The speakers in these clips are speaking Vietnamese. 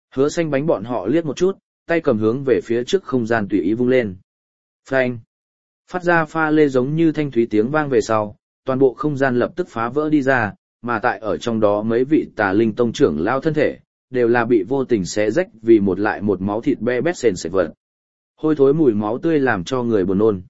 Hứa Xanh bánh bọn họ liếc một chút, tay cầm hướng về phía trước không gian tùy ý vung lên. Phanh! Phát ra pha lê giống như thanh thúy tiếng vang về sau, toàn bộ không gian lập tức phá vỡ đi ra, mà tại ở trong đó mấy vị Tà Linh tông trưởng lao thân thể, đều là bị vô tình xé rách vì một lại một máu thịt be bét sền sệt vật. Hôi thối mùi máu tươi làm cho người buồn nôn.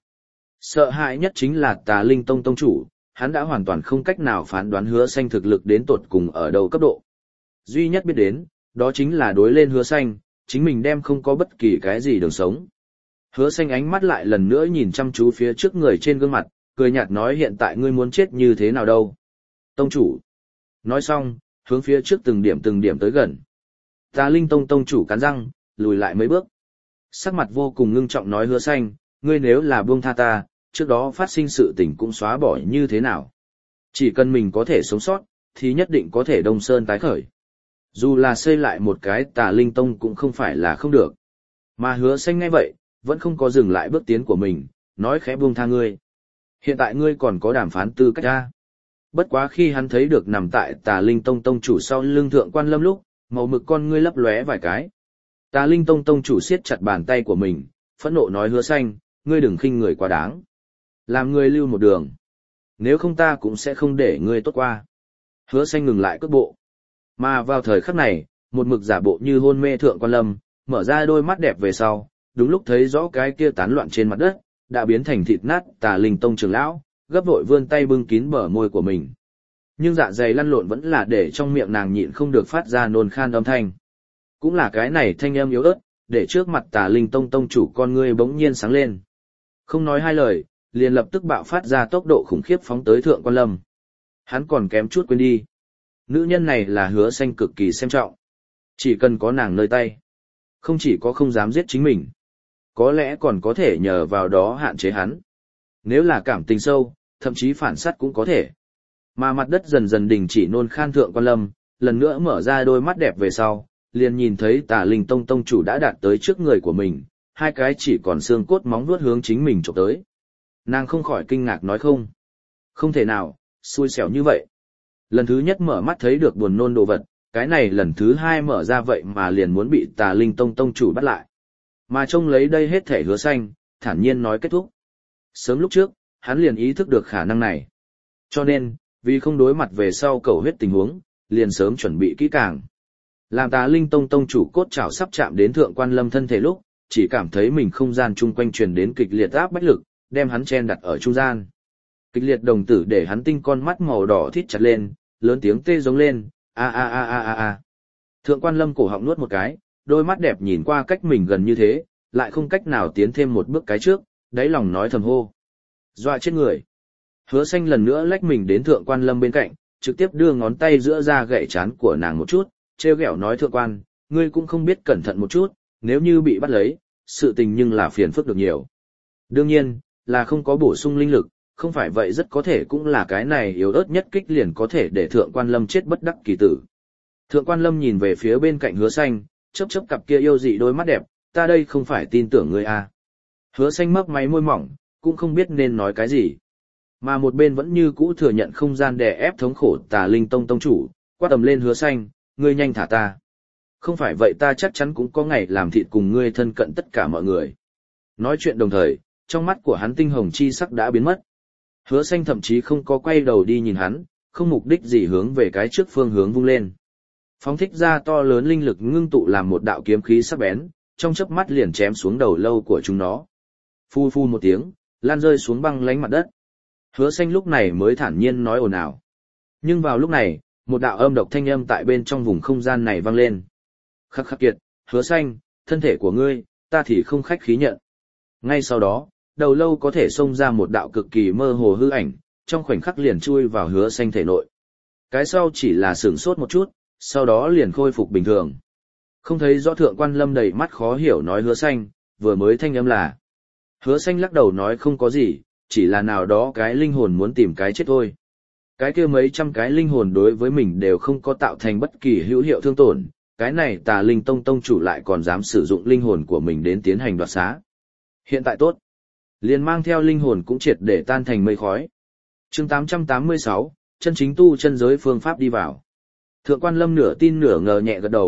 Sợ hãi nhất chính là Tà Linh tông tông chủ, hắn đã hoàn toàn không cách nào phán đoán Hứa Xanh thực lực đến tột cùng ở đâu cấp độ. Duy nhất biết đến, đó chính là đối lên Hứa Xanh, chính mình đem không có bất kỳ cái gì đường sống. Hứa Xanh ánh mắt lại lần nữa nhìn chăm chú phía trước người trên gương mặt, cười nhạt nói hiện tại ngươi muốn chết như thế nào đâu. Tông chủ. Nói xong, hướng phía trước từng điểm tới gần. Tà Linh tông tông chủ cắn răng, lùi lại mấy bước. Sắc mặt vô cùng ngưng trọng nói Hứa Xanh, ngươi nếu là buông tha ta, trước đó phát sinh sự tình cũng xóa bỏ như thế nào. Chỉ cần mình có thể sống sót, thì nhất định có thể Đông Sơn tái khởi. Dù là xây lại một cái Tà Linh tông cũng không phải là không được. Mà Hứa Xanh nghe vậy, vẫn không có dừng lại bước tiến của mình, nói khẽ buông tha ngươi. Hiện tại ngươi còn có đàm phán tư cách ra. Bất quá khi hắn thấy được nằm tại Tà Linh tông tông chủ sau lưng Thượng Quan Lâm lúc, màu mực con ngươi lấp lóe vài cái. Tà Linh tông tông chủ siết chặt bàn tay của mình, phẫn nộ nói Hứa Xanh, ngươi đừng khinh người quá đáng. Làm ngươi lưu một đường. Nếu không ta cũng sẽ không để ngươi tốt qua. Hứa Xanh ngừng lại cước bộ. Mà vào thời khắc này, một mực giả bộ như hôn mê Thượng Quan Lâm, mở ra đôi mắt đẹp về sau, đúng lúc thấy rõ cái kia tán loạn trên mặt đất, đã biến thành thịt nát Tà Linh tông trưởng lão, gấp vội vươn tay bưng kín bờ môi của mình. Nhưng dạ dày lăn lộn vẫn là để trong miệng nàng nhịn không được phát ra nôn khan âm thanh. Cũng là cái này thanh âm yếu ớt, để trước mặt Tà Linh tông tông chủ con ngươi bỗng nhiên sáng lên. Không nói hai lời, liền lập tức bạo phát ra tốc độ khủng khiếp phóng tới Thượng Quan Lâm. Hắn còn kém chút quên đi. Nữ nhân này là Hứa Xanh cực kỳ xem trọng. Chỉ cần có nàng nơi tay. Không chỉ có không dám giết chính mình. Có lẽ còn có thể nhờ vào đó hạn chế hắn. Nếu là cảm tình sâu, thậm chí phản sát cũng có thể. Mà mặt đất dần dần đình chỉ nôn khan Thượng Quan Lâm, lần nữa mở ra đôi mắt đẹp về sau, liền nhìn thấy Tà Linh tông tông chủ đã đạt tới trước người của mình, hai cái chỉ còn xương cốt móng vuốt hướng chính mình chụp tới. Nàng không khỏi kinh ngạc nói không. Không thể nào, xui xẻo như vậy. Lần thứ nhất mở mắt thấy được buồn nôn đồ vật, cái này lần thứ hai mở ra vậy mà liền muốn bị Tà Linh tông tông chủ bắt lại. Mà trông lấy đây hết thể Hứa Xanh, thản nhiên nói kết thúc. Sớm lúc trước, hắn liền ý thức được khả năng này. Cho nên, vì không đối mặt về sau cầu huyết tình huống, liền sớm chuẩn bị kỹ càng. Làm Tà Linh tông tông chủ cốt chảo sắp chạm đến Thượng Quan Lâm thân thể lúc, chỉ cảm thấy mình không gian chung quanh truyền đến kịch liệt áp bách lực, đem hắn chen đặt ở trung gian. Kịch liệt đồng tử để hắn tinh con mắt màu đỏ thít chặt lên, lớn tiếng tê giống lên, a a a a a a. Thượng Quan Lâm cổ họng nuốt một cái, đôi mắt đẹp nhìn qua cách mình gần như thế, lại không cách nào tiến thêm một bước cái trước, đáy lòng nói thầm hô. Dọa chết người. Hứa Xanh lần nữa lách mình đến Thượng Quan Lâm bên cạnh, trực tiếp đưa ngón tay giữa ra gậy trán của nàng một chút, trêu ghẹo nói Thượng Quan, ngươi cũng không biết cẩn thận một chút, nếu như bị bắt lấy, sự tình nhưng là phiền phức được nhiều. Đương nhiên, là không có bổ sung linh lực, không phải vậy rất có thể cũng là cái này yếu ớt nhất kích liền có thể để Thượng Quan Lâm chết bất đắc kỳ tử. Thượng Quan Lâm nhìn về phía bên cạnh Hứa Xanh, chớp chớp cặp kia yêu dị đôi mắt đẹp, ta đây không phải tin tưởng ngươi à. Hứa Xanh mấp máy môi mỏng, cũng không biết nên nói cái gì. Mà một bên vẫn như cũ thừa nhận không gian đè ép thống khổ Tà Linh tông tông chủ, quát tầm lên Hứa Xanh, ngươi nhanh thả ta. Không phải vậy ta chắc chắn cũng có ngày làm thịt cùng ngươi thân cận tất cả mọi người. Nói chuyện đồng thời, trong mắt của hắn tinh hồng chi sắc đã biến mất. Hứa Xanh thậm chí không có quay đầu đi nhìn hắn, không mục đích gì hướng về cái trước phương hướng vung lên. Phóng thích ra to lớn linh lực ngưng tụ làm một đạo kiếm khí sắc bén, trong chớp mắt liền chém xuống đầu lâu của chúng nó. Phu phu một tiếng, lan rơi xuống băng lánh mặt đất. Hứa Xanh lúc này mới thản nhiên nói ồn ào. Nhưng vào lúc này, một đạo âm độc thanh âm tại bên trong vùng không gian này vang lên. Khắc khắc kiệt, Hứa Xanh, thân thể của ngươi, ta thì không khách khí nhận. Ngay sau đó, đầu lâu có thể xông ra một đạo cực kỳ mơ hồ hư ảnh, trong khoảnh khắc liền chui vào Hứa Xanh thể nội. Cái sau chỉ là sửng sốt một chút, sau đó liền khôi phục bình thường. Không thấy rõ Thượng Quan Lâm đầy mắt khó hiểu nói Hứa Xanh, vừa mới thanh âm là. Hứa Xanh lắc đầu nói không có gì, chỉ là nào đó cái linh hồn muốn tìm cái chết thôi. Cái kia mấy trăm cái linh hồn đối với mình đều không có tạo thành bất kỳ hữu hiệu thương tổn, cái này Tà Linh tông tông chủ lại còn dám sử dụng linh hồn của mình đến tiến hành đoạt xá. Hiện tại tốt. Liền mang theo linh hồn cũng triệt để tan thành mây khói. Chương 886, chân chính tu chân giới phương pháp đi vào. Thượng Quan Lâm nửa tin nửa ngờ nhẹ gật đầu,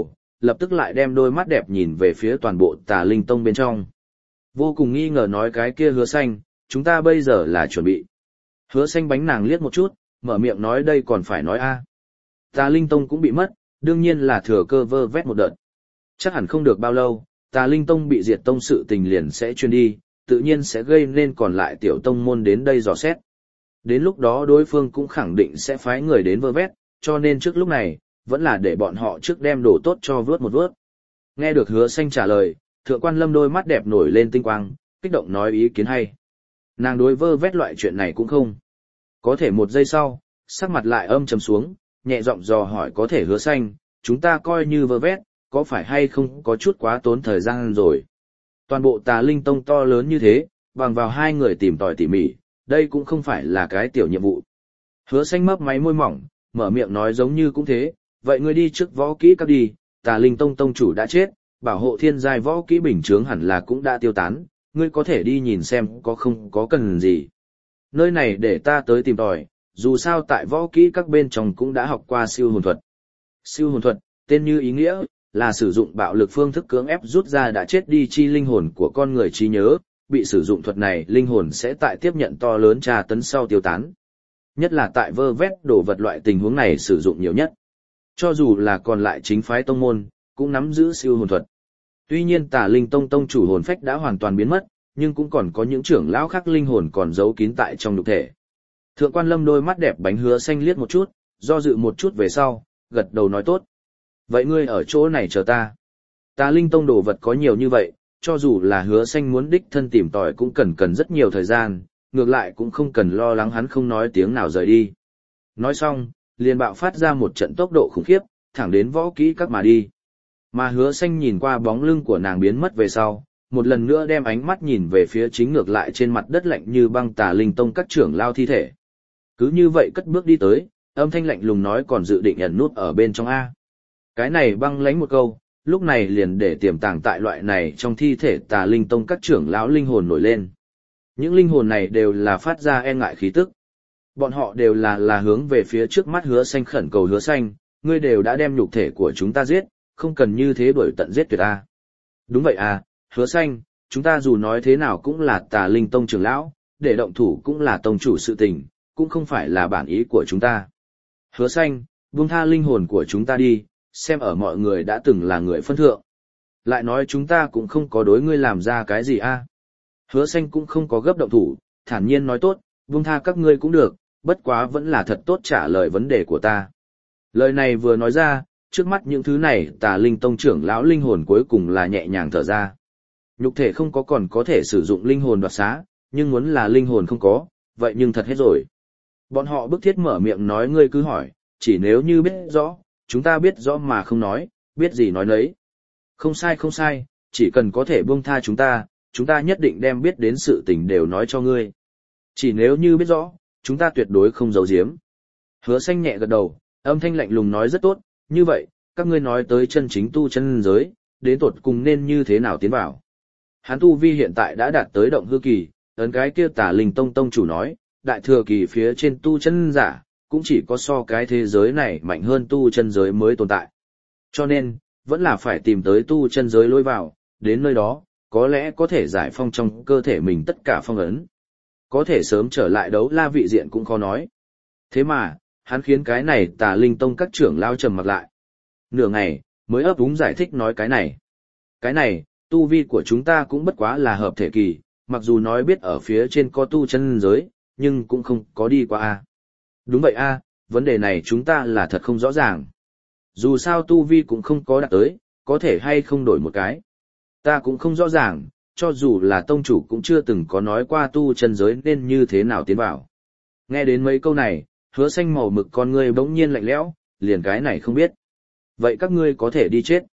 lập tức lại đem đôi mắt đẹp nhìn về phía toàn bộ Tà Linh Tông bên trong. Vô cùng nghi ngờ nói cái kia Hứa Xanh, chúng ta bây giờ là chuẩn bị. Hứa Xanh bánh nàng liếc một chút, mở miệng nói đây còn phải nói a. Tà Linh Tông cũng bị mất, đương nhiên là thừa cơ vơ vét một đợt. Chắc hẳn không được bao lâu, Tà Linh Tông bị diệt tông sự tình liền sẽ truyền đi, tự nhiên sẽ gây nên còn lại tiểu tông môn đến đây dò xét. Đến lúc đó đối phương cũng khẳng định sẽ phái người đến vơ vét, cho nên trước lúc này, vẫn là để bọn họ trước đem đồ tốt cho vớt một vớt. Nghe được Hứa Xanh trả lời, Thượng Quan Lâm đôi mắt đẹp nổi lên tinh quang, kích động nói ý kiến hay. Nàng đối vơ vét loại chuyện này cũng không. Có thể một giây sau, sắc mặt lại âm trầm xuống, nhẹ giọng dò hỏi có thể Hứa Xanh, chúng ta coi như vơ vét, có phải hay không có chút quá tốn thời gian rồi. Toàn bộ Tà Linh Tông to lớn như thế, bằng vào hai người tìm tòi tỉ mỉ, đây cũng không phải là cái tiểu nhiệm vụ. Hứa Xanh mấp máy môi mỏng, mở miệng nói giống như cũng thế, vậy ngươi đi trước võ kỹ các đi, Tà Linh Tông tông chủ đã chết, bảo hộ thiên giai võ kỹ bình chướng hẳn là cũng đã tiêu tán, ngươi có thể đi nhìn xem có không có cần gì. Nơi này để ta tới tìm tòi, dù sao tại võ kỹ các bên trong cũng đã học qua siêu hồn thuật. Siêu hồn thuật, tên như ý nghĩa, là sử dụng bạo lực phương thức cưỡng ép rút ra đã chết đi chi linh hồn của con người trí nhớ, bị sử dụng thuật này linh hồn sẽ tại tiếp nhận to lớn tra tấn sau tiêu tán. Nhất là tại vơ vét đồ vật loại tình huống này sử dụng nhiều nhất. Cho dù là còn lại chính phái tông môn, cũng nắm giữ siêu hồn thuật. Tuy nhiên Tà Linh Tông tông chủ hồn phách đã hoàn toàn biến mất, nhưng cũng còn có những trưởng lão khác linh hồn còn giấu kín tại trong nhục thể. Thượng Quan Lâm đôi mắt đẹp bánh Hứa Xanh liếc một chút, do dự một chút về sau, gật đầu nói tốt. Vậy ngươi ở chỗ này chờ ta. Tà Linh Tông đồ vật có nhiều như vậy, cho dù là Hứa Xanh muốn đích thân tìm tòi cũng cần rất nhiều thời gian, ngược lại cũng không cần lo lắng hắn không nói tiếng nào rời đi. Nói xong, liền bạo phát ra một trận tốc độ khủng khiếp, thẳng đến võ kỹ các mà đi. Mà Hứa Xanh nhìn qua bóng lưng của nàng biến mất về sau, một lần nữa đem ánh mắt nhìn về phía chính ngược lại trên mặt đất lạnh như băng Tà Linh Tông các trưởng lao thi thể. Cứ như vậy cất bước đi tới, âm thanh lạnh lùng nói còn dự định ẩn nút ở bên trong A. Cái này băng lánh một câu, lúc này liền để tiềm tàng tại loại này trong thi thể Tà Linh Tông các trưởng lão linh hồn nổi lên. Những linh hồn này đều là phát ra e ngại khí tức. Bọn họ đều là hướng về phía trước mắt Hứa Xanh khẩn cầu Hứa Xanh, ngươi đều đã đem nhục thể của chúng ta giết, không cần như thế đuổi tận giết tuyệt a. Đúng vậy à, Hứa Xanh, chúng ta dù nói thế nào cũng là Tà Linh Tông trưởng lão, để động thủ cũng là tông chủ sự tình, cũng không phải là bản ý của chúng ta. Hứa Xanh, buông tha linh hồn của chúng ta đi, xem ở mọi người đã từng là người phân thượng. Lại nói chúng ta cũng không có đối ngươi làm ra cái gì a. Hứa Xanh cũng không có gấp động thủ, thản nhiên nói tốt, buông tha các ngươi cũng được, bất quá vẫn là thật tốt trả lời vấn đề của ta. Lời này vừa nói ra, trước mắt những thứ này Tà Linh Tông trưởng lão linh hồn cuối cùng là nhẹ nhàng thở ra. Nhục thể không có còn có thể sử dụng linh hồn đoạt xá, nhưng muốn là linh hồn không có, vậy nhưng thật hết rồi. Bọn họ bức thiết mở miệng nói ngươi cứ hỏi, chỉ nếu như biết rõ, chúng ta biết rõ mà không nói, biết gì nói nấy. Không sai không sai, chỉ cần có thể buông tha chúng ta nhất định đem biết đến sự tình đều nói cho ngươi. Chỉ nếu như biết rõ, chúng ta tuyệt đối không giấu giếm. Hứa Xanh nhẹ gật đầu, âm thanh lạnh lùng nói rất tốt, như vậy, các ngươi nói tới chân chính tu chân giới, đến tột cùng nên như thế nào tiến vào. Hắn tu vi hiện tại đã đạt tới động hư kỳ, ấn cái kia Tà Linh Tông tông chủ nói, đại thừa kỳ phía trên tu chân giả, cũng chỉ có so cái thế giới này mạnh hơn tu chân giới mới tồn tại. Cho nên, vẫn là phải tìm tới tu chân giới lối vào, đến nơi đó, có lẽ có thể giải phong trong cơ thể mình tất cả phong ấn. Có thể sớm trở lại đấu la vị diện cũng khó nói. Thế mà, hắn khiến cái này Tà Linh Tông các trưởng lao trầm mặc lại. Nửa ngày, mới ấp úng giải thích nói cái này. Cái này, tu vi của chúng ta cũng bất quá là hợp thể kỳ, mặc dù nói biết ở phía trên có tu chân giới, nhưng cũng không có đi qua a. Đúng vậy a, vấn đề này chúng ta là thật không rõ ràng. Dù sao tu vi cũng không có đạt tới, có thể hay không đổi một cái. Ta cũng không rõ ràng, cho dù là tông chủ cũng chưa từng có nói qua tu chân giới nên như thế nào tiến vào. Nghe đến mấy câu này, Hứa Xanh màu mực con ngươi bỗng nhiên lạnh lẽo, liền cái này không biết. Vậy các ngươi có thể đi chết.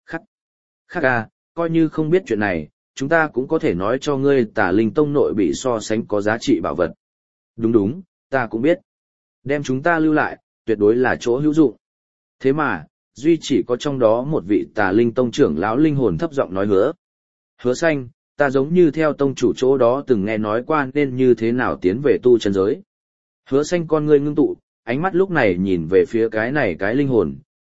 Khắc à, coi như không biết chuyện này, chúng ta cũng có thể nói cho ngươi Tà Linh Tông nội bị so sánh có giá trị bảo vật. Đúng, ta cũng biết. Đem chúng ta lưu lại, tuyệt đối là chỗ hữu dụng. Thế mà, duy chỉ có trong đó một vị Tà Linh Tông trưởng lão linh hồn thấp giọng nói Hứa Xanh, ta giống như theo tông chủ chỗ đó từng nghe nói qua nên như thế nào tiến về tu chân giới. Hứa Xanh con ngươi ngưng tụ, ánh mắt lúc này nhìn về phía cái này cái linh hồn,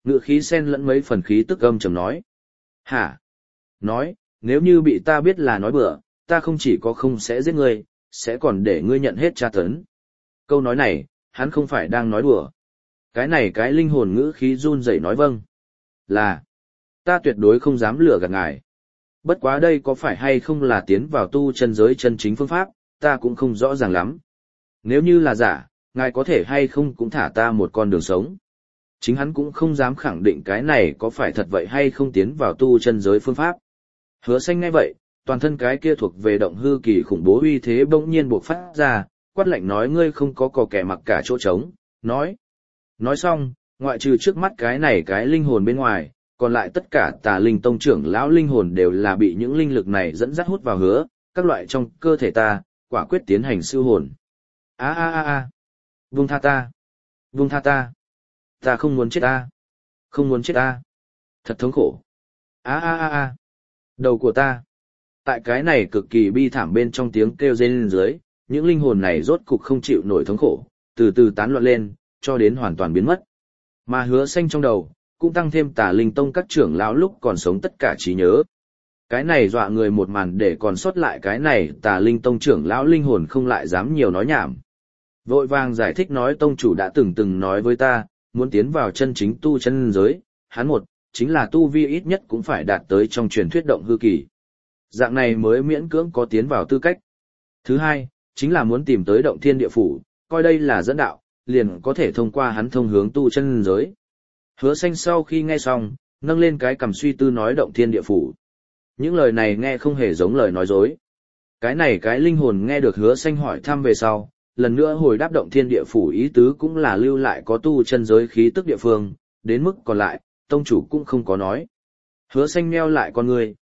Ngựa khí xen lẫn mấy phần khí tức âm trầm nói. Hả? Nói, nếu như bị ta biết là nói bừa, ta không chỉ có không sẽ giết ngươi, sẽ còn để ngươi nhận hết tra tấn. Câu nói này, hắn không phải đang nói đùa. Cái này cái linh hồn ngữ khí run rẩy nói vâng. Là, ta tuyệt đối không dám lừa gạt ngài. Bất quá đây có phải hay không là tiến vào tu chân giới chân chính phương pháp, ta cũng không rõ ràng lắm. Nếu như là giả, ngài có thể hay không cũng thả ta một con đường sống. Chính hắn cũng không dám khẳng định cái này có phải thật vậy hay không tiến vào tu chân giới phương pháp. Hứa Xanh nghe vậy, toàn thân cái kia thuộc về động hư kỳ khủng bố uy thế bỗng nhiên buộc phát ra, quát lạnh nói ngươi không có cò kẻ mặc cả chỗ trống, nói. Nói xong, ngoại trừ trước mắt cái này cái linh hồn bên ngoài, còn lại tất cả Tà Linh Tông trưởng lão linh hồn đều là bị những linh lực này dẫn dắt hút vào hứa, các loại trong cơ thể ta, quả quyết tiến hành siêu hồn. A a a a, buông tha ta, buông tha ta, ta không muốn chết ta, không muốn chết ta, thật thống khổ. A a a a, đầu của ta. Tại cái này cực kỳ bi thảm bên trong tiếng kêu rên dưới, những linh hồn này rốt cục không chịu nổi thống khổ, từ từ tán loạn lên, cho đến hoàn toàn biến mất. Mà Hứa Xanh trong đầu, cũng tăng thêm Tà Linh Tông các trưởng lão lúc còn sống tất cả trí nhớ. Cái này dọa người một màn để còn sót lại cái này Tà Linh Tông trưởng lão linh hồn không lại dám nhiều nói nhảm. Vội vàng giải thích nói tông chủ đã từng nói với ta, muốn tiến vào chân chính tu chân giới, hắn một, chính là tu vi ít nhất cũng phải đạt tới trong truyền thuyết động hư kỳ. Dạng này mới miễn cưỡng có tiến vào tư cách. Thứ hai, chính là muốn tìm tới động thiên địa phủ, coi đây là dẫn đạo, liền có thể thông qua hắn thông hướng tu chân giới. Hứa Xanh sau khi nghe xong, nâng lên cái cằm suy tư nói động thiên địa phủ. Những lời này nghe không hề giống lời nói dối. Cái này cái linh hồn nghe được Hứa Xanh hỏi thăm về sau, lần nữa hồi đáp động thiên địa phủ ý tứ cũng là lưu lại có tu chân giới khí tức địa phương, đến mức còn lại, tông chủ cũng không có nói. Hứa Xanh nheo lại con người,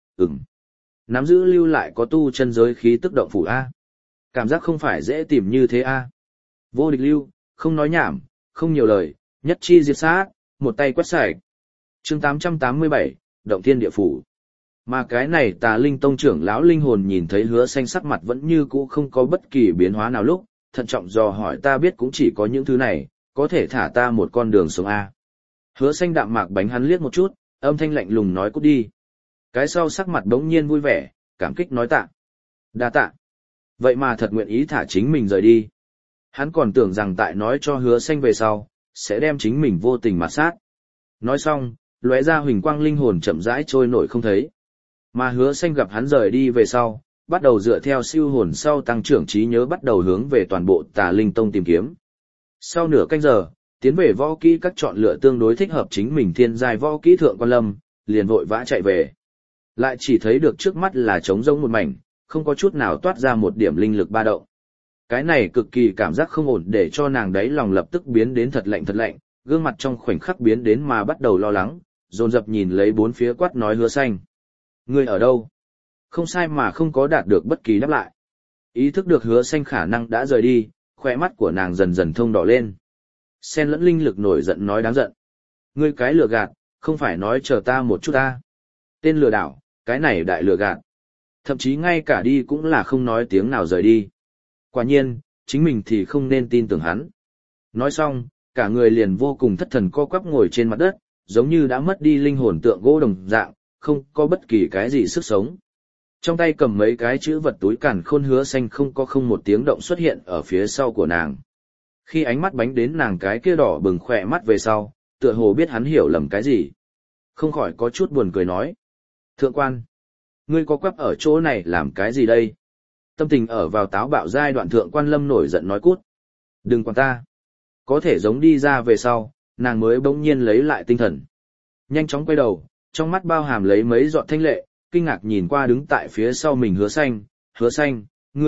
nắm giữ lưu lại có tu chân giới khí tức động phủ A. Cảm giác không phải dễ tìm như thế A. Vô địch lưu, không nói nhảm, không nhiều lời, nhất chi diệt sát, một tay quét sạch. Chương 887, Động Thiên Địa Phủ. Mà cái này Tà Linh Tông trưởng lão linh hồn nhìn thấy Hứa Xanh sắc mặt vẫn như cũ không có bất kỳ biến hóa nào lúc, thận trọng dò hỏi ta biết cũng chỉ có những thứ này, có thể thả ta một con đường sống A. Hứa Xanh đạm mạc bánh hắn liếc một chút, âm thanh lạnh lùng nói cút đi. Cái sau sắc mặt đống nhiên vui vẻ, cảm kích nói tạ. Đa tạ. Vậy mà thật nguyện ý thả chính mình rời đi. Hắn còn tưởng rằng tại nói cho Hứa Xanh về sau, sẽ đem chính mình vô tình mà sát. Nói xong, lóe ra huỳnh quang linh hồn chậm rãi trôi nổi không thấy. Mà Hứa Xanh gặp hắn rời đi về sau, bắt đầu dựa theo siêu hồn sau tăng trưởng trí nhớ bắt đầu hướng về toàn bộ Tà Linh Tông tìm kiếm. Sau nửa canh giờ, tiến về võ kỹ các chọn lựa tương đối thích hợp chính mình thiên giai võ kỹ Thượng Quan Lâm, liền vội vã chạy về. Lại chỉ thấy được trước mắt là trống rỗng một mảnh, không có chút nào toát ra một điểm linh lực ba động. Cái này cực kỳ cảm giác không ổn để cho nàng đấy lòng lập tức biến đến thật lạnh, gương mặt trong khoảnh khắc biến đến mà bắt đầu lo lắng, dồn dập nhìn lấy bốn phía quát nói Hứa Xanh. Ngươi ở đâu? Không sai mà không có đạt được bất kỳ đáp lại. Ý thức được Hứa Xanh khả năng đã rời đi, khóe mắt của nàng dần dần thông đỏ lên. Xen lẫn linh lực nổi giận nói đáng giận. Ngươi cái lừa gạt, không phải nói chờ ta một chút ta. Tên lừa đảo, cái này đại lừa gạt. Thậm chí ngay cả đi cũng là không nói tiếng nào rời đi. Quả nhiên, chính mình thì không nên tin tưởng hắn. Nói xong, cả người liền vô cùng thất thần co quắp ngồi trên mặt đất, giống như đã mất đi linh hồn tượng gỗ đồng dạng, không có bất kỳ cái gì sức sống. Trong tay cầm mấy cái chữ vật túi càn khôn Hứa Xanh không một tiếng động xuất hiện ở phía sau của nàng. Khi ánh mắt bánh đến nàng cái kia đỏ bừng khỏe mắt về sau, tựa hồ biết hắn hiểu lầm cái gì. Không khỏi có chút buồn cười nói. Thượng quan, ngươi có quắp ở chỗ này làm cái gì đây? Tâm tình ở vào táo bạo giai đoạn Thượng Quan Lâm nổi giận nói cút. Đừng quản ta. Có thể giống đi ra về sau, nàng mới bỗng nhiên lấy lại tinh thần. Nhanh chóng quay đầu, trong mắt bao hàm lấy mấy giọt thanh lệ, kinh ngạc nhìn qua đứng tại phía sau mình Hứa Xanh,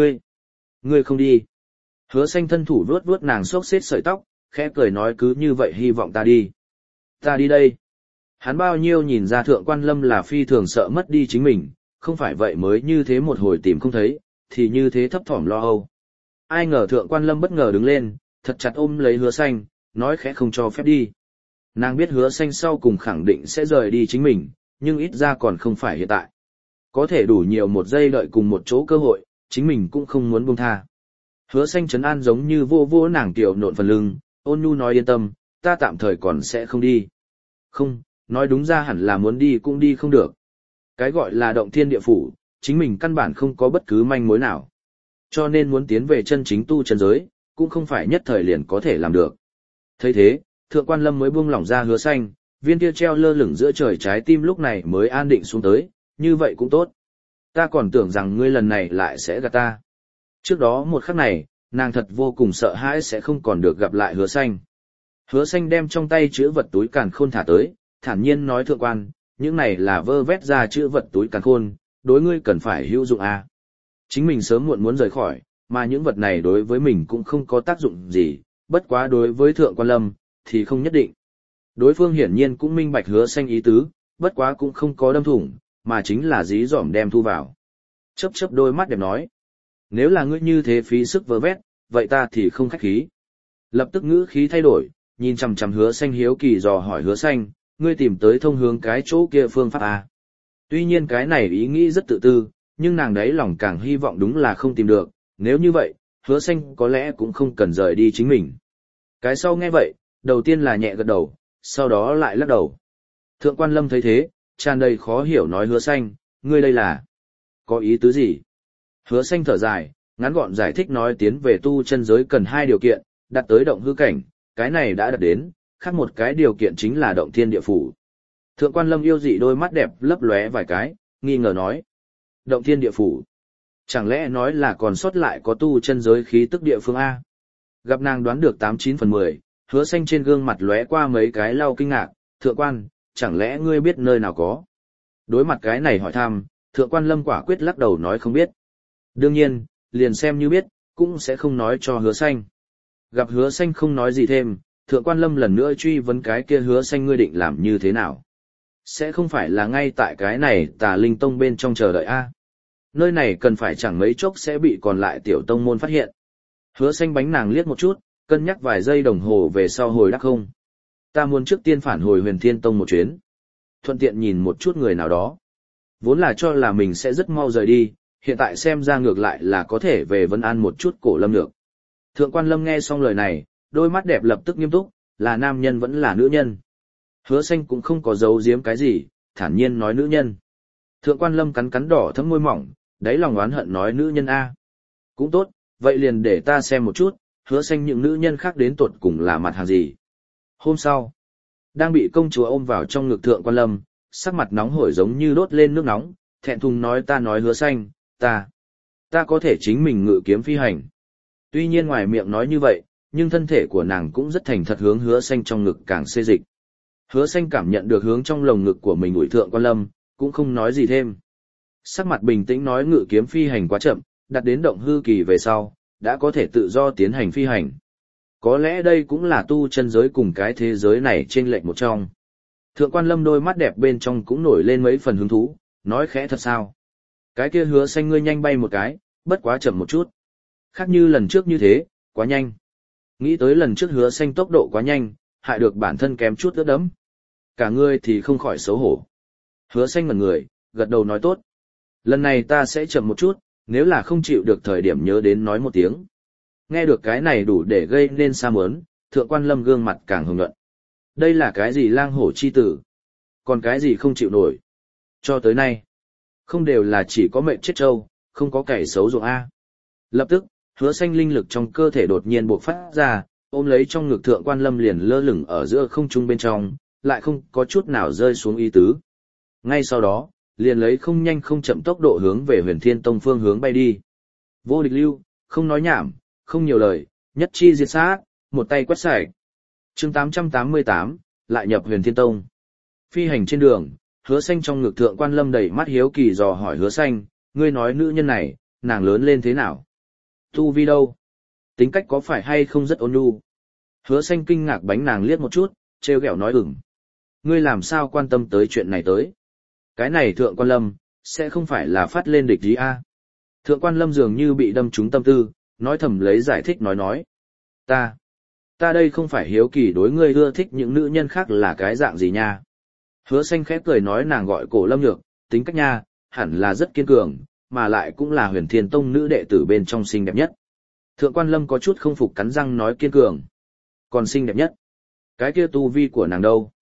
ngươi không đi. Hứa Xanh thân thủ vuốt vuốt nàng xốc xếp sợi tóc, khẽ cười nói cứ như vậy hy vọng ta đi. Ta đi đây. Hắn bao nhiêu nhìn ra Thượng Quan Lâm là phi thường sợ mất đi chính mình, không phải vậy mới như thế một hồi tìm không thấy, thì như thế thấp thỏm lo âu. Ai ngờ Thượng Quan Lâm bất ngờ đứng lên, thật chặt ôm lấy Hứa Xanh, nói khẽ không cho phép đi. Nàng biết Hứa Xanh sau cùng khẳng định sẽ rời đi chính mình, nhưng ít ra còn không phải hiện tại. Có thể đủ nhiều một giây đợi cùng một chỗ cơ hội, chính mình cũng không muốn buông tha. Hứa Xanh trấn an giống như vô vô nàng tiểu nộn phần lưng, ôn nhu nói yên tâm, ta tạm thời còn sẽ không đi. Không, nói đúng ra hẳn là muốn đi cũng đi không được. Cái gọi là động thiên địa phủ, chính mình căn bản không có bất cứ manh mối nào. Cho nên muốn tiến về chân chính tu chân giới, cũng không phải nhất thời liền có thể làm được. Thấy thế, Thượng Quan Lâm mới buông lỏng ra Hứa Xanh, viên kia treo lơ lửng giữa trời trái tim lúc này mới an định xuống tới, như vậy cũng tốt. Ta còn tưởng rằng ngươi lần này lại sẽ gạt ta. Trước đó một khắc này, nàng thật vô cùng sợ hãi sẽ không còn được gặp lại Hứa Xanh. Hứa Xanh đem trong tay chữ vật túi càn khôn thả tới, thản nhiên nói Thượng Quan, những này là vơ vét ra chữ vật túi càn khôn, đối ngươi cần phải hữu dụng à. Chính mình sớm muộn muốn rời khỏi, mà những vật này đối với mình cũng không có tác dụng gì, bất quá đối với Thượng Quan Lâm, thì không nhất định. Đối phương hiển nhiên cũng minh bạch Hứa Xanh ý tứ, bất quá cũng không có đâm thủng, mà chính là dí dỏm đem thu vào. Chớp chớp đôi mắt đẹp nói, nếu là ngươi như thế phí sức vơ vét, vậy ta thì không khách khí. Lập tức ngữ khí thay đổi, nhìn chằm chằm Hứa Xanh hiếu kỳ dò hỏi Hứa Xanh, ngươi tìm tới thông hướng cái chỗ kia phương pháp à? Tuy nhiên cái này ý nghĩ rất tự tư, nhưng nàng đấy lòng càng hy vọng đúng là không tìm được, nếu như vậy, Hứa Xanh có lẽ cũng không cần rời đi chính mình. Cái sau nghe vậy, đầu tiên là nhẹ gật đầu, sau đó lại lắc đầu. Thượng Quan Lâm thấy thế, tràn đầy khó hiểu nói Hứa Xanh, ngươi đây là có ý tứ gì? Hứa Xanh thở dài, ngắn gọn giải thích nói tiến về tu chân giới cần hai điều kiện, đạt tới động hư cảnh, cái này đã đạt đến, khác một cái điều kiện chính là động thiên địa phủ. Thượng Quan Lâm yêu dị đôi mắt đẹp lấp lóe vài cái, nghi ngờ nói. Động thiên địa phủ. Chẳng lẽ nói là còn sót lại có tu chân giới khí tức địa phương A? Gặp nàng đoán được 89/10, Hứa Xanh trên gương mặt lóe qua mấy cái lau kinh ngạc, Thượng Quan, chẳng lẽ ngươi biết nơi nào có? Đối mặt cái này hỏi thăm, Thượng Quan Lâm quả quyết lắc đầu nói không biết. Đương nhiên, liền xem như biết, cũng sẽ không nói cho Hứa Xanh. Gặp Hứa Xanh không nói gì thêm, Thượng Quan Lâm lần nữa truy vấn cái kia Hứa Xanh ngươi định làm như thế nào? Sẽ không phải là ngay tại cái này Tà Linh Tông bên trong chờ đợi a? Nơi này cần phải chẳng mấy chốc sẽ bị còn lại tiểu tông môn phát hiện. Hứa Xanh bánh nàng liếc một chút, cân nhắc vài giây đồng hồ về sau hồi đáp không. Ta muốn trước tiên phản hồi Huyền Thiên Tông một chuyến. Thuận tiện nhìn một chút người nào đó. Vốn là cho là mình sẽ rất mau rời đi, hiện tại xem ra ngược lại là có thể về Vân An một chút Cổ Lâm được. Thượng Quan Lâm nghe xong lời này, đôi mắt đẹp lập tức nghiêm túc, là nam nhân vẫn là nữ nhân. Hứa Xanh cũng không có giấu giếm cái gì, thản nhiên nói nữ nhân. Thượng Quan Lâm cắn cắn đỏ thấm môi mỏng, đáy lòng oán hận nói nữ nhân A. Cũng tốt, vậy liền để ta xem một chút, Hứa Xanh những nữ nhân khác đến tột cùng là mặt hàng gì. Hôm sau, đang bị công chúa ôm vào trong ngực Thượng Quan Lâm, sắc mặt nóng hổi giống như đốt lên nước nóng, thẹn thùng nói ta nói Hứa Xanh, ta có thể chính mình ngự kiếm phi hành. Tuy nhiên ngoài miệng nói như vậy, nhưng thân thể của nàng cũng rất thành thật hướng Hứa Xanh trong ngực càng xê dịch. Hứa Xanh cảm nhận được hướng trong lồng ngực của mình ủi Thượng Quan Lâm, cũng không nói gì thêm. Sắc mặt bình tĩnh nói ngự kiếm phi hành quá chậm, đặt đến động hư kỳ về sau, đã có thể tự do tiến hành phi hành. Có lẽ đây cũng là tu chân giới cùng cái thế giới này chênh lệch một trong. Thượng Quan Lâm đôi mắt đẹp bên trong cũng nổi lên mấy phần hứng thú, nói khẽ thật sao. Cái kia Hứa Xanh ngươi nhanh bay một cái, bất quá chậm một chút. Khác như lần trước như thế, quá nhanh. Nghĩ tới lần trước Hứa Xanh tốc độ quá nhanh, hại được bản thân kém chút ướt đẫm. Cả ngươi thì không khỏi xấu hổ. Hứa Xanh ngẩn người, gật đầu nói tốt. Lần này ta sẽ chậm một chút, nếu là không chịu được thời điểm nhớ đến nói một tiếng. Nghe được cái này đủ để gây nên xa mớn, Thượng Quan Lâm gương mặt càng hồng nhuận. Đây là cái gì lang hổ chi tử? Còn cái gì không chịu nổi? Cho tới nay, không đều là chỉ có mệnh chết trâu, không có kẻ xấu ruộng A. Lập tức, Hứa Xanh linh lực trong cơ thể đột nhiên bộc phát ra, ôm lấy trong ngực Thượng Quan Lâm liền lơ lửng ở giữa không trung bên trong, lại không có chút nào rơi xuống ý tứ. Ngay sau đó, liền lấy không nhanh không chậm tốc độ hướng về Huyền Thiên Tông phương hướng bay đi. Vô địch lưu, không nói nhảm, không nhiều lời, nhất chi diệt sát, một tay quét sạch. Chương 888, lại nhập Huyền Thiên Tông. Phi hành trên đường, Hứa Xanh trong ngực Thượng Quan Lâm đầy mắt hiếu kỳ dò hỏi Hứa Xanh, ngươi nói nữ nhân này, nàng lớn lên thế nào? Tu vi đâu? Tính cách có phải hay không rất ôn nhu? Hứa Xanh kinh ngạc bánh nàng liếc một chút, trêu ghẹo nói ửng. Ngươi làm sao quan tâm tới chuyện này tới? Cái này Thượng Quan Lâm, sẽ không phải là phát lên địch gì a? Thượng Quan Lâm dường như bị đâm trúng tâm tư, nói thầm lấy giải thích nói. Ta đây không phải hiếu kỳ đối ngươi ưa thích những nữ nhân khác là cái dạng gì nha. Hứa Xanh khép cười nói nàng gọi Cổ Lâm Nhược, tính cách nha, hẳn là rất kiên cường, mà lại cũng là Huyền Thiên Tông nữ đệ tử bên trong xinh đẹp nhất. Thượng Quan Lâm có chút không phục cắn răng nói kiên cường. Còn xinh đẹp nhất. Cái kia tu vi của nàng đâu?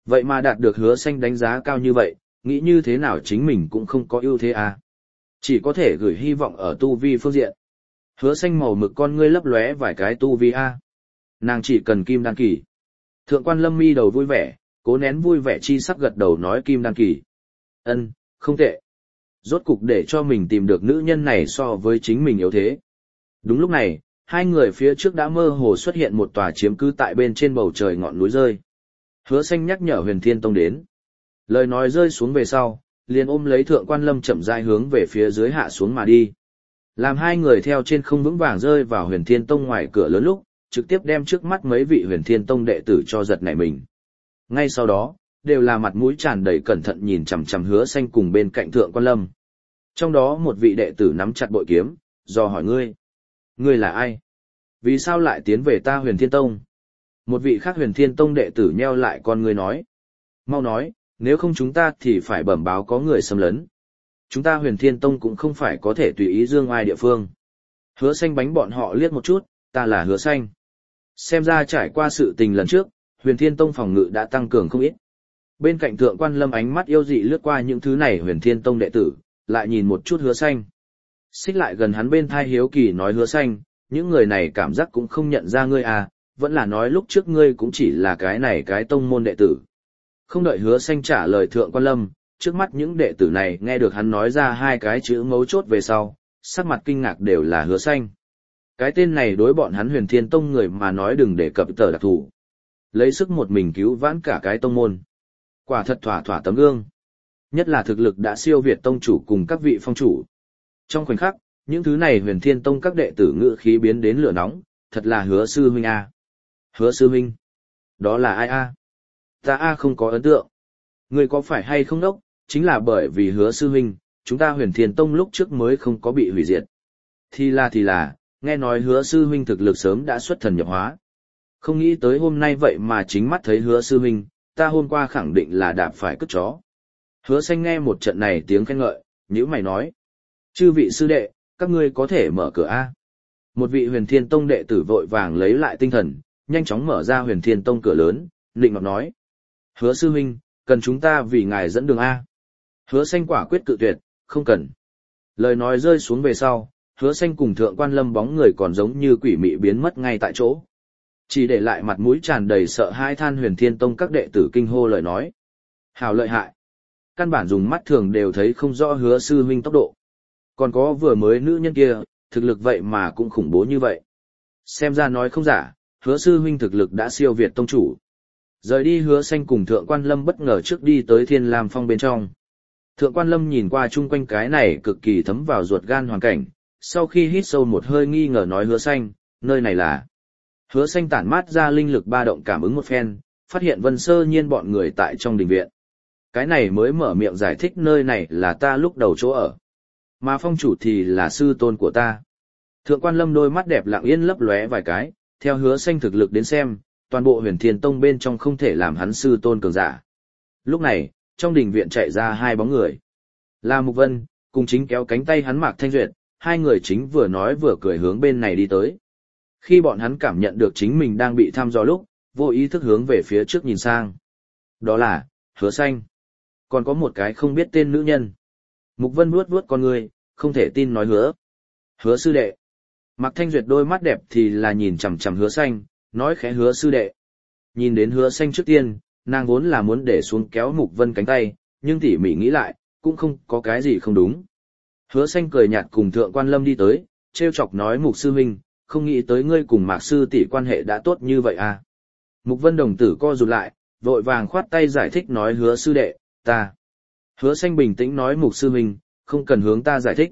Vậy mà đạt được Hứa Xanh đánh giá cao như vậy, nghĩ như thế nào chính mình cũng không có ưu thế à. Chỉ có thể gửi hy vọng ở tu vi phương diện. Hứa Xanh màu mực con ngươi lấp lóe vài cái tu vi a. Nàng chỉ cần kim đan kỳ. Thượng quan Lâm mi đầu vui vẻ, cố nén vui vẻ chi sắc gật đầu nói kim đan kỳ. Ân, không tệ. Rốt cục để cho mình tìm được nữ nhân này so với chính mình yếu thế. Đúng lúc này, hai người phía trước đã mơ hồ xuất hiện một tòa chiếm cứ tại bên trên bầu trời ngọn núi rơi. Hứa Xanh nhắc nhở Huyền Thiên Tông đến. Lời nói rơi xuống về sau, liền ôm lấy Thượng quan Lâm chậm rãi hướng về phía dưới hạ xuống mà đi. Làm hai người theo trên không vững vàng rơi vào Huyền Thiên Tông ngoài cửa lớn lúc, trực tiếp đem trước mắt mấy vị Huyền Thiên Tông đệ tử cho giật nảy mình. Ngay sau đó, đều là mặt mũi tràn đầy cẩn thận nhìn chằm chằm Hứa Xanh cùng bên cạnh Thượng quan Lâm. Trong đó một vị đệ tử nắm chặt bội kiếm, do hỏi ngươi. Ngươi là ai? Vì sao lại tiến về ta Huyền Thiên Tông? Một vị khác Huyền Thiên Tông đệ tử nheo lại con ngươi nói. Mau nói, nếu không chúng ta thì phải bẩm báo có người xâm lấn. Chúng ta Huyền Thiên Tông cũng không phải có thể tùy ý dương ai địa phương. Hứa Xanh bánh bọn họ liếc một chút, ta là Hứa Xanh. Xem ra trải qua sự tình lần trước, Huyền Thiên Tông phòng ngự đã tăng cường không ít. Bên cạnh Thượng quan Lâm ánh mắt yêu dị lướt qua những thứ này Huyền Thiên Tông đệ tử, lại nhìn một chút Hứa Xanh. Xích lại gần hắn bên thai hiếu kỳ nói Hứa Xanh, những người này cảm giác cũng không nhận ra ngươi à, vẫn là nói lúc trước ngươi cũng chỉ là cái này cái tông môn đệ tử. Không đợi Hứa Xanh trả lời Thượng quan Lâm, trước mắt những đệ tử này nghe được hắn nói ra hai cái chữ mấu chốt về sau, sắc mặt kinh ngạc đều là Hứa Xanh. Cái tên này đối bọn hắn Huyền Thiên Tông người mà nói đừng để cập tờ đặc thủ. Lấy sức một mình cứu vãn cả cái tông môn. Quả thật thỏa thỏa tấm gương. Nhất là thực lực đã siêu việt tông chủ cùng các vị phong chủ. Trong khoảnh khắc, những thứ này Huyền Thiên Tông các đệ tử ngự khí biến đến lửa nóng, thật là Hứa sư huynh a. Hứa sư huynh? Đó là ai a? Ta a không có ấn tượng. Người có phải hay không đốc, chính là bởi vì Hứa sư huynh, chúng ta Huyền Thiên Tông lúc trước mới không có bị hủy diệt. Thì là, nghe nói Hứa sư huynh thực lực sớm đã xuất thần nhập hóa. Không nghĩ tới hôm nay vậy mà chính mắt thấy Hứa sư huynh, ta hôm qua khẳng định là đạp phải cất chó. Hứa Xanh nghe một trận này tiếng khen ngợi, nhíu mày nói. Chư vị sư đệ, các ngươi có thể mở cửa a. Một vị Huyền Thiên Tông đệ tử vội vàng lấy lại tinh thần, nhanh chóng mở ra Huyền Thiên Tông cửa lớn, định ngọt nói. Hứa sư huynh, cần chúng ta vì ngài dẫn đường a. Hứa Xanh quả quyết cự tuyệt, không cần. Lời nói rơi xuống về sau, Hứa Xanh cùng Thượng quan Lâm bóng người còn giống như quỷ mị biến mất ngay tại chỗ. Chỉ để lại mặt mũi tràn đầy sợ hãi than Huyền Thiên Tông các đệ tử kinh hô lời nói. Hào lợi hại. Căn bản dùng mắt thường đều thấy không rõ Hứa sư huynh tốc độ. Còn có vừa mới nữ nhân kia, thực lực vậy mà cũng khủng bố như vậy. Xem ra nói không giả, Hứa sư huynh thực lực đã siêu việt tông chủ. Rời đi Hứa Xanh cùng Thượng quan Lâm bất ngờ trước đi tới Thiên Lam Phong bên trong. Thượng quan Lâm nhìn qua chung quanh cái này cực kỳ thấm vào ruột gan hoàn cảnh, sau khi hít sâu một hơi nghi ngờ nói Hứa Xanh, nơi này là. Hứa Xanh tản mát ra linh lực ba động cảm ứng một phen, phát hiện Vân Sơ Nhiên bọn người tại trong đình viện. Cái này mới mở miệng giải thích nơi này là ta lúc đầu chỗ ở. Mà phong chủ thì là sư tôn của ta. Thượng quan Lâm đôi mắt đẹp lặng yên lấp lóe vài cái, theo Hứa Xanh thực lực đến xem, toàn bộ Huyền Thiên Tông bên trong không thể làm hắn sư tôn cường giả. Lúc này, trong đình viện chạy ra hai bóng người. Là Mục Vân, cùng chính kéo cánh tay hắn Mạc Thanh Duyệt, hai người chính vừa nói vừa cười hướng bên này đi tới. Khi bọn hắn cảm nhận được chính mình đang bị thăm dò lúc, vô ý thức hướng về phía trước nhìn sang. Đó là, Hứa Xanh. Còn có một cái không biết tên nữ nhân. Mục Vân vuốt vuốt con người, không thể tin nói Hứa. Hứa sư đệ. Mạc Thanh Duyệt đôi mắt đẹp thì là nhìn chằm chằm Hứa Xanh, nói khẽ Hứa sư đệ. Nhìn đến Hứa Xanh trước tiên, nàng vốn là muốn để xuống kéo Mục Vân cánh tay, nhưng tỉ mỉ nghĩ lại, cũng không có cái gì không đúng. Hứa Xanh cười nhạt cùng Thượng quan Lâm đi tới, trêu chọc nói Mục sư huynh, không nghĩ tới ngươi cùng Mạc sư tỷ quan hệ đã tốt như vậy à. Mục Vân đồng tử co rụt lại, vội vàng khoát tay giải thích nói Hứa sư đệ, ta. Hứa Xanh bình tĩnh nói Mục sư huynh, không cần hướng ta giải thích.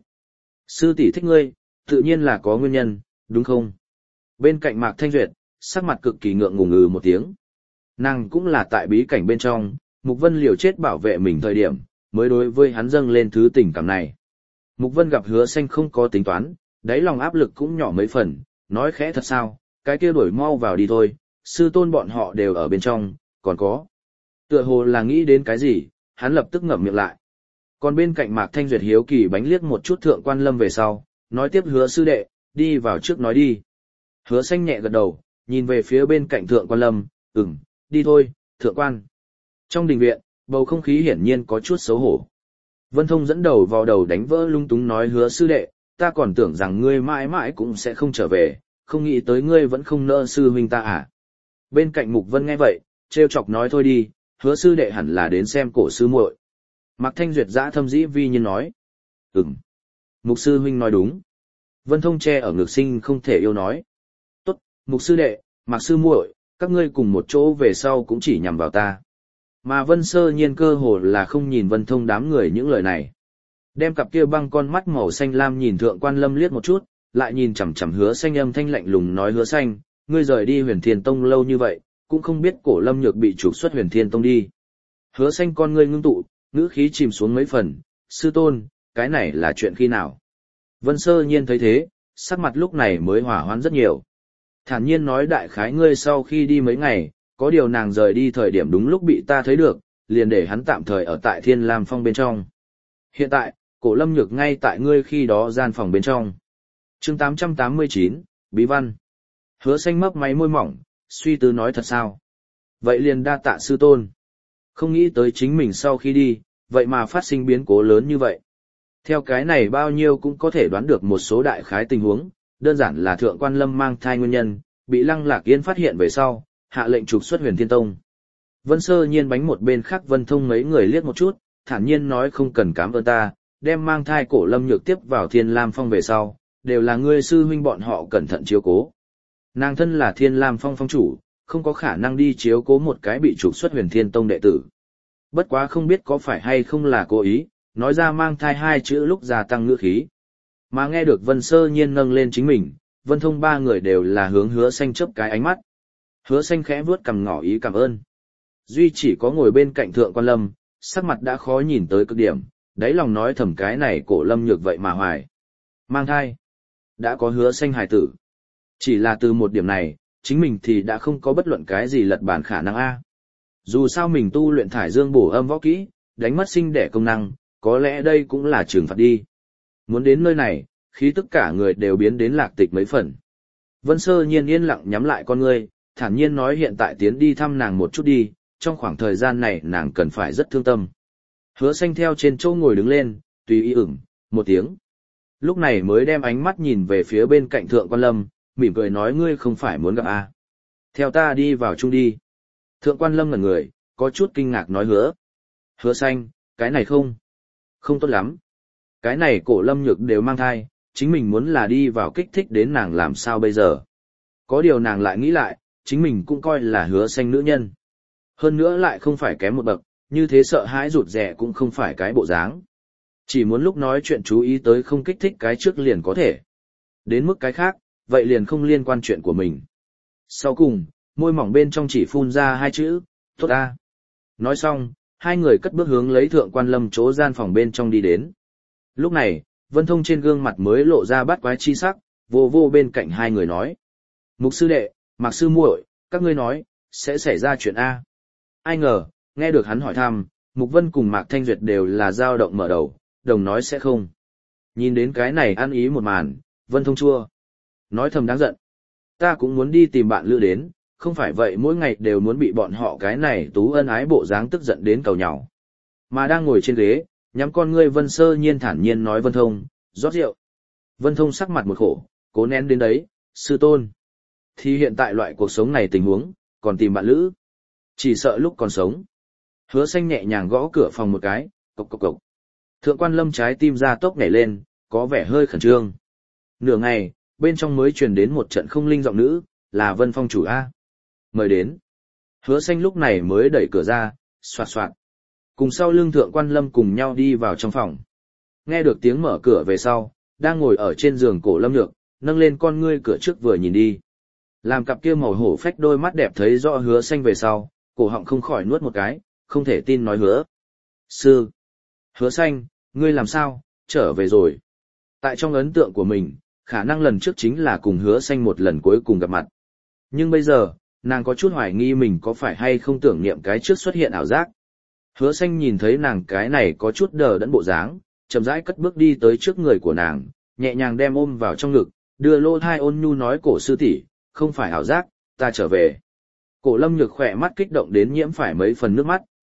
Sư tỷ thích ngươi, tự nhiên là có nguyên nhân, đúng không? Bên cạnh Mạc Thanh Duyệt, sắc mặt cực kỳ ngượng ngùng một tiếng. Nàng cũng là tại bí cảnh bên trong, Mục Vân liều chết bảo vệ mình thời điểm, mới đối với hắn dâng lên thứ tình cảm này. Mục Vân gặp Hứa Xanh không có tính toán, đáy lòng áp lực cũng nhỏ mấy phần, nói khẽ thật sao, cái kia đuổi mau vào đi thôi, sư tôn bọn họ đều ở bên trong, còn có. Tựa hồ là nghĩ đến cái gì, hắn lập tức ngậm miệng lại. Còn bên cạnh Mạc Thanh Duyệt hiếu kỳ bánh liếc một chút Thượng quan Lâm về sau, nói tiếp Hứa sư đệ, đi vào trước nói đi. Hứa Xanh nhẹ gật đầu, nhìn về phía bên cạnh Thượng quan Lâm, đi thôi, Thượng quan. Trong đình viện, bầu không khí hiển nhiên có chút xấu hổ. Vân Thông dẫn đầu vào đầu đánh vỡ lung túng nói Hứa sư đệ, ta còn tưởng rằng ngươi mãi mãi cũng sẽ không trở về, không nghĩ tới ngươi vẫn không nỡ sư huynh ta à. Bên cạnh Mục Vân nghe vậy, trêu chọc nói thôi đi, Hứa sư đệ hẳn là đến xem cổ sư muội. Mạc Thanh Duyệt dã thâm dĩ vi nhiên nói. Mục sư huynh nói đúng. Vân Thông che ở ngực sinh không thể yêu nói. Tốt, Mục sư đệ, Mạc sư muội, các ngươi cùng một chỗ về sau cũng chỉ nhằm vào ta. Mà Vân Sơ Nhiên cơ hồ là không nhìn Vân Thông đám người những lời này. Đem cặp kia băng con mắt màu xanh lam nhìn Thượng Quan Lâm liếc một chút, lại nhìn chằm chằm Hứa Xanh âm thanh lạnh lùng nói Hứa Xanh, ngươi rời đi Huyền Thiên Tông lâu như vậy, cũng không biết Cổ Lâm Nhược bị trục xuất Huyền Thiên Tông đi. Hứa Xanh con ngươi ngưng tụ, ngữ khí chìm xuống mấy phần, sư tôn, cái này là chuyện khi nào? Vân Sơ Nhiên thấy thế, sắc mặt lúc này mới hòa hoãn rất nhiều. Thản nhiên nói đại khái ngươi sau khi đi mấy ngày, có điều nàng rời đi thời điểm đúng lúc bị ta thấy được, liền để hắn tạm thời ở tại Thiên Lam Phong bên trong. Hiện tại, Cổ Lâm Nhược ngay tại ngươi khi đó gian phòng bên trong. Chương 889, Bí văn. Hứa Xanh mấp máy môi mỏng, suy tư nói thật sao? Vậy liền đa tạ sư tôn. Không nghĩ tới chính mình sau khi đi, vậy mà phát sinh biến cố lớn như vậy. Theo cái này bao nhiêu cũng có thể đoán được một số đại khái tình huống, đơn giản là Thượng Quan Lâm mang thai nguyên nhân, bị Lăng Lạc Yên phát hiện về sau, hạ lệnh trục xuất Huyền Thiên Tông. Vân Sơ Nhiên bánh một bên khác Vân Thông mấy người liếc một chút, thản nhiên nói không cần cảm ơn ta, đem mang thai Cổ Lâm Nhược tiếp vào Thiên Lam Phong về sau, đều là ngươi sư huynh bọn họ cẩn thận chiếu cố. Nàng thân là Thiên Lam Phong phong chủ, không có khả năng đi chiếu cố một cái bị trục xuất Huyền Thiên Tông đệ tử. Bất quá không biết có phải hay không là cố ý, nói ra mang thai hai chữ lúc gia tăng ngữ khí. Mà nghe được Vân Sơ Nhiên nâng lên chính mình, Vân Thông ba người đều là hướng Hứa Xanh chớp cái ánh mắt. Hứa Xanh khẽ vuốt cằm ngỏ ý cảm ơn. Duy chỉ có ngồi bên cạnh Thượng Quan Lâm, sắc mặt đã khó nhìn tới cực điểm, đáy lòng nói thầm cái này Cổ Lâm Nhược vậy mà hoài. Mang thai. Đã có Hứa Xanh hài tử. Chỉ là từ một điểm này, chính mình thì đã không có bất luận cái gì lật bản khả năng A. Dù sao mình tu luyện thải dương bổ âm võ kỹ, đánh mất sinh đẻ công năng, có lẽ đây cũng là trừng phạt đi. Muốn đến nơi này, khí tất cả người đều biến đến lạc tịch mấy phần. Vân Sơ Nhiên yên lặng nhắm lại con ngươi, thản nhiên nói hiện tại tiến đi thăm nàng một chút đi, trong khoảng thời gian này nàng cần phải rất thương tâm. Hứa Xanh theo trên chỗ ngồi đứng lên, tùy ý một tiếng. Lúc này mới đem ánh mắt nhìn về phía bên cạnh Thượng Quan Lâm, mỉm cười nói ngươi không phải muốn gặp a? Theo ta đi vào chung đi. Thượng Quan Lâm ngẩn người, có chút kinh ngạc nói Hứa Xanh, cái này không tốt lắm. Cái này Cổ Lâm Nhược đều mang thai, chính mình muốn là đi vào kích thích đến nàng làm sao bây giờ. Có điều nàng lại nghĩ lại, chính mình cũng coi là Hứa Xanh nữ nhân. Hơn nữa lại không phải kém một bậc, như thế sợ hãi rụt rè cũng không phải cái bộ dáng. Chỉ muốn lúc nói chuyện chú ý tới không kích thích cái trước liền có thể. Đến mức cái khác, vậy liền không liên quan chuyện của mình. Sau cùng, môi mỏng bên trong chỉ phun ra hai chữ, tốt a. Nói xong, hai người cất bước hướng lấy Thượng Quan Lâm chỗ gian phòng bên trong đi đến. Lúc này, Vân Thông trên gương mặt mới lộ ra bát quái chi sắc, vô vô bên cạnh hai người nói. Mục sư đệ, Mạc sư muội, các ngươi nói, sẽ xảy ra chuyện A. Ai ngờ, nghe được hắn hỏi thăm, Mục Vân cùng Mạc Thanh Duyệt đều là dao động mở đầu, đồng nói sẽ không. Nhìn đến cái này ăn ý một màn, Vân Thông chua. Nói thầm đáng giận. Ta cũng muốn đi tìm bạn lữ đến, không phải vậy mỗi ngày đều muốn bị bọn họ cái này tú ân ái bộ dáng tức giận đến cầu nhào. Mà đang ngồi trên ghế, nhắm con ngươi Vân Sơ Nhiên thản nhiên nói Vân Thông, rót rượu. Vân Thông sắc mặt một khổ, cố nén đến đấy, sư tôn. Thì hiện tại loại cuộc sống này tình huống, còn tìm bạn lữ. Chỉ sợ lúc còn sống. Hứa Xanh nhẹ nhàng gõ cửa phòng một cái, cộc cộc cộc. Thượng Quan Lâm trái tim ra tốc nhảy lên, có vẻ hơi khẩn trương. Nửa ngày, bên trong mới truyền đến một trận không linh giọng nữ, là Vân Phong chủ A. Mời đến. Hứa Xanh lúc này mới đẩy cửa ra, xoạt xoạt. Cùng sau lưng Thượng Quan Lâm cùng nhau đi vào trong phòng. Nghe được tiếng mở cửa về sau, đang ngồi ở trên giường Cổ Lâm Nhược, nâng lên con ngươi cửa trước vừa nhìn đi. Làm cặp kia màu hổ phách đôi mắt đẹp thấy rõ Hứa Xanh về sau, cổ họng không khỏi nuốt một cái, không thể tin nói Sư. Hứa Xanh, ngươi làm sao, trở về rồi. Tại trong ấn tượng của mình, khả năng lần trước chính là cùng Hứa Xanh một lần cuối cùng gặp mặt. Nhưng bây giờ, nàng có chút hoài nghi mình có phải hay không tưởng niệm cái trước xuất hiện ảo giác. Hứa Xanh nhìn thấy nàng cái này có chút đờ đẫn bộ dáng, chậm rãi cất bước đi tới trước người của nàng, nhẹ nhàng đem ôm vào trong ngực, đưa lô thai ôn nhu nói Cổ sư tỷ, không phải ảo giác, ta trở về. Cổ Lâm Nhược khỏe mắt kích động đến nhiễm phải mấy phần nước mắt,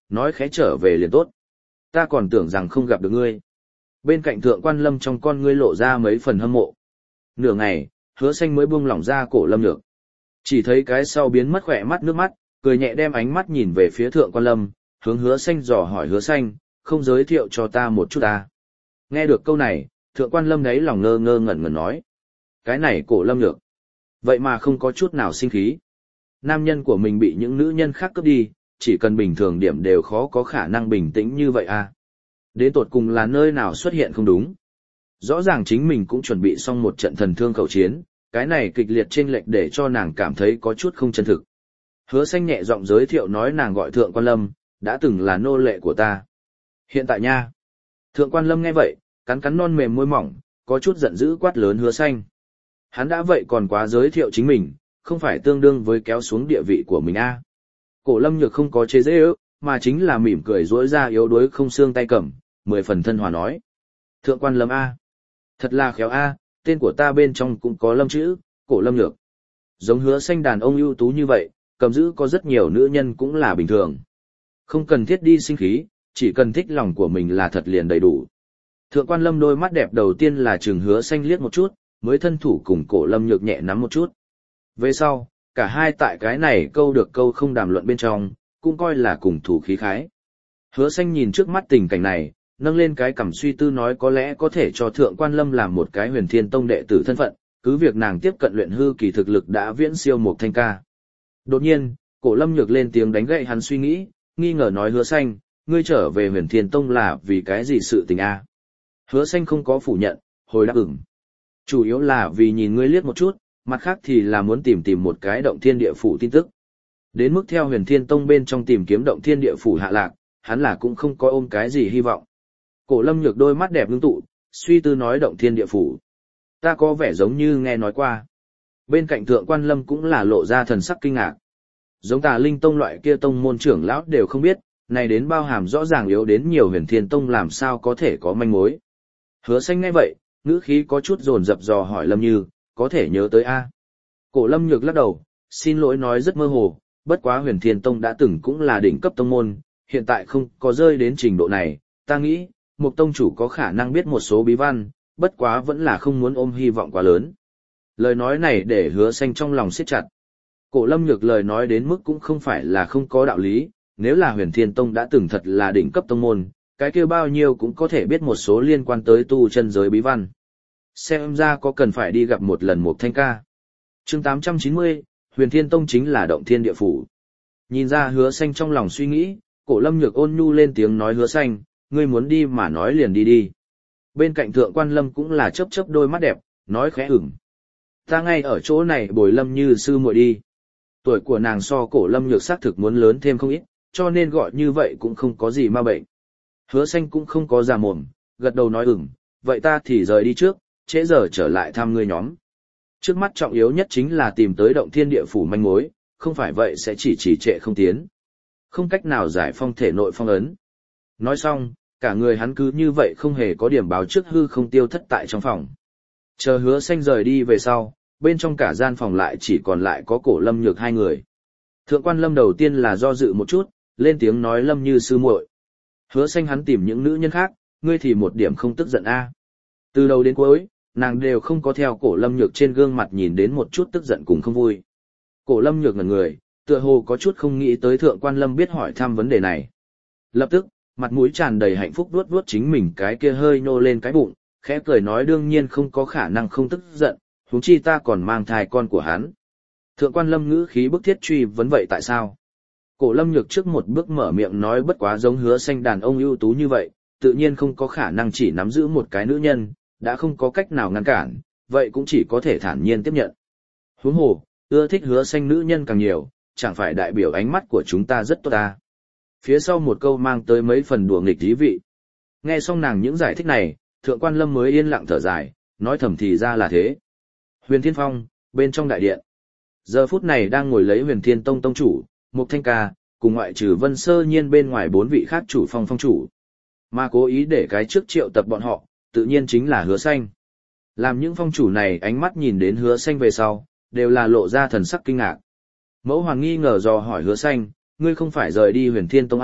nói khẽ trở về liền tốt. Ta còn tưởng rằng không gặp được ngươi. Bên cạnh Thượng Quan Lâm trong con ngươi lộ ra mấy phần hâm mộ. Nửa ngày, Hứa Xanh mới buông lỏng ra Cổ Lâm Nhược. Chỉ thấy cái sau biến mất khỏe mắt nước mắt, cười nhẹ đem ánh mắt nhìn về phía Thượng Quan Lâm, hướng Hứa Xanh dò hỏi Hứa Xanh, không giới thiệu cho ta một chút ta. Nghe được câu này, Thượng Quan Lâm đấy lòng ngơ ngơ ngẩn ngẩn nói. Cái này Cổ Lâm Nhược. Vậy mà không có chút nào sinh khí. Nam nhân của mình bị những nữ nhân khác cướp đi, chỉ cần bình thường điểm đều khó có khả năng bình tĩnh như vậy à. Đến tột cùng là nơi nào xuất hiện không đúng. Rõ ràng chính mình cũng chuẩn bị xong một trận thần thương khẩu chiến, cái này kịch liệt chênh lệch để cho nàng cảm thấy có chút không chân thực. Hứa Xanh nhẹ giọng giới thiệu nói nàng gọi Thượng Quan Lâm, đã từng là nô lệ của ta. Hiện tại nha. Thượng Quan Lâm nghe vậy, cắn cắn non mềm môi mỏng, có chút giận dữ quát lớn Hứa Xanh. Hắn đã vậy còn quá giới thiệu chính mình, không phải tương đương với kéo xuống địa vị của mình a. Cổ Lâm Nhược không có chế giễu, mà chính là mỉm cười duỗi ra yếu đuối không xương tay cầm, 10 phần thân hòa nói. Thượng Quan Lâm a. Thật là khéo a, tên của ta bên trong cũng có Lâm chữ, Cổ Lâm Nhược. Giống Hứa Xanh đàn ông ưu tú như vậy, cầm giữ có rất nhiều nữ nhân cũng là bình thường. Không cần thiết đi sinh khí, chỉ cần thích lòng của mình là thật liền đầy đủ. Thượng Quan Lâm đôi mắt đẹp đầu tiên là chừng Hứa Xanh liếc một chút, mới thân thủ cùng Cổ Lâm Nhược nhẹ nắm một chút. Về sau, cả hai tại cái này câu được câu không đàm luận bên trong, cũng coi là cùng thủ khí khái. Hứa Xanh nhìn trước mắt tình cảnh này, nâng lên cái cằm suy tư nói có lẽ có thể cho Thượng Quan Lâm làm một cái Huyền Thiên Tông đệ tử thân phận, cứ việc nàng tiếp cận luyện hư kỳ thực lực đã viễn siêu một thanh ca. Đột nhiên, Cổ Lâm Nhược lên tiếng đánh gậy hắn suy nghĩ, nghi ngờ nói Hứa Xanh, ngươi trở về Huyền Thiên Tông là vì cái gì sự tình a? Hứa Xanh không có phủ nhận, hồi đáp ửng. Chủ yếu là vì nhìn ngươi liếc một chút, mặt khác thì là muốn tìm một cái động thiên địa phủ tin tức. Đến mức theo Huyền Thiên Tông bên trong tìm kiếm động thiên địa phủ hạ lạc, hắn là cũng không có ôm cái gì hy vọng. Cổ Lâm Nhược đôi mắt đẹp ngưng tụ, suy tư nói động thiên địa phủ. Ta có vẻ giống như nghe nói qua. Bên cạnh Thượng Quan Lâm cũng là lộ ra thần sắc kinh ngạc. Giống Tà Linh Tông loại kia tông môn trưởng lão đều không biết, này đến bao hàm rõ ràng yếu đến nhiều Huyền Thiên Tông làm sao có thể có manh mối. Hứa Xanh nghe vậy, ngữ khí có chút dồn dập dò hỏi Lâm Như, có thể nhớ tới a? Cổ Lâm Nhược lắc đầu, xin lỗi nói rất mơ hồ, bất quá Huyền Thiên Tông đã từng cũng là đỉnh cấp tông môn, hiện tại không có rơi đến trình độ này, ta nghĩ, một tông chủ có khả năng biết một số bí văn, bất quá vẫn là không muốn ôm hy vọng quá lớn. Lời nói này để Hứa Xanh trong lòng siết chặt. Cổ Lâm Nhược lời nói đến mức cũng không phải là không có đạo lý, nếu là Huyền Thiên Tông đã từng thật là đỉnh cấp tông môn, cái kia bao nhiêu cũng có thể biết một số liên quan tới tu chân giới bí văn. Xem ra có cần phải đi gặp một lần một thanh ca. Chương 890, Huyền Thiên Tông chính là động thiên địa phủ. Nhìn ra Hứa Xanh trong lòng suy nghĩ, Cổ Lâm Nhược ôn nhu lên tiếng nói Hứa Xanh, ngươi muốn đi mà nói liền đi đi. Bên cạnh Thượng Quan Lâm cũng là chớp chớp đôi mắt đẹp, nói khẽ ửng. Ta ngay ở chỗ này bồi Lâm Như sư muội đi. Tuổi của nàng so Cổ Lâm Nhược xác thực muốn lớn thêm không ít, cho nên gọi như vậy cũng không có gì ma bệnh. Hứa Xanh cũng không có già mồm, gật đầu nói ửng, vậy ta thì rời đi trước, trễ giờ trở lại thăm ngươi nhóm. Trước mắt trọng yếu nhất chính là tìm tới động thiên địa phủ manh mối, không phải vậy sẽ chỉ trệ không tiến. Không cách nào giải phong thể nội phong ấn. Nói xong, cả người hắn cứ như vậy không hề có điểm báo trước hư không tiêu thất tại trong phòng. Chờ Hứa Xanh rời đi về sau, bên trong cả gian phòng lại chỉ còn lại có Cổ Lâm Nhược hai người. Thượng Quan Lâm đầu tiên là do dự một chút, lên tiếng nói Lâm Như sư muội. Hứa Xanh hắn tìm những nữ nhân khác, ngươi thì một điểm không tức giận a? Từ đầu đến cuối, nàng đều không có theo Cổ Lâm Nhược trên gương mặt nhìn đến một chút tức giận cùng không vui. Cổ Lâm Nhược ngẩn người, tựa hồ có chút không nghĩ tới Thượng Quan Lâm biết hỏi thăm vấn đề này. Lập tức, mặt mũi tràn đầy hạnh phúc vuốt vuốt chính mình cái kia hơi nô lên cái bụng, khẽ cười nói đương nhiên không có khả năng không tức giận, huống chi ta còn mang thai con của hắn. Thượng Quan Lâm ngữ khí bức thiết truy vấn vậy tại sao? Cổ Lâm Nhược trước một bước mở miệng nói bất quá giống Hứa Xanh đàn ông ưu tú như vậy, tự nhiên không có khả năng chỉ nắm giữ một cái nữ nhân, đã không có cách nào ngăn cản, vậy cũng chỉ có thể thản nhiên tiếp nhận. Huống hồ, ưa thích Hứa Xanh nữ nhân càng nhiều, chẳng phải đại biểu ánh mắt của chúng ta rất tốt ta. Phía sau một câu mang tới mấy phần đùa nghịch thú vị. Nghe xong nàng những giải thích này, Thượng Quan Lâm mới yên lặng thở dài, nói thầm thì ra là thế. Huyền Thiên Phong, bên trong đại điện. Giờ phút này đang ngồi lấy Huyền Thiên Tông tông chủ, Mục Thanh Ca, cùng ngoại trừ Vân Sơ Nhiên bên ngoài 4 vị khác chủ phong chủ. Mà cố ý để cái trước triệu tập bọn họ, tự nhiên chính là Hứa Xanh. Làm những phong chủ này ánh mắt nhìn đến Hứa Xanh về sau, đều là lộ ra thần sắc kinh ngạc. Mẫu Hoàng nghi ngờ dò hỏi Hứa Xanh, ngươi không phải rời đi Huyền Thiên Tông A,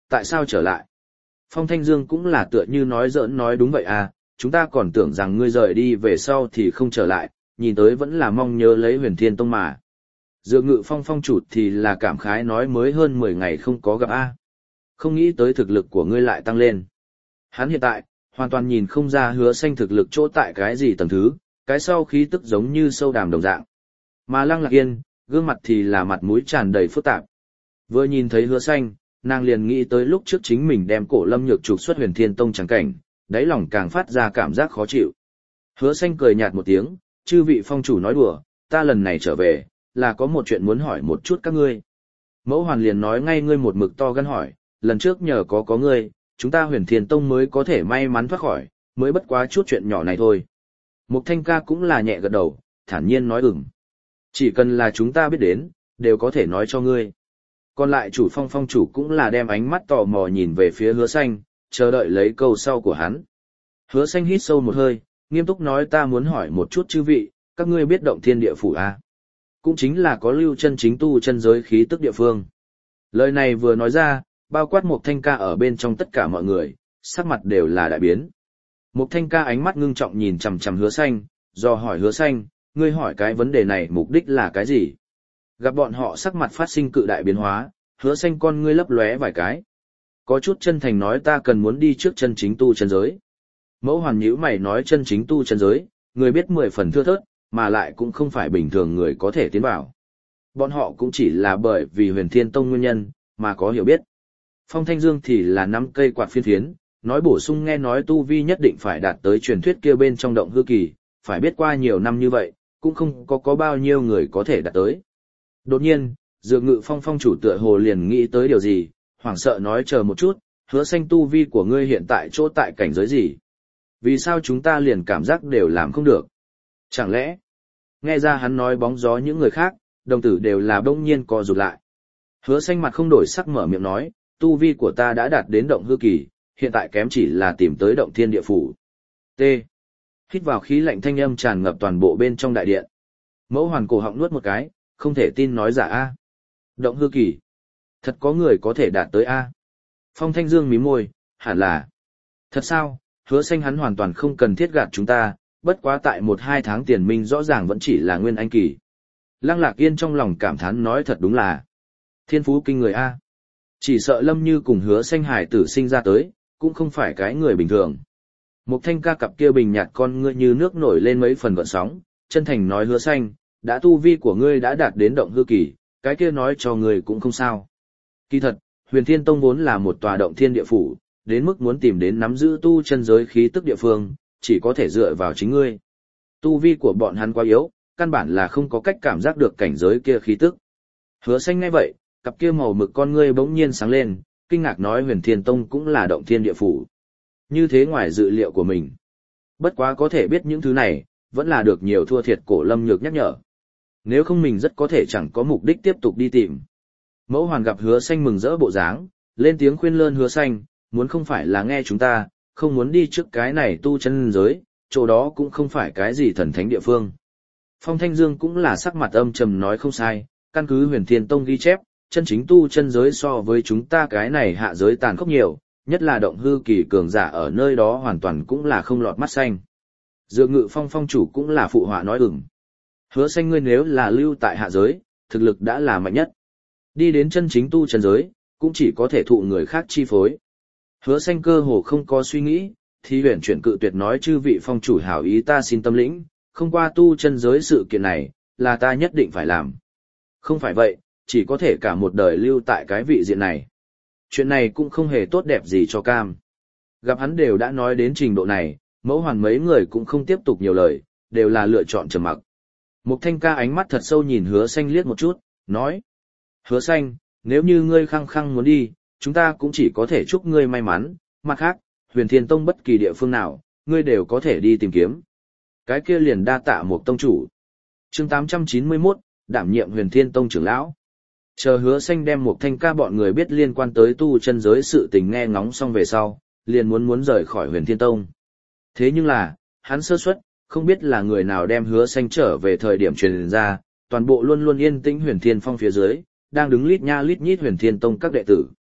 tại sao trở lại? Phong Thanh Dương cũng là tựa như nói giỡn nói đúng vậy à, chúng ta còn tưởng rằng ngươi rời đi về sau thì không trở lại, nhìn tới vẫn là mong nhớ lấy Huyền Thiên Tông mà. Dược Ngự Phong phong chủ thì là cảm khái nói mới hơn 10 ngày không có gặp a. Không nghĩ tới thực lực của ngươi lại tăng lên. Hắn hiện tại, hoàn toàn nhìn không ra Hứa Xanh thực lực chỗ tại cái gì tầng thứ, cái sau khí tức giống như sâu đàm đồng dạng. Mà Lăng Lạc Yên, gương mặt thì là mặt mũi tràn đầy phức tạp. Vừa nhìn thấy Hứa Xanh, nàng liền nghĩ tới lúc trước chính mình đem Cổ Lâm Nhược trục xuất Huyền Thiên Tông chẳng cảnh, đáy lòng càng phát ra cảm giác khó chịu. Hứa Xanh cười nhạt một tiếng, chư vị phong chủ nói đùa, ta lần này trở về, là có một chuyện muốn hỏi một chút các ngươi. Mẫu Hoàn liền nói ngay ngươi một mực to gan hỏi, lần trước nhờ có ngươi, chúng ta Huyền Thiên Tông mới có thể may mắn thoát khỏi, mới bất quá chút chuyện nhỏ này thôi. Mục Thanh ca cũng là nhẹ gật đầu, thản nhiên nói ừm. Chỉ cần là chúng ta biết đến, đều có thể nói cho ngươi. Còn lại chủ phong phong chủ cũng là đem ánh mắt tò mò nhìn về phía Hứa Xanh, chờ đợi lấy câu sau của hắn. Hứa Xanh hít sâu một hơi, nghiêm túc nói ta muốn hỏi một chút chư vị, các ngươi biết Động Thiên Địa Phủ à? Cũng chính là có lưu chân chính tu chân giới khí tức địa phương. Lời này vừa nói ra, bao quát Mục Thanh ca ở bên trong tất cả mọi người, sắc mặt đều là đại biến. Mục Thanh ca ánh mắt ngưng trọng nhìn chằm chằm Hứa Xanh, do hỏi Hứa Xanh, ngươi hỏi cái vấn đề này mục đích là cái gì? Gặp bọn họ sắc mặt phát sinh cự đại biến hóa, Hứa Xanh con ngươi lấp lóe vài cái. Có chút chân thành nói ta cần muốn đi trước chân chính tu chân giới. Mẫu Hoàn nhíu mày nói chân chính tu chân giới, người biết 10 phần thưa thớt, mà lại cũng không phải bình thường người có thể tiến vào. Bọn họ cũng chỉ là bởi vì Huyền Thiên Tông nguyên nhân, mà có hiểu biết. Phong Thanh Dương thì là nắm cây quạt phiến phiến, nói bổ sung nghe nói tu vi nhất định phải đạt tới truyền thuyết kia bên trong động hư kỳ, phải biết qua nhiều năm như vậy, cũng không có bao nhiêu người có thể đạt tới. Đột nhiên, Dược Ngự Phong phong chủ tựa hồ liền nghĩ tới điều gì, hoảng sợ nói chờ một chút, Hứa Xanh tu vi của ngươi hiện tại chỗ tại cảnh giới gì? Vì sao chúng ta liền cảm giác đều làm không được? Chẳng lẽ, nghe ra hắn nói bóng gió những người khác, đồng tử đều là bỗng nhiên co rụt lại. Hứa Xanh mặt không đổi sắc mở miệng nói, tu vi của ta đã đạt đến động hư kỳ, hiện tại kém chỉ là tìm tới Động Thiên Địa Phủ. T. Hít vào khí lạnh thanh âm tràn ngập toàn bộ bên trong đại điện. Mẫu Hoàn cổ họng nuốt một cái, không thể tin nói giả a. Động hư kỳ. Thật có người có thể đạt tới a. Phong Thanh Dương mím môi, hẳn là. Thật sao, Hứa Xanh hắn hoàn toàn không cần thiết gạt chúng ta, bất quá tại 1-2 tháng tiền minh rõ ràng vẫn chỉ là nguyên anh kỳ. Lăng Lạc Yên trong lòng cảm thán nói thật đúng là thiên phú kinh người a. Chỉ sợ Lâm Như cùng Hứa Xanh hải tử sinh ra tới, cũng không phải cái người bình thường. Mục Thanh ca cặp kia bình nhạt con ngươi như nước nổi lên mấy phần gợn sóng, chân thành nói Hứa Xanh, đã tu vi của ngươi đã đạt đến động hư kỳ, cái kia nói cho ngươi cũng không sao. Kỳ thật, Huyền Thiên Tông vốn là một tòa động thiên địa phủ, đến mức muốn tìm đến nắm giữ tu chân giới khí tức địa phương, chỉ có thể dựa vào chính ngươi. Tu vi của bọn hắn quá yếu, căn bản là không có cách cảm giác được cảnh giới kia khí tức. Hứa Xanh nghe vậy, cặp kia màu mực con ngươi bỗng nhiên sáng lên, kinh ngạc nói Huyền Thiên Tông cũng là động thiên địa phủ. Như thế ngoài dự liệu của mình. Bất quá có thể biết những thứ này, vẫn là được nhiều thua thiệt Cổ Lâm Nhược nhắc nhở. Nếu không mình rất có thể chẳng có mục đích tiếp tục đi tìm. Mẫu Hoàn gặp Hứa Xanh mừng rỡ bộ dáng, lên tiếng khuyên lơn Hứa Xanh, muốn không phải là nghe chúng ta, không muốn đi trước cái này tu chân giới, chỗ đó cũng không phải cái gì thần thánh địa phương. Phong Thanh Dương cũng là sắc mặt âm trầm nói không sai, căn cứ Huyền Thiên Tông ghi chép, chân chính tu chân giới so với chúng ta cái này hạ giới tàn khốc nhiều, nhất là động hư kỳ cường giả ở nơi đó hoàn toàn cũng là không lọt mắt xanh. Dược Ngự Phong phong chủ cũng là phụ họa nói ừm. Hứa Xanh ngươi nếu là lưu tại hạ giới, thực lực đã là mạnh nhất. Đi đến chân chính tu chân giới, cũng chỉ có thể thụ người khác chi phối. Hứa Xanh cơ hồ không có suy nghĩ, thì huyền chuyển cự tuyệt nói chư vị phong chủ hảo ý ta xin tâm lĩnh, không qua tu chân giới sự kiện này, là ta nhất định phải làm. Không phải vậy, chỉ có thể cả một đời lưu tại cái vị diện này. Chuyện này cũng không hề tốt đẹp gì cho cam. Gặp hắn đều đã nói đến trình độ này, Mẫu Hoàn mấy người cũng không tiếp tục nhiều lời, đều là lựa chọn trầm mặc. Mục Thanh ca ánh mắt thật sâu nhìn Hứa Xanh liếc một chút, nói. Hứa Xanh, nếu như ngươi khăng khăng muốn đi, chúng ta cũng chỉ có thể chúc ngươi may mắn, mặt khác, Huyền Thiên Tông bất kỳ địa phương nào, ngươi đều có thể đi tìm kiếm. Cái kia liền đa tạ Mục tông chủ. Chương 891, đảm nhiệm Huyền Thiên Tông trưởng lão. Chờ Hứa Xanh đem Mục Thanh ca bọn người biết liên quan tới tu chân giới sự tình nghe ngóng xong về sau, liền muốn rời khỏi Huyền Thiên Tông. Thế nhưng là, hắn sơ suất, không biết là người nào đem Hứa Xanh trở về thời điểm truyền ra, toàn bộ luôn luôn yên tĩnh Huyền Thiên Phong phía dưới, đang đứng lít nha lít nhít Huyền Thiên Tông các đệ tử.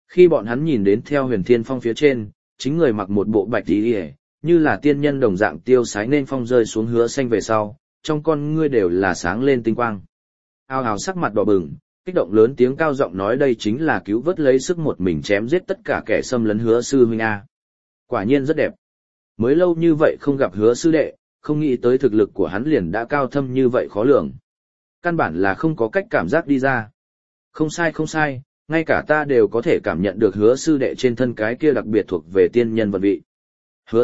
Khi bọn hắn nhìn đến theo Huyền Thiên Phong phía trên, chính người mặc một bộ bạch y, như là tiên nhân đồng dạng tiêu sái nên phong rơi xuống Hứa Xanh về sau, trong con ngươi đều là sáng lên tinh quang. Ao ào sắc mặt đỏ bừng, kích động lớn tiếng cao giọng nói đây chính là cứu vớt lấy sức một mình chém giết tất cả kẻ xâm lấn Hứa sư huynh a. Quả nhiên rất đẹp. Mới lâu như vậy không gặp Hứa sư đệ, không nghĩ tới thực lực của hắn liền đã cao thâm như vậy khó lường. Căn bản là không có cách cảm giác đi ra. Không sai không sai, ngay cả ta đều có thể cảm nhận được Hứa sư đệ trên thân cái kia đặc biệt thuộc về tiên nhân vận vị. Hứa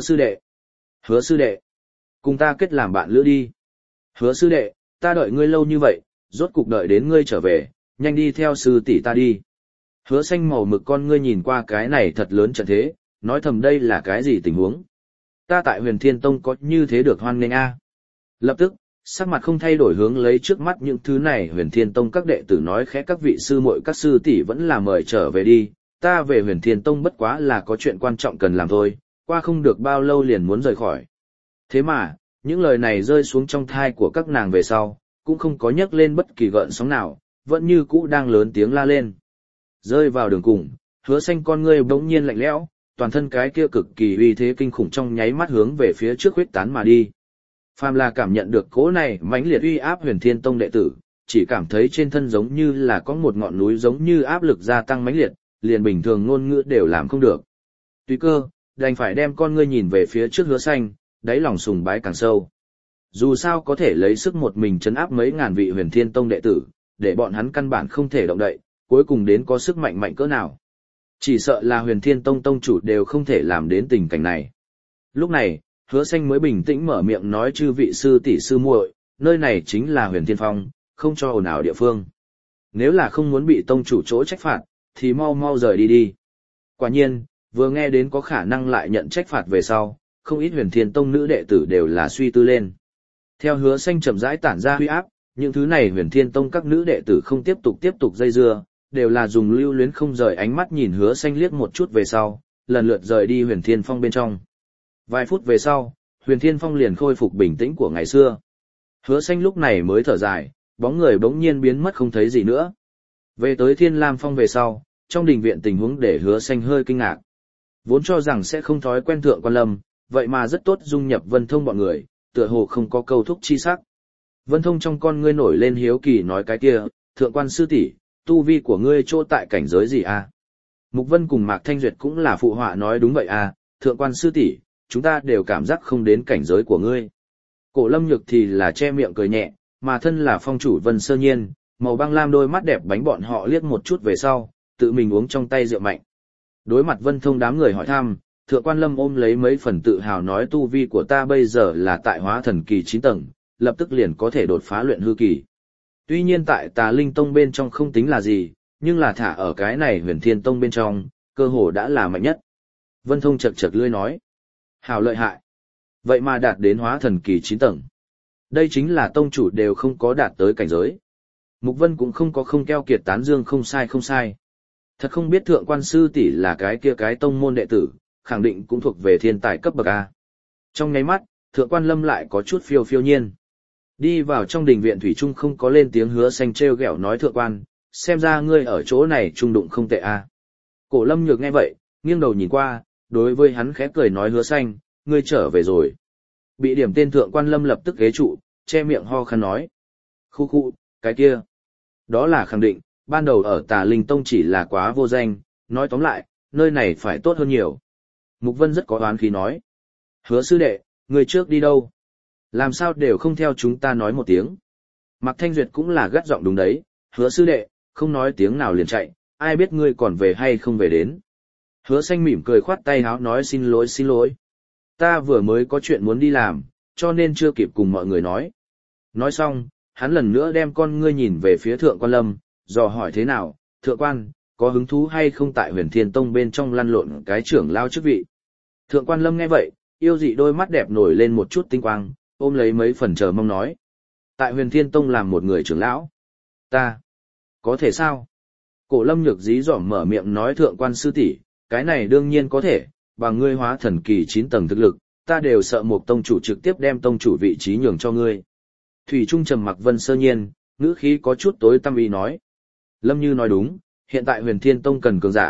sư đệ, cùng ta kết làm bạn lữ đi. Hứa sư đệ, ta đợi ngươi lâu như vậy, rốt cục đợi đến ngươi trở về, nhanh đi theo sư tỷ ta đi. Hứa Xanh màu mực con ngươi nhìn qua cái này thật lớn trận thế, nói thầm đây là cái gì tình huống. Ta tại Huyền Thiên Tông có như thế được hoan nghênh a. Lập tức, sắc mặt không thay đổi hướng lấy trước mắt những thứ này Huyền Thiên Tông các đệ tử nói khẽ các vị sư muội các sư tỷ vẫn là mời trở về đi, ta về Huyền Thiên Tông bất quá là có chuyện quan trọng cần làm thôi, qua không được bao lâu liền muốn rời khỏi. Thế mà, những lời này rơi xuống trong thai của các nàng về sau, cũng không có nhấc lên bất kỳ gợn sóng nào, vẫn như cũ đang lớn tiếng la lên. Rơi vào đường cùng, Hứa Xanh con ngươi bỗng nhiên lạnh lẽo, toàn thân cái kia cực kỳ uy thế kinh khủng trong nháy mắt hướng về phía trước huyết tán mà đi. Phàm là cảm nhận được cỗ này mãnh liệt uy áp Huyền Thiên Tông đệ tử, chỉ cảm thấy trên thân giống như là có một ngọn núi giống như áp lực gia tăng mãnh liệt, liền bình thường ngôn ngữ đều làm không được. Tùy cơ, đành phải đem con ngươi nhìn về phía trước Hứa Xanh, đáy lòng sùng bái càng sâu. Dù sao có thể lấy sức một mình trấn áp mấy ngàn vị Huyền Thiên Tông đệ tử, để bọn hắn căn bản không thể động đậy, cuối cùng đến có sức mạnh mạnh cỡ nào. Chỉ sợ là Huyền Thiên Tông tông chủ đều không thể làm đến tình cảnh này. Lúc này, Hứa Xanh mới bình tĩnh mở miệng nói chư vị sư tỷ sư muội, nơi này chính là Huyền Thiên Phong, không cho ồn ào địa phương. Nếu là không muốn bị tông chủ chỗ trách phạt, thì mau mau rời đi đi. Quả nhiên, vừa nghe đến có khả năng lại nhận trách phạt về sau, không ít Huyền Thiên Tông nữ đệ tử đều là suy tư lên. Theo Hứa Xanh chậm rãi tản ra huy áp, những thứ này Huyền Thiên Tông các nữ đệ tử không tiếp tục dây dưa, đều là dùng lưu luyến không rời ánh mắt nhìn Hứa Xanh liếc một chút về sau, lần lượt rời đi Huyền Thiên Phong bên trong. Vài phút về sau, Huyền Thiên Phong liền khôi phục bình tĩnh của ngày xưa. Hứa Xanh lúc này mới thở dài, bóng người bỗng nhiên biến mất không thấy gì nữa. Về tới Thiên Lam Phong về sau, trong đình viện tình huống để Hứa Xanh hơi kinh ngạc. Vốn cho rằng sẽ không thói quen Thượng Quan Lâm, vậy mà rất tốt dung nhập Vân Thông bọn người, tựa hồ không có câu thúc chi sắc. Vân Thông trong con ngươi nổi lên hiếu kỳ nói cái kia, Thượng Quan sư tỷ, tu vi của ngươi chỗ tại cảnh giới gì a? Mục Vân cùng Mạc Thanh Duyệt cũng là phụ họa nói đúng vậy a, Thượng Quan sư tỷ, chúng ta đều cảm giác không đến cảnh giới của ngươi. Cổ Lâm Nhược thì là che miệng cười nhẹ, mà thân là phong chủ Vân Sơ Nhiên, màu băng lam đôi mắt đẹp bánh bọn họ liếc một chút về sau, tự mình uống trong tay rượu mạnh. Đối mặt Vân Thông đám người hỏi thăm, Thượng Quan Lâm ôm lấy mấy phần tự hào nói tu vi của ta bây giờ là tại hóa thần kỳ 9 tầng, lập tức liền có thể đột phá luyện hư kỳ. Tuy nhiên tại Tà Linh Tông bên trong không tính là gì, nhưng là thả ở cái này Huyền Thiên Tông bên trong, cơ hồ đã là mạnh nhất. Vân Thông chật chật lưỡi nói, hào lợi hại. Vậy mà đạt đến hóa thần kỳ 9 tầng. Đây chính là tông chủ đều không có đạt tới cảnh giới. Mục Vân cũng không có không keo kiệt tán dương không sai không sai. Thật không biết Thượng Quan sư tỷ là cái kia cái tông môn đệ tử, khẳng định cũng thuộc về thiên tài cấp bậc A. Trong nháy mắt, Thượng Quan Lâm lại có chút phiêu phiêu nhiên. Đi vào trong đình viện thủy trung không có lên tiếng Hứa Xanh trêu ghẹo nói Thượng Quan, xem ra ngươi ở chỗ này trung đụng không tệ A. Cổ Lâm Nhược nghe vậy, nghiêng đầu nhìn qua, đối với hắn khẽ cười nói Hứa Xanh, ngươi trở về rồi. Bị điểm tên Thượng Quan Lâm lập tức ghé trụ, che miệng ho khan nói. Khu khu, cái kia. Đó là khẳng định, ban đầu ở Tà Linh Tông chỉ là quá vô danh, nói tóm lại, nơi này phải tốt hơn nhiều. Mục Vân rất có oán khí nói. Hứa sư đệ, người trước đi đâu? Làm sao đều không theo chúng ta nói một tiếng. Mạc Thanh Duyệt cũng là gắt giọng đúng đấy, Hứa sư đệ, không nói tiếng nào liền chạy, ai biết ngươi còn về hay không về đến. Hứa Xanh mỉm cười khoát tay háo nói xin lỗi. Ta vừa mới có chuyện muốn đi làm, cho nên chưa kịp cùng mọi người nói. Nói xong, hắn lần nữa đem con ngươi nhìn về phía Thượng Quan Lâm, dò hỏi thế nào, Thượng Quan, có hứng thú hay không tại Huyền Thiên Tông bên trong lăn lộn cái trưởng lao chức vị. Thượng Quan Lâm nghe vậy, yêu dị đôi mắt đẹp nổi lên một chút tinh quang, ôm lấy mấy phần chờ mong nói. Tại Huyền Thiên Tông làm một người trưởng lão. Ta. Có thể sao? Cổ Lâm Nhược dí dỏm mở miệng nói Thượng Quan sư tỷ, cái này đương nhiên có thể, bằng ngươi hóa thần kỳ 9 tầng thực lực, ta đều sợ một tông chủ trực tiếp đem tông chủ vị trí nhường cho ngươi. Thủy Trung trầm mặc Vân Sơ Nhiên, ngữ khí có chút tối tăm ý nói. Lâm Như nói đúng, hiện tại Huyền Thiên Tông cần cường giả,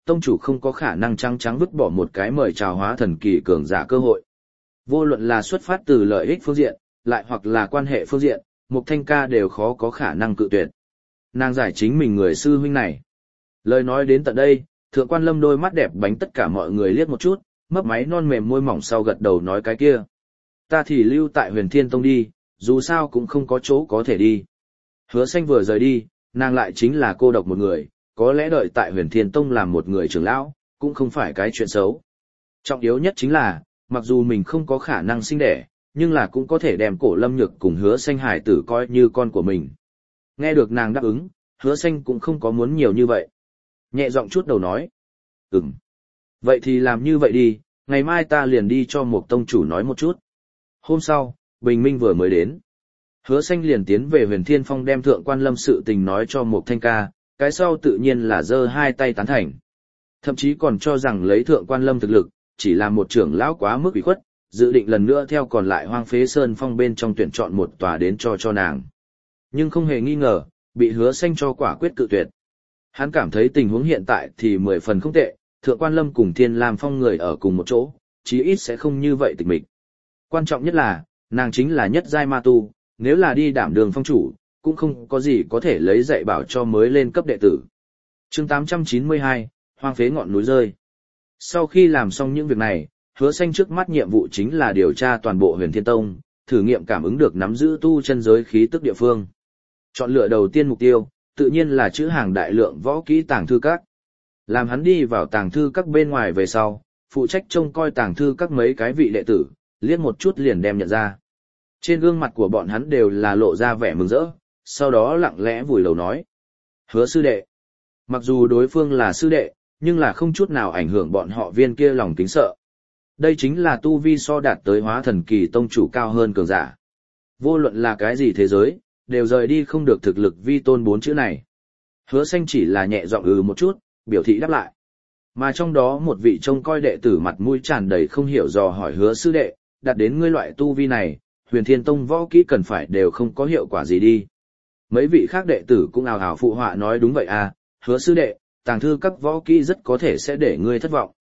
tông chủ không có khả năng trắng trắng vứt bỏ một cái mời chào hóa thần kỳ cường giả cơ hội. Vô luận là xuất phát từ lợi ích phương diện, lại hoặc là quan hệ phương diện, Mục Thanh Ca đều khó có khả năng cự tuyệt. Nàng giải chính mình người sư huynh này. Lời nói đến tận đây, Thượng Quan Lâm đôi mắt đẹp bánh tất cả mọi người liếc một chút, mấp máy non mềm môi mỏng sau gật đầu nói cái kia. Ta thì lưu tại Huyền Thiên Tông đi, dù sao cũng không có chỗ có thể đi. Hứa Xanh vừa rời đi, nàng lại chính là cô độc một người, có lẽ đợi tại Huyền Thiên Tông làm một người trưởng lão, cũng không phải cái chuyện xấu. Trọng yếu nhất chính là, mặc dù mình không có khả năng sinh đẻ, nhưng là cũng có thể đem Cổ Lâm Nhược cùng Hứa Xanh hải tử coi như con của mình. Nghe được nàng đáp ứng, Hứa Xanh cũng không có muốn nhiều như vậy. Nhẹ giọng chút đầu nói. Vậy thì làm như vậy đi, ngày mai ta liền đi cho một tông chủ nói một chút. Hôm sau, bình minh vừa mới đến. Hứa Xanh liền tiến về Huyền Thiên Phong đem Thượng Quan Lâm sự tình nói cho Mục Thanh Ca, cái sau tự nhiên là giơ hai tay tán thành. Thậm chí còn cho rằng lấy Thượng Quan Lâm thực lực, chỉ là một trưởng lão quá mức ủy khuất, dự định lần nữa theo còn lại Hoang Phế Sơn Phong bên trong tuyển chọn một tòa đến cho nàng. Nhưng không hề nghi ngờ, bị Hứa Xanh cho quả quyết cự tuyệt. Hắn cảm thấy tình huống hiện tại thì 10 phần không tệ, Thượng Quan Lâm cùng Thiên Lam Phong người ở cùng một chỗ, chí ít sẽ không như vậy tịch mịch. Quan trọng nhất là, nàng chính là nhất giai ma tu, nếu là đi đảm đường phong chủ, cũng không có gì có thể lấy dạy bảo cho mới lên cấp đệ tử. Chương 892, Hoang Phế Ngọn Núi Rơi. Sau khi làm xong những việc này, Hứa Xanh trước mắt nhiệm vụ chính là điều tra toàn bộ Huyền Thiên Tông, thử nghiệm cảm ứng được nắm giữ tu chân giới khí tức địa phương. Chọn lựa đầu tiên mục tiêu, tự nhiên là chữ hàng đại lượng võ kỹ tàng thư các. Làm hắn đi vào tàng thư các bên ngoài về sau, phụ trách trông coi tàng thư các mấy cái vị đệ tử, liếc một chút liền đem nhận ra. Trên gương mặt của bọn hắn đều là lộ ra vẻ mừng rỡ, sau đó lặng lẽ vùi đầu nói. Hứa sư đệ. Mặc dù đối phương là sư đệ, nhưng là không chút nào ảnh hưởng bọn họ viên kia lòng kính sợ. Đây chính là tu vi so đạt tới hóa thần kỳ tông chủ cao hơn cường giả. Vô luận là cái gì thế giới, đều rời đi không được thực lực vi tôn 4 chữ này. Hứa Xanh chỉ là nhẹ giọng một chút, biểu thị đáp lại. Mà trong đó một vị trông coi đệ tử mặt mũi tràn đầy không hiểu dò hỏi Hứa sư đệ, đạt đến ngươi loại tu vi này, Huyền Thiên Tông võ kỹ cần phải đều không có hiệu quả gì đi. Mấy vị khác đệ tử cũng ào ào phụ họa nói đúng vậy à, Hứa sư đệ, tàng thư các võ kỹ rất có thể sẽ để ngươi thất vọng.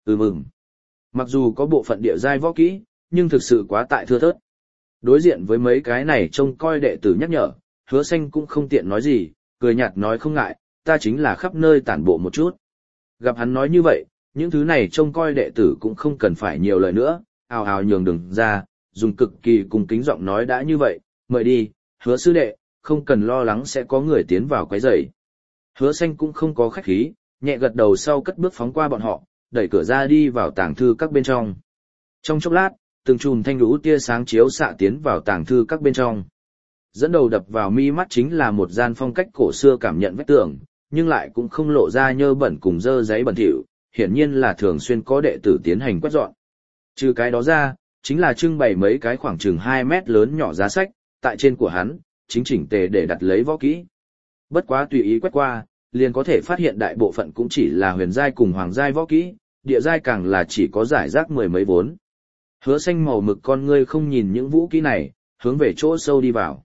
Mặc dù có bộ phận địa giai võ kỹ, nhưng thực sự quá tại thưa thớt. Đối diện với mấy cái này trông coi đệ tử nhắc nhở, Hứa Xanh cũng không tiện nói gì, cười nhạt nói không ngại, ta chính là khắp nơi tản bộ một chút. Gặp hắn nói như vậy, những thứ này trông coi đệ tử cũng không cần phải nhiều lời nữa, ào ào nhường đường ra, dùng cực kỳ cung kính giọng nói đã như vậy, mời đi, Hứa sư đệ, không cần lo lắng sẽ có người tiến vào quấy rầy. Hứa Xanh cũng không có khách khí, nhẹ gật đầu sau cất bước phóng qua bọn họ, đẩy cửa ra đi vào tàng thư các bên trong. Trong chốc lát, từng chùm thanh lũ tia sáng chiếu xạ tiến vào tàng thư các bên trong. Dẫn đầu đập vào mi mắt chính là một gian phong cách cổ xưa cảm nhận vách tường, nhưng lại cũng không lộ ra nhơ bẩn cùng dơ giấy bẩn thỉu, hiển nhiên là thường xuyên có đệ tử tiến hành quét dọn. Trừ cái đó ra, chính là trưng bày mấy cái khoảng chừng 2 mét lớn nhỏ giá sách, tại trên của hắn, chính chỉnh tề để đặt lấy võ kỹ. Bất quá tùy ý quét qua, liền có thể phát hiện đại bộ phận cũng chỉ là huyền giai cùng hoàng giai võ kỹ, địa giai càng là chỉ có giải rác 10 mấy vốn. Hứa Xanh màu mực con ngươi không nhìn những vũ kỹ này, hướng về chỗ sâu đi vào.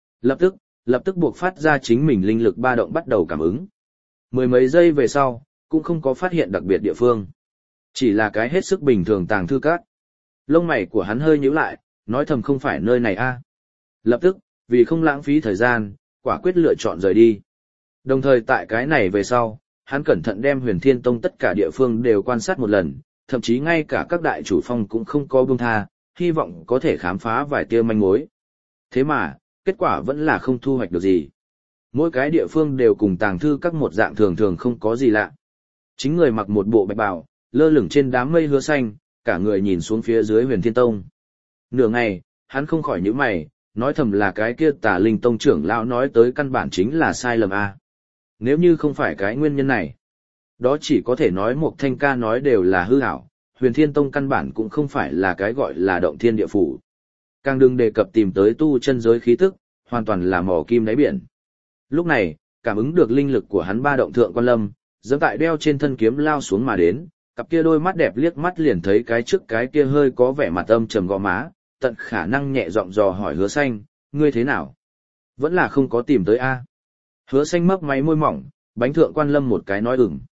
Lập tức buộc phát ra chính mình linh lực ba động bắt đầu cảm ứng. 10 mấy giây về sau, cũng không có phát hiện đặc biệt địa phương. Chỉ là cái hết sức bình thường tàng thư các. Lông mày của hắn hơi nhíu lại, nói thầm không phải nơi này a. Lập tức, vì không lãng phí thời gian, quả quyết lựa chọn rời đi. Đồng thời tại cái này về sau, hắn cẩn thận đem Huyền Thiên Tông tất cả địa phương đều quan sát một lần, thậm chí ngay cả các đại chủ phong cũng không có buông tha, hy vọng có thể khám phá vài tia manh mối. Thế mà, kết quả vẫn là không thu hoạch được gì. Mỗi cái địa phương đều cùng tàng thư các một dạng thường thường không có gì lạ. Chính người mặc một bộ bạch bào, lơ lửng trên đám mây Hứa Xanh, cả người nhìn xuống phía dưới Huyền Thiên Tông. Nửa ngày, hắn không khỏi nhíu mày, nói thầm là cái kia Tà Linh Tông trưởng lão nói tới căn bản chính là sai lầm a. Nếu như không phải cái nguyên nhân này, đó chỉ có thể nói Mục Thanh Ca nói đều là hư ảo, Huyền Thiên Tông căn bản cũng không phải là cái gọi là động thiên địa phủ. Càng đừng đề cập tìm tới tu chân giới khí tức, hoàn toàn là mỏ kim đáy biển. Lúc này, cảm ứng được linh lực của hắn ba động Thượng Quan Lâm, giẫm tại đeo trên thân kiếm lao xuống mà đến, cặp kia đôi mắt đẹp liếc mắt liền thấy cái trước cái kia hơi có vẻ mặt âm trầm gò má, tận khả năng nhẹ giọng dò hỏi Hứa Xanh, ngươi thế nào? Vẫn là không có tìm tới a. Hứa Xanh mấp máy môi mỏng, bánh Thượng Quan Lâm một cái nói ừm.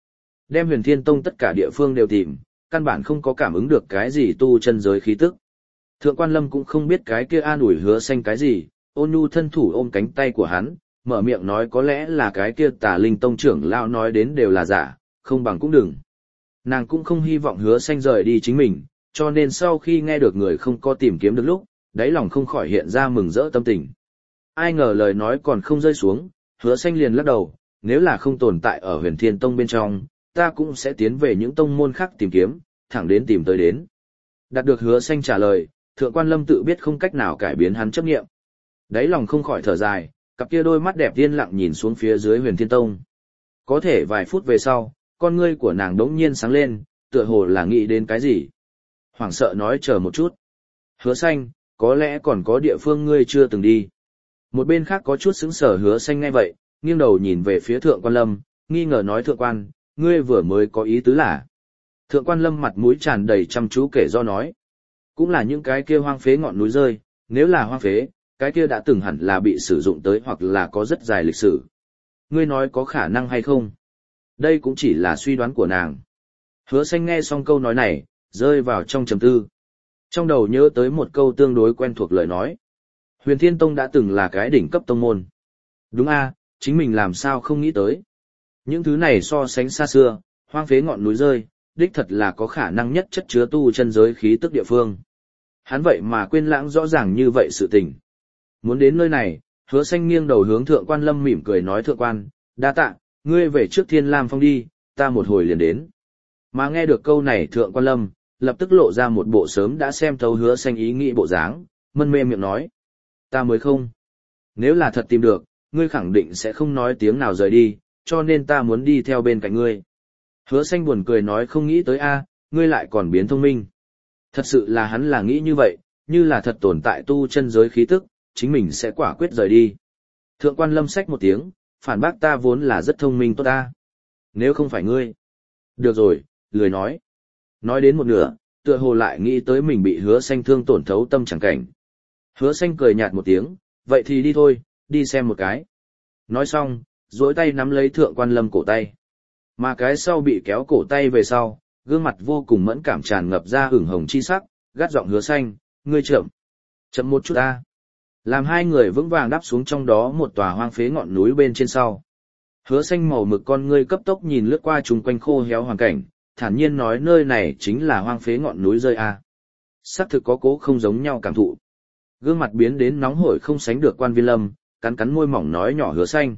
đem Huyền Thiên Tông tất cả địa phương đều tìm, căn bản không có cảm ứng được cái gì tu chân giới khí tức. Thượng Quan Lâm cũng không biết cái kia an ủi Hứa Xanh cái gì, ôn nhu thân thủ ôm cánh tay của hắn, mở miệng nói có lẽ là cái kia Tà Linh Tông trưởng lão nói đến đều là giả, không bằng cũng đừng. Nàng cũng không hy vọng Hứa Xanh rời đi chính mình, cho nên sau khi nghe được người không có tìm kiếm được lúc, đáy lòng không khỏi hiện ra mừng rỡ tâm tình. Ai ngờ lời nói còn không rơi xuống, Hứa Xanh liền lắc đầu, nếu là không tồn tại ở Huyền Thiên Tông bên trong, ta cũng sẽ tiến về những tông môn khác tìm kiếm, thẳng đến tìm tới đến. Đạt được Hứa Xanh trả lời, Thượng Quan Lâm tự biết không cách nào cải biến hắn chấp nghiệm. Đáy lòng không khỏi thở dài, cặp kia đôi mắt đẹp yên lặng nhìn xuống phía dưới Huyền Thiên Tông. Có thể vài phút về sau, con ngươi của nàng đống nhiên sáng lên, tựa hồ là nghĩ đến cái gì. Hoảng sợ nói chờ một chút. Hứa Xanh, có lẽ còn có địa phương ngươi chưa từng đi. Một bên khác có chút sững sờ Hứa Xanh nghe vậy, nghiêng đầu nhìn về phía Thượng Quan Lâm, nghi ngờ nói Thượng Quan, ngươi vừa mới có ý tứ là. Thượng Quan Lâm mặt mũi tràn đầy chăm chú kể do nói. Cũng là những cái kia hoang phế ngọn núi rơi, nếu là hoang phế, cái kia đã từng hẳn là bị sử dụng tới hoặc là có rất dài lịch sử. Ngươi nói có khả năng hay không? Đây cũng chỉ là suy đoán của nàng. Hứa Xanh nghe xong câu nói này, rơi vào trong trầm tư. Trong đầu nhớ tới một câu tương đối quen thuộc lời nói. Huyền Thiên Tông đã từng là cái đỉnh cấp tông môn. Đúng a, chính mình làm sao không nghĩ tới. Những thứ này so sánh xa xưa, hoang phế ngọn núi rơi, đích thật là có khả năng nhất chất chứa tu chân giới khí tức địa phương. Hắn vậy mà quên lãng rõ ràng như vậy sự tình. Muốn đến nơi này, Hứa Xanh nghiêng đầu hướng Thượng Quan Lâm mỉm cười nói Thượng Quan, đa tạ, ngươi về trước Thiên Lam Phong đi, ta một hồi liền đến. Mà nghe được câu này Thượng Quan Lâm, lập tức lộ ra một bộ sớm đã xem thấu Hứa Xanh ý nghĩ bộ dáng, mân mê miệng nói. Ta mới không. Nếu là thật tìm được, ngươi khẳng định sẽ không nói tiếng nào rời đi, cho nên ta muốn đi theo bên cạnh ngươi. Hứa Xanh buồn cười nói không nghĩ tới a, ngươi lại còn biến thông minh. Thật sự là hắn là nghĩ như vậy, như là thật tồn tại tu chân giới khí tức, chính mình sẽ quả quyết rời đi. Thượng Quan Lâm xách một tiếng, phản bác ta vốn là rất thông minh tốt ta. Nếu không phải ngươi. Được rồi, lười nói. Nói đến một nửa, tựa hồ lại nghĩ tới mình bị Hứa Xanh thương tổn thấu tâm chẳng cảnh. Hứa Xanh cười nhạt một tiếng, vậy thì đi thôi, đi xem một cái. Nói xong, duỗi tay nắm lấy Thượng Quan Lâm cổ tay. Mà cái sau bị kéo cổ tay về sau, gương mặt vô cùng mẫn cảm tràn ngập ra hửng hồng chi sắc, gắt giọng Hứa Xanh, ngươi chậm. Chậm một chút ta. Làm hai người vững vàng đáp xuống trong đó một tòa hoang phế ngọn núi bên trên sau. Hứa Xanh màu mực con ngươi cấp tốc nhìn lướt qua chung quanh khô héo hoàn cảnh, thản nhiên nói nơi này chính là hoang phế ngọn núi rơi a. Xác thực có cố không giống nhau cảm thụ. Gương mặt biến đến nóng hổi không sánh được Quan Viên Lâm, cắn cắn môi mỏng nói nhỏ Hứa Xanh.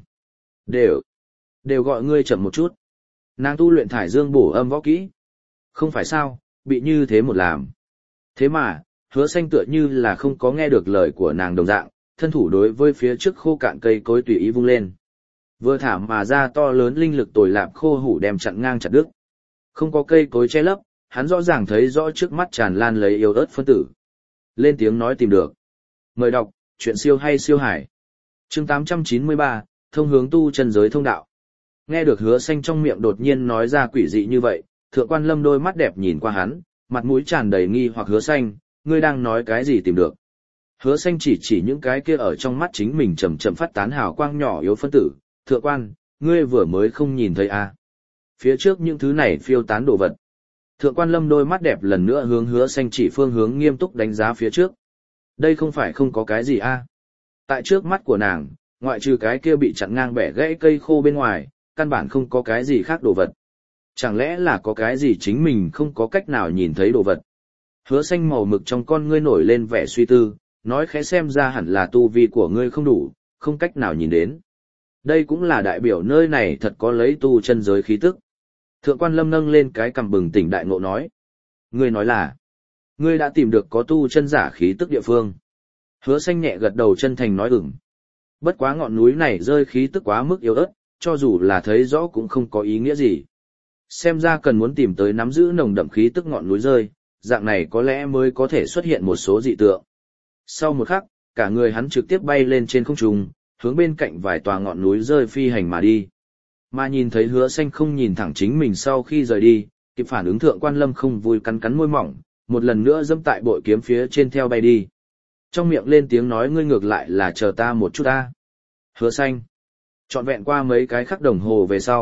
Đều gọi ngươi chậm một chút. Nàng tu luyện thải dương bổ âm võ kỹ. Không phải sao, bị như thế một làm. Thế mà, Hứa Xanh tựa như là không có nghe được lời của nàng đồng dạng, thân thủ đối với phía trước khô cạn cây cối tùy ý vung lên. Vừa thả mà ra to lớn linh lực tồi lạp khô hủ đem chặn ngang chặt đứt. Không có cây cối che lấp, hắn rõ ràng thấy rõ trước mắt tràn lan lấy yếu ớt phân tử. Lên tiếng nói tìm được. Mời đọc, chuyện siêu hay siêu hải. Chương 893, thông hướng tu chân giới thông đạo. Nghe được Hứa Xanh trong miệng đột nhiên nói ra quỷ dị như vậy, Thượng Quan Lâm đôi mắt đẹp nhìn qua hắn, mặt mũi tràn đầy nghi hoặc Hứa Xanh, ngươi đang nói cái gì tìm được. Hứa Xanh chỉ những cái kia ở trong mắt chính mình chậm chậm phát tán hào quang nhỏ yếu phân tử, Thượng Quan, ngươi vừa mới không nhìn thấy à. Phía trước những thứ này phiêu tán đồ vật. Thượng Quan Lâm đôi mắt đẹp lần nữa hướng Hứa Xanh chỉ phương hướng nghiêm túc đánh giá phía trước. Đây không phải không có cái gì à. Tại trước mắt của nàng, ngoại trừ cái kia bị chặn ngang bẻ gãy cây khô bên ngoài, căn bản không có cái gì khác đồ vật. Chẳng lẽ là có cái gì chính mình không có cách nào nhìn thấy đồ vật. Hứa Xanh màu mực trong con ngươi nổi lên vẻ suy tư, nói khẽ xem ra hẳn là tu vi của ngươi không đủ, không cách nào nhìn đến. Đây cũng là đại biểu nơi này thật có lấy tu chân giới khí tức. Thượng Quan Lâm nâng lên cái cằm bừng tỉnh đại ngộ nói. Ngươi nói là, ngươi đã tìm được có tu chân giả khí tức địa phương. Hứa Xanh nhẹ gật đầu chân thành nói ừm. Bất quá ngọn núi này rơi khí tức quá mức yếu ớt, cho dù là thấy rõ cũng không có ý nghĩa gì. Xem ra cần muốn tìm tới nắm giữ nồng đậm khí tức ngọn núi rơi, dạng này có lẽ mới có thể xuất hiện một số dị tượng. Sau một khắc, cả người hắn trực tiếp bay lên trên không trung, hướng bên cạnh vài tòa ngọn núi rơi phi hành mà đi. Mà nhìn thấy Hứa Xanh không nhìn thẳng chính mình sau khi rời đi, kịp phản ứng Thượng Quan Lâm không vui cắn cắn môi mỏng, một lần nữa dẫm tại bội kiếm phía trên theo bay đi. Trong miệng lên tiếng nói ngươi ngược lại là chờ ta một chút ta. Hứa Xanh. Trọn vẹn qua mấy cái khắc đồng hồ về sau,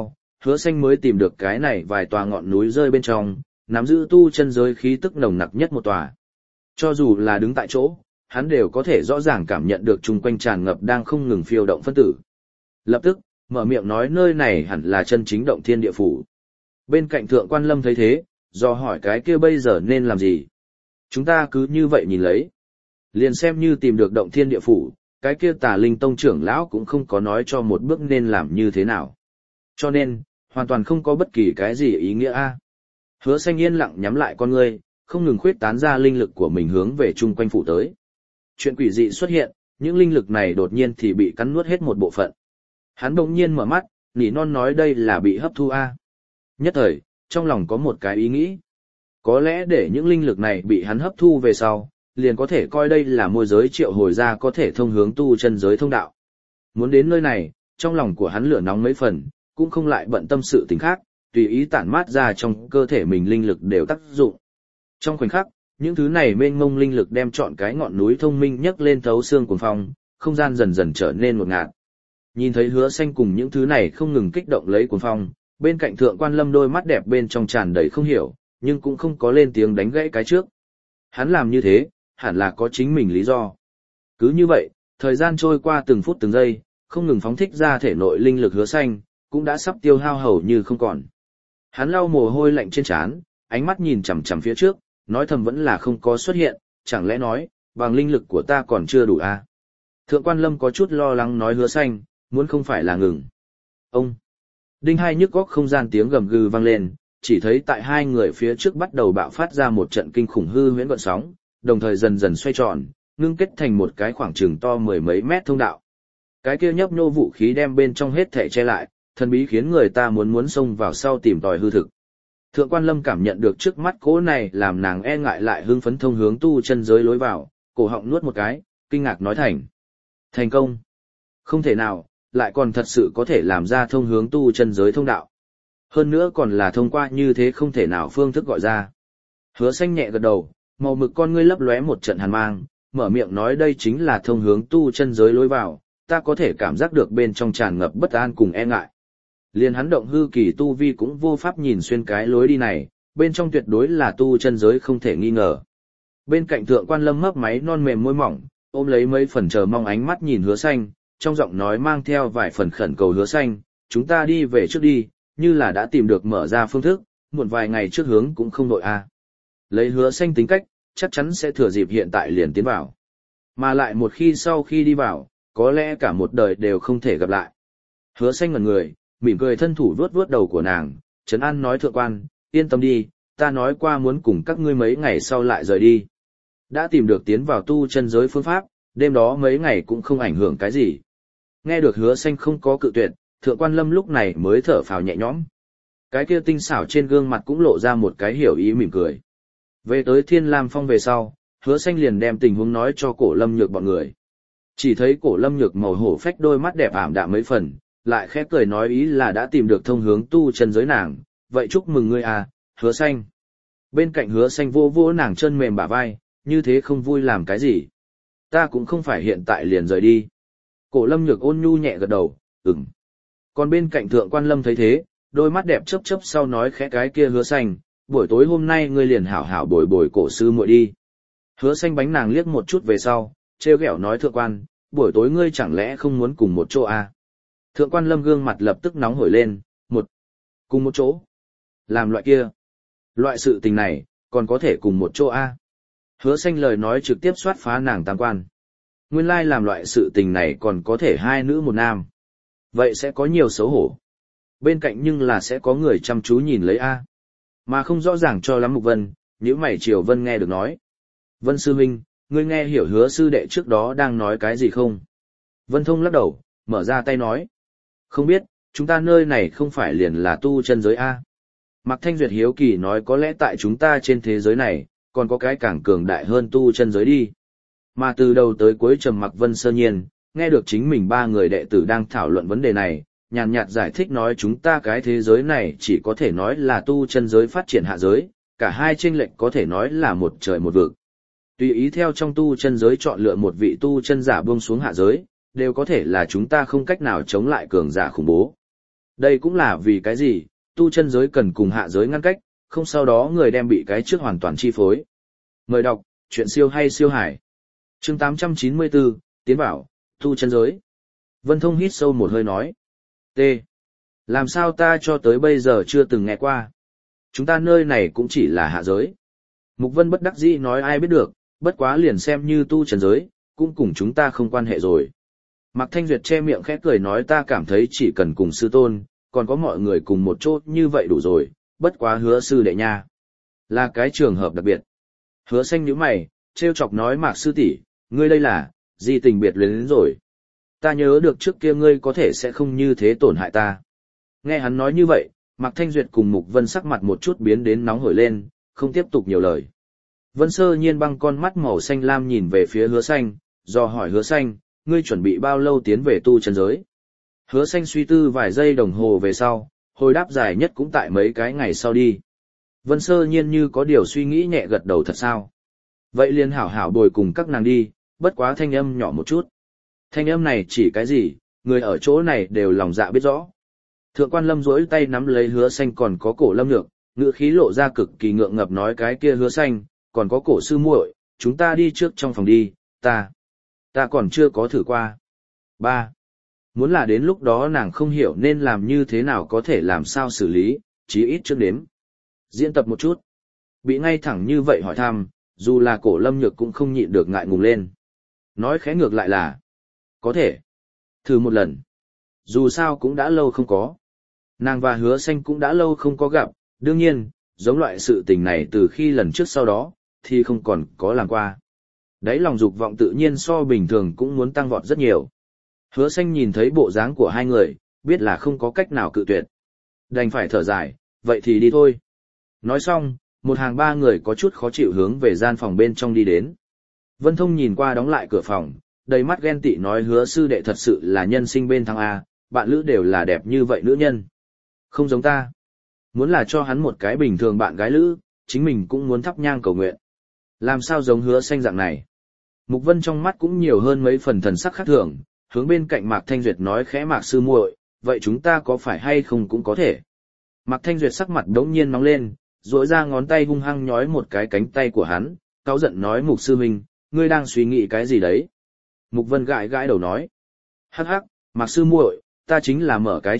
Hứa Xanh mới tìm được cái này vài tòa ngọn núi rơi bên trong, nắm giữ tu chân giới khí tức nồng nặc nhất một tòa. Cho dù là đứng tại chỗ, hắn đều có thể rõ ràng cảm nhận được chung quanh tràn ngập đang không ngừng phiêu động phân tử. Lập tức, mở miệng nói nơi này hẳn là chân chính động thiên địa phủ. Bên cạnh Thượng Quan Lâm thấy thế, do hỏi cái kia bây giờ nên làm gì. Chúng ta cứ như vậy nhìn lấy. Liền xem như tìm được động thiên địa phủ, cái kia Tà Linh Tông trưởng lão cũng không có nói cho một bước nên làm như thế nào. Cho nên, hoàn toàn không có bất kỳ cái gì ý nghĩa a. Hứa Xanh yên lặng nhắm lại con ngươi, không ngừng khuyết tán ra linh lực của mình hướng về chung quanh phủ tới. Chuyện quỷ dị xuất hiện, những linh lực này đột nhiên thì bị cắn nuốt hết một bộ phận. Hắn bỗng nhiên mở mắt, nỉ non nói đây là bị hấp thu a. Nhất thời, trong lòng có một cái ý nghĩ. Có lẽ để những linh lực này bị hắn hấp thu về sau, liền có thể coi đây là môi giới triệu hồi ra có thể thông hướng tu chân giới thông đạo. Muốn đến nơi này, trong lòng của hắn lửa nóng mấy phần, cũng không lại bận tâm sự tình khác, tùy ý tản mát ra trong cơ thể mình linh lực đều tác dụng. Trong khoảnh khắc, những thứ này mênh mông linh lực đem trọn cái ngọn núi thông minh nhấc lên thấu xương cuồng phong, không gian dần dần trở nên ngột ngạt. Nhìn thấy Hứa Xanh cùng những thứ này không ngừng kích động lấy cuồng phong, bên cạnh Thượng Quan Lâm đôi mắt đẹp bên trong tràn đầy không hiểu, nhưng cũng không có lên tiếng đánh gãy cái trước. Hắn làm như thế, hẳn là có chính mình lý do. Cứ như vậy, thời gian trôi qua từng phút từng giây, không ngừng phóng thích ra thể nội linh lực Hứa Xanh, cũng đã sắp tiêu hao hầu như không còn. Hắn lau mồ hôi lạnh trên trán, ánh mắt nhìn chằm chằm phía trước, nói thầm vẫn là không có xuất hiện, chẳng lẽ nói, bằng linh lực của ta còn chưa đủ à? Thượng Quan Lâm có chút lo lắng nói Hứa Xanh, muốn không phải là ngừng. Ông! Đinh hai nhức góc không gian tiếng gầm gừ vang lên, chỉ thấy tại hai người phía trước bắt đầu bạo phát ra một trận kinh khủng hư huyễn gợn sóng, đồng thời dần dần xoay tròn, ngưng kết thành một cái khoảng chừng to mười mấy mét thông đạo. Cái kia nhấp nhô vũ khí đem bên trong hết thể che lại, thần bí khiến người ta muốn xông vào sau tìm tòi hư thực. Thượng Quan Lâm cảm nhận được trước mắt cỗ này làm nàng e ngại lại hưng phấn thông hướng tu chân giới lối vào, cổ họng nuốt một cái, kinh ngạc nói thành công. Không thể nào, lại còn thật sự có thể làm ra thông hướng tu chân giới thông đạo. Hơn nữa còn là thông qua như thế không thể nào phương thức gọi ra. Hứa Xanh nhẹ gật đầu, màu mực con ngươi lấp lóe một trận hàn mang, mở miệng nói đây chính là thông hướng tu chân giới lối vào, ta có thể cảm giác được bên trong tràn ngập bất an cùng e ngại. Liền hắn động hư kỳ tu vi cũng vô pháp nhìn xuyên cái lối đi này, bên trong tuyệt đối là tu chân giới không thể nghi ngờ. Bên cạnh Thượng Quan Lâm mấp máy non mềm môi mỏng, ôm lấy mấy phần chờ mong ánh mắt nhìn Hứa Xanh, trong giọng nói mang theo vài phần khẩn cầu Hứa Xanh, chúng ta đi về trước đi, như là đã tìm được mở ra phương thức, muộn vài ngày trước hướng cũng không đội a. Lấy Hứa Xanh tính cách, chắc chắn sẽ thừa dịp hiện tại liền tiến vào. Mà lại một khi sau khi đi vào, có lẽ cả một đời đều không thể gặp lại. Hứa Xanh ngẩn người, mỉm cười thân thủ vuốt vuốt đầu của nàng, trấn an nói Thượng Quan, yên tâm đi, ta nói qua muốn cùng các ngươi mấy ngày sau lại rời đi. Đã tìm được tiến vào tu chân giới phương pháp, đêm đó mấy ngày cũng không ảnh hưởng cái gì. Nghe được Hứa Xanh không có cự tuyệt, Thượng Quan Lâm lúc này mới thở phào nhẹ nhõm. Cái kia tinh xảo trên gương mặt cũng lộ ra một cái hiểu ý mỉm cười. Về tới Thiên Lam Phong về sau, Hứa Xanh liền đem tình huống nói cho Cổ Lâm Nhược bọn người. Chỉ thấy Cổ Lâm Nhược màu hổ phách đôi mắt đẹp ảm đạm mấy phần, lại khẽ cười nói ý là đã tìm được thông hướng tu chân giới nàng, vậy chúc mừng ngươi à, Hứa Xanh. Bên cạnh Hứa Xanh vô vô nàng chân mềm bả vai, như thế không vui làm cái gì. Ta cũng không phải hiện tại liền rời đi. Cổ Lâm Nhược ôn nhu nhẹ gật đầu, ừm. Còn bên cạnh Thượng Quan Lâm thấy thế, đôi mắt đẹp chớp chớp sau nói khẽ cái kia Hứa Xanh, buổi tối hôm nay ngươi liền hảo hảo bồi bồi Cổ sư muội đi. Hứa Xanh bánh nàng liếc một chút về sau, trêu ghẹo nói Thượng Quan, buổi tối ngươi chẳng lẽ không muốn cùng một chỗ à? Thượng Quan Lâm gương mặt lập tức nóng hổi lên, cùng một chỗ. Làm loại kia. Loại sự tình này, còn có thể cùng một chỗ à? Hứa Xanh lời nói trực tiếp xoát phá nàng tam quan. Nguyên lai làm loại sự tình này còn có thể hai nữ một nam. Vậy sẽ có nhiều xấu hổ. Bên cạnh nhưng là sẽ có người chăm chú nhìn lấy a. Mà không rõ ràng cho lắm Mục Vân, nhíu mày Triều Vân nghe được nói. Vân sư huynh, ngươi nghe hiểu Hứa sư đệ trước đó đang nói cái gì không? Vân Thông lắc đầu, mở ra tay nói. Không biết, chúng ta nơi này không phải liền là tu chân giới a. Mạc Thanh Duyệt hiếu kỳ nói có lẽ tại chúng ta trên thế giới này, còn có cái càng cường đại hơn tu chân giới đi. Mà từ đầu tới cuối trầm mặc Vân Sơ Nhiên, nghe được chính mình ba người đệ tử đang thảo luận vấn đề này, nhàn nhạt giải thích nói chúng ta cái thế giới này chỉ có thể nói là tu chân giới phát triển hạ giới, cả hai chênh lệch có thể nói là một trời một vực. Tùy ý theo trong tu chân giới chọn lựa một vị tu chân giả buông xuống hạ giới, đều có thể là chúng ta không cách nào chống lại cường giả khủng bố. Đây cũng là vì cái gì, tu chân giới cần cùng hạ giới ngăn cách, không sau đó người đem bị cái trước hoàn toàn chi phối. Mời đọc, chuyện siêu hay siêu hải. Chương 894, tiến bảo, tu chân giới. Vân Thông hít sâu một hơi nói. T. Làm sao ta cho tới bây giờ chưa từng nghe qua. Chúng ta nơi này cũng chỉ là hạ giới. Mục Vân bất đắc dĩ nói ai biết được, bất quá liền xem như tu chân giới, cũng cùng chúng ta không quan hệ rồi. Mạc Thanh Duyệt che miệng khẽ cười nói ta cảm thấy chỉ cần cùng sư tôn, còn có mọi người cùng một chỗ như vậy đủ rồi, bất quá Hứa sư đệ nha. Là cái trường hợp đặc biệt. Hứa Xanh nhíu mày, trêu chọc nói Mạc sư tỷ, ngươi đây là, gì tình biệt luyến đến rồi. Ta nhớ được trước kia ngươi có thể sẽ không như thế tổn hại ta. Nghe hắn nói như vậy, Mạc Thanh Duyệt cùng Mục Vân sắc mặt một chút biến đến nóng hổi lên, không tiếp tục nhiều lời. Vân Sơ Nhiên băng con mắt màu xanh lam nhìn về phía Hứa Xanh, do hỏi Hứa Xanh, ngươi chuẩn bị bao lâu tiến về tu chân giới? Hứa Xanh suy tư vài giây đồng hồ về sau, hồi đáp dài nhất cũng tại mấy cái ngày sau đi. Vân Sơ Nhiên như có điều suy nghĩ nhẹ gật đầu thật sao. Vậy liền hảo hảo bồi cùng các nàng đi, bất quá thanh âm nhỏ một chút. Thanh âm này chỉ cái gì, người ở chỗ này đều lòng dạ biết rõ. Thượng quan Lâm duỗi tay nắm lấy Hứa Xanh còn có Cổ Lâm Nhược, ngữ khí lộ ra cực kỳ ngượng ngập nói cái kia Hứa Xanh, còn có Cổ sư muội, chúng ta đi trước trong phòng đi, ta còn chưa có thử qua. 3. Muốn là đến lúc đó nàng không hiểu nên làm như thế nào có thể làm sao xử lý, chí ít trước đếm. Diễn tập một chút. Bị ngay thẳng như vậy hỏi thăm, dù là Cổ Lâm Nhược cũng không nhịn được ngại ngùng lên. Nói khẽ ngược lại là, có thể. Thử một lần. Dù sao cũng đã lâu không có. Nàng và Hứa Xanh cũng đã lâu không có gặp, đương nhiên, giống loại sự tình này từ khi lần trước sau đó, thì không còn có làm qua. Đấy lòng dục vọng tự nhiên so bình thường cũng muốn tăng vọt rất nhiều. Hứa Xanh nhìn thấy bộ dáng của hai người, biết là không có cách nào cự tuyệt. Đành phải thở dài, vậy thì đi thôi. Nói xong, một hàng ba người có chút khó chịu hướng về gian phòng bên trong đi đến. Vân Thông nhìn qua đóng lại cửa phòng, đầy mắt ghen tị nói Hứa sư đệ thật sự là nhân sinh bên thăng A, bạn lữ đều là đẹp như vậy nữ nhân. Không giống ta. Muốn là cho hắn một cái bình thường bạn gái lữ, chính mình cũng muốn thắp nhang cầu nguyện. Làm sao giống Hứa Xanh dạng này. Mục Vân trong mắt cũng nhiều hơn mấy phần thần sắc khác thường, hướng bên cạnh Mạc Thanh Duyệt nói khẽ Mạc sư muội, vậy chúng ta có phải hay không cũng có thể. Mạc Thanh Duyệt sắc mặt đống nhiên nóng lên, duỗi ra ngón tay hung hăng nhói một cái cánh tay của hắn, cáu giận nói Mục sư huynh, ngươi đang suy nghĩ cái gì đấy? Mục Vân gãi gãi đầu nói, hắc hắc, Mạc sư muội, ta chính là mở cái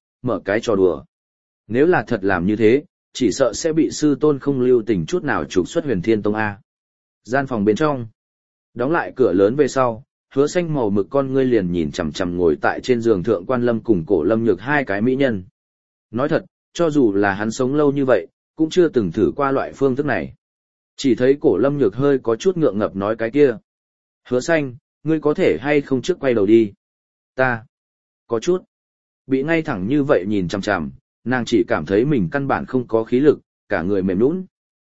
trò đùa. Nếu là thật làm như thế, chỉ sợ sẽ bị sư tôn không lưu tình chút nào trục xuất Huyền Thiên Tông A. Gian phòng bên trong, đóng lại cửa lớn về sau, Hứa Xanh màu mực con ngươi liền nhìn chằm chằm ngồi tại trên giường Thượng quan Lâm cùng Cổ Lâm Nhược hai cái mỹ nhân. Nói thật, cho dù là hắn sống lâu như vậy, cũng chưa từng thử qua loại phương thức này. Chỉ thấy Cổ Lâm Nhược hơi có chút ngượng ngập nói cái kia. Hứa Xanh, ngươi có thể hay không trước quay đầu đi? Ta, có chút. Bị ngay thẳng như vậy nhìn chằm chằm, nàng chỉ cảm thấy mình căn bản không có khí lực, cả người mềm nhũn.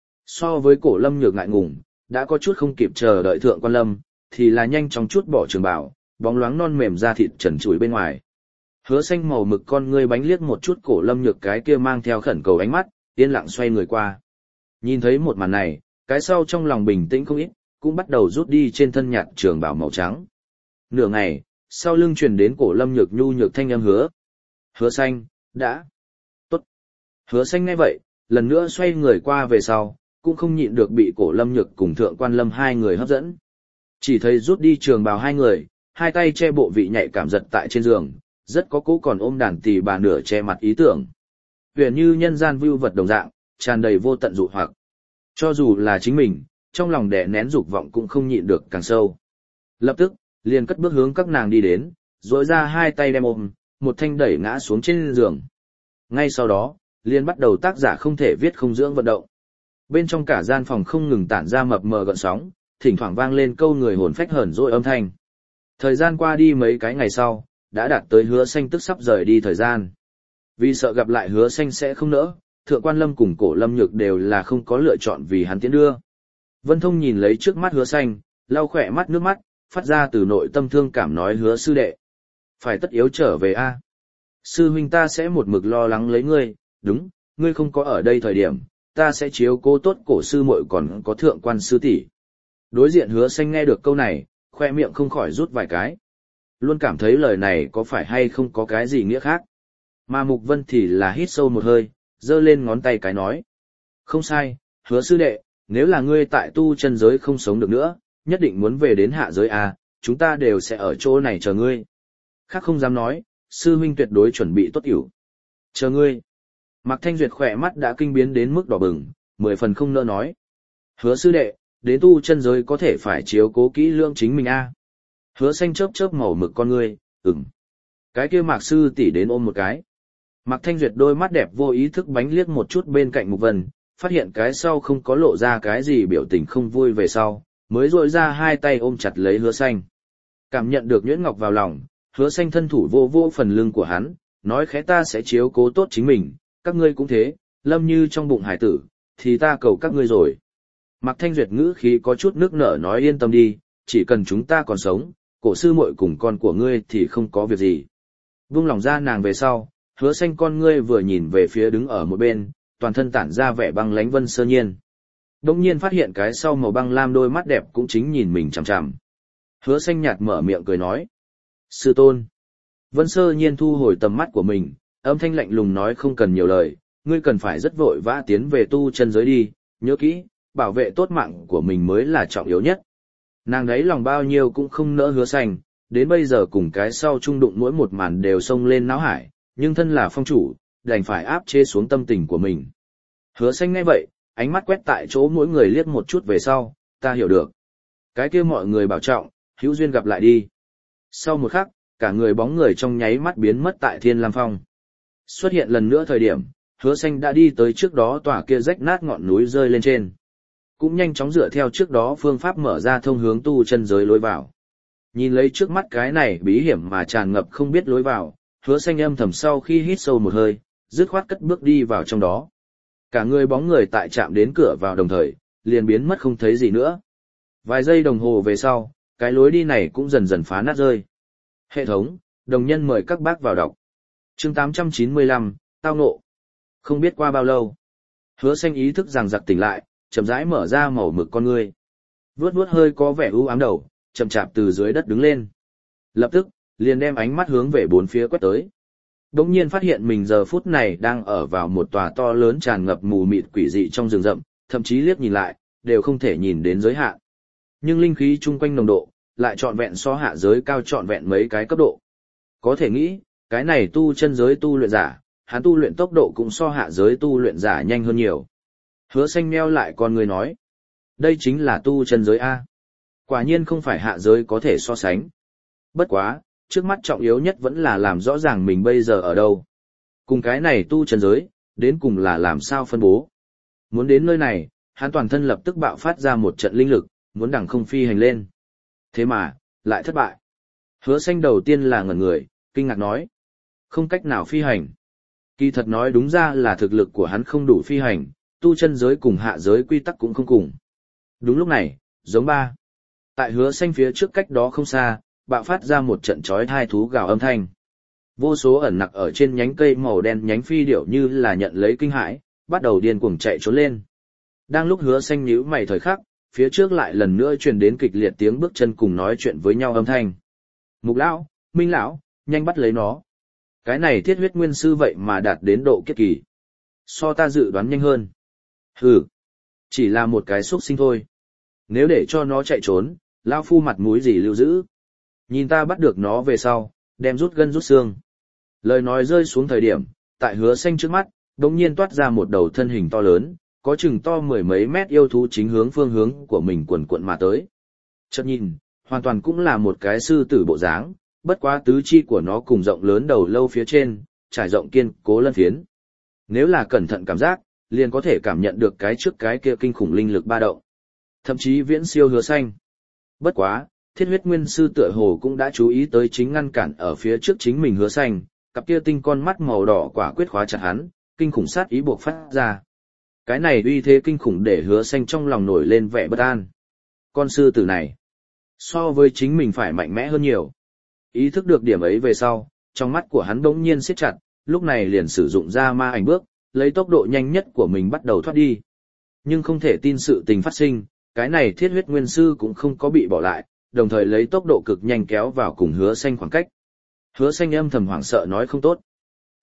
So với Cổ Lâm Nhược ngại ngùng, đã có chút không kịp chờ đợi Thượng quan Lâm, thì là nhanh chóng chút bỏ trường bào, bóng loáng non mềm da thịt trần trụi bên ngoài. Hứa Xanh màu mực con ngươi bánh liếc một chút Cổ Lâm Nhược cái kia mang theo khẩn cầu ánh mắt, yên lặng xoay người qua. Nhìn thấy một màn này, cái sau trong lòng bình tĩnh không ít, cũng bắt đầu rút đi trên thân nhạt trường bào màu trắng. Nửa ngày, sau lưng truyền đến Cổ Lâm Nhược nhu nhược thanh âm hứa. Hứa Xanh, đã. Tốt. Hứa Xanh nghe vậy, lần nữa xoay người qua về sau, cũng không nhịn được bị Cổ Lâm Nhược cùng Thượng quan Lâm hai người hấp dẫn. Chỉ thấy rút đi trường bào hai người, hai tay che bộ vị nhạy cảm giật tại trên giường, rất có cố còn ôm đàn tỳ bà nửa che mặt ý tưởng. Huyền như nhân gian vưu vật đồng dạng, tràn đầy vô tận dụ hoặc. Cho dù là chính mình, trong lòng đè nén dục vọng cũng không nhịn được càng sâu. Lập tức, liền cất bước hướng các nàng đi đến, duỗi ra hai tay đem ôm, một thanh đẩy ngã xuống trên giường. Ngay sau đó, liền bắt đầu tác giả không thể viết không dưỡng vận động. Bên trong cả gian phòng không ngừng tản ra mập mờ gợn sóng, thỉnh thoảng vang lên câu người hồn phách hởn dỗi âm thanh. Thời gian qua đi mấy cái ngày sau, đã đạt tới Hứa Xanh tức sắp rời đi thời gian. Vì sợ gặp lại Hứa Xanh sẽ không nỡ, Thượng quan Lâm cùng Cổ Lâm Nhược đều là không có lựa chọn vì hắn tiến đưa. Vân Thông nhìn lấy trước mắt Hứa Xanh, lau khỏe mắt nước mắt, phát ra từ nội tâm thương cảm nói Hứa sư đệ. Phải tất yếu trở về a. Sư huynh ta sẽ một mực lo lắng lấy ngươi, đúng, ngươi không có ở đây thời điểm, ta sẽ chiếu cố tốt Cổ sư muội còn có Thượng quan sư tỷ. Đối diện Hứa Xanh nghe được câu này, khoe miệng không khỏi rút vài cái. Luôn cảm thấy lời này có phải hay không có cái gì nghĩa khác. Mà Mục Vân thì là hít sâu một hơi, giơ lên ngón tay cái nói. Không sai, Hứa sư đệ, nếu là ngươi tại tu chân giới không sống được nữa, nhất định muốn về đến hạ giới à, chúng ta đều sẽ ở chỗ này chờ ngươi. Khác không dám nói, sư huynh tuyệt đối chuẩn bị tốt ỉu. Chờ ngươi. Mạc Thanh Duyệt khỏe mắt đã kinh biến đến mức đỏ bừng, 10 phần không nỡ nói. Hứa sư đệ, đến tu chân giới có thể phải chiếu cố kỹ lưỡng chính mình a. Hứa xanh chớp chớp màu mực con ngươi, Cái kia Mạc sư tỷ đến ôm một cái. Mạc Thanh Duyệt đôi mắt đẹp vô ý thức bánh liếc một chút bên cạnh Mục Vân, phát hiện cái sau không có lộ ra cái gì biểu tình không vui về sau, mới rội ra hai tay ôm chặt lấy Hứa xanh. Cảm nhận được nhuyễn ngọc vào lòng, Hứa xanh thân thủ vô vô phần lưng của hắn, nói khẽ ta sẽ chiếu cố tốt chính mình, các ngươi cũng thế, lâm như trong bụng hải tử, thì ta cầu các ngươi rồi. Mạc Thanh Duyệt ngữ khí có chút nước nở nói yên tâm đi, chỉ cần chúng ta còn sống, cổ sư muội cùng con của ngươi thì không có việc gì. Buông lòng ra nàng về sau, Hứa xanh con ngươi vừa nhìn về phía đứng ở một bên, toàn thân tản ra vẻ băng lãnh Vân Sơ Nhiên. Đông nhiên phát hiện cái sau màu băng lam đôi mắt đẹp cũng chính nhìn mình chằm chằm. Hứa xanh nhạt mở miệng cười nói. Sư tôn. Vân Sơ Nhiên thu hồi tầm mắt của mình, âm thanh lạnh lùng nói không cần nhiều lời, ngươi cần phải rất vội vã tiến về tu chân giới đi, nhớ kỹ, bảo vệ tốt mạng của mình mới là trọng yếu nhất. Nàng đấy lòng bao nhiêu cũng không nỡ Hứa xanh, đến bây giờ cùng cái sau chung đụng mỗi một màn đều xông lên náo hải, nhưng thân là phong chủ, đành phải áp chế xuống tâm tình của mình. Hứa xanh nghe vậy, ánh mắt quét tại chỗ mỗi người liếc một chút về sau, ta hiểu được. Cái kia mọi người bảo trọng, hữu duyên gặp lại đi. Sau một khắc, cả người bóng người trong nháy mắt biến mất tại Thiên Lam Phong. Xuất hiện lần nữa thời điểm, Hứa xanh đã đi tới trước đó tòa kia rách nát ngọn núi rơi lên trên. Cũng nhanh chóng dựa theo trước đó phương pháp mở ra thông hướng tu chân giới lối vào. Nhìn lấy trước mắt cái này bí hiểm mà tràn ngập không biết lối vào, Hứa xanh âm thầm sau khi hít sâu một hơi, dứt khoát cất bước đi vào trong đó. Cả người bóng người tại chạm đến cửa vào đồng thời, liền biến mất không thấy gì nữa. Vài giây đồng hồ về sau, cái lối đi này cũng dần dần phá nát rơi. Hệ thống, đồng nhân mời các bác vào đọc. Chương 895, tao ngộ. Không biết qua bao lâu, Hứa xanh ý thức rằng giặc tỉnh lại, chậm rãi mở ra màu mực con ngươi. Vuốt vuốt hơi có vẻ u ám đầu, chậm chạp từ dưới đất đứng lên. Lập tức, liền đem ánh mắt hướng về bốn phía quét tới. Đống nhiên phát hiện mình giờ phút này đang ở vào một tòa to lớn tràn ngập mù mịt quỷ dị trong rừng rậm, thậm chí liếc nhìn lại, đều không thể nhìn đến giới hạn. Nhưng linh khí chung quanh nồng độ, lại trọn vẹn so hạ giới cao trọn vẹn mấy cái cấp độ. Có thể nghĩ, cái này tu chân giới tu luyện giả, hắn tu luyện tốc độ cũng so hạ giới tu luyện giả nhanh hơn nhiều. Hứa xanh meo lại con người nói. Đây chính là tu chân giới A. Quả nhiên không phải hạ giới có thể so sánh. Bất quá, trước mắt trọng yếu nhất vẫn là làm rõ ràng mình bây giờ ở đâu. Cùng cái này tu chân giới, đến cùng là làm sao phân bố. Muốn đến nơi này, hắn toàn thân lập tức bạo phát ra một trận linh lực, muốn đằng không phi hành lên. Thế mà, lại thất bại. Hứa xanh đầu tiên là ngẩn người, kinh ngạc nói. Không cách nào phi hành. Kỳ thật nói đúng ra là thực lực của hắn không đủ phi hành, tu chân giới cùng hạ giới quy tắc cũng không cùng. Đúng lúc này, giống ba. Tại Hứa xanh phía trước cách đó không xa, bạo phát ra một trận chói tai thú gào âm thanh. Vô số ẩn nặc ở trên nhánh cây màu đen nhánh phi điểu như là nhận lấy kinh hãi, bắt đầu điên cuồng chạy trốn lên. Đang lúc Hứa xanh nhíu mày thời khắc, phía trước lại lần nữa truyền đến kịch liệt tiếng bước chân cùng nói chuyện với nhau âm thanh. Mục lão, Minh lão, nhanh bắt lấy nó. Cái này thiết huyết nguyên sư vậy mà đạt đến độ kiếp kỳ. So ta dự đoán nhanh hơn. Hừ, chỉ là một cái xúc sinh thôi. Nếu để cho nó chạy trốn, lão phu mặt mũi gì lưu giữ. Nhìn ta bắt được nó về sau, đem rút gân rút xương. Lời nói rơi xuống thời điểm, tại Hứa xanh trước mắt, đột nhiên toát ra một đầu thân hình to lớn, có chừng to mười mấy mét yêu thú chính hướng phương hướng của mình quần quận mà tới. Chợt nhìn, hoàn toàn cũng là một cái sư tử bộ dáng, bất quá tứ chi của nó cùng rộng lớn đầu lâu phía trên, trải rộng kiên cố lân phiến. Nếu là cẩn thận cảm giác, liền có thể cảm nhận được cái trước cái kia kinh khủng linh lực ba động. Thậm chí viễn siêu Hứa xanh. Bất quá, thiết huyết nguyên sư tựa hồ cũng đã chú ý tới chính ngăn cản ở phía trước chính mình Hứa xanh, cặp kia tinh con mắt màu đỏ quả quyết khóa chặt hắn, kinh khủng sát ý buộc phát ra. Cái này uy thế kinh khủng để Hứa xanh trong lòng nổi lên vẻ bất an. Con sư tử này, so với chính mình phải mạnh mẽ hơn nhiều. Ý thức được điểm ấy về sau, trong mắt của hắn bỗng nhiên siết chặt, lúc này liền sử dụng ra ma ảnh bước, lấy tốc độ nhanh nhất của mình bắt đầu thoát đi. Nhưng không thể tin sự tình phát sinh, cái này thiết huyết nguyên sư cũng không có bị bỏ lại, đồng thời lấy tốc độ cực nhanh kéo vào cùng Hứa xanh khoảng cách. Hứa xanh âm thầm hoảng sợ nói không tốt.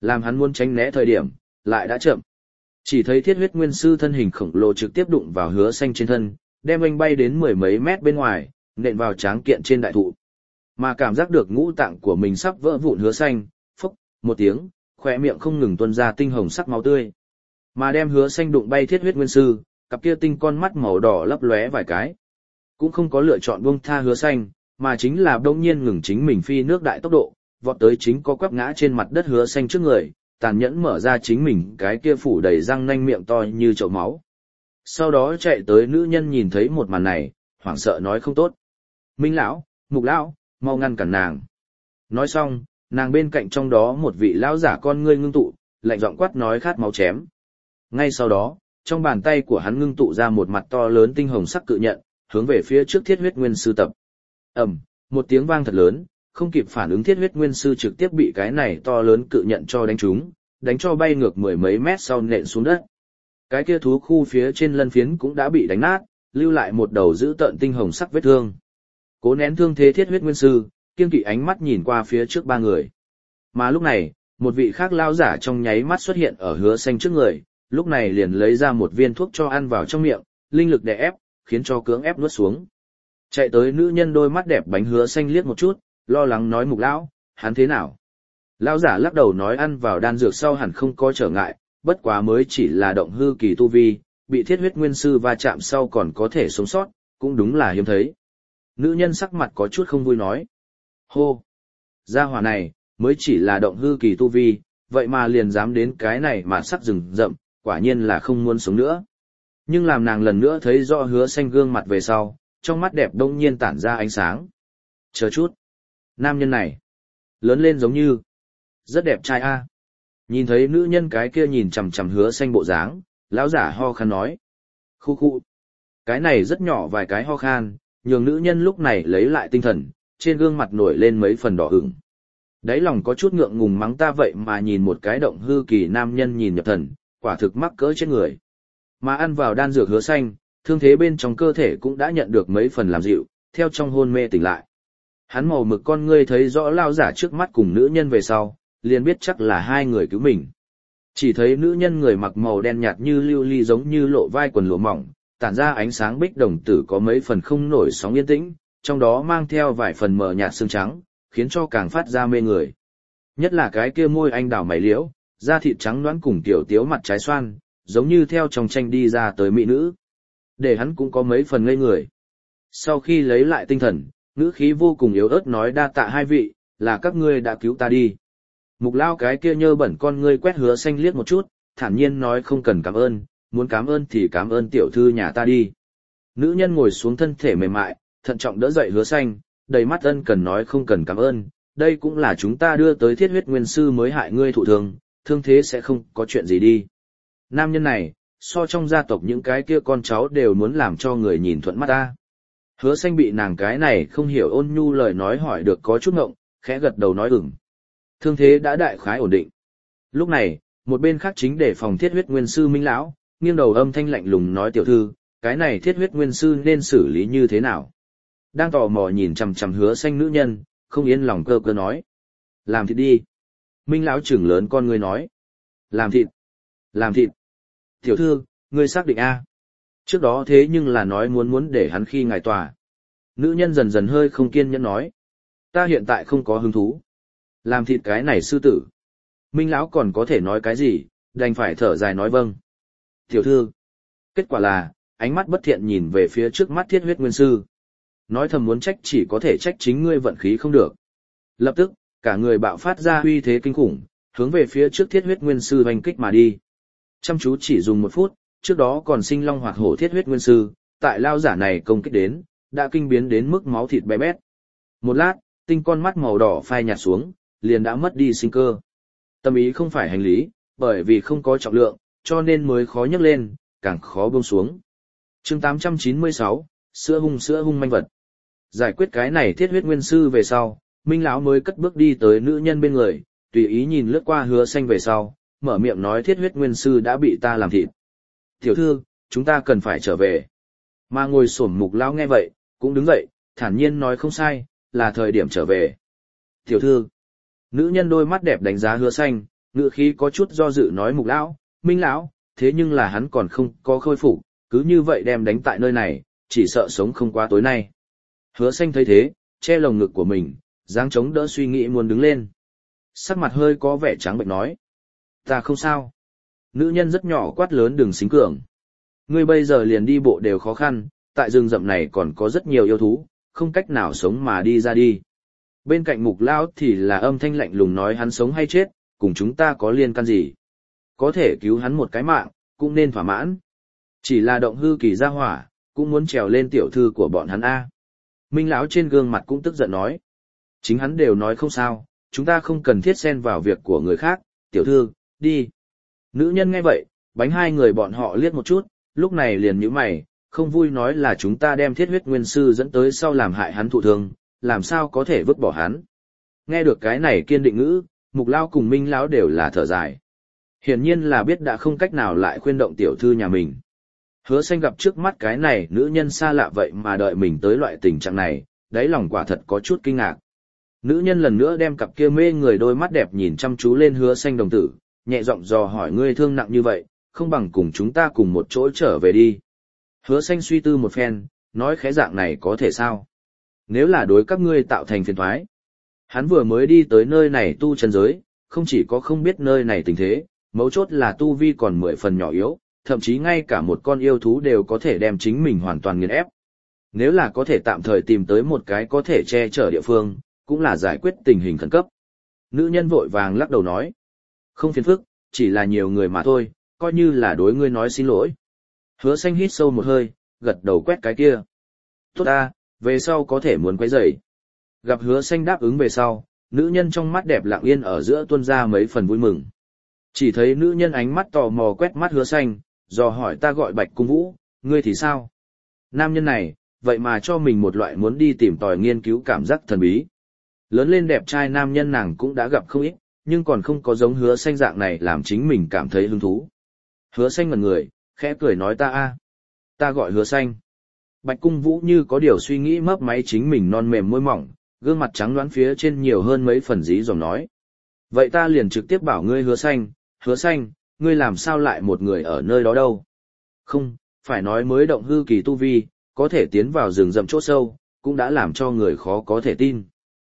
Làm hắn muốn tránh né thời điểm, lại đã chậm. Chỉ thấy thiết huyết nguyên sư thân hình khổng lồ trực tiếp đụng vào hứa xanh trên thân, đem anh bay đến mười mấy mét bên ngoài, nện vào tráng kiện trên đại thụ. Mà cảm giác được ngũ tạng của mình sắp vỡ vụn hứa xanh, phốc, một tiếng, khỏe miệng không ngừng tuôn ra tinh hồng sắc máu tươi. Mà đem hứa xanh đụng bay thiết huyết nguyên sư, cặp kia tinh con mắt màu đỏ lấp lóe vài cái. Cũng không có lựa chọn buông tha hứa xanh, mà chính là đông nhiên ngừng chính mình phi nước đại tốc độ, vọt tới chính có quắp ngã trên mặt đất hứa xanh trước người, tàn nhẫn mở ra chính mình cái kia phủ đầy răng nanh miệng to như chậu máu. Sau đó chạy tới nữ nhân nhìn thấy một màn này, hoảng sợ nói không tốt. Minh lão, Mục lão, mau ngăn cản nàng. Nói xong, nàng bên cạnh trong đó một vị lão giả con ngươi ngưng tụ, lạnh giọng quát nói khát máu chém. Ngay sau đó, trong bàn tay của hắn ngưng tụ ra một mặt to lớn tinh hồng sắc cự nhận, hướng về phía trước thiết huyết nguyên sư tập. Ầm, một tiếng vang thật lớn, không kịp phản ứng thiết huyết nguyên sư trực tiếp bị cái này to lớn cự nhận cho đánh trúng, đánh cho bay ngược mười mấy mét sau nện xuống đất. Cái kia thú khu phía trên lân phiến cũng đã bị đánh nát, lưu lại một đầu dữ tợn tinh hồng sắc vết thương. Cố nén thương thế thiết huyết nguyên sư, kiên kỵ ánh mắt nhìn qua phía trước ba người. Mà lúc này, một vị khác lao giả trong nháy mắt xuất hiện ở hứa xanh trước người, lúc này liền lấy ra một viên thuốc cho ăn vào trong miệng, linh lực đè ép, khiến cho cưỡng ép nuốt xuống. Chạy tới nữ nhân đôi mắt đẹp bánh hứa xanh liếc một chút, lo lắng nói Mục lão, hắn thế nào? Lão giả lắc đầu nói ăn vào đan dược sau hẳn không có trở ngại, bất quá mới chỉ là động hư kỳ tu vi, bị thiết huyết nguyên sư va chạm sau còn có thể sống sót, cũng đúng là hiếm thấy. Nữ nhân sắc mặt có chút không vui nói. Hô! Gia hỏa này, mới chỉ là động hư kỳ tu vi, vậy mà liền dám đến cái này mà sắc rừng rậm, quả nhiên là không muốn sống nữa. Nhưng làm nàng lần nữa thấy rõ hứa xanh gương mặt về sau, trong mắt đẹp đông nhiên tản ra ánh sáng. Chờ chút! Nam nhân này, lớn lên giống như, rất đẹp trai a. Nhìn thấy nữ nhân cái kia nhìn chằm chằm hứa xanh bộ dáng, lão giả ho khan nói. Khu khu! Cái này rất nhỏ vài cái ho khan, nhường nữ nhân lúc này lấy lại tinh thần, trên gương mặt nổi lên mấy phần đỏ ửng. Đáy lòng có chút ngượng ngùng mắng ta vậy mà nhìn một cái động hư kỳ nam nhân nhìn nhập thần, quả thực mắc cỡ chết người. Mà ăn vào đan dược hứa xanh, thương thế bên trong cơ thể cũng đã nhận được mấy phần làm dịu, theo trong hôn mê tỉnh lại. Hắn màu mực con ngươi thấy rõ lao giả trước mắt cùng nữ nhân về sau, liền biết chắc là hai người cứu mình. Chỉ thấy nữ nhân người mặc màu đen nhạt như lưu ly giống như lộ vai quần lụa mỏng, tản ra ánh sáng bích đồng tử có mấy phần không nổi sóng yên tĩnh, trong đó mang theo vài phần mờ nhạt xương trắng, khiến cho càng phát ra mê người. Nhất là cái kia môi anh đào mày liễu, da thịt trắng nõn cùng tiểu tiếu mặt trái xoan, giống như theo trong tranh đi ra tới mỹ nữ. Để hắn cũng có mấy phần ngây người. Sau khi lấy lại tinh thần, ngữ khí vô cùng yếu ớt nói đa tạ hai vị, là các ngươi đã cứu ta đi. Mục lao cái kia nhơ bẩn con ngươi quét hứa xanh liếc một chút, thản nhiên nói không cần cảm ơn, muốn cảm ơn thì cảm ơn tiểu thư nhà ta đi. Nữ nhân ngồi xuống thân thể mềm mại, thận trọng đỡ dậy hứa xanh, đầy mắt ân cần nói không cần cảm ơn, đây cũng là chúng ta đưa tới thiết huyết nguyên sư mới hại ngươi thụ thương, thương thế sẽ không có chuyện gì đi. Nam nhân này, so trong gia tộc những cái kia con cháu đều muốn làm cho người nhìn thuận mắt ta. Hứa xanh bị nàng cái này không hiểu ôn nhu lời nói hỏi được có chút ngộng, khẽ gật đầu nói ừm. Thương thế đã đại khái ổn định. Lúc này, một bên khác chính để phòng thiết huyết nguyên sư Minh lão, nghiêng đầu âm thanh lạnh lùng nói tiểu thư, cái này thiết huyết nguyên sư nên xử lý như thế nào? Đang tò mò nhìn chằm chằm hứa xanh nữ nhân, không yên lòng cơ cơ nói. Làm thịt đi. Minh lão trừng lớn con ngươi nói. Làm thịt. Làm thịt. Tiểu thư, ngươi xác định a? Trước đó thế nhưng là nói muốn để hắn khi ngài tòa. Nữ nhân dần dần hơi không kiên nhẫn nói. Ta hiện tại không có hứng thú. Làm thịt cái này sư tử. Minh lão còn có thể nói cái gì, đành phải thở dài nói vâng. Tiểu thư. Kết quả là, ánh mắt bất thiện nhìn về phía trước mắt thiết huyết nguyên sư. Nói thầm muốn trách chỉ có thể trách chính ngươi vận khí không được. Lập tức, cả người bạo phát ra uy thế kinh khủng, hướng về phía trước thiết huyết nguyên sư hoành kích mà đi. Chăm chú chỉ dùng 1 phút, trước đó còn sinh long hoạt hổ thiết huyết nguyên sư, tại lao giả này công kích đến, đã kinh biến đến mức máu thịt bé bét. Một lát, tinh con mắt màu đỏ phai nhạt xuống, liền đã mất đi sinh cơ. Tâm ý không phải hành lý, bởi vì không có trọng lượng, cho nên mới khó nhấc lên, càng khó buông xuống. Chương 896, sữa hung manh vật. Giải quyết cái này thiết huyết nguyên sư về sau, Minh lão mới cất bước đi tới nữ nhân bên người, tùy ý nhìn lướt qua hứa xanh về sau, mở miệng nói thiết huyết nguyên sư đã bị ta làm thịt. Tiểu thư, chúng ta cần phải trở về. Mà ngồi xổm Mục lão nghe vậy, cũng đứng dậy, thản nhiên nói không sai, là thời điểm trở về. Tiểu thư, nữ nhân đôi mắt đẹp đánh giá hứa xanh, ngữ khí có chút do dự nói Mục lão, Minh lão, thế nhưng là hắn còn không có khôi phục, cứ như vậy đem đánh tại nơi này, chỉ sợ sống không qua tối nay. Hứa Xanh thấy thế, che lồng ngực của mình, dáng chống đỡ suy nghĩ muốn đứng lên. Sắc mặt hơi có vẻ trắng bệch nói. Ta không sao. Nữ nhân rất nhỏ quát lớn đừng xính cường. Ngươi bây giờ liền đi bộ đều khó khăn, tại rừng rậm này còn có rất nhiều yêu thú, không cách nào sống mà đi ra đi. Bên cạnh Mục lão thì là âm thanh lạnh lùng nói hắn sống hay chết, cùng chúng ta có liên can gì. Có thể cứu hắn một cái mạng, cũng nên thỏa mãn. Chỉ là động hư kỳ gia hỏa, cũng muốn trèo lên tiểu thư của bọn hắn a. Minh lão trên gương mặt cũng tức giận nói. Chính hắn đều nói không sao, chúng ta không cần thiết xen vào việc của người khác, tiểu thư, đi. Nữ nhân nghe vậy, bánh hai người bọn họ liếc một chút, lúc này liền nhíu mày, không vui nói là chúng ta đem thiết huyết nguyên sư dẫn tới sau làm hại hắn thụ thương, làm sao có thể vứt bỏ hắn. Nghe được cái này kiên định ngữ, Mục lão cùng Minh lão đều là thở dài. Hiển nhiên là biết đã không cách nào lại khuyên động tiểu thư nhà mình. Hứa Xanh gặp trước mắt cái này nữ nhân xa lạ vậy mà đợi mình tới loại tình trạng này, đáy lòng quả thật có chút kinh ngạc. Nữ nhân lần nữa đem cặp kia mê người đôi mắt đẹp nhìn chăm chú lên Hứa Xanh đồng tử, nhẹ giọng dò hỏi ngươi thương nặng như vậy, không bằng cùng chúng ta cùng một chỗ trở về đi. Hứa Xanh suy tư một phen, nói khẽ dạng này có thể sao? Nếu là đối các ngươi tạo thành phiền toái. Hắn vừa mới đi tới nơi này tu chân giới, không chỉ có không biết nơi này tình thế, mấu chốt là tu vi còn 10 phần nhỏ yếu, thậm chí ngay cả một con yêu thú đều có thể đem chính mình hoàn toàn nghiền ép. Nếu là có thể tạm thời tìm tới một cái có thể che chở địa phương, cũng là giải quyết tình hình khẩn cấp. Nữ nhân vội vàng lắc đầu nói. Không phiền phức, chỉ là nhiều người mà thôi, coi như là đối ngươi nói xin lỗi. Hứa Xanh hít sâu một hơi, gật đầu quét cái kia. Tốt ta, về sau có thể muốn quấy rầy. Gặp Hứa Xanh đáp ứng về sau, nữ nhân trong mắt đẹp lặng yên ở giữa tuôn ra mấy phần vui mừng. Chỉ thấy nữ nhân ánh mắt tò mò quét mắt Hứa Xanh, dò hỏi ta gọi Bạch Cung Vũ, ngươi thì sao? Nam nhân này, vậy mà cho mình một loại muốn đi tìm tòi nghiên cứu cảm giác thần bí. Lớn lên đẹp trai nam nhân nàng cũng đã gặp không ít, nhưng còn không có giống Hứa Xanh dạng này làm chính mình cảm thấy hứng thú. Hứa Xanh ngẩn người, khẽ cười nói ta gọi Hứa Xanh. Bạch Cung Vũ như có điều suy nghĩ mấp máy chính mình non mềm môi mỏng, gương mặt trắng đoán phía trên nhiều hơn mấy phần dí dòm nói. Vậy ta liền trực tiếp bảo ngươi Hứa Xanh, ngươi làm sao lại một người ở nơi đó đâu? Không, phải nói mới động hư kỳ tu vi, có thể tiến vào rừng rậm chỗ sâu, cũng đã làm cho người khó có thể tin.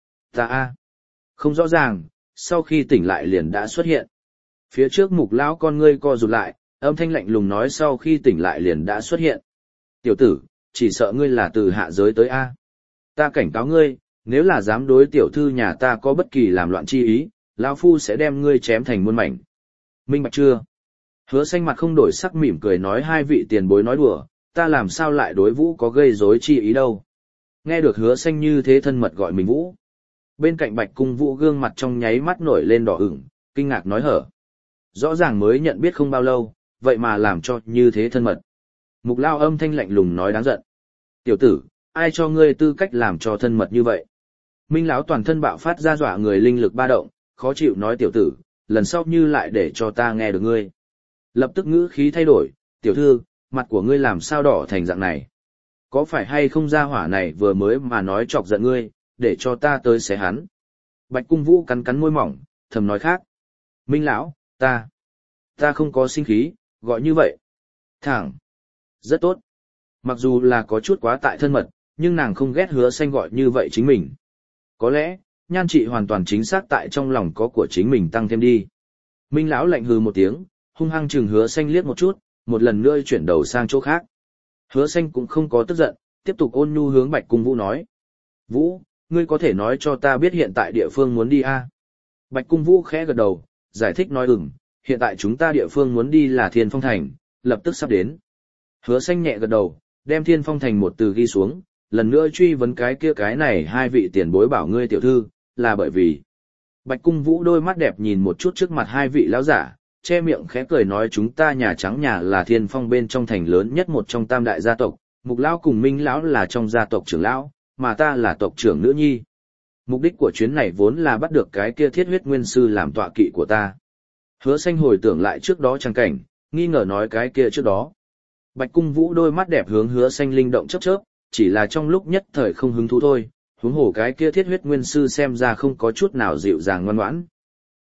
Không rõ ràng, sau khi tỉnh lại liền đã xuất hiện. Phía trước Mục lão con ngươi co rụt lại, âm thanh lạnh lùng nói sau khi tỉnh lại liền đã xuất hiện. Tiểu tử, chỉ sợ ngươi là từ hạ giới tới A. Ta cảnh cáo ngươi, nếu là dám đối tiểu thư nhà ta có bất kỳ làm loạn chi ý, lão phu sẽ đem ngươi chém thành muôn mảnh. Minh bạch chưa? Hứa Xanh mặt không đổi sắc mỉm cười nói hai vị tiền bối nói đùa, ta làm sao lại đối Vũ có gây rối chi ý đâu. Nghe được Hứa Xanh như thế thân mật gọi mình Vũ. Bên cạnh Bạch Cung Vũ gương mặt trong nháy mắt nổi lên đỏ ửng, kinh ngạc nói hở. Rõ ràng mới nhận biết không bao lâu, vậy mà làm cho như thế thân mật. Mục lão âm thanh lạnh lùng nói đáng giận. Tiểu tử, ai cho ngươi tư cách làm cho thân mật như vậy? Minh lão toàn thân bạo phát ra dọa người linh lực ba động, khó chịu nói tiểu tử, lần sau như lại để cho ta nghe được ngươi. Lập tức ngữ khí thay đổi, tiểu thư, mặt của ngươi làm sao đỏ thành dạng này? Có phải hay không gia hỏa này vừa mới mà nói chọc giận ngươi, để cho ta tới xé hắn? Bạch Cung Vũ cắn cắn môi mỏng, thầm nói khác. Minh lão, ta không có sinh khí, gọi như vậy. Thẳng. Rất tốt. Mặc dù là có chút quá tại thân mật, nhưng nàng không ghét Hứa Xanh gọi như vậy chính mình. Có lẽ, nhan trị hoàn toàn chính xác tại trong lòng có của chính mình tăng thêm đi. Minh lão lạnh hừ một tiếng, hung hăng chừng Hứa Xanh liếc một chút, một lần nữa chuyển đầu sang chỗ khác. Hứa Xanh cũng không có tức giận, tiếp tục ôn nhu hướng Bạch Cung Vũ nói. Vũ, ngươi có thể nói cho ta biết hiện tại địa phương muốn đi a? Bạch Cung Vũ khẽ gật đầu, giải thích nói hiện tại chúng ta địa phương muốn đi là Thiên Phong Thành, lập tức sắp đến. Hứa Xanh nhẹ gật đầu, đem Thiên Phong Thành một từ ghi xuống, lần nữa truy vấn cái này hai vị tiền bối bảo ngươi tiểu thư, là bởi vì. Bạch Cung Vũ đôi mắt đẹp nhìn một chút trước mặt hai vị lão giả, che miệng khẽ cười nói chúng ta nhà trắng nhà là Thiên Phong bên trong thành lớn nhất một trong tam đại gia tộc, Mục lão cùng Minh lão là trong gia tộc trưởng lão, mà ta là tộc trưởng nữ nhi. Mục đích của chuyến này vốn là bắt được cái kia thiết huyết nguyên sư làm tọa kỵ của ta. Hứa Xanh hồi tưởng lại trước đó trang cảnh, nghi ngờ nói cái kia trước đó. Bạch Cung Vũ đôi mắt đẹp hướng Hứa Xanh linh động chớp chớp, chỉ là trong lúc nhất thời không hứng thú thôi, huống hồ cái kia thiết huyết nguyên sư xem ra không có chút nào dịu dàng ngoan ngoãn.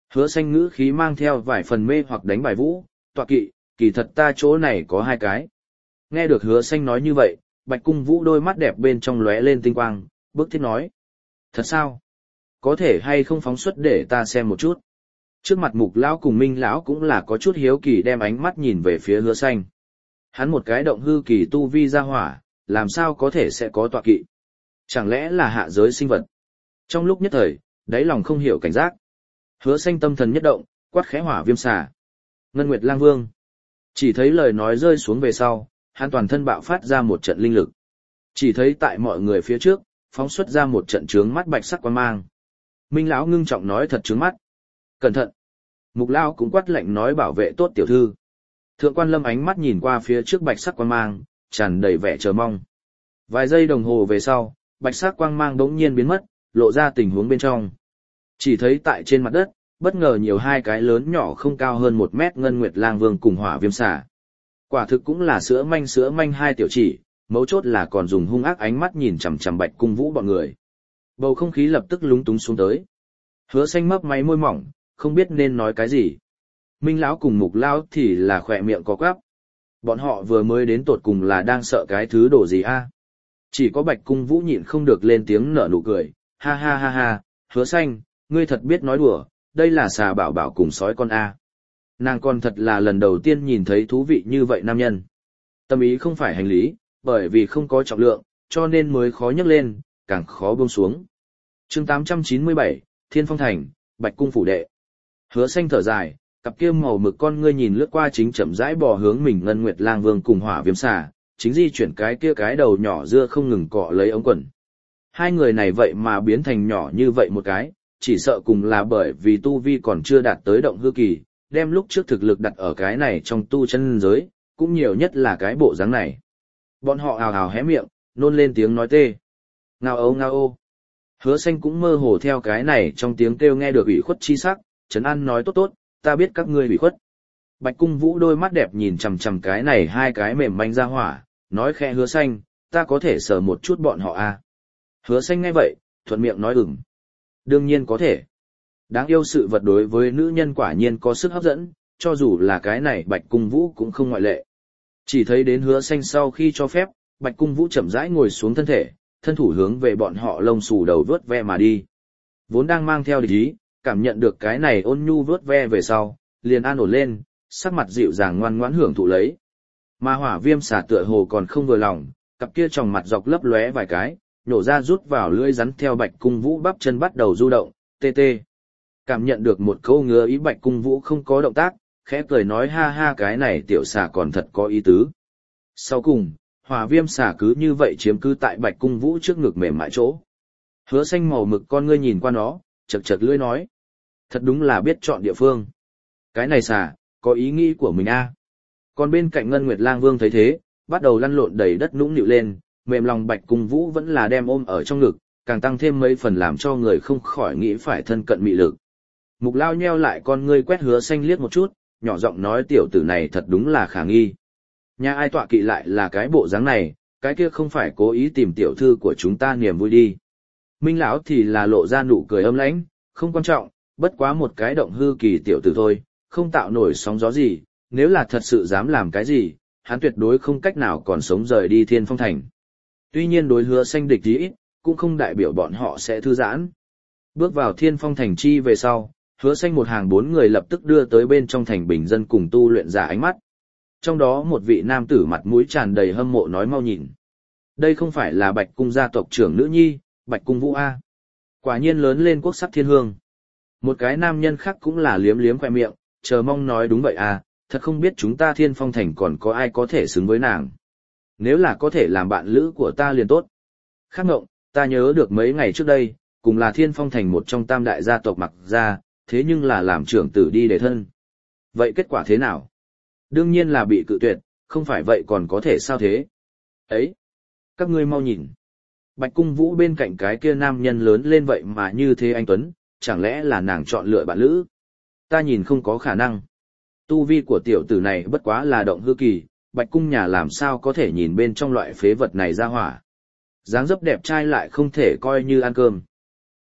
Hứa Xanh ngữ khí mang theo vài phần mê hoặc đánh bài vũ, tọa kỵ, kỳ thật ta chỗ này có 2 cái. Nghe được Hứa Xanh nói như vậy, Bạch Cung Vũ đôi mắt đẹp bên trong lóe lên tinh quang, bước thiết nói. Thật sao? Có thể hay không phóng xuất để ta xem một chút? Trước mặt Mục lão cùng Minh lão cũng là có chút hiếu kỳ đem ánh mắt nhìn về phía Hứa Xanh. Hắn một cái động hư kỳ tu vi ra hỏa, làm sao có thể sẽ có tọa kỵ? Chẳng lẽ là hạ giới sinh vật? Trong lúc nhất thời, đáy lòng không hiểu cảnh giác. Hứa Xanh tâm thần nhất động, quát khẽ hỏa viêm xà. Ngân Nguyệt Lang Vương. Chỉ thấy lời nói rơi xuống về sau, hắn toàn thân bạo phát ra một trận linh lực. Chỉ thấy tại mọi người phía trước, phóng xuất ra một trận trướng mắt bạch sắc quang mang. Minh lão ngưng trọng nói thật trướng mắt. Cẩn thận. Mục lão cũng quát lệnh nói bảo vệ tốt tiểu thư. Thượng quan Lâm ánh mắt nhìn qua phía trước bạch sắc quang mang, tràn đầy vẻ chờ mong. Vài giây đồng hồ về sau, bạch sắc quang mang đống nhiên biến mất, lộ ra tình huống bên trong. Chỉ thấy tại trên mặt đất, bất ngờ nhiều 2 cái lớn nhỏ không cao hơn 1 mét Ngân Nguyệt Lang Vương cùng hỏa viêm xà. Quả thực cũng là sữa manh 2 tiểu chỉ, mấu chốt là còn dùng hung ác ánh mắt nhìn chằm chằm Bạch Cung Vũ bọn người. Bầu không khí lập tức lúng túng xuống tới. Hứa Xanh mấp máy môi mỏng, không biết nên nói cái gì. Minh lão cùng Mục lão thì là khỏe miệng có quắp. Bọn họ vừa mới đến tột cùng là đang sợ cái thứ đồ gì a? Chỉ có Bạch Cung Vũ nhịn không được lên tiếng nở nụ cười, ha ha ha ha, Hứa Xanh, ngươi thật biết nói đùa, đây là xà bảo bảo cùng sói con a. Nàng còn thật là lần đầu tiên nhìn thấy thú vị như vậy nam nhân. Tâm ý không phải hành lý, bởi vì không có trọng lượng, cho nên mới khó nhấc lên, càng khó buông xuống. Chương 897, Thiên Phong Thành, Bạch Cung phủ đệ. Hứa Xanh thở dài, cặp kia màu mực con ngươi nhìn lướt qua chính chậm rãi bò hướng mình Ngân Nguyệt Lang Vương cùng hỏa viêm xà, chính di chuyển cái kia cái đầu nhỏ dưa không ngừng cọ lấy ống quần. 2 người này vậy mà biến thành nhỏ như vậy một cái, chỉ sợ cùng là bởi vì tu vi còn chưa đạt tới động hư kỳ, đem lúc trước thực lực đặt ở cái này trong tu chân giới, cũng nhiều nhất là cái bộ dáng này. Bọn họ ào ào hé miệng, nôn lên tiếng nói tê. Ngao âu ngao ô. Hứa Xanh cũng mơ hồ theo cái này trong tiếng kêu nghe được ủy khuất chi sắc, trấn an nói tốt tốt, ta biết các ngươi ủy khuất. Bạch Cung Vũ đôi mắt đẹp nhìn chằm chằm cái này 2 cái mềm manh ra hỏa, nói khẽ Hứa Xanh, ta có thể sờ một chút bọn họ à. Hứa Xanh nghe vậy, thuận miệng nói ừm. Đương nhiên có thể. Đáng yêu sự vật đối với nữ nhân quả nhiên có sức hấp dẫn, cho dù là cái này Bạch Cung Vũ cũng không ngoại lệ. Chỉ thấy đến Hứa Xanh sau khi cho phép, Bạch Cung Vũ chậm rãi ngồi xuống thân thể, thân thủ hướng về bọn họ lông xù đầu vớt ve mà đi. Vốn đang mang theo địch ý, cảm nhận được cái này ôn nhu vớt ve về sau, liền an ổn lên, sắc mặt dịu dàng ngoan ngoãn hưởng thụ lấy. Mà hỏa viêm xà tựa hồ còn không vừa lòng, cặp kia tròng mặt dọc lấp lóe vài cái, nhổ ra rút vào lưỡi rắn theo Bạch Cung Vũ bắp chân bắt đầu du động, tê tê. Cảm nhận được một câu ngứa ý Bạch Cung Vũ không có động tác, khẽ cười nói ha ha cái này tiểu xà còn thật có ý tứ. Sau cùng, hỏa viêm xà cứ như vậy chiếm cứ tại Bạch Cung Vũ trước ngực mềm mại chỗ. Hứa Xanh màu mực con ngươi nhìn qua nó, chật chật lưỡi nói. Thật đúng là biết chọn địa phương. Cái này xà, có ý nghĩ của mình a. Còn bên cạnh Ngân Nguyệt Lang Vương thấy thế, bắt đầu lăn lộn đầy đất nũng nịu lên, mềm lòng Bạch Cung Vũ vẫn là đem ôm ở trong ngực, càng tăng thêm mấy phần làm cho người không khỏi nghĩ phải thân cận mị lực. Mục Lao nheo lại con ngươi quét Hứa Xanh liếc một chút, nhỏ giọng nói tiểu tử này thật đúng là khả nghi. Nhà ai tọa kỵ lại là cái bộ dáng này, cái kia không phải cố ý tìm tiểu thư của chúng ta niềm vui đi. Minh lão thì là lộ ra nụ cười âm lãnh, không quan trọng, bất quá một cái động hư kỳ tiểu tử thôi, không tạo nổi sóng gió gì, nếu là thật sự dám làm cái gì, hắn tuyệt đối không cách nào còn sống rời đi Thiên Phong Thành. Tuy nhiên đối Hứa Xanh địch ý, cũng không đại biểu bọn họ sẽ thư giãn. Bước vào Thiên Phong Thành chi về sau, Hứa Xanh một hàng 4 người lập tức đưa tới bên trong thành bình dân cùng tu luyện giả ánh mắt. Trong đó một vị nam tử mặt mũi tràn đầy hâm mộ nói mau nhìn. Đây không phải là Bạch Cung gia tộc trưởng nữ nhi, Bạch Cung Vũ A. Quả nhiên lớn lên quốc sắc thiên hương. Một cái nam nhân khác cũng là liếm liếm khoe miệng, chờ mong nói đúng vậy à, thật không biết chúng ta Thiên Phong Thành còn có ai có thể xứng với nàng. Nếu là có thể làm bạn lữ của ta liền tốt. Khắc ngộng, ta nhớ được mấy ngày trước đây, cùng là Thiên Phong Thành một trong tam đại gia tộc Mặc gia, thế nhưng là làm trưởng tử đi để thân. Vậy kết quả thế nào? Đương nhiên là bị cự tuyệt, không phải vậy còn có thể sao thế? Ấy! Các ngươi mau nhìn. Bạch Cung Vũ bên cạnh cái kia nam nhân lớn lên vậy mà như thế anh Tuấn, chẳng lẽ là nàng chọn lựa bạn lữ? Ta nhìn không có khả năng. Tu vi của tiểu tử này bất quá là động hư kỳ, Bạch Cung nhà làm sao có thể nhìn bên trong loại phế vật này ra hỏa. Dáng dấp đẹp trai lại không thể coi như ăn cơm.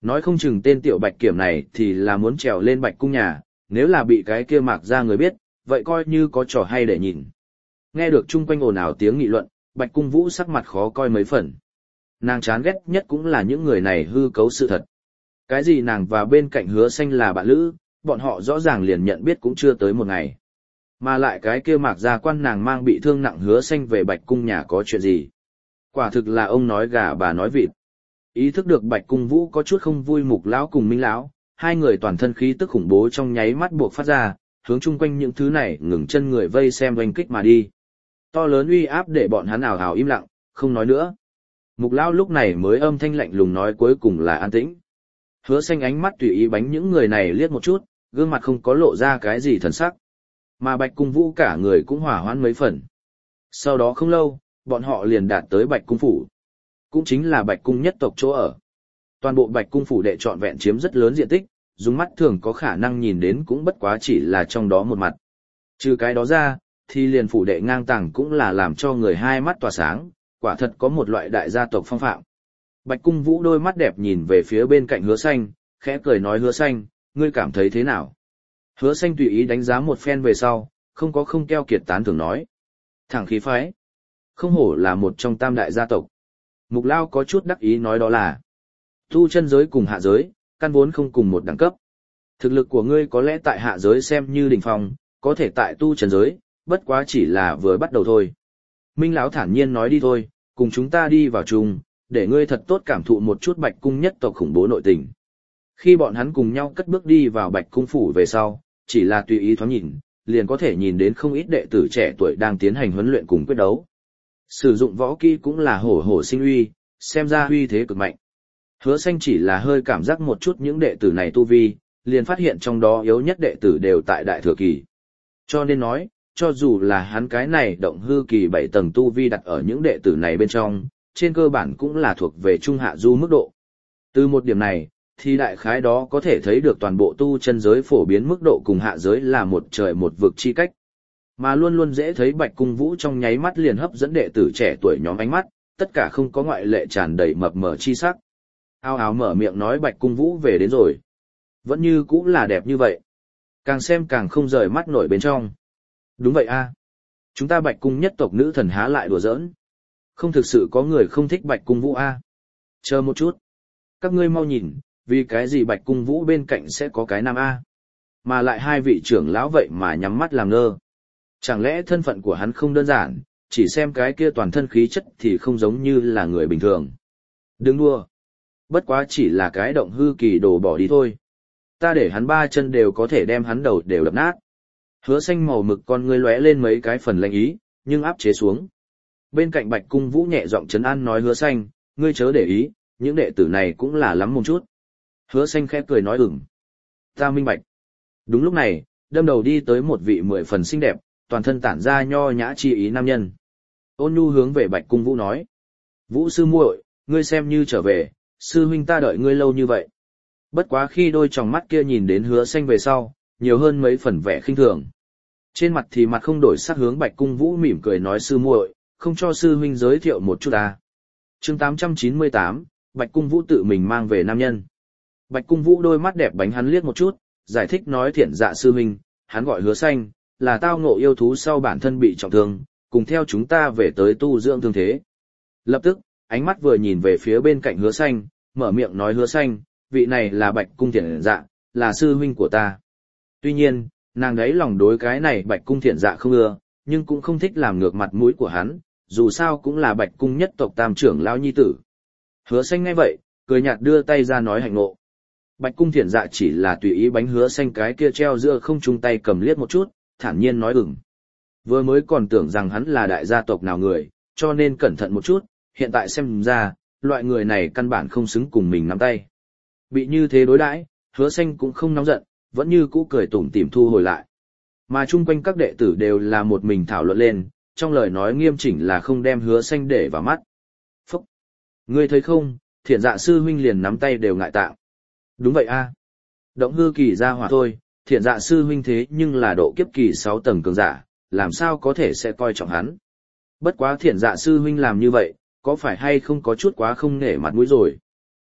Nói không chừng tên tiểu bạch kiểm này thì là muốn trèo lên bạch cung nhà, nếu là bị cái kia Mạc Gia người biết, vậy coi như có trò hay để nhìn. Nghe được chung quanh ồn ào tiếng nghị luận, Bạch Cung Vũ sắc mặt khó coi mấy phần. Nàng chán ghét nhất cũng là những người này hư cấu sự thật. Cái gì nàng và bên cạnh Hứa Xanh là bạn lữ, bọn họ rõ ràng liền nhận biết cũng chưa tới một ngày. Mà lại cái kia Mạc Gia quan nàng mang bị thương nặng Hứa Xanh về Bạch Cung nhà có chuyện gì. Quả thực là ông nói gà bà nói vịt. Ý thức được Bạch Cung Vũ có chút không vui, Mục lão cùng Minh lão, hai người toàn thân khí tức khủng bố trong nháy mắt buộc phát ra, hướng chung quanh những thứ này ngừng chân người vây xem oanh kích mà đi. To lớn uy áp để bọn hắn ào ào im lặng, không nói nữa. Mục lão lúc này mới âm thanh lạnh lùng nói cuối cùng là an tĩnh. Hứa Xanh ánh mắt tùy ý bánh những người này liếc một chút, gương mặt không có lộ ra cái gì thần sắc. Mà Bạch Cung Vũ cả người cũng hỏa hoãn mấy phần. Sau đó không lâu, bọn họ liền đạt tới Bạch Cung phủ. Cũng chính là Bạch Cung nhất tộc chỗ ở. Toàn bộ Bạch Cung phủ đệ trọn vẹn chiếm rất lớn diện tích, dùng mắt thường có khả năng nhìn đến cũng bất quá chỉ là trong đó một mặt. Trừ cái đó ra, thì liền phủ đệ ngang tàng cũng là làm cho người hai mắt tỏa sáng, quả thật có một loại đại gia tộc phong phạm. Bạch Cung Vũ đôi mắt đẹp nhìn về phía bên cạnh Hứa Xanh, khẽ cười nói Hứa Xanh, ngươi cảm thấy thế nào? Hứa Xanh tùy ý đánh giá một phen về sau, không keo kiệt tán thưởng nói. Thẳng khí phái. Không hổ là một trong tam đại gia tộc. Mục Lao có chút đắc ý nói đó là tu chân giới cùng hạ giới, căn vốn không cùng một đẳng cấp. Thực lực của ngươi có lẽ tại hạ giới xem như đỉnh phong, có thể tại tu chân giới, bất quá chỉ là vừa bắt đầu thôi. Minh Lão thản nhiên nói đi thôi, cùng chúng ta đi vào chung, để ngươi thật tốt cảm thụ một chút Bạch Cung nhất tộc khủng bố nội tình. Khi bọn hắn cùng nhau cất bước đi vào Bạch Cung phủ về sau, chỉ là tùy ý thoáng nhìn, liền có thể nhìn đến không ít đệ tử trẻ tuổi đang tiến hành huấn luyện cùng quyết đấu. Sử dụng võ kỹ cũng là hổ hổ sinh uy, xem ra uy thế cực mạnh. Hứa Xanh chỉ là hơi cảm giác một chút những đệ tử này tu vi, liền phát hiện trong đó yếu nhất đệ tử đều tại đại thừa kỳ. Cho nên nói, cho dù là hắn cái này động hư kỳ 7 tầng tu vi đặt ở những đệ tử này bên trong, trên cơ bản cũng là thuộc về trung hạ du mức độ. Từ một điểm này, thì đại khái đó có thể thấy được toàn bộ tu chân giới phổ biến mức độ cùng hạ giới là một trời một vực chi cách. Mà luôn luôn dễ thấy Bạch Cung Vũ trong nháy mắt liền hấp dẫn đệ tử trẻ tuổi nhóm ánh mắt, tất cả không có ngoại lệ tràn đầy mập mờ chi sắc. Ao ào mở miệng nói Bạch Cung Vũ về đến rồi. Vẫn như cũng là đẹp như vậy. Càng xem càng không rời mắt nổi bên trong. Đúng vậy a, chúng ta Bạch Cung nhất tộc nữ thần há lại đùa giỡn. Không thực sự có người không thích Bạch Cung Vũ a. Chờ một chút. Các ngươi mau nhìn, vì cái gì Bạch Cung Vũ bên cạnh sẽ có cái nam a? Mà lại hai vị trưởng lão vậy mà nhắm mắt làm ngơ. Chẳng lẽ thân phận của hắn không đơn giản, chỉ xem cái kia toàn thân khí chất thì không giống như là người bình thường. Đừng đua. Bất quá chỉ là cái động hư kỳ đồ bỏ đi thôi. Ta để hắn 3 chân đều có thể đem hắn đầu đều đập nát. Hứa Xanh màu mực con ngươi lóe lên mấy cái phần lạnh ý, nhưng áp chế xuống. Bên cạnh Bạch Cung Vũ nhẹ giọng trấn an nói Hứa Xanh, ngươi chớ để ý, những đệ tử này cũng là lắm một chút. Hứa Xanh khẽ cười nói ừm. Ta minh bạch. Đúng lúc này, đâm đầu đi tới một vị 10 phần xinh đẹp, toàn thân tản ra nho nhã chi ý nam nhân. Ôn nhu hướng về Bạch Cung Vũ nói. Vũ sư muội, ngươi xem như trở về, sư huynh ta đợi ngươi lâu như vậy. Bất quá khi đôi tròng mắt kia nhìn đến Hứa Xanh về sau, nhiều hơn mấy phần vẻ khinh thường. Trên mặt thì mặt không đổi sắc hướng Bạch Cung Vũ mỉm cười nói sư muội, không cho sư huynh giới thiệu một chút à. Chương 898, Bạch Cung Vũ tự mình mang về nam nhân. Bạch Cung Vũ đôi mắt đẹp bánh hắn liếc một chút, giải thích nói Thiện Dạ sư huynh, hắn gọi Hứa Xanh, là tao ngộ yêu thú sau bản thân bị trọng thương, cùng theo chúng ta về tới tu dưỡng thương thế. Lập tức, ánh mắt vừa nhìn về phía bên cạnh Hứa Xanh, mở miệng nói Hứa Xanh, vị này là Bạch Cung Thiện Dạ, là sư huynh của ta. Tuy nhiên, nàng đấy lòng đối cái này Bạch Cung Thiện Dạ không ưa, nhưng cũng không thích làm ngược mặt mũi của hắn, dù sao cũng là Bạch Cung nhất tộc tam trưởng lão nhi tử. Hứa Xanh nghe vậy, cười nhạt đưa tay ra nói hạnh ngộ. Bạch Cung Thiện Dạ chỉ là tùy ý bánh Hứa Xanh cái kia treo giữa không trung tay cầm liếc một chút, thản nhiên nói ừm. Vừa mới còn tưởng rằng hắn là đại gia tộc nào người, cho nên cẩn thận một chút, hiện tại xem ra, loại người này căn bản không xứng cùng mình nắm tay. Bị như thế đối đãi, Hứa Xanh cũng không nóng giận, vẫn như cũ cười tủm tỉm thu hồi lại. Mà chung quanh các đệ tử đều là một mình thảo luận lên, trong lời nói nghiêm chỉnh là không đem Hứa Xanh để vào mắt. Phúc! Ngươi thấy không, Thiện Dạ sư huynh liền nắm tay đều ngại tạng. Đúng vậy a, động hư kỳ ra hỏa thôi, Thiện Dạ sư huynh thế nhưng là độ kiếp kỳ 6 tầng cường giả, làm sao có thể sẽ coi trọng hắn. Bất quá Thiện Dạ sư huynh làm như vậy, có phải hay không có chút quá không nể mặt mũi rồi.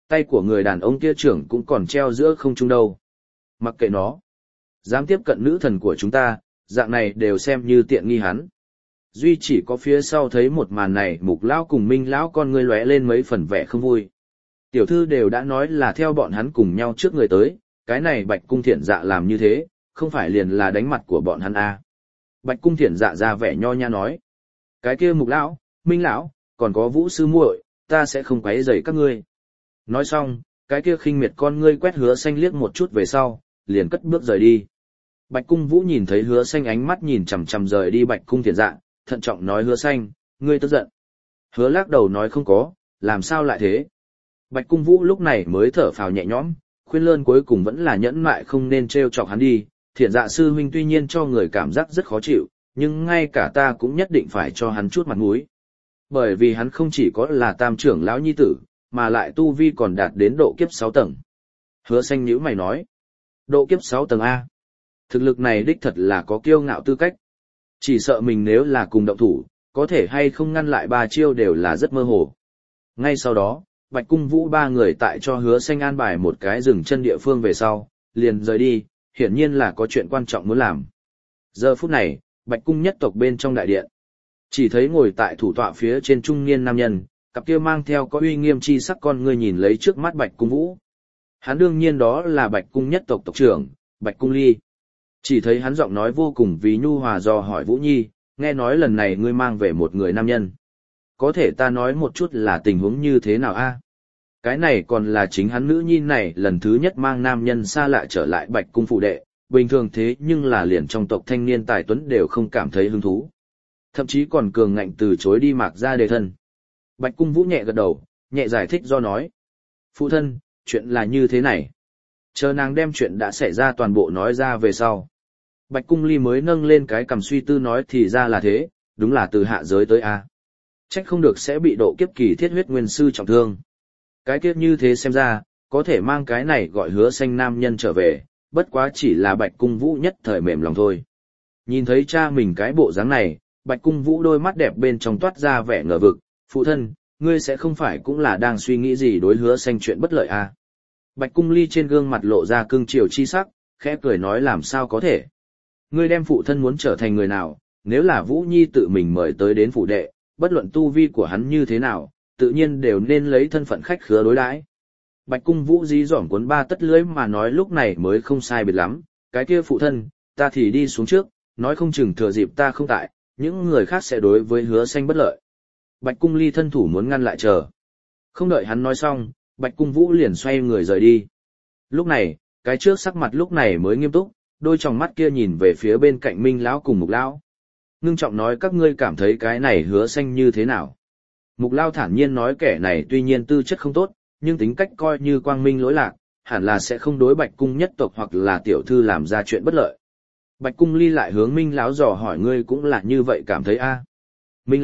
Tay của người đàn ông kia trưởng cũng còn treo giữa không trung đâu. Mặc kệ nó. Dám tiếp cận nữ thần của chúng ta, dạng này đều xem như tiện nghi hắn. Duy chỉ có phía sau thấy một màn này, Mục lão cùng Minh lão con ngươi lóe lên mấy phần vẻ không vui. Tiểu thư đều đã nói là theo bọn hắn cùng nhau trước người tới, cái này Bạch Cung Thiển Dạ làm như thế, không phải liền là đánh mặt của bọn hắn à. Bạch Cung Thiển Dạ ra vẻ nho nhã nói. Cái kia Mục lão, Minh lão, còn có Vũ sư muội, ta sẽ không quấy rầy các ngươi. Nói xong, cái kia khinh miệt con ngươi quét Hứa Xanh liếc một chút về sau, liền cất bước rời đi. Bạch Cung Vũ nhìn thấy Hứa Xanh ánh mắt nhìn chằm chằm rời đi Bạch Cung Thiển Dạ, thận trọng nói Hứa Xanh, ngươi tức giận. Hứa lắc đầu nói không có, làm sao lại thế. Bạch Cung Vũ lúc này mới thở phào nhẹ nhõm, khuyên lơn cuối cùng vẫn là nhẫn mại không nên trêu chọc hắn đi. Thiện Dạ sư huynh tuy nhiên cho người cảm giác rất khó chịu, nhưng ngay cả ta cũng nhất định phải cho hắn chút mặt mũi. Bởi vì hắn không chỉ có là tam trưởng lão nhi tử, mà lại tu vi còn đạt đến độ kiếp 6 tầng. Hứa Xanh nhíu mày nói, độ kiếp 6 tầng A. Thực lực này đích thật là có kiêu ngạo tư cách. Chỉ sợ mình nếu là cùng động thủ, có thể hay không ngăn lại 3 chiêu đều là rất mơ hồ. Ngay sau đó, Bạch Cung Vũ 3 người tại cho Hứa Xanh an bài một cái dừng chân địa phương về sau, liền rời đi, hiển nhiên là có chuyện quan trọng muốn làm. Giờ phút này, Bạch Cung nhất tộc bên trong đại điện, chỉ thấy ngồi tại thủ tọa phía trên trung niên nam nhân, cặp kia mang theo có uy nghiêm chi sắc con ngươi nhìn lấy trước mắt Bạch Cung Vũ. Hắn đương nhiên đó là Bạch Cung nhất tộc tộc trưởng, Bạch Cung Ly. Chỉ thấy hắn giọng nói vô cùng vì nhu hòa dò hỏi Vũ Nhi, nghe nói lần này ngươi mang về một người nam nhân. Có thể ta nói một chút là tình huống như thế nào a? Cái này còn là chính hắn nữ nhi này lần thứ nhất mang nam nhân xa lạ trở lại Bạch Cung phụ đệ, bình thường thế nhưng là liền trong tộc thanh niên tài tuấn đều không cảm thấy hứng thú. Thậm chí còn cường ngạnh từ chối đi Mạc gia đề thân. Bạch Cung Vũ nhẹ gật đầu, nhẹ giải thích do nói. Phụ thân, chuyện là như thế này. Chờ nàng đem chuyện đã xảy ra toàn bộ nói ra về sau. Bạch Cung Ly mới nâng lên cái cằm suy tư nói thì ra là thế, đúng là từ hạ giới tới A. Trách không được sẽ bị độ kiếp kỳ thiết huyết nguyên sư trọng thương. Cái kiếp như thế xem ra, có thể mang cái này gọi Hứa Xanh nam nhân trở về, bất quá chỉ là Bạch Cung Vũ nhất thời mềm lòng thôi. Nhìn thấy cha mình cái bộ dáng này, Bạch Cung Vũ đôi mắt đẹp bên trong toát ra vẻ ngờ vực, phụ thân, ngươi sẽ không phải cũng là đang suy nghĩ gì đối Hứa Xanh chuyện bất lợi à. Bạch Cung Ly trên gương mặt lộ ra cương chiều chi sắc, khẽ cười nói làm sao có thể. Ngươi đem phụ thân muốn trở thành người nào, nếu là Vũ Nhi tự mình mời tới đến phủ đệ, bất luận tu vi của hắn như thế nào, tự nhiên đều nên lấy thân phận khách khứa đối đãi. Bạch Cung Vũ dí dỏm cuốn ba tất lưỡi mà nói lúc này mới không sai biệt lắm, cái kia phụ thân, ta thì đi xuống trước, nói không chừng thừa dịp ta không tại, những người khác sẽ đối với Hứa Xanh bất lợi. Bạch Cung Ly thân thủ muốn ngăn lại chờ. Không đợi hắn nói xong, Bạch Cung Vũ liền xoay người rời đi. Lúc này, cái trước sắc mặt lúc này mới nghiêm túc, đôi tròng mắt kia nhìn về phía bên cạnh Minh lão cùng Mục lão. Ngưng trọng nói các ngươi cảm thấy cái này Hứa Xanh như thế nào? Mục lão thản nhiên nói kẻ này tuy nhiên tư chất không tốt, nhưng tính cách coi như quang minh lỗi lạc, hẳn là sẽ không đối Bạch Cung nhất tộc hoặc là tiểu thư làm ra chuyện bất lợi. Bạch Cung Ly lại hướng Minh lão dò hỏi ngươi cũng là như vậy cảm thấy a? Minh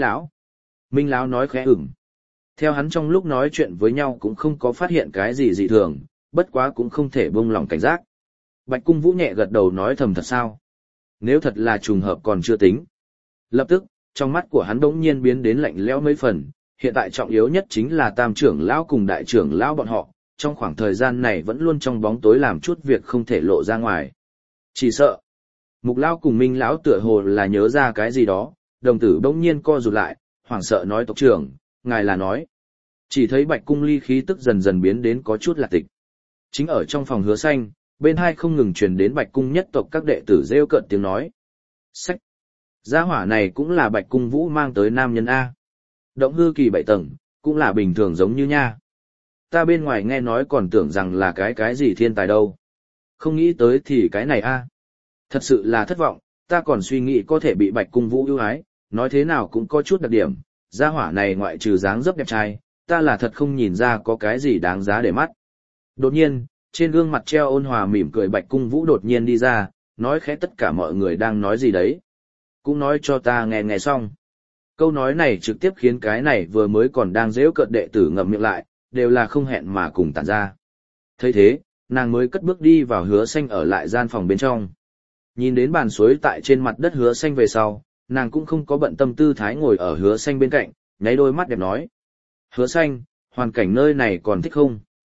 lão nói khẽ ửng. Theo hắn trong lúc nói chuyện với nhau cũng không có phát hiện cái gì dị thường, bất quá cũng không thể buông lỏng cảnh giác. Bạch Cung Vũ nhẹ gật đầu nói thầm thật sao? Nếu thật là trùng hợp còn chưa tính. Lập tức, trong mắt của hắn bỗng nhiên biến đến lạnh lẽo mấy phần, hiện tại trọng yếu nhất chính là tam trưởng lão cùng đại trưởng lão bọn họ, trong khoảng thời gian này vẫn luôn trong bóng tối làm chút việc không thể lộ ra ngoài. Chỉ sợ, Mục lão cùng Minh lão tựa hồ là nhớ ra cái gì đó, đồng tử bỗng nhiên co rụt lại, hoảng sợ nói tộc trưởng, ngài là nói. Chỉ thấy Bạch Cung Ly khí tức dần dần biến đến có chút lạc tịch. Chính ở trong phòng Hứa Xanh, bên hai không ngừng truyền đến Bạch Cung nhất tộc các đệ tử rêu cợt tiếng nói. Sách! Gia hỏa này cũng là Bạch Cung Vũ mang tới nam nhân A. Động hư kỳ 7 tầng, cũng là bình thường giống như nha. Ta bên ngoài nghe nói còn tưởng rằng là cái gì thiên tài đâu. Không nghĩ tới thì cái này A. Thật sự là thất vọng, ta còn suy nghĩ có thể bị Bạch Cung Vũ ưu ái, nói thế nào cũng có chút đặc điểm. Gia hỏa này ngoại trừ dáng dấp đẹp trai, ta là thật không nhìn ra có cái gì đáng giá để mắt. Đột nhiên, trên gương mặt treo ôn hòa mỉm cười Bạch Cung Vũ đột nhiên đi ra, nói khẽ tất cả mọi người đang nói gì đấy. Cũng nói cho ta nghe xong. Câu nói này trực tiếp khiến cái này vừa mới còn đang giễu cợt đệ tử ngậm miệng lại, đều là không hẹn mà cùng tản ra. Thấy thế, nàng mới cất bước đi vào Hứa Xanh ở lại gian phòng bên trong. Nhìn đến bàn suối tại trên mặt đất Hứa Xanh về sau, nàng cũng không có bận tâm tư thái ngồi ở Hứa Xanh bên cạnh, nháy đôi mắt đẹp nói. Hứa Xanh, hoàn cảnh nơi này còn thích không?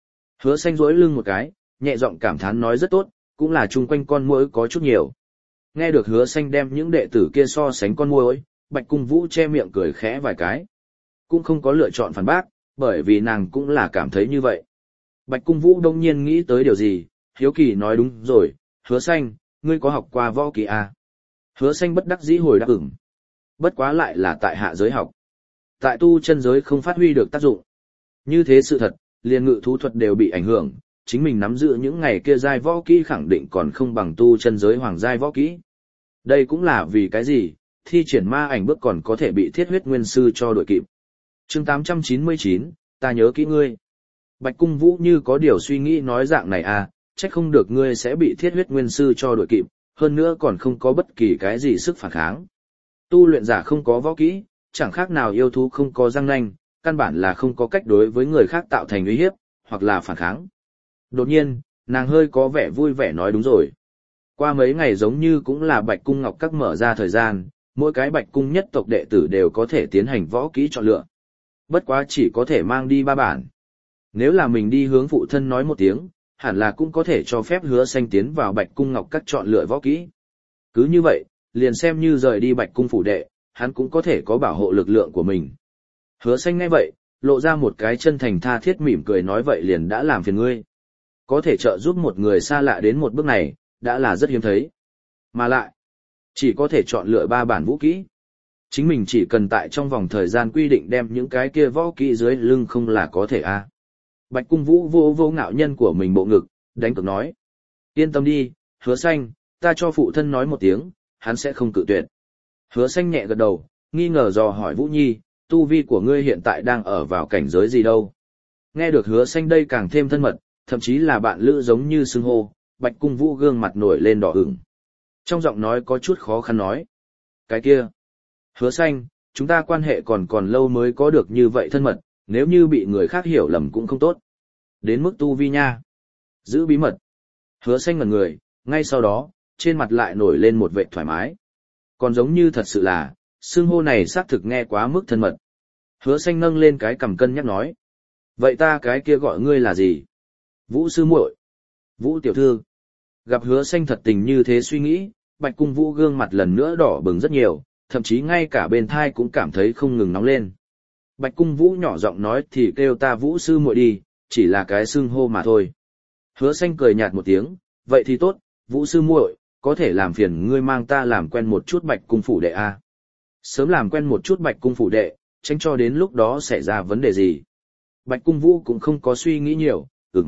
Hứa Xanh duỗi lưng một cái, nhẹ giọng cảm thán nói rất tốt, cũng là chung quanh con muỗi có chút nhiều. Nghe được Hứa Xanh đem những đệ tử kia so sánh con muỗi, Bạch Cung Vũ che miệng cười khẽ vài cái. Cũng không có lựa chọn phản bác, bởi vì nàng cũng là cảm thấy như vậy. Bạch Cung Vũ đông nhiên nghĩ tới điều gì, hiếu kỳ nói đúng rồi, Hứa Xanh, ngươi có học qua võ kỹ à? Hứa Xanh bất đắc dĩ hồi đáp ửng. Bất quá lại là tại hạ giới học. Tại tu chân giới không phát huy được tác dụng. Như thế sự thật, liền ngự thú thuật đều bị ảnh hưởng, chính mình nắm giữ những ngày kia giai võ kỹ khẳng định còn không bằng tu chân giới hoàng giai võ kỹ. Đây cũng là vì cái gì, thi triển ma ảnh bước còn có thể bị thiết huyết nguyên sư cho đội kịp. Chương 899, ta nhớ kỹ ngươi. Bạch Cung Vũ như có điều suy nghĩ nói dạng này à, chắc không được ngươi sẽ bị thiết huyết nguyên sư cho đội kịp, hơn nữa còn không có bất kỳ cái gì sức phản kháng. Tu luyện giả không có võ kỹ, chẳng khác nào yêu thú không có răng nanh, căn bản là không có cách đối với người khác tạo thành uy hiếp, hoặc là phản kháng. Đột nhiên, nàng hơi có vẻ vui vẻ nói đúng rồi. Qua mấy ngày giống như cũng là Bạch Cung Ngọc Các mở ra thời gian, mỗi cái Bạch Cung nhất tộc đệ tử đều có thể tiến hành võ kỹ chọn lựa. Bất quá chỉ có thể mang đi 3 bản. Nếu là mình đi hướng phụ thân nói một tiếng, hẳn là cũng có thể cho phép Hứa Xanh tiến vào Bạch Cung Ngọc Các chọn lựa võ kỹ. Cứ như vậy, liền xem như rời đi Bạch Cung phủ đệ, hắn cũng có thể có bảo hộ lực lượng của mình. Hứa Xanh nghe vậy, lộ ra một cái chân thành tha thiết mỉm cười nói vậy liền đã làm phiền ngươi. Có thể trợ giúp một người xa lạ đến một bước này, đã là rất hiếm thấy. Mà lại, chỉ có thể chọn lựa 3 bản vũ kỹ. Chính mình chỉ cần tại trong vòng thời gian quy định đem những cái kia võ kỹ dưới lưng không là có thể a. Bạch Cung Vũ vô vô ngạo nhân của mình bộ ngực, đánh cược nói. Yên tâm đi, Hứa Xanh, ta cho phụ thân nói một tiếng, hắn sẽ không cự tuyệt. Hứa Xanh nhẹ gật đầu, nghi ngờ dò hỏi Vũ Nhi, tu vi của ngươi hiện tại đang ở vào cảnh giới gì đâu. Nghe được Hứa Xanh đây càng thêm thân mật, thậm chí là bạn lữ giống như xưng hô, Bạch Cung Vũ gương mặt nổi lên đỏ ửng. Trong giọng nói có chút khó khăn nói. Cái kia, Hứa Xanh, chúng ta quan hệ còn lâu mới có được như vậy thân mật, nếu như bị người khác hiểu lầm cũng không tốt. Đến mức tu vi nha. Giữ bí mật. Hứa Xanh ngẩn người, ngay sau đó, trên mặt lại nổi lên một vệt thoải mái. Còn giống như thật sự là, xưng hô này xác thực nghe quá mức thân mật. Hứa Xanh nâng lên cái cằm cân nhắc nói. Vậy ta cái kia gọi ngươi là gì? Vũ sư muội. Vũ tiểu thư. Gặp Hứa Xanh thật tình như thế suy nghĩ, Bạch Cung Vũ gương mặt lần nữa đỏ bừng rất nhiều, thậm chí ngay cả bên thai cũng cảm thấy không ngừng nóng lên. Bạch Cung Vũ nhỏ giọng nói thì kêu ta Vũ sư muội đi, chỉ là cái xưng hô mà thôi. Hứa Xanh cười nhạt một tiếng, vậy thì tốt, Vũ sư muội, có thể làm phiền ngươi mang ta làm quen một chút Bạch Cung phủ đệ a. Sớm làm quen một chút Bạch Cung phủ đệ, tránh cho đến lúc đó xảy ra vấn đề gì. Bạch Cung Vũ cũng không có suy nghĩ nhiều,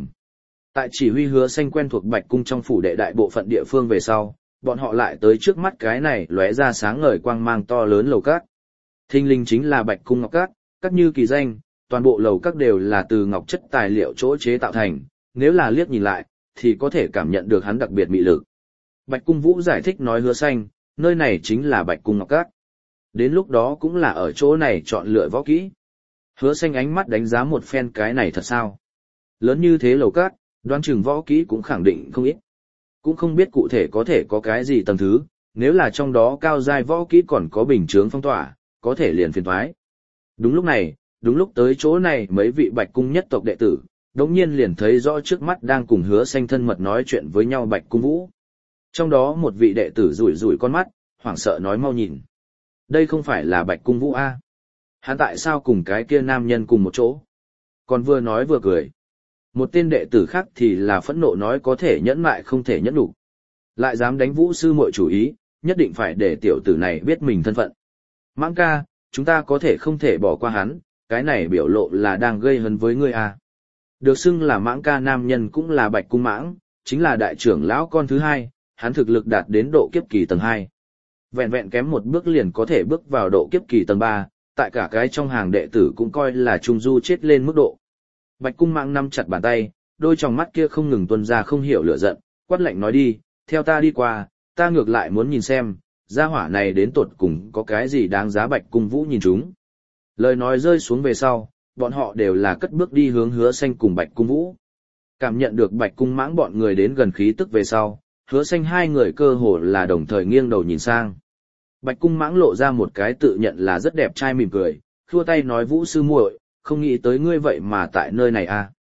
Tại chỉ huy Hứa Xanh quen thuộc Bạch Cung trong phủ đệ đại bộ phận địa phương về sau, bọn họ lại tới trước mắt cái này lóe ra sáng ngời quang mang to lớn lầu các. Thinh linh chính là Bạch Cung Ngọc Các, các như kỳ danh, toàn bộ lầu các đều là từ ngọc chất tài liệu chỗ chế tạo thành, nếu là liếc nhìn lại, thì có thể cảm nhận được hắn đặc biệt mị lực. Bạch Cung Vũ giải thích nói Hứa Xanh, nơi này chính là Bạch Cung Ngọc Các. Đến lúc đó cũng là ở chỗ này chọn lựa võ kỹ. Hứa Xanh ánh mắt đánh giá một phen cái này thật sao. Lớn như thế lầu các, đoán chừng võ kỹ cũng khẳng định không ít. Cũng không biết cụ thể có thể có cái gì tầng thứ, nếu là trong đó cao giai võ kỹ còn có bình chướng phong tỏa, có thể liền phiền toái. Đúng lúc này, đúng lúc tới chỗ này mấy vị Bạch Cung nhất tộc đệ tử, đống nhiên liền thấy rõ trước mắt đang cùng Hứa Xanh thân mật nói chuyện với nhau Bạch Cung Vũ. Trong đó một vị đệ tử rủi rủi con mắt, hoảng sợ nói mau nhìn. Đây không phải là Bạch Cung Vũ a? Hắn tại sao cùng cái kia nam nhân cùng một chỗ? Còn vừa nói vừa cười. Một tên đệ tử khác thì là phẫn nộ nói có thể nhẫn mại không thể nhẫn đủ. Lại dám đánh Vũ sư muội chủ ý, nhất định phải để tiểu tử này biết mình thân phận. Mãng ca, chúng ta có thể không thể bỏ qua hắn, cái này biểu lộ là đang gây hấn với ngươi à. Được xưng là Mãng ca nam nhân cũng là Bạch Cung Mãng, chính là đại trưởng lão con thứ 2, hắn thực lực đạt đến độ kiếp kỳ tầng 2. Vẹn vẹn kém một bước liền có thể bước vào độ kiếp kỳ tầng 3, tại cả cái trong hàng đệ tử cũng coi là trung du chết lên mức độ. Bạch Cung Mãng nắm chặt bàn tay, đôi tròng mắt kia không ngừng tuôn ra không hiểu lửa giận, quát lạnh nói đi, theo ta đi qua, ta ngược lại muốn nhìn xem, gia hỏa này đến tột cùng có cái gì đáng giá Bạch Cung Vũ nhìn chúng. Lời nói rơi xuống về sau, bọn họ đều là cất bước đi hướng Hứa Xanh cùng Bạch Cung Vũ. Cảm nhận được Bạch Cung Mãng bọn người đến gần khí tức về sau, Hứa Xanh hai người cơ hồ là đồng thời nghiêng đầu nhìn sang. Bạch Cung Mãng lộ ra một cái tự nhận là rất đẹp trai mỉm cười, khua tay nói Vũ sư muội, không nghĩ tới ngươi vậy mà tại nơi này à.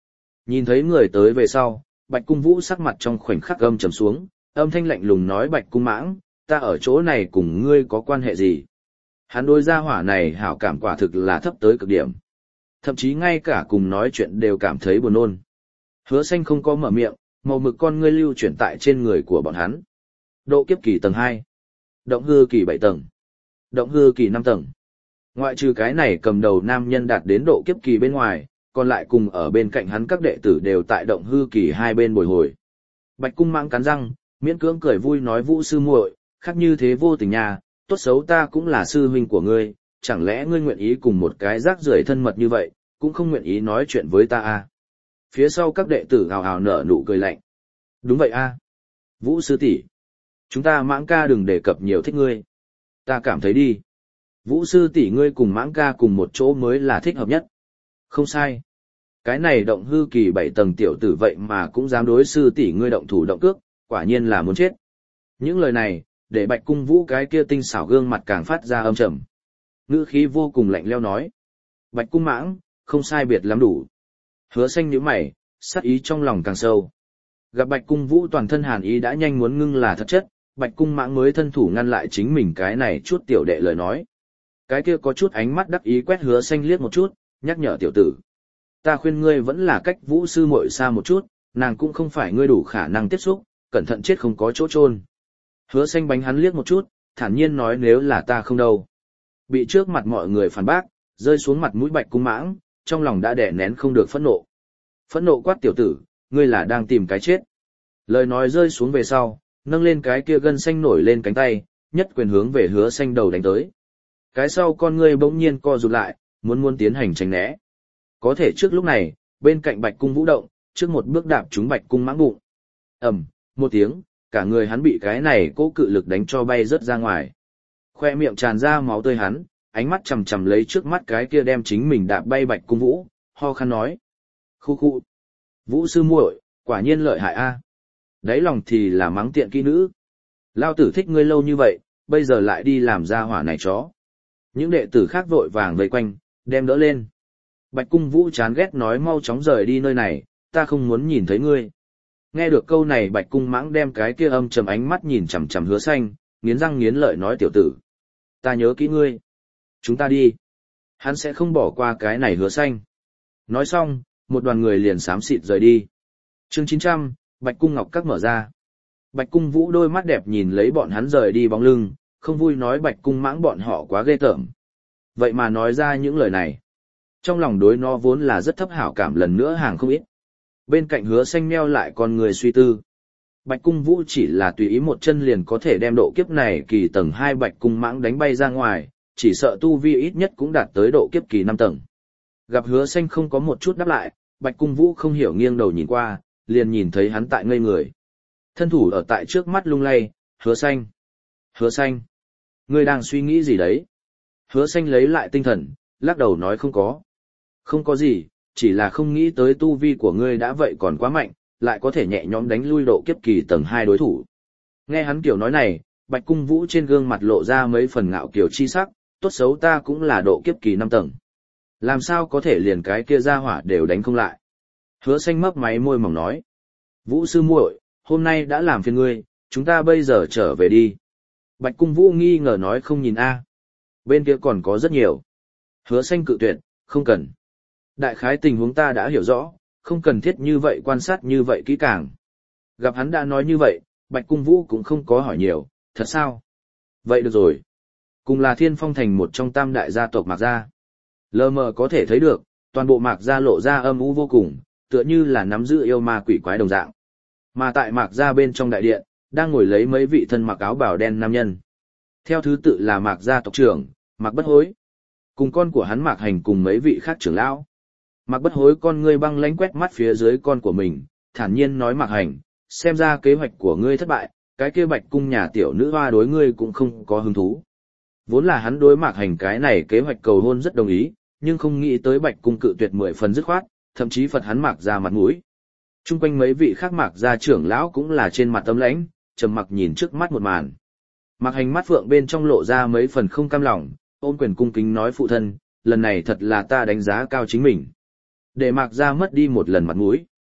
Nhìn thấy người tới về sau, Bạch Cung Vũ sắc mặt trong khoảnh khắc âm trầm xuống, âm thanh lạnh lùng nói Bạch Cung Mãng, ta ở chỗ này cùng ngươi có quan hệ gì? Hắn đối gia hỏa này hảo cảm quả thực là thấp tới cực điểm. Thậm chí ngay cả cùng nói chuyện đều cảm thấy buồn nôn. Hứa Xanh không có mở miệng, màu mực con ngươi lưu chuyển tại trên người của bọn hắn. Độ kiếp kỳ tầng 2, động hư kỳ 7 tầng, động hư kỳ 5 tầng. Ngoại trừ cái này cầm đầu nam nhân đạt đến độ kiếp kỳ bên ngoài, còn lại cùng ở bên cạnh hắn các đệ tử đều tại động hư kỳ hai bên bồi hồi. Bạch Cung Mãng cắn răng, miễn cưỡng cười vui nói Vũ sư muội, khác như thế vô tình nhà, tốt xấu ta cũng là sư huynh của ngươi, chẳng lẽ ngươi nguyện ý cùng một cái rác rưởi thân mật như vậy, cũng không nguyện ý nói chuyện với ta à? Phía sau các đệ tử hào hào nở nụ cười lạnh. Đúng vậy a, Vũ sư tỷ, chúng ta Mãng ca đừng đề cập nhiều thích ngươi. Ta cảm thấy đi, Vũ sư tỷ ngươi cùng Mãng ca cùng một chỗ mới là thích hợp nhất. Không sai. Cái này động hư kỳ 7 tầng tiểu tử vậy mà cũng dám đối sư tỷ ngươi động thủ động cước, quả nhiên là muốn chết. Những lời này, để Bạch Cung Vũ cái kia tinh xảo gương mặt càng phát ra âm trầm. Ngữ khí vô cùng lạnh lẽo nói. Bạch Cung Mãng, không sai biệt lắm đủ. Hứa Xanh nhíu mày, sát ý trong lòng càng sâu. Gặp Bạch Cung Vũ toàn thân hàn ý đã nhanh muốn ngưng là thật chất, Bạch Cung Mãng mới thân thủ ngăn lại chính mình cái này chút tiểu đệ lời nói. Cái kia có chút ánh mắt đắc ý quét Hứa Xanh liếc một chút, nhắc nhở tiểu tử. Ta khuyên ngươi vẫn là cách Vũ sư muội xa một chút, nàng cũng không phải ngươi đủ khả năng tiếp xúc, cẩn thận chết không có chỗ chôn. Hứa Xanh bánh hắn liếc một chút, thản nhiên nói nếu là ta không đâu. Bị trước mặt mọi người phản bác, rơi xuống mặt mũi Bạch Cung Mãng, trong lòng đã đè nén không được phẫn nộ. Phẫn nộ quát tiểu tử, ngươi là đang tìm cái chết. Lời nói rơi xuống về sau, nâng lên cái kia gân xanh nổi lên cánh tay, nhất quyền hướng về Hứa Xanh đầu đánh tới. Cái sau con ngươi bỗng nhiên co rụt lại, muốn tiến hành tránh né. Có thể trước lúc này, bên cạnh Bạch Cung Vũ động, trước một bước đạp trúng Bạch Cung Mãng bụng. Ầm, một tiếng, cả người hắn bị cái này cố cự lực đánh cho bay rớt ra ngoài. Khoe miệng tràn ra máu tươi hắn, ánh mắt chằm chằm lấy trước mắt cái kia đem chính mình đạp bay Bạch Cung Vũ, ho khan nói: "Khu khu, Vũ sư muội, quả nhiên lợi hại a." Đấy lòng thì là mắng tiện kỹ nữ. Lao tử thích ngươi lâu như vậy, bây giờ lại đi làm ra hỏa này chó. Những đệ tử khác vội vàng vây quanh, đem đỡ lên. Bạch Cung Vũ chán ghét nói mau chóng rời đi nơi này, ta không muốn nhìn thấy ngươi. Nghe được câu này Bạch Cung Mãng đem cái kia âm trầm ánh mắt nhìn chằm chằm Hứa Xanh, nghiến răng nghiến lợi nói tiểu tử. Ta nhớ kỹ ngươi. Chúng ta đi. Hắn sẽ không bỏ qua cái này Hứa Xanh. Nói xong, một đoàn người liền xám xịt rời đi. Chương 900, Bạch Cung Ngọc Các mở ra. Bạch Cung Vũ đôi mắt đẹp nhìn lấy bọn hắn rời đi bóng lưng, không vui nói Bạch Cung Mãng bọn họ quá ghê tởm. Vậy mà nói ra những lời này. Trong lòng đối nó vốn là rất thấp hảo cảm lần nữa hàng không ít. Bên cạnh Hứa Xanh meo lại con người suy tư. Bạch Cung Vũ chỉ là tùy ý một chân liền có thể đem độ kiếp này kỳ tầng 2 Bạch Cung Mãng đánh bay ra ngoài, chỉ sợ tu vi ít nhất cũng đạt tới độ kiếp kỳ 5 tầng. Gặp Hứa Xanh không có một chút đáp lại, Bạch Cung Vũ không hiểu nghiêng đầu nhìn qua, liền nhìn thấy hắn tại ngây người. Thân thủ ở tại trước mắt lung lay, Hứa Xanh. Hứa Xanh. Ngươi đang suy nghĩ gì đấy? Hứa Xanh lấy lại tinh thần, lắc đầu nói không có. Không có gì, chỉ là không nghĩ tới tu vi của ngươi đã vậy còn quá mạnh, lại có thể nhẹ nhõm đánh lui độ kiếp kỳ tầng 2 đối thủ. Nghe hắn kiểu nói này, Bạch Cung Vũ trên gương mặt lộ ra mấy phần ngạo kiều chi sắc, tốt xấu ta cũng là độ kiếp kỳ 5 tầng. Làm sao có thể liền cái kia ra hỏa đều đánh không lại. Hứa Xanh mấp máy môi mỏng nói. Vũ sư muội, hôm nay đã làm phiền ngươi, chúng ta bây giờ trở về đi. Bạch Cung Vũ nghi ngờ nói không nhìn a, bên kia còn có rất nhiều. Hứa Xanh cự tuyệt, không cần. Đại khái tình huống ta đã hiểu rõ, không cần thiết như vậy quan sát như vậy kỹ càng. Gặp hắn đã nói như vậy, Bạch Cung Vũ cũng không có hỏi nhiều, thật sao? Vậy được rồi. Cùng là Thiên Phong Thành một trong tam đại gia tộc Mạc Gia. Lờ mờ có thể thấy được, toàn bộ Mạc Gia lộ ra âm u vô cùng, tựa như là nắm giữ yêu ma quỷ quái đồng dạng. Mà tại Mạc Gia bên trong đại điện, đang ngồi lấy mấy vị thân mặc áo bào đen nam nhân. Theo thứ tự là Mạc Gia tộc trưởng, Mạc Bất Hối, cùng con của hắn Mạc Hành cùng mấy vị khác trưởng lão. Mạc Bất Hối con ngươi băng lãnh quét mắt phía dưới con của mình, thản nhiên nói Mạc Hành, xem ra kế hoạch của ngươi thất bại, cái kia Bạch Cung nhà tiểu nữ hoa đối ngươi cũng không có hứng thú. Vốn là hắn đối Mạc Hành cái này kế hoạch cầu hôn rất đồng ý, nhưng không nghĩ tới Bạch Cung cự tuyệt 10 phần dứt khoát, thậm chí phật hắn Mạc Gia mặt mũi. Trung quanh mấy vị khác Mạc Gia trưởng lão cũng là trên mặt tấm lãnh, trầm mặc nhìn trước mắt một màn. Mạc Hành mắt phượng bên trong lộ ra mấy phần không cam lòng, ôm quyền cung kính nói phụ thân, lần này thật là ta đánh giá cao chính mình. Để Mạc Gia mất đi một lần mặt mũi,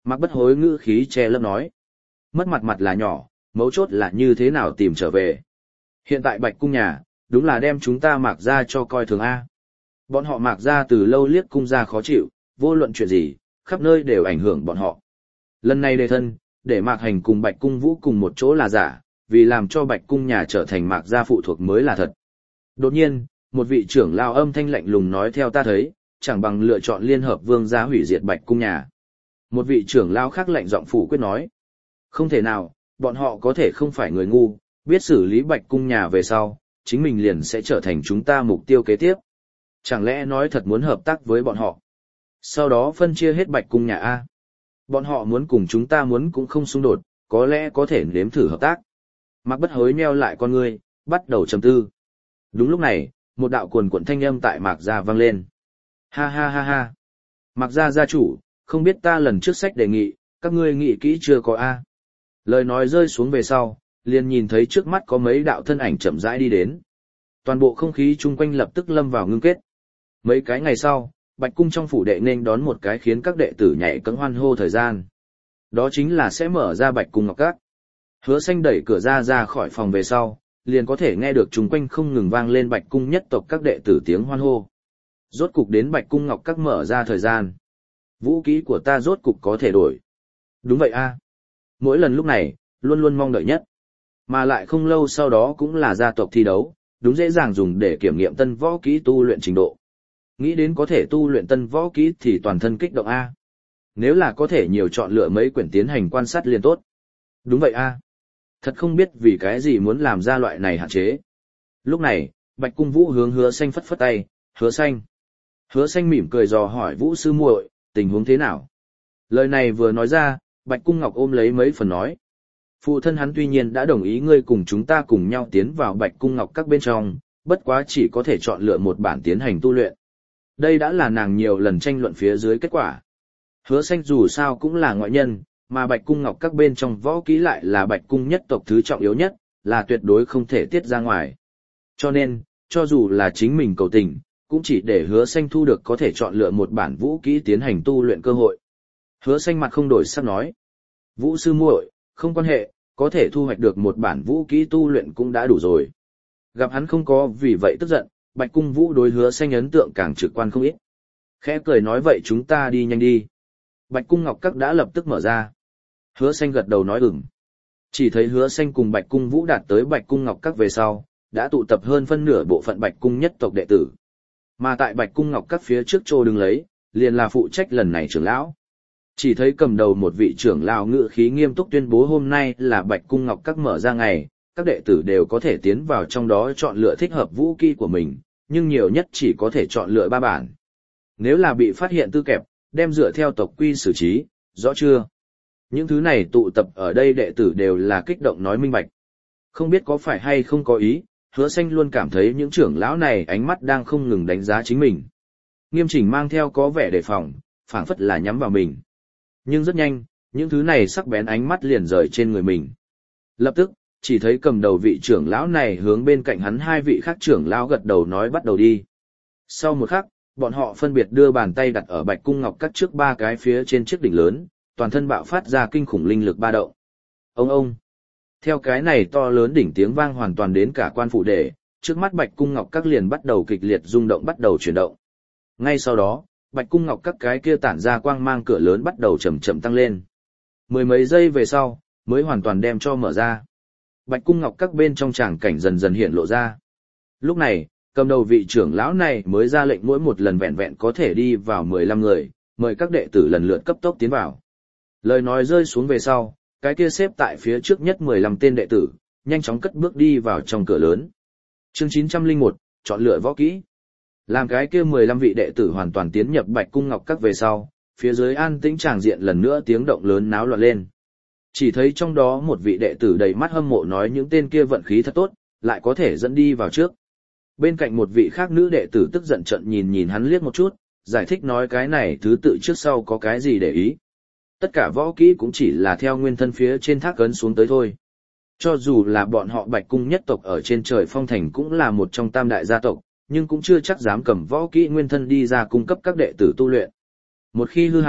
Mạc Bất Hối ngữ khí che lấp nói. Mất mặt mặt là nhỏ, mấu chốt là như thế nào tìm trở về. Hiện tại Bạch Cung nhà, đúng là đem chúng ta Mạc ra cho coi thường A. Bọn họ Mạc ra từ lâu liếc cung ra khó chịu, vô luận chuyện gì, khắp nơi đều ảnh hưởng bọn họ. Lần này đề thân, để Mạc Hành cùng Bạch Cung Vũ cùng một chỗ là giả, vì làm cho Bạch Cung nhà trở thành Mạc gia phụ thuộc mới là thật. Đột nhiên, một vị trưởng lao âm thanh lạnh lùng nói theo ta thấy, chẳng bằng lựa chọn liên hợp vương gia hủy diệt Bạch Cung nhà. Một vị trưởng lao khác lạnh giọng phủ quyết nói. Không thể nào, bọn họ có thể không phải người ngu, biết xử lý Bạch Cung nhà về sau, chính mình liền sẽ trở thành chúng ta mục tiêu kế tiếp. Chẳng lẽ nói thật muốn hợp tác với bọn họ? Sau đó phân chia hết Bạch Cung nhà A. Bọn họ muốn cùng chúng ta muốn cũng không xung đột, có lẽ có thể nếm thử hợp tác. Mạc Bất Hối nheo lại con ngươi, bắt đầu trầm tư. Đúng lúc này, một đạo cuồn cuộn thanh âm tại Mạc gia vang lên. Ha ha ha ha. Mạc gia gia chủ, không biết ta lần trước sách đề nghị, các ngươi nghĩ kỹ chưa có A. Lời nói rơi xuống về sau, liền nhìn thấy trước mắt có mấy đạo thân ảnh chậm rãi đi đến. Toàn bộ không khí chung quanh lập tức lâm vào ngưng kết. Mấy cái ngày sau, Bạch Cung trong phủ đệ nên đón một cái khiến các đệ tử nhảy cẫng hoan hô thời gian. Đó chính là sẽ mở ra Bạch Cung Ngọc Các. Hứa Xanh đẩy cửa ra khỏi phòng về sau, liền có thể nghe được chung quanh không ngừng vang lên Bạch Cung nhất tộc các đệ tử tiếng hoan hô. Rốt cục đến Bạch Cung Ngọc Các mở ra thời gian. Vũ khí của ta rốt cục có thể đổi. Đúng vậy a. Mỗi lần lúc này, luôn luôn mong đợi nhất. Mà lại không lâu sau đó cũng là gia tộc thi đấu, đúng dễ dàng dùng để kiểm nghiệm tân võ kỹ tu luyện trình độ. Nghĩ đến có thể tu luyện tân võ kỹ thì toàn thân kích động a. Nếu là có thể nhiều chọn lựa mấy quyển tiến hành quan sát liền tốt. Đúng vậy a. Thật không biết vì cái gì muốn làm ra loại này hạn chế. Lúc này, Bạch Cung Vũ hướng Hứa Xanh phất phất tay, Hứa Xanh. Hứa Xanh mỉm cười dò hỏi Vũ sư muội, tình huống thế nào? Lời này vừa nói ra, Bạch Cung Ngọc ôm lấy mấy phần nói. Phụ thân hắn tuy nhiên đã đồng ý ngươi cùng chúng ta cùng nhau tiến vào Bạch Cung Ngọc Các bên trong, bất quá chỉ có thể chọn lựa một bản tiến hành tu luyện. Đây đã là nàng nhiều lần tranh luận phía dưới kết quả. Hứa Xanh dù sao cũng là ngoại nhân, mà Bạch Cung Ngọc Các bên trong võ kỹ lại là Bạch Cung nhất tộc thứ trọng yếu nhất, là tuyệt đối không thể tiết ra ngoài. Cho nên, cho dù là chính mình cầu tình, cũng chỉ để Hứa Xanh thu được có thể chọn lựa một bản vũ kỹ tiến hành tu luyện cơ hội. Hứa Xanh mặt không đổi sắc nói. Vũ sư muội, không quan hệ, có thể thu hoạch được một bản vũ kỹ tu luyện cũng đã đủ rồi. Gặp hắn không có vì vậy tức giận, Bạch Cung Vũ đối Hứa Xanh ấn tượng càng trực quan không ít. Khẽ cười nói vậy chúng ta đi nhanh đi. Bạch Cung Ngọc Các đã lập tức mở ra. Hứa Xanh gật đầu nói ừm. Chỉ thấy Hứa Xanh cùng Bạch Cung Vũ đạt tới Bạch Cung Ngọc Các về sau, đã tụ tập hơn phân nửa bộ phận Bạch Cung nhất tộc đệ tử. Mà tại Bạch Cung Ngọc Các phía trước trô đứng lấy, liền là phụ trách lần này trưởng lão. Chỉ thấy cầm đầu một vị trưởng lão ngự khí nghiêm túc tuyên bố hôm nay là Bạch Cung Ngọc Các mở ra ngày, các đệ tử đều có thể tiến vào trong đó chọn lựa thích hợp vũ kỹ của mình, nhưng nhiều nhất chỉ có thể chọn lựa 3 bản. Nếu là bị phát hiện tư kẹp, đem dựa theo tộc quy xử trí, rõ chưa? Những thứ này tụ tập ở đây đệ tử đều là kích động nói minh bạch. Không biết có phải hay không có ý, Hứa Xanh luôn cảm thấy những trưởng lão này ánh mắt đang không ngừng đánh giá chính mình. Nghiêm chỉnh mang theo có vẻ đề phòng, phảng phất là nhắm vào mình. Nhưng rất nhanh, những thứ này sắc bén ánh mắt liền rời trên người mình. Lập tức, chỉ thấy cầm đầu vị trưởng lão này hướng bên cạnh hắn 2 vị khác trưởng lão gật đầu nói bắt đầu đi. Sau một khắc, bọn họ phân biệt đưa bàn tay đặt ở Bạch Cung Ngọc Các trước 3 cái phía trên chiếc đỉnh lớn, toàn thân bạo phát ra kinh khủng linh lực ba động. Ông. Theo cái này to lớn đỉnh tiếng vang hoàn toàn đến cả quan phủ đệ, trước mắt Bạch Cung Ngọc Các liền bắt đầu kịch liệt rung động bắt đầu chuyển động. Ngay sau đó, Bạch Cung Ngọc Các cái kia tản ra quang mang cửa lớn bắt đầu chậm chậm tăng lên. 10 mấy giây về sau, mới hoàn toàn đem cho mở ra. Bạch Cung Ngọc Các bên trong tràng cảnh dần dần hiện lộ ra. Lúc này, cầm đầu vị trưởng lão này mới ra lệnh mỗi một lần vẹn vẹn có thể đi vào 15 người, mời các đệ tử lần lượt cấp tốc tiến vào. Lời nói rơi xuống về sau, cái kia xếp tại phía trước nhất 15 tên đệ tử, nhanh chóng cất bước đi vào trong cửa lớn. Chương 901, chọn lựa võ kỹ. Làm cái kia 15 vị đệ tử hoàn toàn tiến nhập Bạch Cung Ngọc Các về sau, phía dưới an tĩnh tràng diện lần nữa tiếng động lớn náo loạn lên. Chỉ thấy trong đó một vị đệ tử đầy mắt hâm mộ nói những tên kia vận khí thật tốt, lại có thể dẫn đi vào trước. Bên cạnh một vị khác nữ đệ tử tức giận trận nhìn hắn liếc một chút, giải thích nói cái này thứ tự trước sau có cái gì để ý. Tất cả võ kỹ cũng chỉ là theo nguyên thân phía trên thác ấn xuống tới thôi. Cho dù là bọn họ Bạch Cung nhất tộc ở trên trời phong thành cũng là một trong tam đại gia tộc, nhưng cũng chưa chắc dám cầm võ kỹ nguyên thân đi ra cung cấp các đệ tử tu luyện. Một khi hư hại,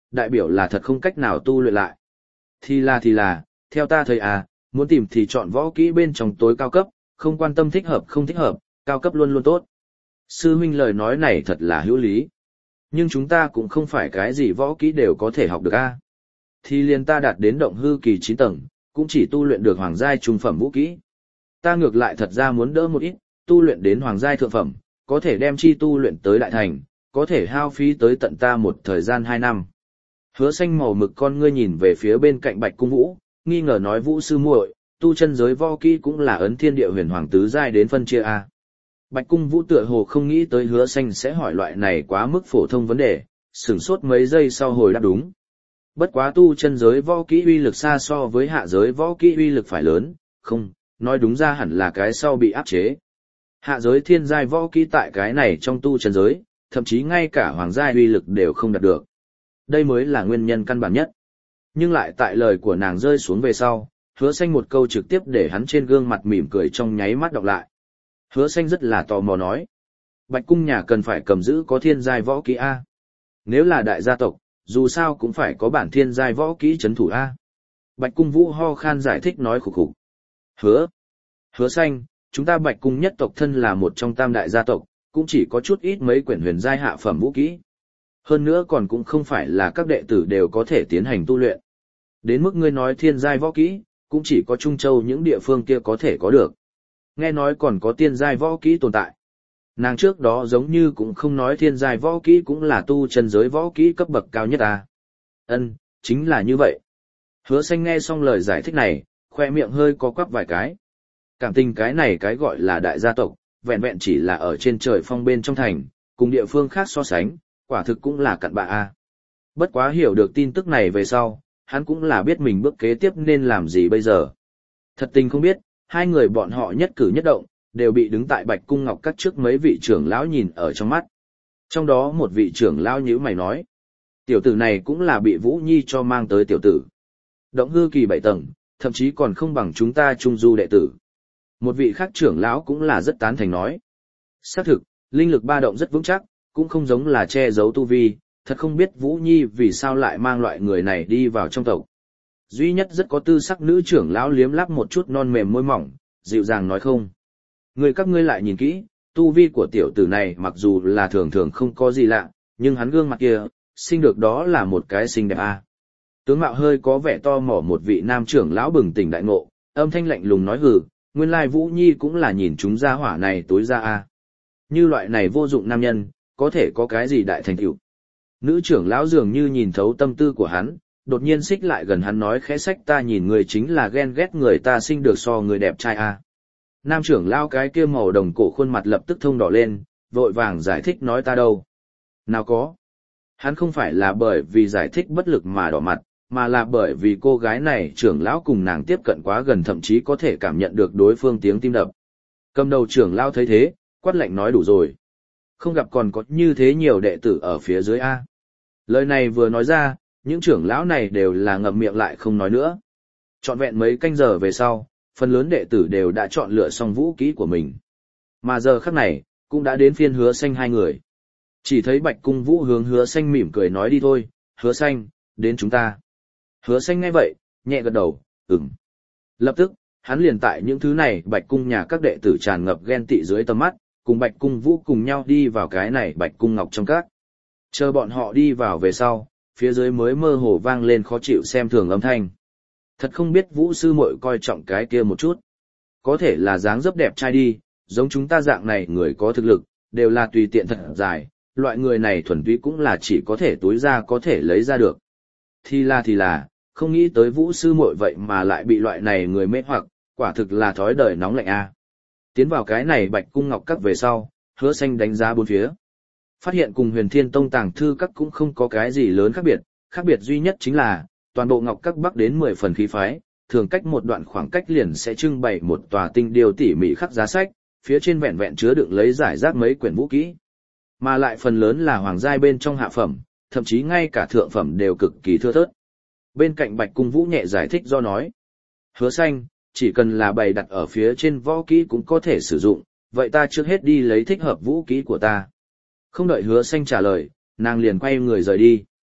đại biểu là thật không cách nào tu luyện lại. Thì là, theo ta thấy à, muốn tìm thì chọn võ kỹ bên trong tối cao cấp, không quan tâm thích hợp không thích hợp, cao cấp luôn luôn tốt. Sư huynh lời nói này thật là hữu lý. Nhưng chúng ta cũng không phải cái gì võ kỹ đều có thể học được a. Thì liền ta đạt đến động hư kỳ 9 tầng, cũng chỉ tu luyện được hoàng giai trung phẩm vũ kỹ. Ta ngược lại thật ra muốn đỡ một ít, tu luyện đến hoàng giai thượng phẩm, có thể đem chi tu luyện tới đại thành, có thể hao phí tới tận ta một thời gian 2 năm. Hứa xanh màu mực con ngươi nhìn về phía bên cạnh Bạch Cung Vũ, nghi ngờ nói Vũ sư muội, tu chân giới võ kỹ cũng là ấn thiên địa huyền hoàng tứ giai đến phân chia a. Bạch Cung Vũ tựa hồ không nghĩ tới Hứa xanh sẽ hỏi loại này quá mức phổ thông vấn đề, sửng sốt mấy giây sau hồi đáp đúng. Bất quá tu chân giới võ kỹ uy lực xa so với hạ giới võ kỹ uy lực phải lớn, không, nói đúng ra hẳn là cái sau bị áp chế. Hạ giới thiên giai võ kỹ tại cái này trong tu chân giới, thậm chí ngay cả hoàng giai uy lực đều không đạt được. Đây mới là nguyên nhân căn bản nhất. Nhưng lại tại lời của nàng rơi xuống về sau, Hứa xanh một câu trực tiếp để hắn trên gương mặt mỉm cười trong nháy mắt đọc lại. Hứa xanh rất là tò mò nói. Bạch cung nhà cần phải cầm giữ có thiên giai võ kỹ A. Nếu là đại gia tộc, dù sao cũng phải có bản thiên giai võ kỹ chấn thủ A. Bạch cung Vũ ho khan giải thích nói khục khục. Hứa xanh, chúng ta Bạch cung nhất tộc thân là một trong tam đại gia tộc, cũng chỉ có chút ít mấy quyển huyền giai hạ phẩm vũ kỹ. Hơn nữa còn cũng không phải là các đệ tử đều có thể tiến hành tu luyện. Đến mức ngươi nói thiên giai võ kỹ, cũng chỉ có Trung Châu những địa phương kia có thể có được. Nghe nói còn có tiên giai võ kỹ tồn tại. Nàng trước đó giống như cũng không nói thiên giai võ kỹ cũng là tu chân giới võ kỹ cấp bậc cao nhất à. Ân, chính là như vậy. Hứa xanh nghe xong lời giải thích này, khoe miệng hơi có quắp vài cái. Cảm tình cái này cái gọi là đại gia tộc, vẹn vẹn chỉ là ở trên trời phong bên trong thành, cùng địa phương khác so sánh, quả thực cũng là cặn bạ a. Bất quá hiểu được tin tức này về sau, hắn cũng là biết mình bước kế tiếp nên làm gì bây giờ. Thật tình không biết, hai người bọn họ nhất cử nhất động, đều bị đứng tại Bạch Cung Ngọc Các trước mấy vị trưởng lão nhìn ở trong mắt. Trong đó một vị trưởng lão nhíu mày nói, tiểu tử này cũng là bị Vũ Nhi cho mang tới tiểu tử. Động hư kỳ 7 tầng, thậm chí còn không bằng chúng ta trung du đệ tử. Một vị khác trưởng lão cũng là rất tán thành nói. Xác thực, linh lực ba động rất vững chắc, cũng không giống là che giấu tu vi, thật không biết Vũ Nhi vì sao lại mang loại người này đi vào trong tộc. Duy nhất rất có tư sắc nữ trưởng lão liếm lắp một chút non mềm môi mỏng, dịu dàng nói không. Người các ngươi lại nhìn kỹ, tu vi của tiểu tử này mặc dù là thường thường không có gì lạ, nhưng hắn gương mặt kia, sinh được đó là một cái xinh đẹp a. Tướng mạo hơi có vẻ to mỏ một vị nam trưởng lão bừng tỉnh đại ngộ, âm thanh lạnh lùng nói hừ, nguyên lai Vũ Nhi cũng là nhìn chúng gia hỏa này tối ra a. Như loại này vô dụng nam nhân, có thể có cái gì đại thành tựu. Nữ trưởng lão dường như nhìn thấu tâm tư của hắn, đột nhiên xích lại gần hắn nói khẽ sách ta nhìn người chính là ghen ghét người ta sinh được so người đẹp trai a. Nam trưởng lão cái kia màu đồng cổ khuôn mặt lập tức thông đỏ lên, vội vàng giải thích nói ta đâu. Nào có. Hắn không phải là bởi vì giải thích bất lực mà đỏ mặt, mà là bởi vì cô gái này trưởng lão cùng nàng tiếp cận quá gần thậm chí có thể cảm nhận được đối phương tiếng tim đập. Cầm đầu trưởng lão thấy thế, quát lạnh nói đủ rồi. Không gặp còn có như thế nhiều đệ tử ở phía dưới A. Lời này vừa nói ra, những trưởng lão này đều là ngậm miệng lại không nói nữa. Trọn vẹn mấy canh giờ về sau, phần lớn đệ tử đều đã chọn lựa xong vũ kỹ của mình. Mà giờ khắc này, cũng đã đến phiên Hứa Xanh hai người. Chỉ thấy Bạch Cung Vũ hướng Hứa Xanh mỉm cười nói đi thôi, Hứa Xanh, đến chúng ta. Hứa Xanh nghe vậy, nhẹ gật đầu, ừm. Lập tức, hắn liền tại những thứ này Bạch Cung nhà các đệ tử tràn ngập ghen tị dưới tầm mắt, cùng Bạch Cung Vũ cùng nhau đi vào cái này Bạch Cung Ngọc trong các. Chờ bọn họ đi vào về sau, phía dưới mới mơ hồ vang lên khó chịu xem thường âm thanh. Thật không biết Vũ sư muội coi trọng cái kia một chút. Có thể là dáng dấp đẹp trai đi, giống chúng ta dạng này người có thực lực, đều là tùy tiện thật dài, loại người này thuần túy cũng là chỉ có thể túi ra có thể lấy ra được. Thì là, không nghĩ tới Vũ sư muội vậy mà lại bị loại này người mê hoặc, quả thực là thói đời nóng lạnh a. Tiến vào cái này Bạch Cung Ngọc Các về sau, Hứa Xanh đánh giá bốn phía. Phát hiện cùng Huyền Thiên Tông tàng thư các cũng không có cái gì lớn khác biệt duy nhất chính là, toàn bộ Ngọc Các bắc đến 10 phần khí phái, thường cách một đoạn khoảng cách liền sẽ trưng bày một tòa tinh điêu tỉ mỉ khắc giá sách, phía trên vẹn vẹn chứa đựng lấy giải rác mấy quyển vũ kỹ. Mà lại phần lớn là hoàng giai bên trong hạ phẩm, thậm chí ngay cả thượng phẩm đều cực kỳ thưa thớt. Bên cạnh Bạch Cung Vũ nhẹ giải thích do nói, Hứa Xanh, chỉ cần là bày đặt ở phía trên võ kỹ cũng có thể sử dụng, vậy ta trước hết đi lấy thích hợp vũ kỹ của ta. Không đợi Hứa Xanh trả lời, nàng liền quay người rời đi.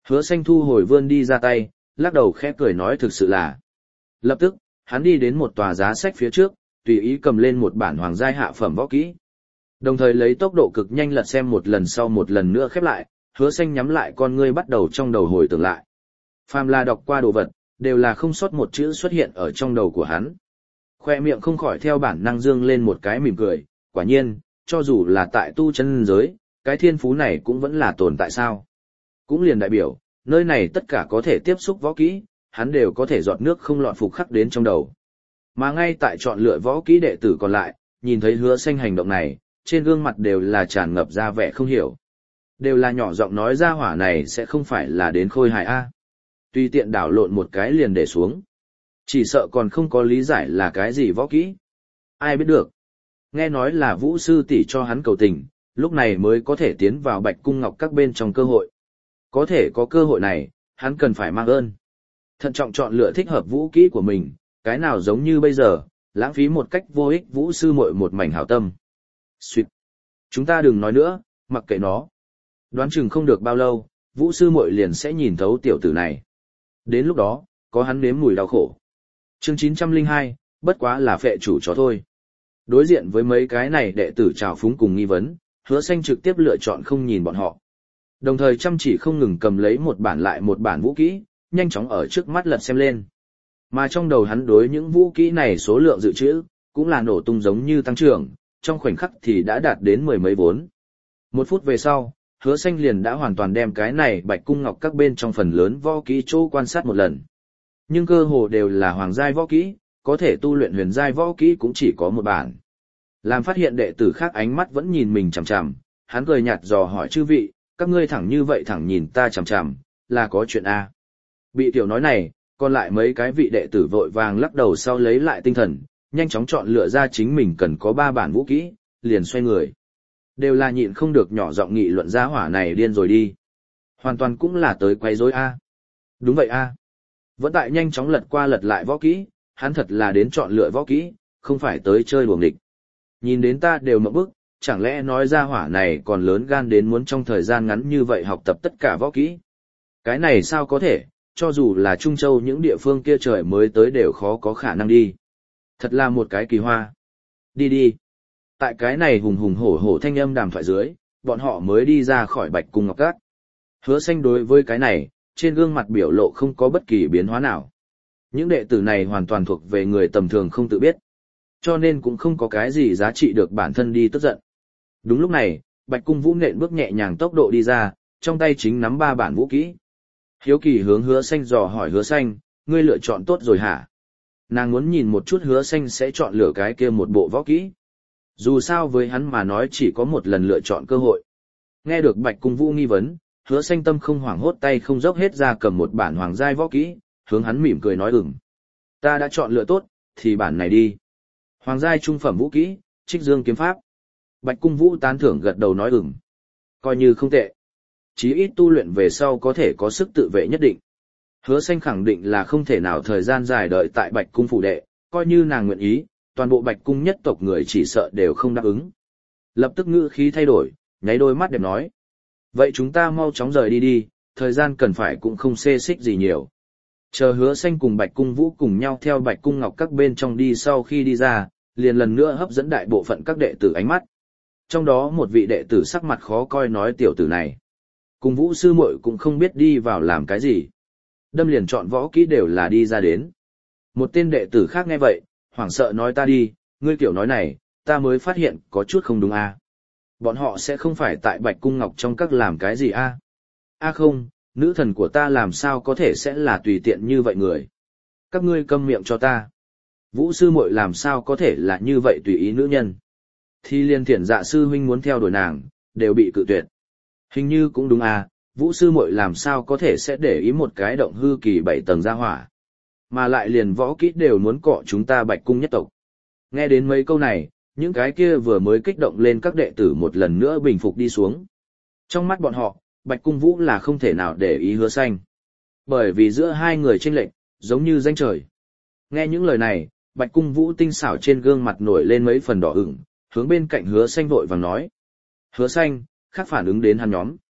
Hứa Xanh thu hồi vươn đi ra tay, lắc đầu khẽ cười nói thực sự là. Lập tức, hắn đi đến một tòa giá sách phía trước, tùy ý cầm lên một bản hoàng giai hạ phẩm võ kỹ. Đồng thời lấy tốc độ cực nhanh lật xem một lần sau một lần nữa khép lại, Hứa Xanh nhắm lại con ngươi bắt đầu trong đầu hồi tưởng lại. Phàm là đọc qua đồ vật, đều là không sót một chữ xuất hiện ở trong đầu của hắn. Khoe miệng không khỏi theo bản năng dương lên một cái mỉm cười, quả nhiên, cho dù là tại tu chân giới, cái thiên phú này cũng vẫn là tồn tại sao. Cũng liền đại biểu, nơi này tất cả có thể tiếp xúc võ kỹ, hắn đều có thể giọt nước không lọt phục khắc đến trong đầu. Mà ngay tại chọn lựa võ kỹ đệ tử còn lại, nhìn thấy Hứa Xanh hành động này, trên gương mặt đều là tràn ngập ra vẻ không hiểu. Đều là nhỏ giọng nói ra hỏa này sẽ không phải là đến khôi hài A. Tùy tiện đảo lộn một cái liền để xuống. Chỉ sợ còn không có lý giải là cái gì võ kỹ. Ai biết được. Nghe nói là Vũ sư tỷ cho hắn cầu tình, lúc này mới có thể tiến vào Bạch Cung Ngọc các bên trong cơ hội. Có thể có cơ hội này, hắn cần phải mang ơn. Thận trọng chọn lựa thích hợp vũ kỹ của mình, cái nào giống như bây giờ, lãng phí một cách vô ích Vũ sư muội một mảnh hảo tâm. Xuyệt. Chúng ta đừng nói nữa, mặc kệ nó. Đoán chừng không được bao lâu, Vũ sư muội liền sẽ nhìn thấu tiểu tử này. Đến lúc đó, có hắn nếm mùi đau khổ. Chương 902, bất quá là phệ chủ chó thôi. Đối diện với mấy cái này đệ tử trào phúng cùng nghi vấn, Hứa Xanh trực tiếp lựa chọn không nhìn bọn họ. Đồng thời chăm chỉ không ngừng cầm lấy một bản lại một bản vũ kỹ, nhanh chóng ở trước mắt lật xem lên. Mà trong đầu hắn đối những vũ kỹ này số lượng dự trữ, cũng là nổ tung giống như tăng trưởng, trong khoảnh khắc thì đã đạt đến mười mấy vốn. Một phút về sau, Hứa Xanh liền đã hoàn toàn đem cái này Bạch Cung Ngọc các bên trong phần lớn võ kỹ chỗ quan sát một lần. Nhưng cơ hồ đều là hoàng giai võ kỹ, có thể tu luyện huyền giai võ kỹ cũng chỉ có một bản. Làm phát hiện đệ tử khác ánh mắt vẫn nhìn mình chằm chằm, hắn cười nhạt dò hỏi chư vị, các ngươi thẳng như vậy thẳng nhìn ta chằm chằm, là có chuyện A. Bị tiểu nói này, còn lại mấy cái vị đệ tử vội vàng lắc đầu sau lấy lại tinh thần, nhanh chóng chọn lựa ra chính mình cần có 3 bản vũ kỹ, liền xoay người. Đều là nhịn không được nhỏ giọng nghị luận ra hỏa này điên rồi đi. Hoàn toàn cũng là tới quấy rối A. Đúng vậy A. Vẫn tại nhanh chóng lật qua lật lại võ kỹ, hắn thật là đến chọn lựa võ kỹ, không phải tới chơi đùa nghịch. Nhìn đến ta đều mộng bức, chẳng lẽ nói ra hỏa này còn lớn gan đến muốn trong thời gian ngắn như vậy học tập tất cả võ kỹ. Cái này sao có thể, cho dù là Trung Châu những địa phương kia trời mới tới đều khó có khả năng đi. Thật là một cái kỳ hoa. Đi đi. Tại cái này hùng hùng hổ hổ thanh âm đàm thoại dưới, bọn họ mới đi ra khỏi Bạch Cung Ngọc Các. Hứa Xanh đối với cái này, trên gương mặt biểu lộ không có bất kỳ biến hóa nào. Những đệ tử này hoàn toàn thuộc về người tầm thường không tự biết. Cho nên cũng không có cái gì giá trị được bản thân đi tức giận. Đúng lúc này, Bạch Cung Vũ nện bước nhẹ nhàng tốc độ đi ra, trong tay chính nắm 3 bản vũ kỹ. Hiếu kỳ hướng Hứa Xanh dò hỏi Hứa Xanh, ngươi lựa chọn tốt rồi hả? Nàng muốn nhìn một chút Hứa Xanh sẽ chọn lựa cái kia một bộ võ kỹ. Dù sao với hắn mà nói chỉ có một lần lựa chọn cơ hội. Nghe được Bạch Cung Vũ nghi vấn, Hứa Xanh tâm không hoảng hốt tay không dốc hết ra cầm một bản hoàng giai võ kỹ, hướng hắn mỉm cười nói ừm. Ta đã chọn lựa tốt, thì bản này đi. Hoàng giai trung phẩm vũ kỹ, Trích Dương kiếm pháp. Bạch Cung Vũ tán thưởng gật đầu nói ừm. Coi như không tệ. Chí ít tu luyện về sau có thể có sức tự vệ nhất định. Hứa Xanh khẳng định là không thể nào thời gian dài đợi tại Bạch Cung phủ đệ, coi như nàng nguyện ý, toàn bộ Bạch Cung nhất tộc người chỉ sợ đều không đáp ứng. Lập tức ngữ khí thay đổi, nháy đôi mắt đẹp nói. Vậy chúng ta mau chóng rời đi đi, thời gian cần phải cũng không xê xích gì nhiều. Chờ Hứa Xanh cùng Bạch Cung Vũ cùng nhau theo Bạch Cung Ngọc các bên trong đi sau khi đi ra, liền lần nữa hấp dẫn đại bộ phận các đệ tử ánh mắt. Trong đó một vị đệ tử sắc mặt khó coi nói tiểu tử này. Cùng Vũ sư muội cũng không biết đi vào làm cái gì. Đâm liền chọn võ kỹ đều là đi ra đến. Một tên đệ tử khác nghe vậy, hoảng sợ nói ta đi, ngươi kiểu nói này, ta mới phát hiện có chút không đúng a. Bọn họ sẽ không phải tại Bạch Cung Ngọc trong các làm cái gì a? A không, nữ thần của ta làm sao có thể sẽ là tùy tiện như vậy người. Các ngươi câm miệng cho ta. Vũ sư muội làm sao có thể là như vậy tùy ý nữ nhân. Thì liên thiện dạ sư huynh muốn theo đuổi nàng, đều bị cự tuyệt. Hình như cũng đúng à, Vũ sư muội làm sao có thể sẽ để ý một cái động hư kỳ 7 tầng gia hỏa. Mà lại liền võ kỹ đều muốn cọ chúng ta Bạch Cung nhất tộc. Nghe đến mấy câu này, những cái kia vừa mới kích động lên các đệ tử một lần nữa bình phục đi xuống. Trong mắt bọn họ, Bạch Cung Vũ là không thể nào để ý Hứa Xanh. Bởi vì giữa hai người chênh lệch, giống như danh trời. Nghe những lời này, Bạch Cung Vũ tinh xảo trên gương mặt nổi lên mấy phần đỏ ửng, hướng bên cạnh Hứa Xanh vội vàng nói. Hứa Xanh, khác phản ứng đến hắn nhóm.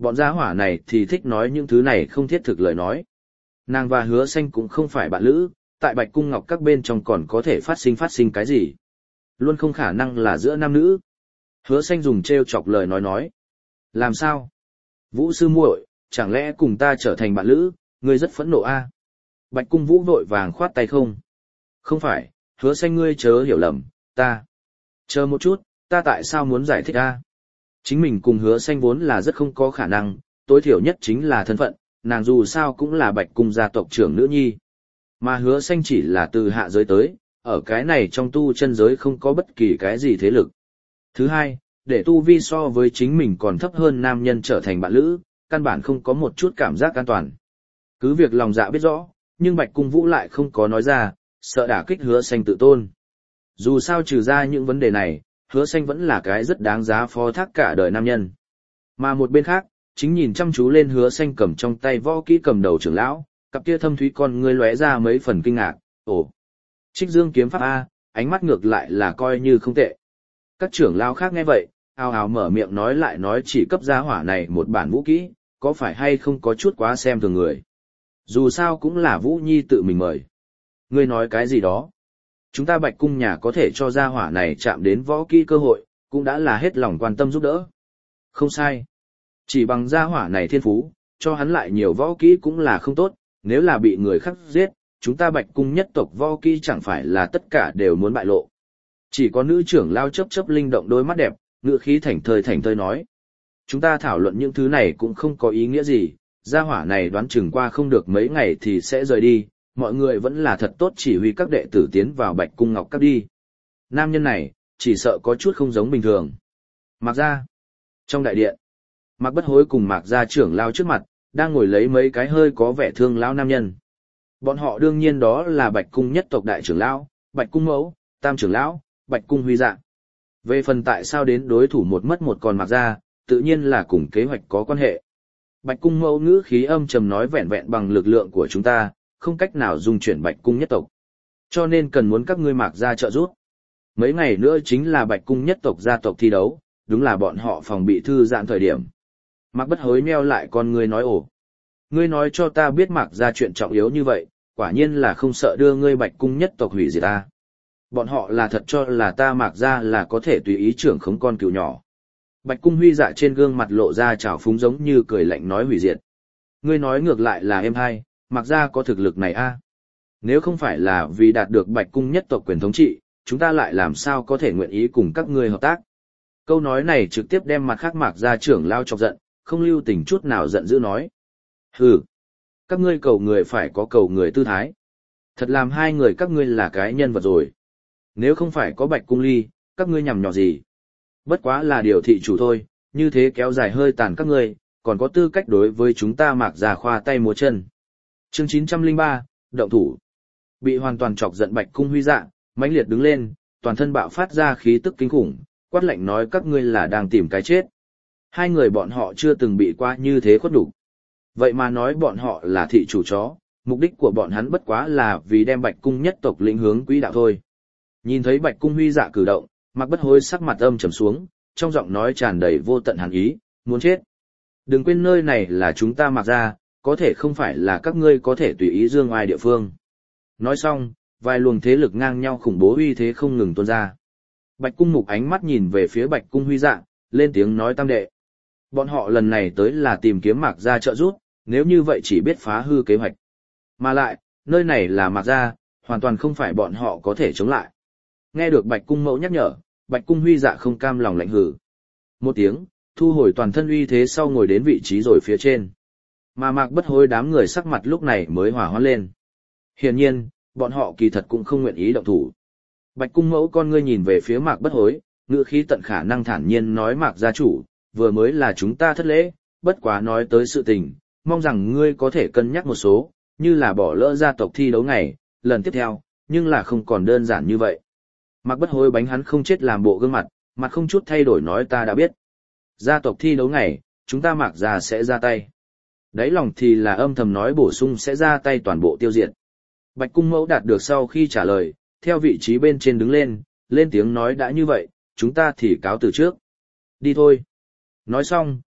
Bọn gia hỏa này thì thích nói những thứ này không thiết thực lời nói. Nàng và Hứa Xanh cũng không phải bạn lữ, tại Bạch Cung Ngọc các bên trong còn có thể phát sinh cái gì. Luôn không khả năng là giữa nam nữ. Hứa Xanh dùng trêu chọc lời nói. Làm sao? Vũ sư muội, chẳng lẽ cùng ta trở thành bạn lữ, ngươi rất phẫn nộ a? Bạch Cung Vũ vội vàng khoát tay không. Không phải, Hứa Xanh ngươi chớ hiểu lầm, ta. Chờ một chút, ta tại sao muốn giải thích a? Chính mình cùng Hứa Xanh vốn là rất không có khả năng, tối thiểu nhất chính là thân phận, nàng dù sao cũng là Bạch Cung gia tộc trưởng nữ nhi. Mà Hứa Xanh chỉ là từ hạ giới tới, ở cái này trong tu chân giới không có bất kỳ cái gì thế lực. Thứ hai, để tu vi so với chính mình còn thấp hơn nam nhân trở thành bạn lữ, căn bản không có một chút cảm giác an toàn. Cứ việc lòng dạ biết rõ, nhưng Bạch Cung Vũ lại không có nói ra, sợ đả kích Hứa Xanh tự tôn. Dù sao trừ ra những vấn đề này, Hứa Xanh vẫn là cái rất đáng giá phó thác cả đời nam nhân. Mà một bên khác, chính nhìn chăm chú lên Hứa Xanh cầm trong tay võ kỹ cầm đầu trưởng lão, cặp kia thâm thúy con ngươi lóe ra mấy phần kinh ngạc, ồ. Trích Dương kiếm pháp A, ánh mắt ngược lại là coi như không tệ. Các trưởng lão khác nghe vậy, ào ào mở miệng nói chỉ cấp gia hỏa này một bản vũ kỹ, có phải hay không có chút quá xem thường người. Dù sao cũng là Vũ Nhi tự mình mời. Ngươi nói cái gì đó? Chúng ta Bạch Cung nhà có thể cho gia hỏa này chạm đến võ kỹ cơ hội, cũng đã là hết lòng quan tâm giúp đỡ. Không sai. Chỉ bằng gia hỏa này thiên phú, cho hắn lại nhiều võ kỹ cũng là không tốt, nếu là bị người khác giết, chúng ta Bạch Cung nhất tộc võ kỹ chẳng phải là tất cả đều muốn bại lộ. Chỉ có nữ trưởng lao chớp linh động đôi mắt đẹp, ngựa khí thành thơi nói. Chúng ta thảo luận những thứ này cũng không có ý nghĩa gì, gia hỏa này đoán chừng qua không được mấy ngày thì sẽ rời đi, mọi người vẫn là thật tốt chỉ huy các đệ tử tiến vào Bạch Cung Ngọc các đi. Nam nhân này, chỉ sợ có chút không giống bình thường. Mạc gia. Trong đại điện, Mạc Bất Hối cùng Mạc gia trưởng lao trước mặt, đang ngồi lấy mấy cái hơi có vẻ thương lão nam nhân. Bọn họ đương nhiên đó là Bạch Cung nhất tộc đại trưởng lão, Bạch Cung mẫu, tam trưởng lão, Bạch Cung huy dạ. Về phần tại sao đến đối thủ một mất một còn Mạc gia, tự nhiên là cùng kế hoạch có quan hệ. Bạch Cung mẫu ngữ khí âm trầm nói vẹn vẹn bằng lực lượng của chúng ta, không cách nào dung chuyển Bạch Cung nhất tộc. Cho nên cần muốn các ngươi Mạc gia trợ giúp. Mấy ngày nữa chính là Bạch Cung nhất tộc gia tộc thi đấu, đúng là bọn họ phòng bị thư giãn thời điểm. Mạc Bất Hối meo lại con ngươi nói ồ. Ngươi nói cho ta biết Mạc gia chuyện trọng yếu như vậy, quả nhiên là không sợ đưa ngươi Bạch Cung nhất tộc hủy diệt ta. Bọn họ là thật cho là ta Mạc gia là có thể tùy ý trưởng khống con cừu nhỏ. Bạch Cung huy dạ trên gương mặt lộ ra trào phúng giống như cười lạnh nói hủy diệt. Ngươi nói ngược lại là em hay, Mạc gia có thực lực này a? Nếu không phải là vì đạt được Bạch Cung nhất tộc quyền thống trị, chúng ta lại làm sao có thể nguyện ý cùng các ngươi hợp tác? Câu nói này trực tiếp đem mặt khác Mạc gia trưởng lao chọc giận, không lưu tình chút nào giận dữ nói. Hừ, các ngươi cầu người phải có cầu người tư thái. Thật làm hai người các ngươi là cái nhân vật rồi. Nếu không phải có Bạch Cung ly, các ngươi nhằm nhỏ gì? Bất quá là điều thị chủ thôi, như thế kéo dài hơi tàn các ngươi, còn có tư cách đối với chúng ta Mạc gia khoa tay múa chân. Chương 903, động thủ. Bị hoàn toàn chọc giận Bạch Cung huy dạ, mãnh liệt đứng lên, toàn thân bạo phát ra khí tức kinh khủng, quát lạnh nói các ngươi là đang tìm cái chết. Hai người bọn họ chưa từng bị qua như thế khuất đủ. Vậy mà nói bọn họ là thị chủ chó, mục đích của bọn hắn bất quá là vì đem Bạch Cung nhất tộc lĩnh hướng quỹ đạo thôi. Nhìn thấy Bạch Cung huy dạ cử động, Mạc Bất Hối sắc mặt âm trầm xuống, trong giọng nói tràn đầy vô tận hàn ý, muốn chết. Đừng quên nơi này là chúng ta Mạc gia, có thể không phải là các ngươi có thể tùy ý dương ai địa phương. Nói xong, vài luồng thế lực ngang nhau khủng bố uy thế không ngừng tuôn ra. Bạch Cung mục ánh mắt nhìn về phía Bạch Cung huy dạ, lên tiếng nói tam đệ. Bọn họ lần này tới là tìm kiếm Mạc gia trợ giúp, nếu như vậy chỉ biết phá hư kế hoạch. Mà lại, nơi này là Mạc gia, hoàn toàn không phải bọn họ có thể chống lại. Nghe được Bạch Cung mẫu nhắc nhở, Bạch Cung huy dạ không cam lòng lạnh hừ. Một tiếng, thu hồi toàn thân uy thế sau ngồi đến vị trí rồi phía trên. Mà Mạc Bất Hối đám người sắc mặt lúc này mới hòa hoãn lên. Hiển nhiên, bọn họ kỳ thật cũng không nguyện ý động thủ. Bạch Cung mẫu con ngươi nhìn về phía Mạc Bất Hối, ngữ khí tận khả năng thản nhiên nói Mạc gia chủ, vừa mới là chúng ta thất lễ, bất quá nói tới sự tình, mong rằng ngươi có thể cân nhắc một số, như là bỏ lỡ gia tộc thi đấu ngày, lần tiếp theo, nhưng là không còn đơn giản như vậy. Mạc Bất Hối bánh hắn không chết làm bộ gương mặt, mặt không chút thay đổi nói ta đã biết. Gia tộc thi đấu ngày, chúng ta Mạc gia sẽ ra tay. Đáy lòng thì là âm thầm nói bổ sung sẽ ra tay toàn bộ tiêu diệt. Bạch Cung mẫu đạt được sau khi trả lời, theo vị trí bên trên đứng lên tiếng nói đã như vậy, chúng ta thì cáo từ trước. Đi thôi. Nói xong,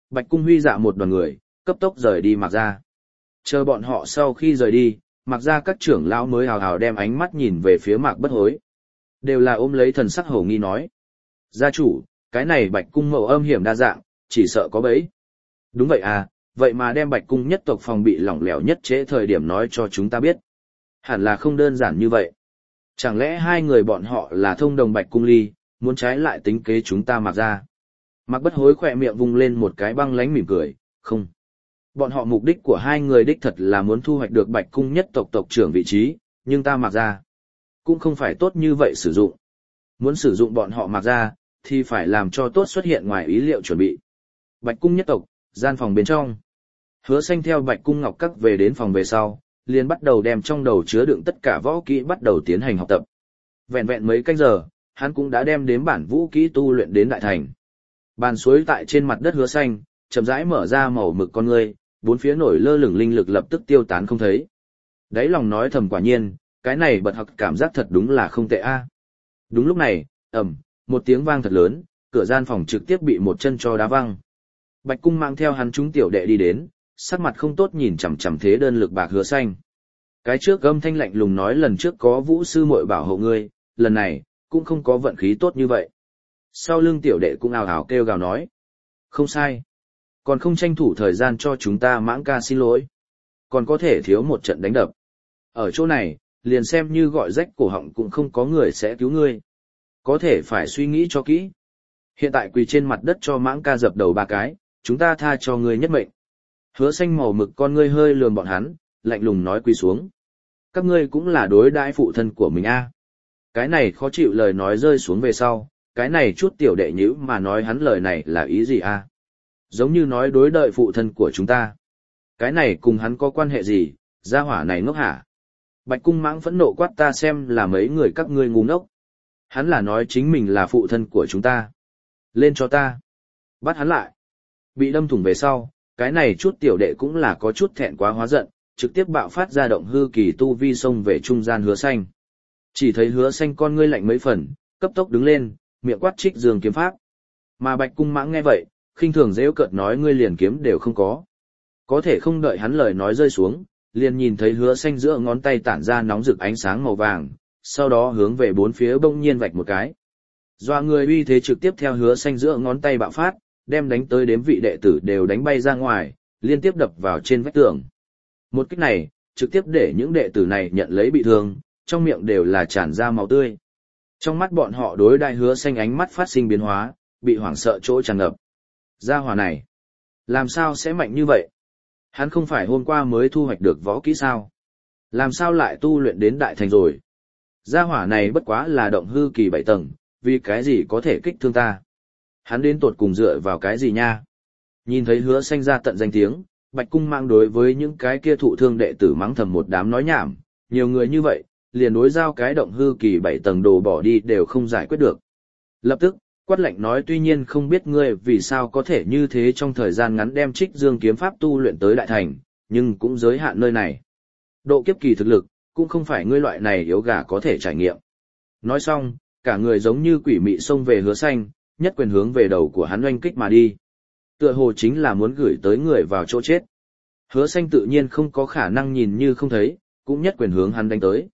Bạch Cung Huy dạ một đoàn người, cấp tốc rời đi Mạc Gia. Chờ bọn họ sau khi rời đi, Mạc Gia các trưởng lão mới hào hào đem ánh mắt nhìn về phía Mạc Bất Hối. Đều là ôm lấy thần sắc hổ nghi nói. Gia chủ, cái này Bạch Cung mậu âm hiểm đa dạng, chỉ sợ có bẫy. Đúng vậy à, vậy mà đem Bạch Cung nhất tộc phòng bị lỏng lẻo nhất trễ thời điểm nói cho chúng ta biết. Hẳn là không đơn giản như vậy. Chẳng lẽ hai người bọn họ là thông đồng Bạch Cung ly, muốn trái lại tính kế chúng ta Mạc Gia. Mạc Bất Hối khỏe miệng vung lên một cái băng lánh mỉm cười, không. Bọn họ mục đích của hai người đích thật là muốn thu hoạch được Bạch Cung nhất tộc tộc trưởng vị trí, nhưng ta Mạc Gia cũng không phải tốt như vậy sử dụng. Muốn sử dụng bọn họ Mạc Gia, thì phải làm cho tốt xuất hiện ngoài ý liệu chuẩn bị. Bạch Cung nhất tộc, gian phòng bên trong. Hứa Xanh theo Bạch Cung Ngọc Các về đến phòng về sau, liền bắt đầu đem trong đầu chứa đựng tất cả võ kỹ bắt đầu tiến hành học tập. Vẹn vẹn mấy canh giờ, hắn cũng đã đem đến bản vũ kỹ tu luyện đến đại thành. Bàn suối tại trên mặt đất Hứa Xanh, chậm rãi mở ra màu mực con ngươi, bốn phía nổi lơ lửng linh lực lập tức tiêu tán không thấy. Đáy lòng nói thầm quả nhiên, cái này bật học cảm giác thật đúng là không tệ a. Đúng lúc này, một tiếng vang thật lớn, cửa gian phòng trực tiếp bị một chân cho đá văng. Bạch Cung mang theo hắn chúng tiểu đệ đi đến, sắc mặt không tốt nhìn chằm chằm thế đơn lực bạc Hứa Xanh. Cái trước âm thanh lạnh lùng nói lần trước có Vũ sư muội bảo hộ ngươi, lần này cũng không có vận khí tốt như vậy. Sau lưng tiểu đệ cũng ào ào kêu gào nói, không sai, còn không tranh thủ thời gian cho chúng ta Mãng ca xin lỗi, còn có thể thiếu một trận đánh đập. Ở chỗ này, liền xem như gọi rách cổ họng cũng không có người sẽ cứu ngươi. Có thể phải suy nghĩ cho kỹ. Hiện tại quỳ trên mặt đất cho Mãng ca dập đầu 3 cái, chúng ta tha cho ngươi nhất mệnh. Hứa Xanh màu mực con ngươi hơi lườm bọn hắn, lạnh lùng nói quỳ xuống. Các ngươi cũng là đối đãi phụ thân của mình a. Cái này khó chịu lời nói rơi xuống về sau, cái này chút tiểu đệ nhữ mà nói hắn lời này là ý gì a? Giống như nói đối đợi phụ thân của chúng ta. Cái này cùng hắn có quan hệ gì, gia hỏa này ngốc hả? Bạch Cung Mãng phẫn nộ quát ta xem là mấy người các ngươi ngu ngốc. Hắn là nói chính mình là phụ thân của chúng ta. Lên cho ta. Bắt hắn lại. Bị đâm thủng về sau, cái này chút tiểu đệ cũng là có chút thẹn quá hóa giận, trực tiếp bạo phát ra động hư kỳ tu vi xông về trung gian Hứa Xanh. Chỉ thấy Hứa Xanh con ngươi lạnh mấy phần, cấp tốc đứng lên, miệng quát trích dương kiếm pháp. Mà Bạch Cung Mãng nghe vậy, khinh thường giễu cợt nói ngươi liền kiếm đều không có. Có thể không đợi hắn lời nói rơi xuống, liền nhìn thấy Hứa Xanh giữa ngón tay tản ra nóng rực ánh sáng màu vàng, sau đó hướng về bốn phía bỗng nhiên vạch một cái. Doa người uy thế trực tiếp theo Hứa Xanh giữa ngón tay bạo phát, đem đánh tới đếm vị đệ tử đều đánh bay ra ngoài, liên tiếp đập vào trên vách tường. Một kích này, trực tiếp để những đệ tử này nhận lấy bị thương, trong miệng đều là tràn ra máu tươi. Trong mắt bọn họ đối đại Hứa Xanh ánh mắt phát sinh biến hóa, bị hoảng sợ chỗ tràn ngập. Gia hỏa này, làm sao sẽ mạnh như vậy? Hắn không phải hôm qua mới thu hoạch được võ kỹ sao? Làm sao lại tu luyện đến đại thành rồi? Gia hỏa này bất quá là động hư kỳ 7 tầng, vì cái gì có thể kích thương ta? Hắn đến tột cùng dựa vào cái gì nha? Nhìn thấy Hứa Xanh ra tận danh tiếng, Bạch Cung Mãng đối với những cái kia thụ thương đệ tử mắng thầm một đám nói nhảm, nhiều người như vậy, liền đối giao cái động hư kỳ 7 tầng đồ bỏ đi đều không giải quyết được. Lập tức, quát lạnh nói tuy nhiên không biết ngươi vì sao có thể như thế trong thời gian ngắn đem trích dương kiếm pháp tu luyện tới đại thành, nhưng cũng giới hạn nơi này. Độ kiếp kỳ thực lực, cũng không phải ngươi loại này yếu gà có thể trải nghiệm. Nói xong, cả người giống như quỷ mị xông về Hứa Xanh, nhất quyền hướng về đầu của hắn oanh kích mà đi. Tựa hồ chính là muốn gửi tới người vào chỗ chết. Hứa Xanh tự nhiên không có khả năng nhìn như không thấy, cũng nhất quyền hướng hắn đánh tới.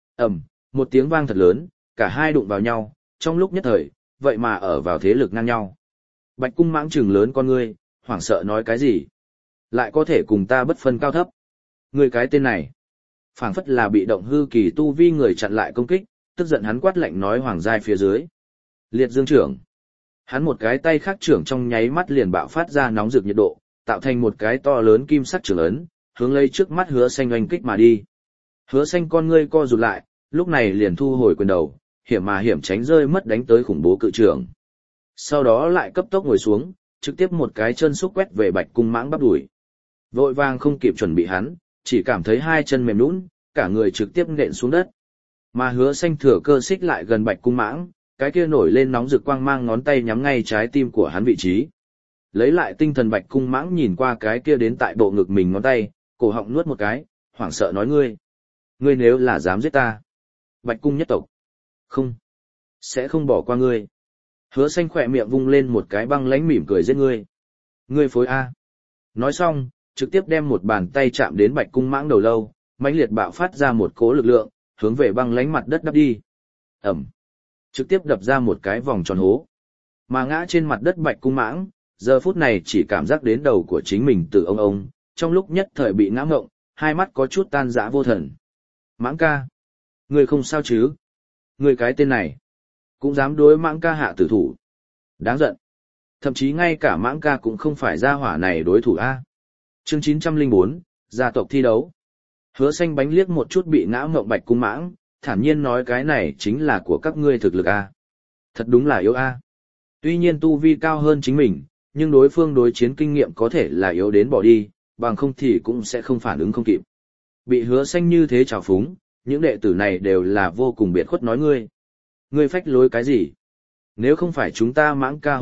Một tiếng vang thật lớn, cả hai đụng vào nhau, trong lúc nhất thời, vậy mà ở vào thế lực ngang nhau. Bạch Cung Mãng trừng lớn con ngươi, hoảng sợ nói cái gì? Lại có thể cùng ta bất phân cao thấp. Ngươi cái tên này, phảng phất là bị động hư kỳ tu vi người chặn lại công kích, tức giận hắn quát lạnh nói hoàng giai phía dưới. Liệt dương trưởng. Hắn một cái tay khác trưởng trong nháy mắt liền bạo phát ra nóng rực nhiệt độ, tạo thành một cái to lớn kim sắc trưởng ấn, hướng lấy trước mắt Hứa Xanh oanh kích mà đi. Hứa Xanh con ngươi co rụt lại, lúc này liền thu hồi quyền đầu, hiểm tránh rơi mất đánh tới khủng bố cự trưởng. Sau đó lại cấp tốc ngồi xuống, trực tiếp một cái chân xúc quét về Bạch Cung Mãng bắp đùi. Vội vàng không kịp chuẩn bị hắn, chỉ cảm thấy hai chân mềm nhũn, cả người trực tiếp nện xuống đất. Mà Hứa Xanh thừa cơ xích lại gần Bạch Cung Mãng, cái kia nổi lên nóng rực quang mang ngón tay nhắm ngay trái tim của hắn vị trí. Lấy lại tinh thần Bạch Cung Mãng nhìn qua cái kia đến tại bộ ngực mình ngón tay, cổ họng nuốt một cái, hoảng sợ nói ngươi nếu là dám giết ta, Bạch Cung nhất tộc, không, sẽ không bỏ qua ngươi. Hứa Xanh khỏe miệng vung lên một cái băng lãnh mỉm cười giết ngươi. Ngươi phối A. Nói xong, trực tiếp đem một bàn tay chạm đến Bạch Cung Mãng đầu lâu, mãnh liệt bạo phát ra một cỗ lực lượng, hướng về băng lánh mặt đất đắp đi. Ẩm. Trực tiếp đập ra một cái vòng tròn hố. Mà ngã trên mặt đất Bạch Cung Mãng, giờ phút này chỉ cảm giác đến đầu của chính mình từ ông, trong lúc nhất thời bị ngã ngộng, hai mắt có chút tan rã vô thần. Mãng ca. Ngươi không sao chứ? Ngươi cái tên này. Cũng dám đối Mãng ca hạ tử thủ. Đáng giận. Thậm chí ngay cả Mãng ca cũng không phải gia hỏa này đối thủ A. Chương 904, gia tộc thi đấu. Hứa Xanh bánh liếc một chút bị ngã ngộng Bạch Cung Mãng, thản nhiên nói cái này chính là của các ngươi thực lực A. Thật đúng là yếu A. Tuy nhiên tu vi cao hơn chính mình, nhưng đối phương đối chiến kinh nghiệm có thể là yếu đến bỏ đi, bằng không thì cũng sẽ không phản ứng không kịp. Bị Hứa Xanh như thế trào phúng, những đệ tử này đều là vô cùng biệt khuất nói ngươi. Ngươi phách lối cái gì? Nếu không phải chúng ta Mãng ca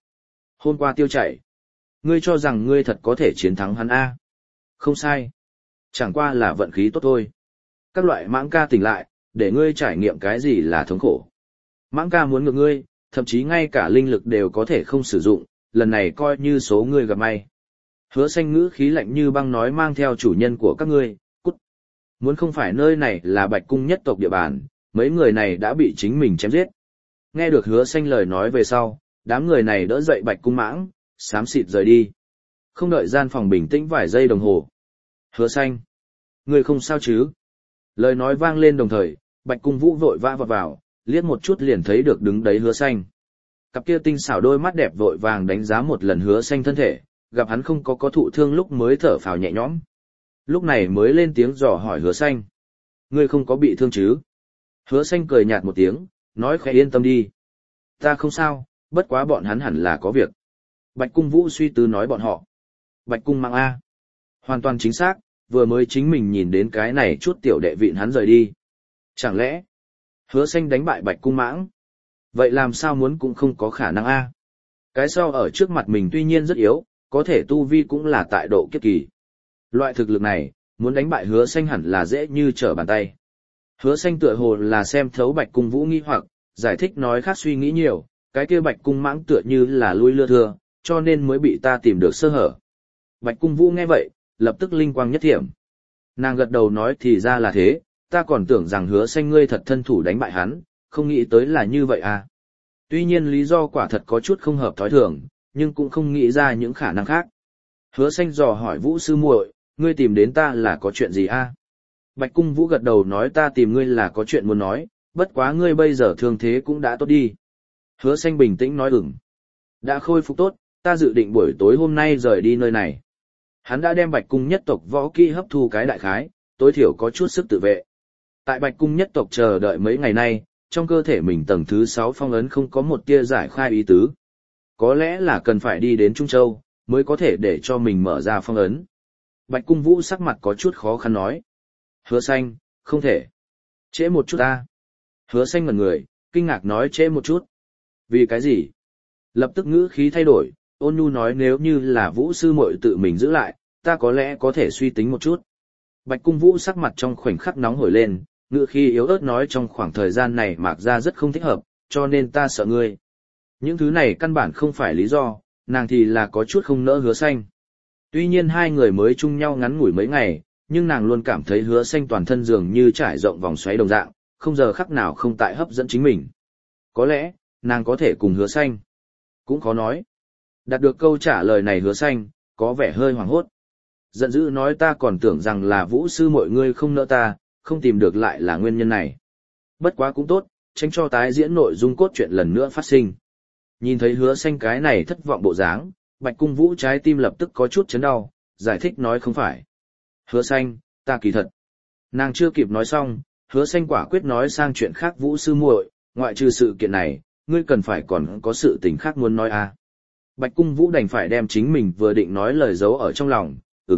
hôm qua tiêu chảy. Ngươi cho rằng ngươi thật có thể chiến thắng hắn A. Không sai. Chẳng qua là vận khí tốt thôi. Các loại Mãng ca tỉnh lại, để ngươi trải nghiệm cái gì là thống khổ. Mãng ca muốn ngược ngươi, thậm chí ngay cả linh lực đều có thể không sử dụng, lần này coi như số ngươi gặp may. Hứa Xanh ngữ khí lạnh như băng nói mang theo chủ nhân của các ngươi, cút. Muốn không phải nơi này là Bạch Cung nhất tộc địa bàn, mấy người này đã bị chính mình chém giết. Nghe được Hứa Xanh lời nói về sau, đám người này đỡ dậy Bạch Cung Mãng, xám xịt rời đi. Không đợi gian phòng bình tĩnh vài giây đồng hồ. Hứa Xanh, ngươi không sao chứ? Lời nói vang lên đồng thời, Bạch Cung Vũ vội vã vọt vào, liếc một chút liền thấy được đứng đấy Hứa Xanh. Cặp kia tinh xảo đôi mắt đẹp vội vàng đánh giá một lần Hứa Xanh thân thể, gặp hắn không có thụ thương lúc mới thở phào nhẹ nhõm. Lúc này mới lên tiếng dò hỏi Hứa Xanh. Ngươi không có bị thương chứ? Hứa Xanh cười nhạt một tiếng, nói khẽ yên tâm đi. Ta không sao, bất quá bọn hắn hẳn là có việc. Bạch Cung Vũ suy tư nói bọn họ. Bạch Cung Mãng A. Hoàn toàn chính xác, vừa mới chính mình nhìn đến cái này chút tiểu đệ vịn hắn rời đi. Chẳng lẽ, Hứa Xanh đánh bại Bạch Cung Mãng? Vậy làm sao muốn cũng không có khả năng A. Cái sau ở trước mặt mình tuy nhiên rất yếu, có thể tu vi cũng là tại độ kiếp kỳ. Loại thực lực này, muốn đánh bại Hứa Xanh hẳn là dễ như trở bàn tay. Hứa Xanh tựa hồ là xem thấu Bạch Cung Vũ nghi hoặc, giải thích nói khác suy nghĩ nhiều, cái kia Bạch Cung Mãng tựa như là lui lưa thưa, cho nên mới bị ta tìm được sơ hở. Bạch Cung Vũ nghe vậy, lập tức linh quang nhất thiểm. Nàng gật đầu nói thì ra là thế, ta còn tưởng rằng Hứa Xanh ngươi thật thân thủ đánh bại hắn, không nghĩ tới là như vậy à. Tuy nhiên lý do quả thật có chút không hợp thói thường, nhưng cũng không nghĩ ra những khả năng khác. Hứa Xanh dò hỏi Vũ sư muội, ngươi tìm đến ta là có chuyện gì a? Bạch Cung Vũ gật đầu nói ta tìm ngươi là có chuyện muốn nói, bất quá ngươi bây giờ thương thế cũng đã tốt đi. Hứa Xanh bình tĩnh nói ừm. Đã khôi phục tốt, ta dự định buổi tối hôm nay rời đi nơi này. Hắn đã đem Bạch Cung nhất tộc võ kỹ hấp thu cái đại khái, tối thiểu có chút sức tự vệ. Tại Bạch Cung nhất tộc chờ đợi mấy ngày nay, trong cơ thể mình tầng thứ 6 phong ấn không có một tia giải khai ý tứ. Có lẽ là cần phải đi đến Trung Châu, mới có thể để cho mình mở ra phong ấn. Bạch Cung Vũ sắc mặt có chút khó khăn nói. Hứa Xanh, không thể. Trễ một chút ta. Hứa Xanh ngẩn người, kinh ngạc nói trễ một chút. Vì cái gì? Lập tức ngữ khí thay đổi, ôn nhu nói nếu như là Vũ sư muội tự mình giữ lại, ta có lẽ có thể suy tính một chút. Bạch Cung Vũ sắc mặt trong khoảnh khắc nóng hổi lên, ngữ khí yếu ớt nói trong khoảng thời gian này Mạc Gia rất không thích hợp, cho nên ta sợ ngươi. Những thứ này căn bản không phải lý do, nàng thì là có chút không nỡ Hứa Xanh. Tuy nhiên hai người mới chung nhau ngắn ngủi mấy ngày, nhưng nàng luôn cảm thấy Hứa Xanh toàn thân dường như trải rộng vòng xoáy đồng dạng, không giờ khắc nào không tại hấp dẫn chính mình. Có lẽ, nàng có thể cùng Hứa Xanh. Cũng khó nói. Đạt được câu trả lời này Hứa Xanh, có vẻ hơi hoảng hốt. Giận dữ nói ta còn tưởng rằng là Vũ sư mọi người không nỡ ta, không tìm được lại là nguyên nhân này. Bất quá cũng tốt, tránh cho tái diễn nội dung cốt truyện lần nữa phát sinh. Nhìn thấy Hứa Xanh cái này thất vọng bộ dáng, Bạch Cung Vũ trái tim lập tức có chút chấn đau, giải thích nói không phải. Hứa Xanh, ta kỳ thật. Nàng chưa kịp nói xong, Hứa Xanh quả quyết nói sang chuyện khác Vũ sư muội, ngoại trừ sự kiện này, ngươi cần phải còn có sự tình khác muốn nói à. Bạch Cung Vũ đành phải đem chính mình vừa định nói lời giấu ở trong lòng,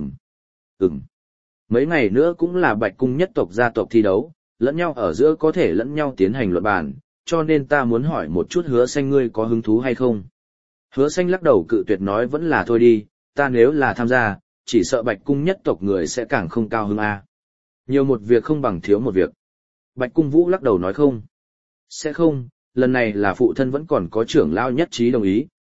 ừm. Mấy ngày nữa cũng là Bạch Cung nhất tộc gia tộc thi đấu, lẫn nhau ở giữa có thể lẫn nhau tiến hành luận bàn, cho nên ta muốn hỏi một chút Hứa Xanh ngươi có hứng thú hay không. Hứa Xanh lắc đầu cự tuyệt nói vẫn là thôi đi, ta nếu là tham gia, chỉ sợ Bạch Cung nhất tộc người sẽ càng không cao hứng a. Nhiều một việc không bằng thiếu một việc. Bạch Cung Vũ lắc đầu nói không. Sẽ không, lần này là phụ thân vẫn còn có trưởng lão nhất trí đồng ý.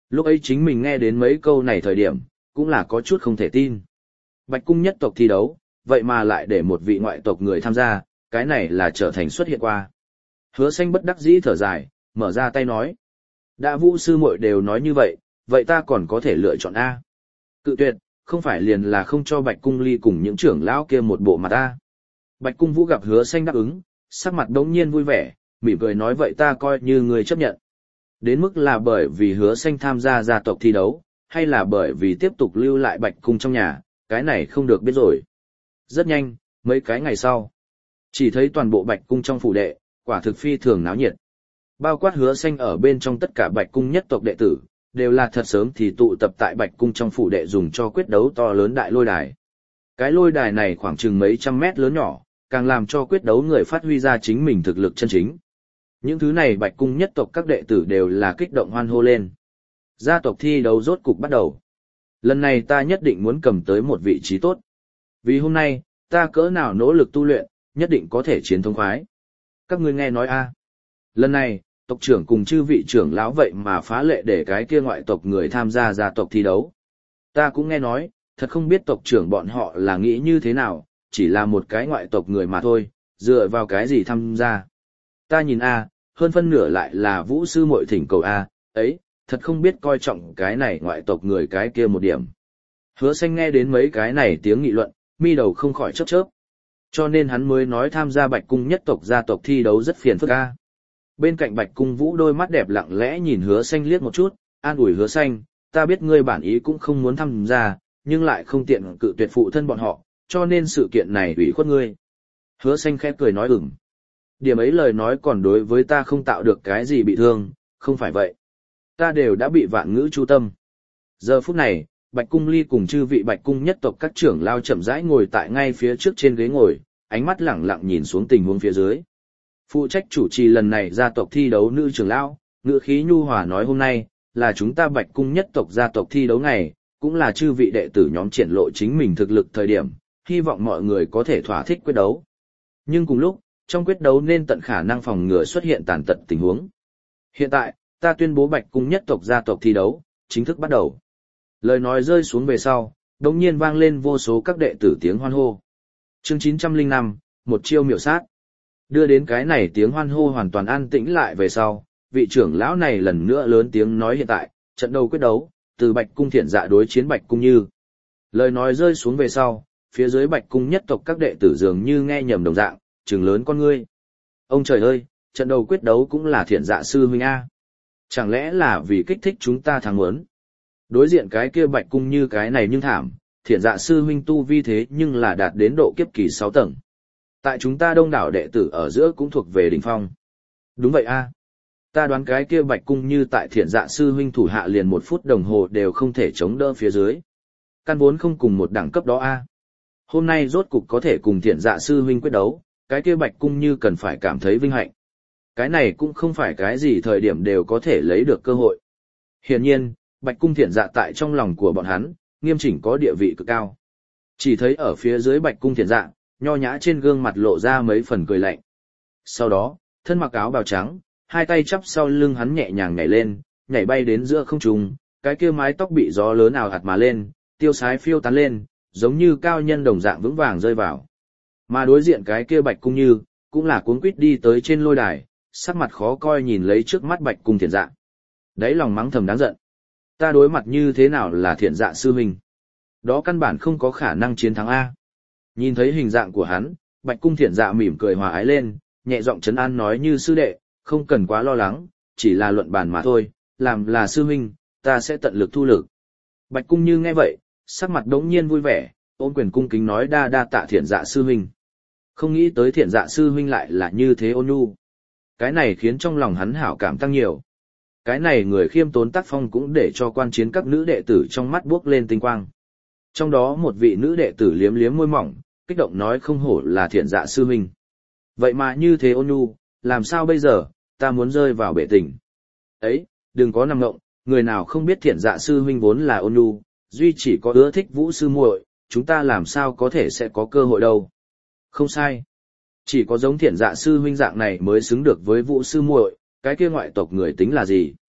Lúc ấy chính mình nghe đến mấy câu này thời điểm, cũng là có chút không thể tin. Bạch cung nhất tộc thi đấu, vậy mà lại để một vị ngoại tộc người tham gia, cái này là trở thành xuất hiện qua. Hứa Xanh bất đắc dĩ thở dài, mở ra tay nói. Đã Vũ sư muội đều nói như vậy ta còn có thể lựa chọn A. Cự tuyệt, không phải liền là không cho Bạch cung ly cùng những trưởng lão kia một bộ mặt A. Bạch cung Vũ gặp Hứa Xanh đáp ứng, sắc mặt đống nhiên vui vẻ, mỉm cười nói vậy ta coi như người chấp nhận. Đến mức là bởi vì Hứa Xanh tham gia gia tộc thi đấu, hay là bởi vì tiếp tục lưu lại Bạch cung trong nhà, cái này không được biết rồi. Rất nhanh, mấy cái ngày sau, chỉ thấy toàn bộ Bạch cung trong phủ đệ, quả thực phi thường náo nhiệt. Bao quát Hứa Xanh ở bên trong tất cả Bạch cung nhất tộc đệ tử, đều là thật sớm thì tụ tập tại Bạch cung trong phủ đệ dùng cho quyết đấu to lớn đại lôi đài. Cái lôi đài này khoảng chừng mấy trăm mét lớn nhỏ, càng làm cho quyết đấu người phát huy ra chính mình thực lực chân chính. Những thứ này Bạch cung nhất tộc các đệ tử đều là kích động hoan hô lên. Gia tộc thi đấu rốt cục bắt đầu. Lần này ta nhất định muốn cầm tới một vị trí tốt. Vì hôm nay, ta cỡ nào nỗ lực tu luyện, nhất định có thể chiến thông khoái. Các ngươi nghe nói a? Lần này, tộc trưởng cùng chư vị trưởng lão vậy mà phá lệ để cái kia ngoại tộc người tham gia gia tộc thi đấu. Ta cũng nghe nói, thật không biết tộc trưởng bọn họ là nghĩ như thế nào, chỉ là một cái ngoại tộc người mà thôi, dựa vào cái gì tham gia. Ta nhìn a, hơn phân nửa lại là Vũ sư muội thỉnh cầu a, ấy, thật không biết coi trọng cái này ngoại tộc người cái kia một điểm. Hứa Xanh nghe đến mấy cái này tiếng nghị luận, mi đầu không khỏi chớp chớp. Cho nên hắn mới nói tham gia Bạch cung nhất tộc gia tộc thi đấu rất phiền phức a. Bên cạnh Bạch cung Vũ đôi mắt đẹp lặng lẽ nhìn Hứa Xanh liếc một chút, an ủi Hứa Xanh, ta biết ngươi bản ý cũng không muốn tham gia, nhưng lại không tiện cự tuyệt phụ thân bọn họ, cho nên sự kiện này ủy khuất ngươi. Hứa Xanh khẽ cười nói ừm. Điểm ấy lời nói còn đối với ta không tạo được cái gì bị thương, không phải vậy. Ta đều đã bị vạn ngữ chu tâm. Giờ phút này, Bạch cung ly cùng chư vị Bạch cung nhất tộc các trưởng lao chậm rãi ngồi tại ngay phía trước trên ghế ngồi, ánh mắt lẳng lặng nhìn xuống tình huống phía dưới. Phụ trách chủ trì lần này gia tộc thi đấu nữ trưởng lão, ngữ khí nhu hòa nói hôm nay, là chúng ta Bạch cung nhất tộc gia tộc thi đấu ngày, cũng là chư vị đệ tử nhóm triển lộ chính mình thực lực thời điểm, hy vọng mọi người có thể thỏa thích quyết đấu. Nhưng cùng lúc, trong quyết đấu nên tận khả năng phòng ngừa xuất hiện tàn tật tình huống. Hiện tại, ta tuyên bố Bạch cung nhất tộc gia tộc thi đấu, chính thức bắt đầu. Lời nói rơi xuống về sau, đột nhiên vang lên vô số các đệ tử tiếng hoan hô. Chương 905, một chiêu miểu sát. Đưa đến cái này tiếng hoan hô hoàn toàn an tĩnh lại về sau, vị trưởng lão này lần nữa lớn tiếng nói hiện tại, trận đầu quyết đấu, từ Bạch cung Thiện Dạ đối chiến Bạch cung Như. Lời nói rơi xuống về sau, phía dưới Bạch cung nhất tộc các đệ tử dường như nghe nhầm đồng dạng, trừng lớn con ngươi. Ông trời ơi, trận đầu quyết đấu cũng là Thiện Dạ sư huynh a. Chẳng lẽ là vì kích thích chúng ta thắng muốn? Đối diện cái kia Bạch cung Như cái này nhưng thảm, Thiện Dạ sư huynh tu vi thế nhưng là đạt đến độ kiếp kỳ 6 tầng. Tại chúng ta đông đảo đệ tử ở giữa cũng thuộc về đỉnh phong. Đúng vậy a. Ta đoán cái kia Bạch cung Như tại Thiện Dạ sư huynh thủ hạ liền 1 phút đồng hồ đều không thể chống đỡ phía dưới. Căn vốn không cùng một đẳng cấp đó a. Hôm nay rốt cục có thể cùng Thiện Dạ sư huynh quyết đấu, cái kia Bạch cung Như cần phải cảm thấy vinh hạnh. Cái này cũng không phải cái gì thời điểm đều có thể lấy được cơ hội. Hiển nhiên, Bạch cung Thiện Dạ tại trong lòng của bọn hắn, nghiêm chỉnh có địa vị cực cao. Chỉ thấy ở phía dưới Bạch cung Thiện Dạ, nho nhã trên gương mặt lộ ra mấy phần cười lạnh. Sau đó, thân mặc áo bào trắng, hai tay chắp sau lưng hắn nhẹ nhàng nhảy lên, nhảy bay đến giữa không trung, cái kia mái tóc bị gió lớn ào ạt mà lên, tiêu sái phiêu tán lên, giống như cao nhân đồng dạng vững vàng rơi vào. Mà đối diện cái kia Bạch cung Như, cũng là cuống quýt đi tới trên lôi đài, sắc mặt khó coi nhìn lấy trước mắt Bạch cung Thiện Dạ. Đấy lòng mắng thầm đáng giận. Ta đối mặt như thế nào là Thiện Dạ sư huynh? Đó căn bản không có khả năng chiến thắng A. Nhìn thấy hình dạng của hắn, Bạch cung Thiện Dạ mỉm cười hòa ái lên, nhẹ giọng trấn an nói như sư đệ, không cần quá lo lắng, chỉ là luận bàn mà thôi, làm là sư huynh, ta sẽ tận lực thu lực. Bạch cung Như nghe vậy, sắc mặt đống nhiên vui vẻ, ôm quyền cung kính nói đa đa tạ Thiện Dạ sư huynh. Không nghĩ tới Thiện Dạ sư huynh lại là như thế ôn nhu. Cái này khiến trong lòng hắn hảo cảm tăng nhiều. Cái này người khiêm tốn tác phong cũng để cho quan chiến các nữ đệ tử trong mắt buốc lên tinh quang. Trong đó một vị nữ đệ tử liếm liếm môi mỏng, kích động nói không hổ là Thiện Dạ sư huynh. Vậy mà như thế ôn nhu, làm sao bây giờ, ta muốn rơi vào bể tình. Ấy, đừng có nằm ngộng, người nào không biết Thiện Dạ sư huynh vốn là ôn nhu, duy chỉ có ưa thích Vũ sư muội, chúng ta làm sao có thể sẽ có cơ hội đâu. Không sai. Chỉ có giống Thiện Dạ sư huynh dạng này mới xứng được với Vũ sư muội, cái kia ngoại tộc người tính là gì?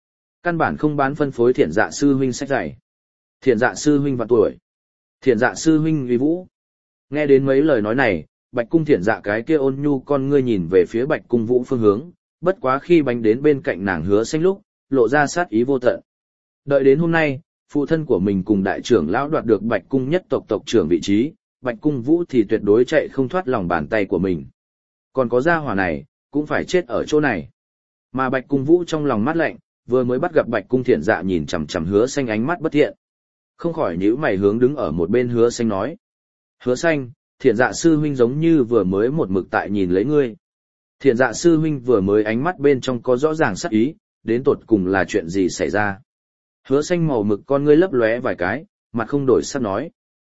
Căn bản không bán phân phối Thiện Dạ sư huynh sách dạy. Thiện Dạ sư huynh vạn tuổi. Thiện Dạ sư huynh uy vũ. Nghe đến mấy lời nói này, Bạch Cung Thiện Dạ cái kia ôn nhu con ngươi nhìn về phía Bạch Cung Vũ phương hướng, bất quá khi bánh đến bên cạnh nàng Hứa Xanh lúc, lộ ra sát ý vô tận. Đợi đến hôm nay, phụ thân của mình cùng đại trưởng lão đoạt được Bạch Cung nhất tộc tộc trưởng vị trí, Bạch Cung Vũ thì tuyệt đối chạy không thoát lòng bàn tay của mình. Còn có gia hỏa này, cũng phải chết ở chỗ này. Mà Bạch Cung Vũ trong lòng mát lạnh, vừa mới bắt gặp Bạch Cung Thiện Dạ nhìn chằm chằm Hứa Xanh ánh mắt bất thiện. Không khỏi nhíu mày hướng đứng ở một bên Hứa Xanh nói: "Hứa Xanh, Thiện Dạ sư huynh giống như vừa mới một mực tại nhìn lấy ngươi." Thiện Dạ sư huynh vừa mới ánh mắt bên trong có rõ ràng sắc ý, đến tột cùng là chuyện gì xảy ra? Hứa Xanh màu mực con ngươi lấp lóe vài cái, mặt không đổi sắc nói: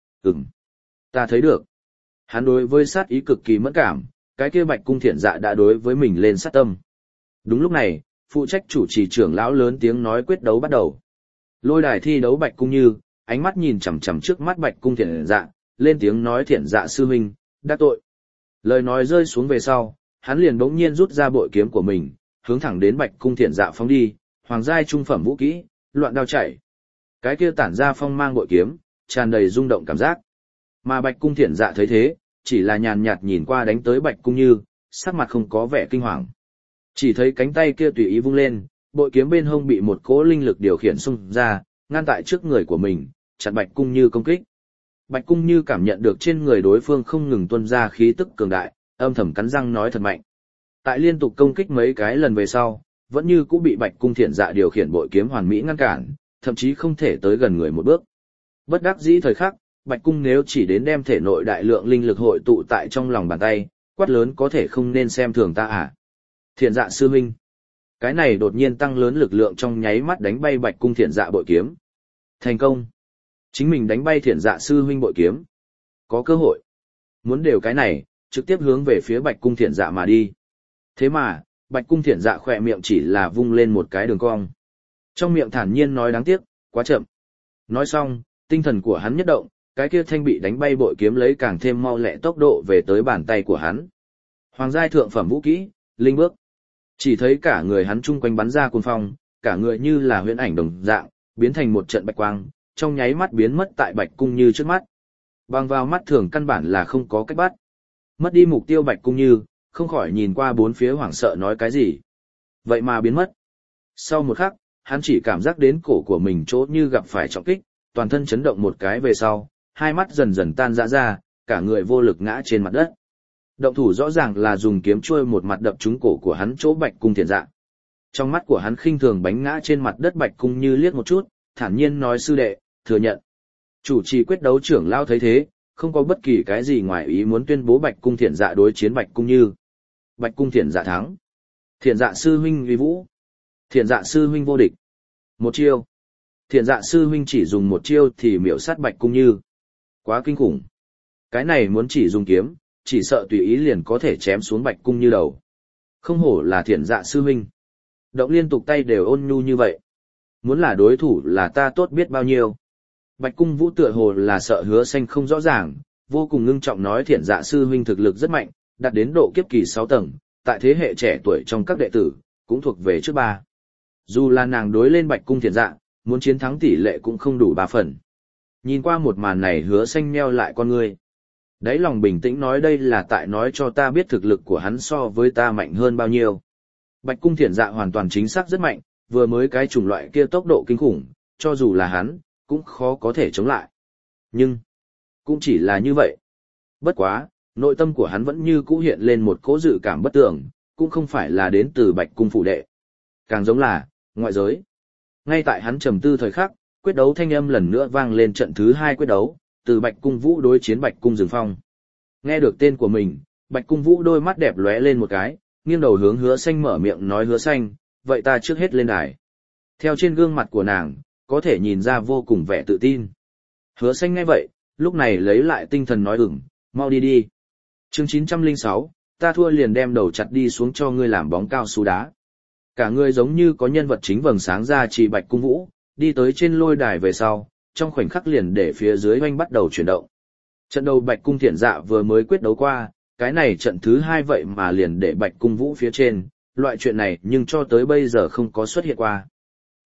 ta thấy được." Hắn đối với sát ý cực kỳ mẫn cảm, cái kia Bạch Cung Thiện Dạ đã đối với mình lên sát tâm. Đúng lúc này, phụ trách chủ trì trưởng lão lớn tiếng nói quyết đấu bắt đầu. Lôi đài thi đấu Bạch Cung Như, ánh mắt nhìn chằm chằm trước mắt Bạch Cung Thiện Dạ, lên tiếng nói: "Thiện Dạ sư huynh, đắc tội." Lời nói rơi xuống về sau, hắn liền bỗng nhiên rút ra bội kiếm của mình, hướng thẳng đến Bạch Cung Thiện Dạ phóng đi, hoàng giai trung phẩm vũ kỹ, loạn đao chạy. Cái kia tản ra phong mang bội kiếm, tràn đầy rung động cảm giác. Mà Bạch Cung Thiện Dạ thấy thế, chỉ là nhàn nhạt nhìn qua đánh tới Bạch Cung Như, sắc mặt không có vẻ kinh hoàng. Chỉ thấy cánh tay kia tùy ý vung lên, bội kiếm bên hông bị một cỗ linh lực điều khiển xung ra, ngăn tại trước người của mình, chặn Bạch Cung Như công kích. Bạch Cung Như cảm nhận được trên người đối phương không ngừng tuôn ra khí tức cường đại, âm thầm cắn răng nói thật mạnh. Tại liên tục công kích mấy cái lần về sau, vẫn như cũng bị Bạch Cung Thiện Dạ điều khiển bội kiếm hoàn mỹ ngăn cản, thậm chí không thể tới gần người một bước. Bất đắc dĩ thời khắc, Bạch Cung nếu chỉ đến đem thể nội đại lượng linh lực hội tụ tại trong lòng bàn tay, quát lớn có thể không nên xem thường ta à. Thiện Dạ sư huynh. Cái này đột nhiên tăng lớn lực lượng trong nháy mắt đánh bay Bạch Cung Thiện Dạ bội kiếm. Thành công. Chính mình đánh bay Thiện Dạ sư huynh bội kiếm. Có cơ hội. Muốn đều cái này, trực tiếp hướng về phía Bạch Cung Thiện Dạ mà đi. Thế mà, Bạch Cung Thiện Dạ khỏe miệng chỉ là vung lên một cái đường cong. Trong miệng thản nhiên nói đáng tiếc, quá chậm. Nói xong, tinh thần của hắn nhất động, cái kia thanh bị đánh bay bội kiếm lấy càng thêm mau lẹ tốc độ về tới bàn tay của hắn. Hoàng giai thượng phẩm vũ kỹ, linh bước. Chỉ thấy cả người hắn chung quanh bắn ra cuồng phong, cả người như là huyễn ảnh đồng dạng, biến thành một trận bạch quang, trong nháy mắt biến mất tại Bạch Cung Như trước mắt. Bằng vào mắt thường căn bản là không có cách bắt. Mất đi mục tiêu Bạch Cung Như, không khỏi nhìn qua bốn phía hoảng sợ nói cái gì. Vậy mà biến mất. Sau một khắc, hắn chỉ cảm giác đến cổ của mình chỗ như gặp phải trọng kích, toàn thân chấn động một cái về sau, hai mắt dần dần tan rã ra, cả người vô lực ngã trên mặt đất. Động thủ rõ ràng là dùng kiếm chuôi một mặt đập trúng cổ của hắn chỗ Bạch Cung Thiện Dạ. Trong mắt của hắn khinh thường bánh ngã trên mặt đất Bạch Cung Như liếc một chút, thản nhiên nói sư đệ, thừa nhận. Chủ trì quyết đấu trưởng lao thấy thế, không có bất kỳ cái gì ngoài ý muốn tuyên bố Bạch Cung Thiện Dạ đối chiến Bạch Cung Như. Bạch Cung Thiện Dạ thắng. Thiện Dạ sư huynh uy vũ. Thiện Dạ sư huynh vô địch. Một chiêu. Thiện Dạ sư huynh chỉ dùng một chiêu thì miểu sát Bạch Cung Như. Quá kinh khủng. Cái này muốn chỉ dùng kiếm, chỉ sợ tùy ý liền có thể chém xuống Bạch Cung Như đầu. Không hổ là Thiện Dạ sư huynh. Động liên tục tay đều ôn nhu như vậy. Muốn là đối thủ là ta tốt biết bao nhiêu. Bạch Cung Vũ tựa hồ là sợ Hứa Xanh không rõ ràng, vô cùng ngưng trọng nói Thiện Dạ sư huynh thực lực rất mạnh, đạt đến độ kiếp kỳ 6 tầng, tại thế hệ trẻ tuổi trong các đệ tử, cũng thuộc về trước 3. Dù là nàng đối lên Bạch Cung Thiện Dạ, muốn chiến thắng tỷ lệ cũng không đủ 3 phần. Nhìn qua một màn này Hứa Xanh meo lại con ngươi. Đáy lòng bình tĩnh nói đây là tại nói cho ta biết thực lực của hắn so với ta mạnh hơn bao nhiêu. Bạch Cung Thiện Dạ hoàn toàn chính xác rất mạnh, vừa mới cái chủng loại kia tốc độ kinh khủng, cho dù là hắn, cũng khó có thể chống lại. Nhưng, cũng chỉ là như vậy. Bất quá, nội tâm của hắn vẫn như cũ hiện lên một cỗ dự cảm bất tường, cũng không phải là đến từ Bạch Cung phủ đệ. Càng giống là, ngoại giới. Ngay tại hắn trầm tư thời khắc, quyết đấu thanh âm lần nữa vang lên trận thứ 2 quyết đấu, từ Bạch Cung Vũ đối chiến Bạch Cung Rừng Phong. Nghe được tên của mình, Bạch Cung Vũ đôi mắt đẹp lóe lên một cái, nghiêng đầu hướng Hứa Xanh mở miệng nói Hứa Xanh, vậy ta trước hết lên đài. Theo trên gương mặt của nàng, có thể nhìn ra vô cùng vẻ tự tin. Hứa Xanh nghe vậy, lúc này lấy lại tinh thần nói mau đi đi. Chương 906, ta thua liền đem đầu chặt đi xuống cho ngươi làm bóng cao su đá. Cả người giống như có nhân vật chính vầng sáng ra chỉ Bạch Cung Vũ, đi tới trên lôi đài về sau, trong khoảnh khắc liền để phía dưới oanh bắt đầu chuyển động. Trận đầu Bạch Cung Thiện Dạ vừa mới quyết đấu qua, cái này trận thứ 2 vậy mà liền để Bạch Cung Vũ phía trên, loại chuyện này nhưng cho tới bây giờ không có xuất hiện qua.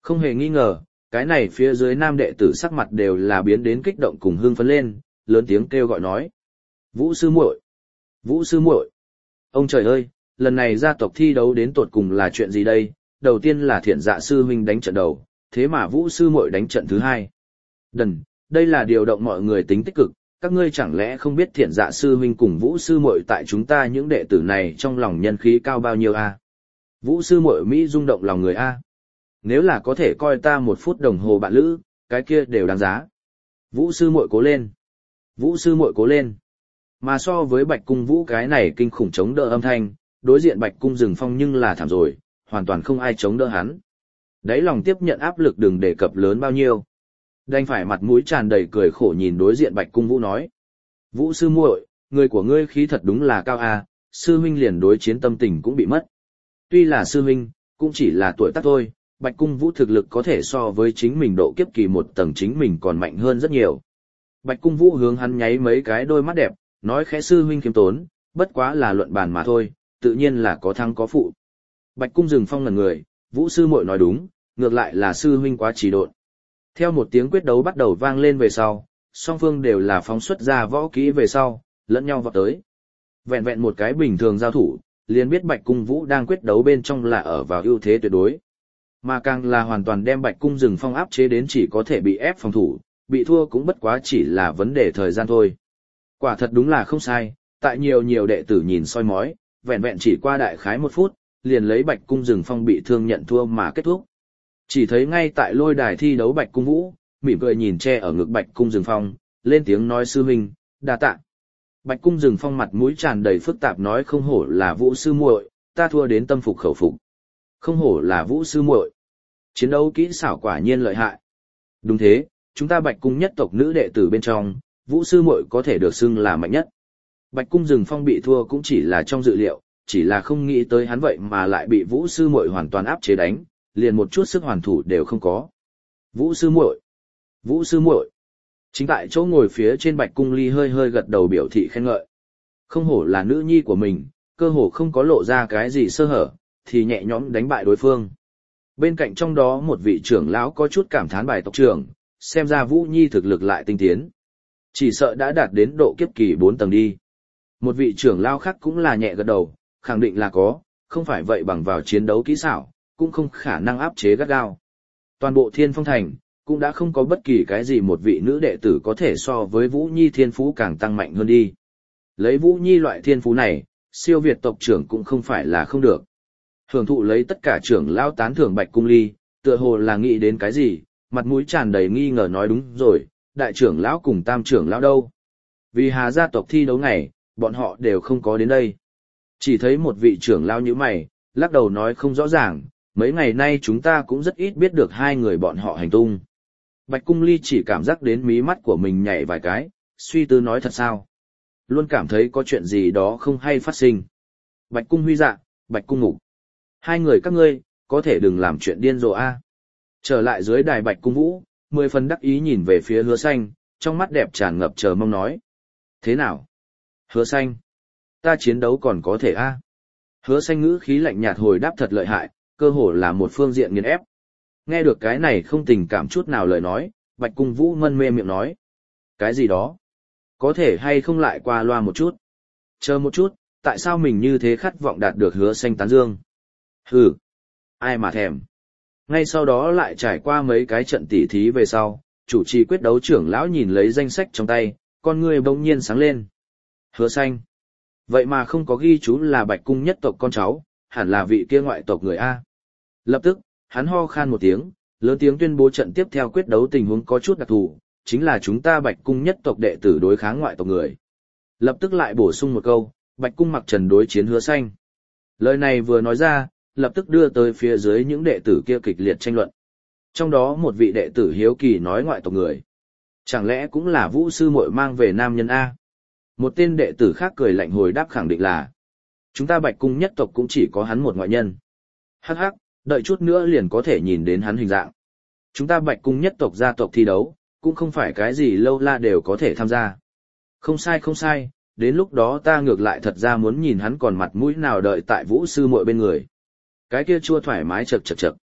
Không hề nghi ngờ, cái này phía dưới nam đệ tử sắc mặt đều là biến đến kích động cùng hưng phấn lên, lớn tiếng kêu gọi nói. Vũ sư muội, Vũ sư muội. Ông trời ơi, lần này gia tộc thi đấu đến tột cùng là chuyện gì đây? Đầu tiên là Thiện Dạ sư huynh đánh trận đầu, thế mà Vũ sư muội đánh trận thứ hai. Đần, đây là điều động mọi người tính tích cực, các ngươi chẳng lẽ không biết Thiện Dạ sư huynh cùng Vũ sư muội tại chúng ta những đệ tử này trong lòng nhân khí cao bao nhiêu a? Vũ sư muội Mỹ rung động lòng người a. Nếu là có thể coi ta 1 phút đồng hồ bạn lữ, cái kia đều đáng giá. Vũ sư muội cố lên. Vũ sư muội cố lên. Mà so với Bạch Cung Vũ cái này kinh khủng chống đỡ âm thanh, đối diện Bạch Cung Rừng Phong nhưng là thảm rồi, hoàn toàn không ai chống đỡ hắn. Đấy lòng tiếp nhận áp lực đừng đề cập lớn bao nhiêu. Đành phải mặt mũi tràn đầy cười khổ nhìn đối diện Bạch Cung Vũ nói. Vũ sư muội, người của ngươi khí thật đúng là cao a, sư huynh liền đối chiến tâm tình cũng bị mất. Tuy là sư huynh, cũng chỉ là tuổi tác thôi, Bạch Cung Vũ thực lực có thể so với chính mình độ kiếp kỳ 1 tầng chính mình còn mạnh hơn rất nhiều. Bạch Cung Vũ hướng hắn nháy mấy cái đôi mắt đẹp, nói khẽ sư huynh khiêm tốn, bất quá là luận bàn mà thôi, tự nhiên là có thắng có phụ. Bạch Cung Rừng Phong ngẩn người, Vũ sư muội nói đúng, ngược lại là sư huynh quá trì độn. Theo một tiếng quyết đấu bắt đầu vang lên về sau, song phương đều là phóng xuất ra võ kỹ về sau, lẫn nhau vọt tới. Vẹn vẹn một cái bình thường giao thủ, liền biết Bạch Cung Vũ đang quyết đấu bên trong là ở vào ưu thế tuyệt đối. Mà càng là hoàn toàn đem Bạch Cung Rừng Phong áp chế đến chỉ có thể bị ép phòng thủ, bị thua cũng bất quá chỉ là vấn đề thời gian thôi. Quả thật đúng là không sai, tại nhiều đệ tử nhìn soi mói, vẹn vẹn chỉ qua đại khái 1 phút, liền lấy Bạch Cung Rừng Phong bị thương nhận thua mà kết thúc. Chỉ thấy ngay tại lôi đài thi đấu Bạch Cung Vũ, mỉm cười nhìn che ở ngực Bạch Cung Rừng Phong, lên tiếng nói sư huynh, đa tạ. Bạch Cung Rừng Phong mặt mũi tràn đầy phức tạp nói không hổ là Vũ sư muội, ta thua đến tâm phục khẩu phục. Không hổ là Vũ sư muội, chiến đấu kỹ xảo quả nhiên lợi hại. Đúng thế, chúng ta Bạch Cung nhất tộc nữ đệ tử bên trong, Vũ sư muội có thể được xưng là mạnh nhất. Bạch Cung Rừng Phong bị thua cũng chỉ là trong dự liệu, chỉ là không nghĩ tới hắn vậy mà lại bị Vũ sư muội hoàn toàn áp chế đánh, liền một chút sức hoàn thủ đều không có. Vũ sư muội, Vũ sư muội. Chính tại chỗ ngồi phía trên Bạch Cung Ly hơi hơi gật đầu biểu thị khen ngợi. Không hổ là nữ nhi của mình, cơ hồ không có lộ ra cái gì sơ hở, thì nhẹ nhõm đánh bại đối phương. Bên cạnh trong đó một vị trưởng lão có chút cảm thán bài tộc trưởng, xem ra Vũ Nhi thực lực lại tinh tiến. Chỉ sợ đã đạt đến độ kiếp kỳ 4 tầng đi. Một vị trưởng lão khác cũng là nhẹ gật đầu, khẳng định là có, không phải vậy bằng vào chiến đấu kỹ xảo, cũng không khả năng áp chế gắt gao. Toàn bộ Thiên Phong Thành, cũng đã không có bất kỳ cái gì một vị nữ đệ tử có thể so với Vũ Nhi thiên phú càng tăng mạnh hơn đi. Lấy Vũ Nhi loại thiên phú này, siêu việt tộc trưởng cũng không phải là không được. Hưởng thụ lấy tất cả trưởng lão tán thưởng Bạch Cung Ly, tựa hồ là nghĩ đến cái gì, mặt mũi tràn đầy nghi ngờ nói đúng rồi, đại trưởng lão cùng tam trưởng lão đâu. Vì Hà gia tộc thi đấu ngày, bọn họ đều không có đến đây. Chỉ thấy một vị trưởng lão như mày, lắc đầu nói không rõ ràng, mấy ngày nay chúng ta cũng rất ít biết được hai người bọn họ hành tung. Bạch Cung Ly chỉ cảm giác đến mí mắt của mình nhảy vài cái, suy tư nói thật sao. Luôn cảm thấy có chuyện gì đó không hay phát sinh. Bạch Cung Huy dạ, Bạch Cung Ngục. Hai người các ngươi, có thể đừng làm chuyện điên rồ a. Trở lại dưới đài Bạch Cung Vũ, 10 phần đắc ý nhìn về phía Hứa Xanh, trong mắt đẹp tràn ngập chờ mong nói. Thế nào? Hứa Xanh. Ta chiến đấu còn có thể a. Hứa Xanh ngữ khí lạnh nhạt hồi đáp thật lợi hại, cơ hồ là một phương diện nghiền ép. Nghe được cái này không tình cảm chút nào lời nói, Bạch Cung Vũ mân mê miệng nói. Cái gì đó? Có thể hay không lại qua loa một chút? Chờ một chút, tại sao mình như thế khát vọng đạt được Hứa Xanh tán dương? Hừ, ai mà thèm. Ngay sau đó lại trải qua mấy cái trận tỉ thí về sau, chủ trì quyết đấu trưởng lão nhìn lấy danh sách trong tay, con người bỗng nhiên sáng lên. Hứa Xanh. Vậy mà không có ghi chú là Bạch Cung nhất tộc con cháu, hẳn là vị kia ngoại tộc người A. Lập tức, hắn ho khan một tiếng, lớn tiếng tuyên bố trận tiếp theo quyết đấu tình huống có chút đặc thù, chính là chúng ta Bạch Cung nhất tộc đệ tử đối kháng ngoại tộc người. Lập tức lại bổ sung một câu, Bạch Cung Mặc Trần đối chiến Hứa Xanh. Lời này vừa nói ra, lập tức đưa tới phía dưới những đệ tử kia kịch liệt tranh luận. Trong đó một vị đệ tử hiếu kỳ nói ngoại tộc người. Chẳng lẽ cũng là Vũ sư muội mang về nam nhân A? Một tên đệ tử khác cười lạnh hồi đáp khẳng định là. Chúng ta Bạch Cung nhất tộc cũng chỉ có hắn một ngoại nhân. Hắc hắc, đợi chút nữa liền có thể nhìn đến hắn hình dạng. Chúng ta Bạch Cung nhất tộc gia tộc thi đấu, cũng không phải cái gì lâu la đều có thể tham gia. Không sai không sai, đến lúc đó ta ngược lại thật ra muốn nhìn hắn còn mặt mũi nào đợi tại Vũ sư muội bên người. Cái kia chua thoải mái chật chật chật.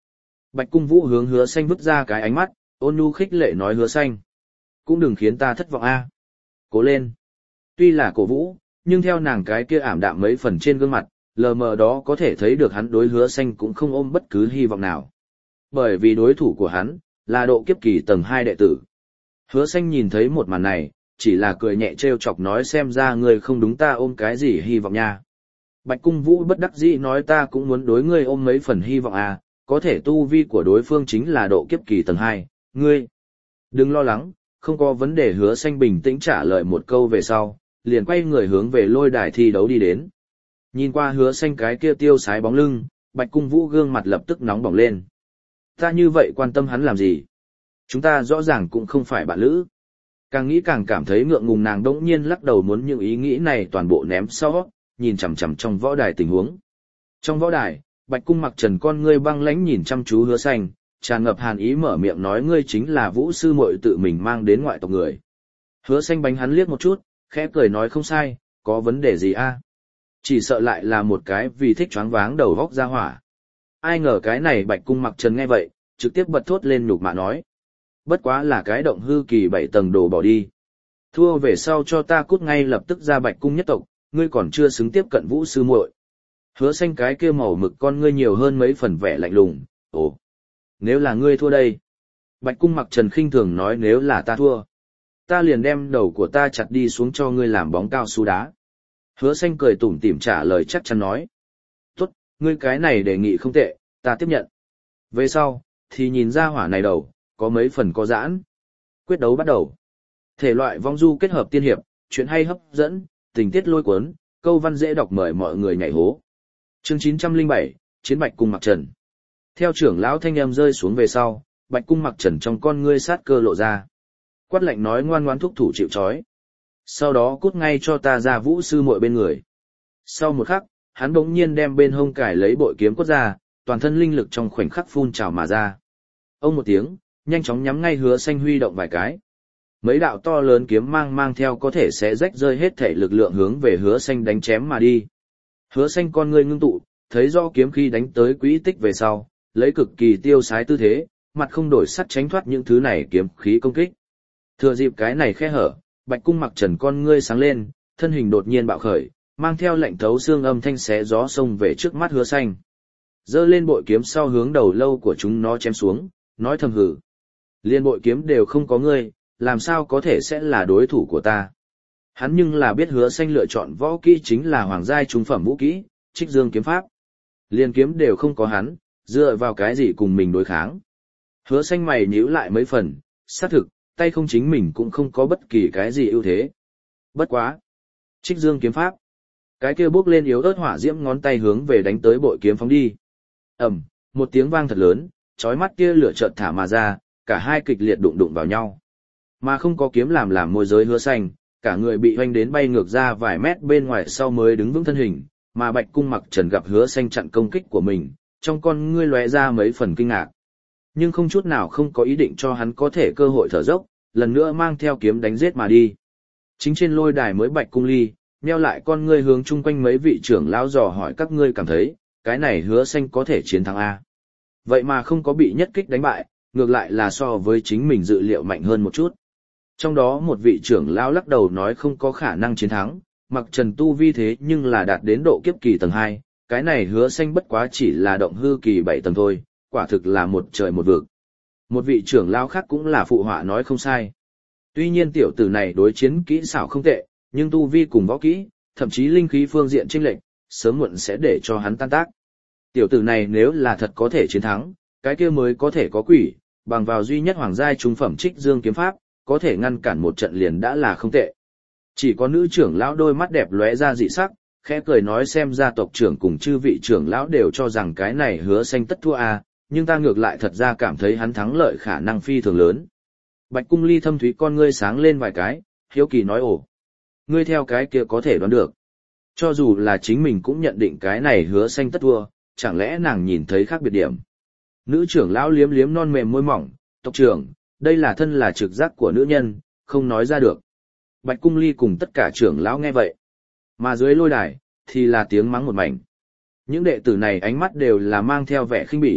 Bạch Cung Vũ hướng Hứa Xanh vứt ra cái ánh mắt, ôn nhu khích lệ nói Hứa Xanh. Cũng đừng khiến ta thất vọng a. Cố lên. Tuy là cổ vũ, nhưng theo nàng cái kia ảm đạm mấy phần trên gương mặt, lờ mờ đó có thể thấy được hắn đối Hứa Xanh cũng không ôm bất cứ hy vọng nào. Bởi vì đối thủ của hắn, là độ kiếp kỳ tầng 2 đệ tử. Hứa Xanh nhìn thấy một màn này, chỉ là cười nhẹ trêu chọc nói xem ra ngươi không đúng ta ôm cái gì hy vọng nha. Bạch Cung Vũ bất đắc dĩ nói ta cũng muốn đối ngươi ôm mấy phần hy vọng à, có thể tu vi của đối phương chính là độ kiếp kỳ tầng 2, ngươi. Đừng lo lắng, không có vấn đề. Hứa Xanh bình tĩnh trả lời một câu về sau, liền quay người hướng về lôi đài thi đấu đi đến. Nhìn qua Hứa Xanh cái kia tiêu sái bóng lưng, Bạch Cung Vũ gương mặt lập tức nóng bỏng lên. Ta như vậy quan tâm hắn làm gì? Chúng ta rõ ràng cũng không phải bạn lữ. Càng nghĩ càng cảm thấy ngượng ngùng, nàng đỗng nhiên lắc đầu muốn những ý nghĩ này toàn bộ ném sau, nhìn chằm chằm trong võ đài tình huống. Trong võ đài, Bạch Cung Mặc Trần con ngươi băng lãnh nhìn chăm chú Hứa Xanh, tràn ngập hàn ý mở miệng nói ngươi chính là Vũ sư muội tự mình mang đến ngoại tộc người. Hứa Xanh bánh hắn liếc một chút, khẽ cười nói không sai, có vấn đề gì a? Chỉ sợ lại là một cái vì thích choáng váng đầu góc ra hỏa. Ai ngờ cái này Bạch Cung Mặc Trần nghe vậy, trực tiếp bật thốt lên nhục mạ nói. Bất quá là cái động hư kỳ 7 tầng đồ bỏ đi. Thua về sau cho ta cút ngay lập tức ra Bạch Cung nhất tộc, ngươi còn chưa xứng tiếp cận Vũ sư muội. Hứa Xanh cái kia màu mực con ngươi nhiều hơn mấy phần vẻ lạnh lùng, ồ, nếu là ngươi thua đây. Bạch Cung Mặc Trần khinh thường nói nếu là ta thua, ta liền đem đầu của ta chặt đi xuống cho ngươi làm bóng cao su đá. Hứa Xanh cười tủm tỉm trả lời chắc chắn nói. Tốt, ngươi cái này đề nghị không tệ, ta tiếp nhận. Về sau, thì nhìn ra hỏa này đầu, có mấy phần có giãn. Quyết đấu bắt đầu. Thể loại vong du kết hợp tiên hiệp, chuyện hay hấp dẫn, tình tiết lôi cuốn, câu văn dễ đọc mời mọi người nhảy hố. Chương 907, Chiến Bạch Cung Mặc Trần. Theo trưởng lão thanh âm rơi xuống về sau, Bạch Cung Mặc Trần trong con ngươi sát cơ lộ ra. Quát lạnh nói ngoan ngoãn thúc thủ chịu trói. Sau đó cút ngay cho ta ra Vũ sư muội bên người. Sau một khắc, hắn bỗng nhiên đem bên hông cải lấy bội kiếm quất ra, toàn thân linh lực trong khoảnh khắc phun trào mà ra. Ông một tiếng, nhanh chóng nhắm ngay Hứa Xanh huy động vài cái. Mấy đạo to lớn kiếm mang theo có thể sẽ rách rơi hết thể lực lượng hướng về Hứa Xanh đánh chém mà đi. Hứa Xanh con ngươi ngưng tụ, thấy rõ kiếm khí đánh tới quỹ tích về sau, lấy cực kỳ tiêu sái tư thế, mặt không đổi sắc tránh thoát những thứ này kiếm khí công kích. Thừa dịp cái này khe hở, Bạch Cung Mặc Trần con ngươi sáng lên, thân hình đột nhiên bạo khởi, mang theo lệnh thấu xương âm thanh xé gió xông về trước mắt Hứa Xanh. Giơ lên bội kiếm sau hướng đầu lâu của chúng nó chém xuống, nói thầm hừ. Liên bội kiếm đều không có ngươi, làm sao có thể sẽ là đối thủ của ta. Hắn nhưng là biết Hứa Xanh lựa chọn võ kỹ chính là hoàng giai trung phẩm vũ kỹ, Trích Dương kiếm pháp. Liên kiếm đều không có hắn, dựa vào cái gì cùng mình đối kháng. Hứa Xanh mày nhíu lại mấy phần, xác thực, tay không chính mình cũng không có bất kỳ cái gì ưu thế. Bất quá. Trích Dương kiếm pháp. Cái kia bốc lên yếu ớt hỏa diễm ngón tay hướng về đánh tới bội kiếm phóng đi. Ầm, một tiếng vang thật lớn, chói mắt kia lửa chợt thả mà ra, cả hai kịch liệt đụng vào nhau. Mà không có kiếm làm môi giới Hứa Xanh, cả người bị hoành đến bay ngược ra vài mét bên ngoài sau mới đứng vững thân hình, mà Bạch Cung Mặc Trần gặp Hứa Xanh chặn công kích của mình, trong con ngươi lóe ra mấy phần kinh ngạc. Nhưng không chút nào không có ý định cho hắn có thể cơ hội thở dốc, lần nữa mang theo kiếm đánh giết mà đi. Chính trên lôi đài mới Bạch Cung Ly, nheo lại con ngươi hướng chung quanh mấy vị trưởng lão dò hỏi các ngươi cảm thấy, cái này Hứa Xanh có thể chiến thắng A. Vậy mà không có bị nhất kích đánh bại, ngược lại là so với chính mình dự liệu mạnh hơn một chút. Trong đó một vị trưởng lão lắc đầu nói không có khả năng chiến thắng, Mặc Trần tu vi thế nhưng là đạt đến độ kiếp kỳ tầng 2, cái này Hứa Xanh bất quá chỉ là động hư kỳ 7 tầng thôi, quả thực là một trời một vực. Một vị trưởng lão khác cũng là phụ họa nói không sai. Tuy nhiên tiểu tử này đối chiến kỹ xảo không tệ, nhưng tu vi cùng võ kỹ, thậm chí linh khí phương diện chênh lệch, sớm muộn sẽ để cho hắn tan tác. Tiểu tử này nếu là thật có thể chiến thắng, cái kia mới có thể có quỷ, bằng vào duy nhất hoàng giai trung phẩm Trích Dương kiếm pháp, có thể ngăn cản một trận liền đã là không tệ. Chỉ có nữ trưởng lão đôi mắt đẹp lóe ra dị sắc, khẽ cười nói xem ra tộc trưởng cùng chư vị trưởng lão đều cho rằng cái này Hứa Xanh tất thua à, nhưng ta ngược lại thật ra cảm thấy hắn thắng lợi khả năng phi thường lớn. Bạch Cung Ly thâm thúy con ngươi sáng lên vài cái, hiếu kỳ nói ồ, ngươi theo cái kia có thể đoán được. Cho dù là chính mình cũng nhận định cái này Hứa Xanh tất thua, chẳng lẽ nàng nhìn thấy khác biệt điểm. Nữ trưởng lão liếm liếm non mềm môi mỏng, tộc trưởng, đây là thân là trực giác của nữ nhân, không nói ra được. Bạch Cung Ly cùng tất cả trưởng lão nghe vậy. Mà dưới lôi đài, thì là tiếng mắng một mảnh. Những đệ tử này ánh mắt đều là mang theo vẻ khinh bỉ,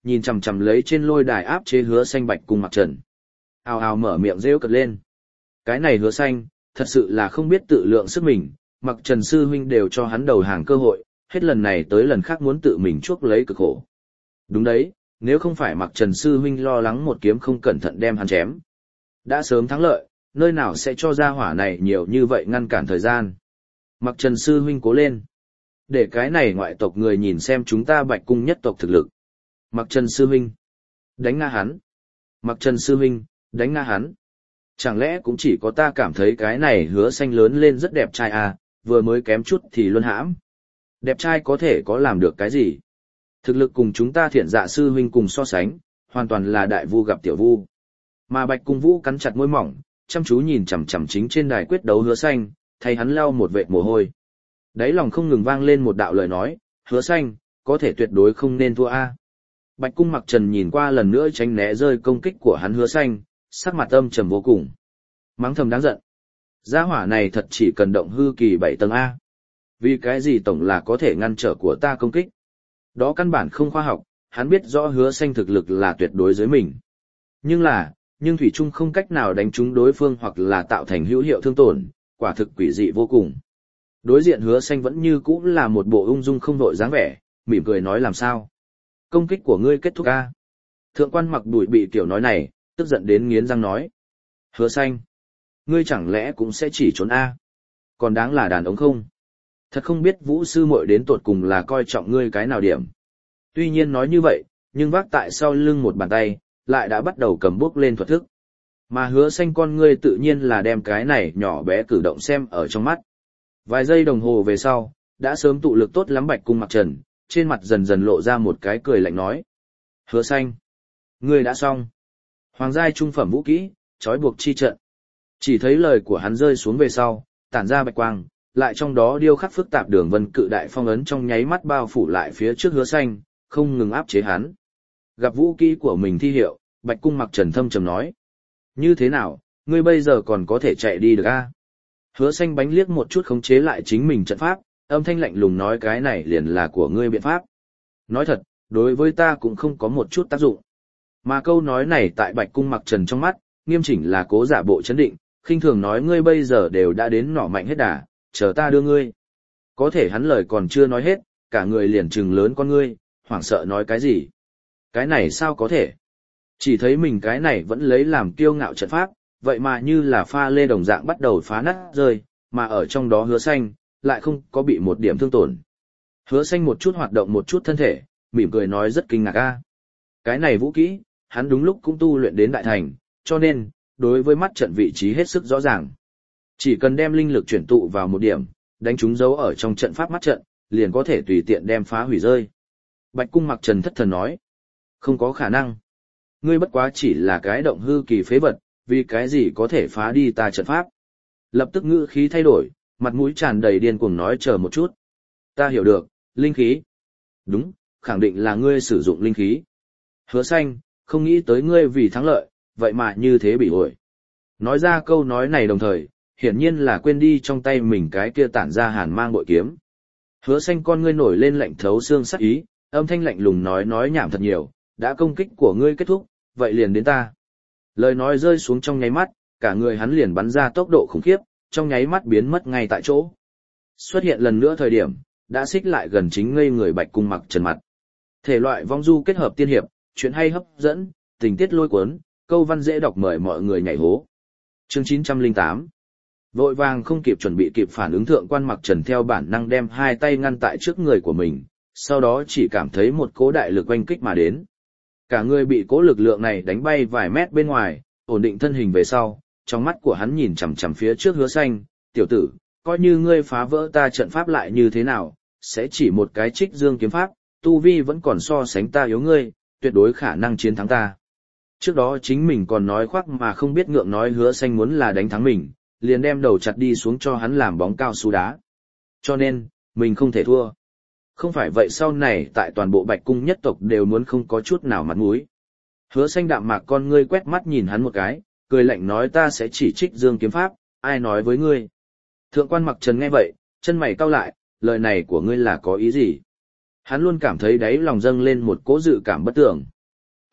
nhìn chằm chằm lấy trên lôi đài áp chế Hứa Xanh Bạch Cung Mặc Trần. Ào ào mở miệng rêu cợt lên. Cái này Hứa Xanh, thật sự là không biết tự lượng sức mình, Mặc Trần sư huynh đều cho hắn đầu hàng cơ hội, hết lần này tới lần khác muốn tự mình chuốc lấy cực khổ. Đúng đấy, nếu không phải Mặc Trần sư huynh lo lắng một kiếm không cẩn thận đem hắn chém, đã sớm thắng lợi, nơi nào sẽ cho ra hỏa này nhiều như vậy ngăn cản thời gian. Mặc Trần sư huynh cố lên. Để cái này ngoại tộc người nhìn xem chúng ta Bạch Cung nhất tộc thực lực. Mặc Trần sư huynh, đánh ngã hắn. Mặc Trần sư huynh, đánh ngã hắn. Chẳng lẽ cũng chỉ có ta cảm thấy cái này Hứa Xanh lớn lên rất đẹp trai à, vừa mới kém chút thì luân hãm. Đẹp trai có thể có làm được cái gì? Thực lực cùng chúng ta Thiện Dạ sư huynh cùng so sánh, hoàn toàn là đại vu gặp tiểu vu. Mà Bạch Cung Vũ cắn chặt môi mỏng, chăm chú nhìn chằm chằm chính trên đài quyết đấu Hứa Xanh, thay hắn lau một vệt mồ hôi. Đáy lòng không ngừng vang lên một đạo lời nói, Hứa Xanh, có thể tuyệt đối không nên thua a. Bạch Cung Mặc Trần nhìn qua lần nữa tránh né rơi công kích của hắn Hứa Xanh, sắc mặt âm trầm vô cùng. Mắng thầm đáng giận. Gia hỏa này thật chỉ cần động hư kỳ 7 tầng A. Vì cái gì tổng là có thể ngăn trở của ta công kích. Đó căn bản không khoa học, hắn biết rõ Hứa Xanh thực lực là tuyệt đối dưới mình. Nhưng Thủy Trung không cách nào đánh trúng đối phương hoặc là tạo thành hữu hiệu thương tổn, quả thực quỷ dị vô cùng. Đối diện Hứa Xanh vẫn như cũ là một bộ ung dung không đội dáng vẻ, mỉm cười nói làm sao. Công kích của ngươi kết thúc a. Thượng quan Mặc Bụi bị kiểu nói này, tức giận đến nghiến răng nói. Hứa Xanh, ngươi chẳng lẽ cũng sẽ chỉ trốn a? Còn đáng là đàn ông không? Thật không biết Vũ sư muội đến tột cùng là coi trọng ngươi cái nào điểm. Tuy nhiên nói như vậy, nhưng vác tại sau lưng một bàn tay, lại đã bắt đầu cầm bước lên thuật thức. Mà Hứa Xanh con ngươi tự nhiên là đem cái này nhỏ bé cử động xem ở trong mắt. Vài giây đồng hồ về sau, đã sớm tụ lực tốt lắm Bạch Cung Mặc Trần, trên mặt dần dần lộ ra một cái cười lạnh nói. Hứa Xanh, ngươi đã xong. Hoàng giai trung phẩm vũ kỹ, trói buộc chi trận. Chỉ thấy lời của hắn rơi xuống về sau, tản ra bạch quang, lại trong đó điêu khắc phức tạp đường vân cự đại phong ấn trong nháy mắt bao phủ lại phía trước Hứa Xanh, không ngừng áp chế hắn. Gặp vũ kỹ của mình thi hiệu, Bạch Cung Mặc Trần thâm trầm nói. Như thế nào, ngươi bây giờ còn có thể chạy đi được a? Hứa Xanh bánh liếc một chút khống chế lại chính mình trận pháp, âm thanh lạnh lùng nói cái này liền là của ngươi biện pháp. Nói thật, đối với ta cũng không có một chút tác dụng. Mà câu nói này tại Bạch Cung Mặc Trần trong mắt, nghiêm chỉnh là cố giả bộ chấn định, khinh thường nói ngươi bây giờ đều đã đến nỏ mạnh hết đà, chờ ta đưa ngươi. Có thể hắn lời còn chưa nói hết, cả người liền trừng lớn con ngươi, hoảng sợ nói cái gì. Cái này sao có thể? Chỉ thấy mình cái này vẫn lấy làm kiêu ngạo trận pháp, vậy mà như là pha lê đồng dạng bắt đầu phá nát rơi, mà ở trong đó Hứa Xanh, lại không có bị một điểm thương tổn. Hứa Xanh một chút hoạt động một chút thân thể, mỉm cười nói rất kinh ngạc a. Cái này vũ kỹ, hắn đúng lúc cũng tu luyện đến đại thành, cho nên, đối với mắt trận vị trí hết sức rõ ràng. Chỉ cần đem linh lực chuyển tụ vào một điểm, đánh chúng dấu ở trong trận pháp mắt trận, liền có thể tùy tiện đem phá hủy rơi. Bạch Cung Mặc Trần thất thần nói, không có khả năng. Ngươi bất quá chỉ là cái động hư kỳ phế vật, vì cái gì có thể phá đi ta trận pháp. Lập tức ngữ khí thay đổi, mặt mũi tràn đầy điên cuồng nói chờ một chút. Ta hiểu được, linh khí. Đúng, khẳng định là ngươi sử dụng linh khí. Hứa Xanh, không nghĩ tới ngươi vì thắng lợi, vậy mà như thế bị ổi. Nói ra câu nói này đồng thời, hiển nhiên là quên đi trong tay mình cái kia tản ra hàn mang bội kiếm. Hứa Xanh con ngươi nổi lên lạnh thấu xương sắc ý, âm thanh lạnh lùng nói nhảm thật nhiều, đã công kích của ngươi kết thúc, vậy liền đến ta. Lời nói rơi xuống trong nháy mắt, cả người hắn liền bắn ra tốc độ khủng khiếp, trong nháy mắt biến mất ngay tại chỗ. Xuất hiện lần nữa thời điểm, đã xích lại gần chính ngây người Bạch Cung Mặc Trần mặt. Thể loại vong du kết hợp tiên hiệp, chuyện hay hấp dẫn, tình tiết lôi cuốn, câu văn dễ đọc mời mọi người nhảy hố. Chương 908. Vội vàng không kịp chuẩn bị kịp phản ứng Thượng quan Mặc Trần theo bản năng đem hai tay ngăn tại trước người của mình, sau đó chỉ cảm thấy một cỗ đại lực oanh kích mà đến. Cả người bị cỗ lực lượng này đánh bay vài mét bên ngoài, ổn định thân hình về sau, trong mắt của hắn nhìn chằm chằm phía trước Hứa Xanh, tiểu tử, coi như ngươi phá vỡ ta trận pháp lại như thế nào, sẽ chỉ một cái Trích Dương kiếm pháp, tu vi vẫn còn so sánh ta yếu ngươi, tuyệt đối khả năng chiến thắng ta. Trước đó chính mình còn nói khoác mà không biết ngượng nói Hứa Xanh muốn là đánh thắng mình, liền đem đầu chặt đi xuống cho hắn làm bóng cao su đá. Cho nên, mình không thể thua. Không phải vậy sau này tại toàn bộ Bạch Cung nhất tộc đều muốn không có chút nào mặt mũi. Hứa Xanh đạm mạc con ngươi quét mắt nhìn hắn một cái, cười lạnh nói ta sẽ chỉ Trích Dương kiếm pháp, ai nói với ngươi. Thượng quan Mặc Trần nghe vậy, chân mày cau lại, lời này của ngươi là có ý gì? Hắn luôn cảm thấy đáy lòng dâng lên một cỗ dự cảm bất tưởng.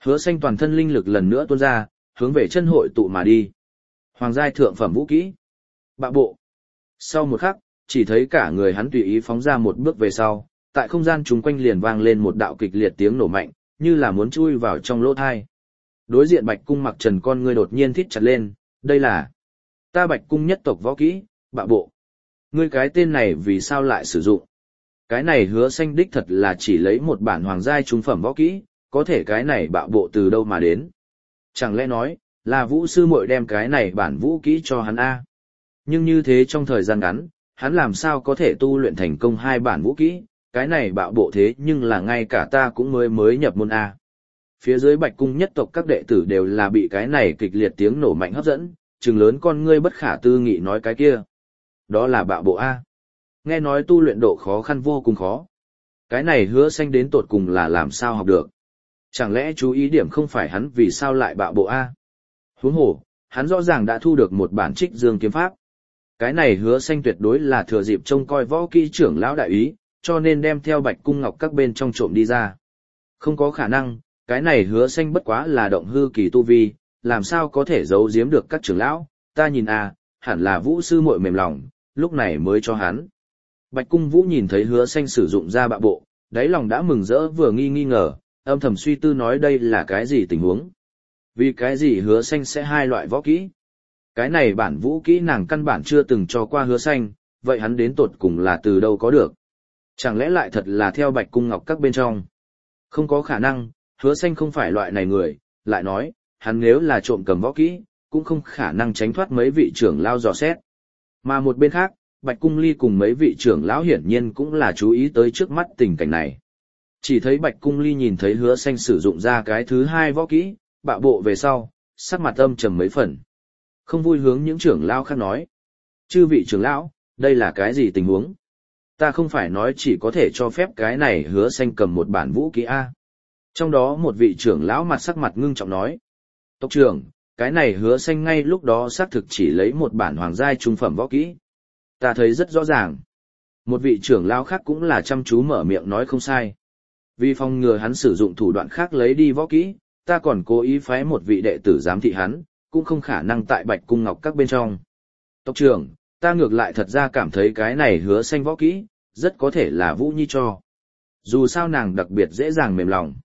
Hứa Xanh toàn thân linh lực lần nữa tuôn ra, hướng về chân hội tụ mà đi. Hoàng giai thượng phẩm vũ kỹ. Bạo bộ. Sau một khắc, chỉ thấy cả người hắn tùy ý phóng ra một bước về sau, tại không gian chung quanh liền vang lên một đạo kịch liệt tiếng nổ mạnh, như là muốn chui vào trong lỗ thai. Đối diện Bạch Cung Mặc Trần con ngươi đột nhiên thít chặt lên, đây là ta Bạch Cung nhất tộc võ kỹ, bạo bộ. Ngươi cái tên này vì sao lại sử dụng? Cái này Hứa Xanh đích thật là chỉ lấy một bản hoàng giai trung phẩm võ kỹ, có thể cái này bạo bộ từ đâu mà đến? Chẳng lẽ nói, là Vũ sư muội đem cái này bản vũ kỹ cho hắn a? Nhưng như thế trong thời gian ngắn, hắn làm sao có thể tu luyện thành công hai bản vũ kỹ, cái này bạo bộ thế nhưng là ngay cả ta cũng mới nhập môn a. Phía dưới Bạch Cung nhất tộc các đệ tử đều là bị cái này kịch liệt tiếng nổ mạnh hấp dẫn, trừng lớn con ngươi bất khả tư nghị nói cái kia. Đó là bạo bộ a. Nghe nói tu luyện độ khó khăn vô cùng khó. Cái này Hứa Xanh đến tột cùng là làm sao học được? Chẳng lẽ chú ý điểm không phải hắn vì sao lại bạo bộ a? Huống hồ, hắn rõ ràng đã thu được một bản Trích Dương kiếm pháp. Cái này Hứa Xanh tuyệt đối là thừa dịp trông coi võ kỹ trưởng lão đại ý, cho nên đem theo Bạch Cung Ngọc các bên trong trộm đi ra. Không có khả năng, cái này Hứa Xanh bất quá là động hư kỳ tu vi, làm sao có thể giấu giếm được các trưởng lão, ta nhìn hẳn là Vũ sư muội mềm lòng, lúc này mới cho hắn. Bạch Cung Vũ nhìn thấy Hứa Xanh sử dụng ra bạo bộ, đáy lòng đã mừng rỡ vừa nghi ngờ, âm thầm suy tư nói đây là cái gì tình huống. Vì cái gì Hứa Xanh sẽ hai loại võ kỹ? Cái này bản vũ kỹ nàng căn bản chưa từng cho qua Hứa Xanh, vậy hắn đến tột cùng là từ đâu có được? Chẳng lẽ lại thật là theo Bạch Cung Ngọc các bên trong? Không có khả năng, Hứa Xanh không phải loại này người, lại nói, hắn nếu là trộm cầm võ kỹ, cũng không khả năng tránh thoát mấy vị trưởng lão dò xét. Mà một bên khác, Bạch Cung Ly cùng mấy vị trưởng lão hiển nhiên cũng là chú ý tới trước mắt tình cảnh này. Chỉ thấy Bạch Cung Ly nhìn thấy Hứa Xanh sử dụng ra cái thứ hai võ kỹ, bạo bộ về sau, sắc mặt âm trầm mấy phần. Không vui hướng những trưởng lão khác nói. Chư vị trưởng lão, đây là cái gì tình huống? Ta không phải nói chỉ có thể cho phép cái này Hứa Xanh cầm một bản vũ kỹ A. Trong đó một vị trưởng lão mặt sắc mặt ngưng trọng nói. Tộc trưởng, cái này Hứa Xanh ngay lúc đó xác thực chỉ lấy một bản hoàng giai trung phẩm võ kỹ. Ta thấy rất rõ ràng. Một vị trưởng lão khác cũng là chăm chú mở miệng nói không sai. Vì phòng ngừa hắn sử dụng thủ đoạn khác lấy đi võ kỹ, ta còn cố ý phái một vị đệ tử giám thị hắn, cũng không khả năng tại Bạch Cung Ngọc các bên trong. Tộc trưởng, ta ngược lại thật ra cảm thấy cái này Hứa Xanh võ kỹ, rất có thể là Vũ Nhi cho. Dù sao nàng đặc biệt dễ dàng mềm lòng.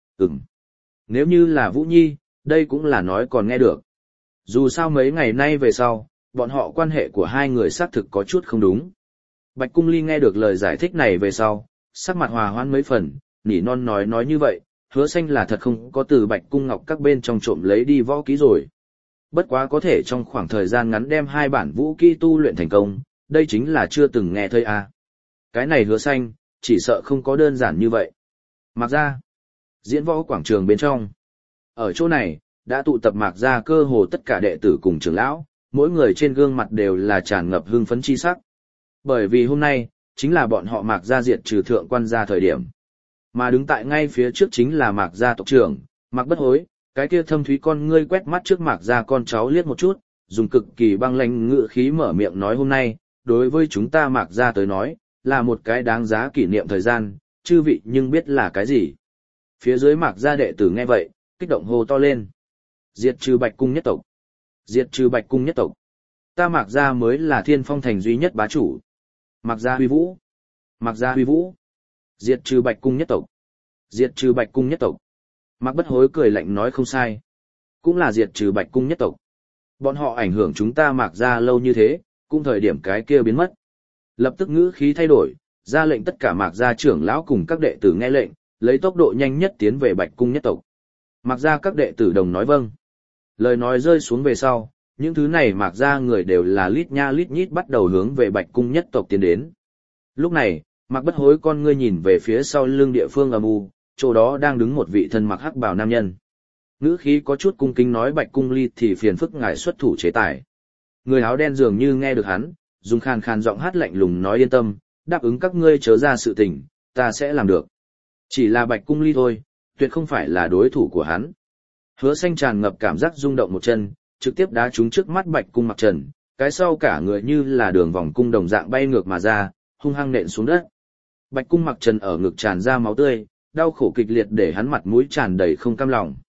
Nếu như là Vũ Nhi, đây cũng là nói còn nghe được. Dù sao mấy ngày nay về sau, bọn họ quan hệ của hai người xác thực có chút không đúng. Bạch Cung Ly nghe được lời giải thích này về sau, sắc mặt hòa hoãn mấy phần, nỉ non nói như vậy, Hứa Xanh là thật không có từ Bạch Cung Ngọc các bên trong trộm lấy đi võ kỹ rồi. Bất quá có thể trong khoảng thời gian ngắn đem hai bản vũ kỹ tu luyện thành công, đây chính là chưa từng nghe thấy a. Cái này Hứa Xanh, chỉ sợ không có đơn giản như vậy. Mạc gia, diễn võ quảng trường bên trong. Ở chỗ này, đã tụ tập Mạc gia cơ hồ tất cả đệ tử cùng trưởng lão, mỗi người trên gương mặt đều là tràn ngập hưng phấn chi sắc. Bởi vì hôm nay, chính là bọn họ Mạc gia diệt trừ thượng quan gia thời điểm. Mà đứng tại ngay phía trước chính là Mạc gia tộc trưởng, Mạc Bất Hối, cái kia thâm thúy con ngươi quét mắt trước Mạc gia con cháu liếc một chút, dùng cực kỳ băng lãnh ngữ khí mở miệng nói hôm nay, đối với chúng ta Mạc gia tới nói, là một cái đáng giá kỷ niệm thời gian, chư vị nhưng biết là cái gì. Phía dưới Mạc gia đệ tử nghe vậy, kích động hô to lên. Diệt trừ Bạch Cung nhất tộc. Diệt trừ Bạch Cung nhất tộc. Ta Mạc gia mới là Thiên Phong thành duy nhất bá chủ. Mạc gia huy vũ. Mạc gia huy vũ. Diệt trừ Bạch Cung nhất tộc. Diệt trừ Bạch Cung nhất tộc. Mạc Bất Hối cười lạnh nói không sai. Cũng là diệt trừ Bạch Cung nhất tộc. Bọn họ ảnh hưởng chúng ta Mạc gia lâu như thế, cũng thời điểm cái kia biến mất. Lập tức ngữ khí thay đổi, ra lệnh tất cả Mạc gia trưởng lão cùng các đệ tử nghe lệnh, lấy tốc độ nhanh nhất tiến về Bạch Cung nhất tộc. Mạc gia các đệ tử đồng nói vâng. Lời nói rơi xuống về sau, những thứ này Mạc gia người đều là lít nha lít nhít bắt đầu hướng về Bạch Cung nhất tộc tiến đến. Lúc này, Mạc Bất Hối con ngươi nhìn về phía sau lưng địa phương âm u, chỗ đó đang đứng một vị thân mặc hắc bào nam nhân. Ngữ khí có chút cung kính nói Bạch Cung Ly thì phiền phức ngài xuất thủ chế tài. Người áo đen dường như nghe được hắn, dùng khàn khàn giọng hát lạnh lùng nói yên tâm, đáp ứng các ngươi chớ ra sự tình, ta sẽ làm được. Chỉ là Bạch Cung Ly thôi, tuyệt không phải là đối thủ của hắn. Hứa Xanh tràn ngập cảm giác rung động một chân, trực tiếp đá trúng trước mắt Bạch Cung Mặc Trần, cái sau cả người như là đường vòng cung đồng dạng bay ngược mà ra, hung hăng nện xuống đất. Bạch Cung Mặc Trần ở ngực tràn ra máu tươi, đau khổ kịch liệt để hắn mặt mũi tràn đầy không cam lòng.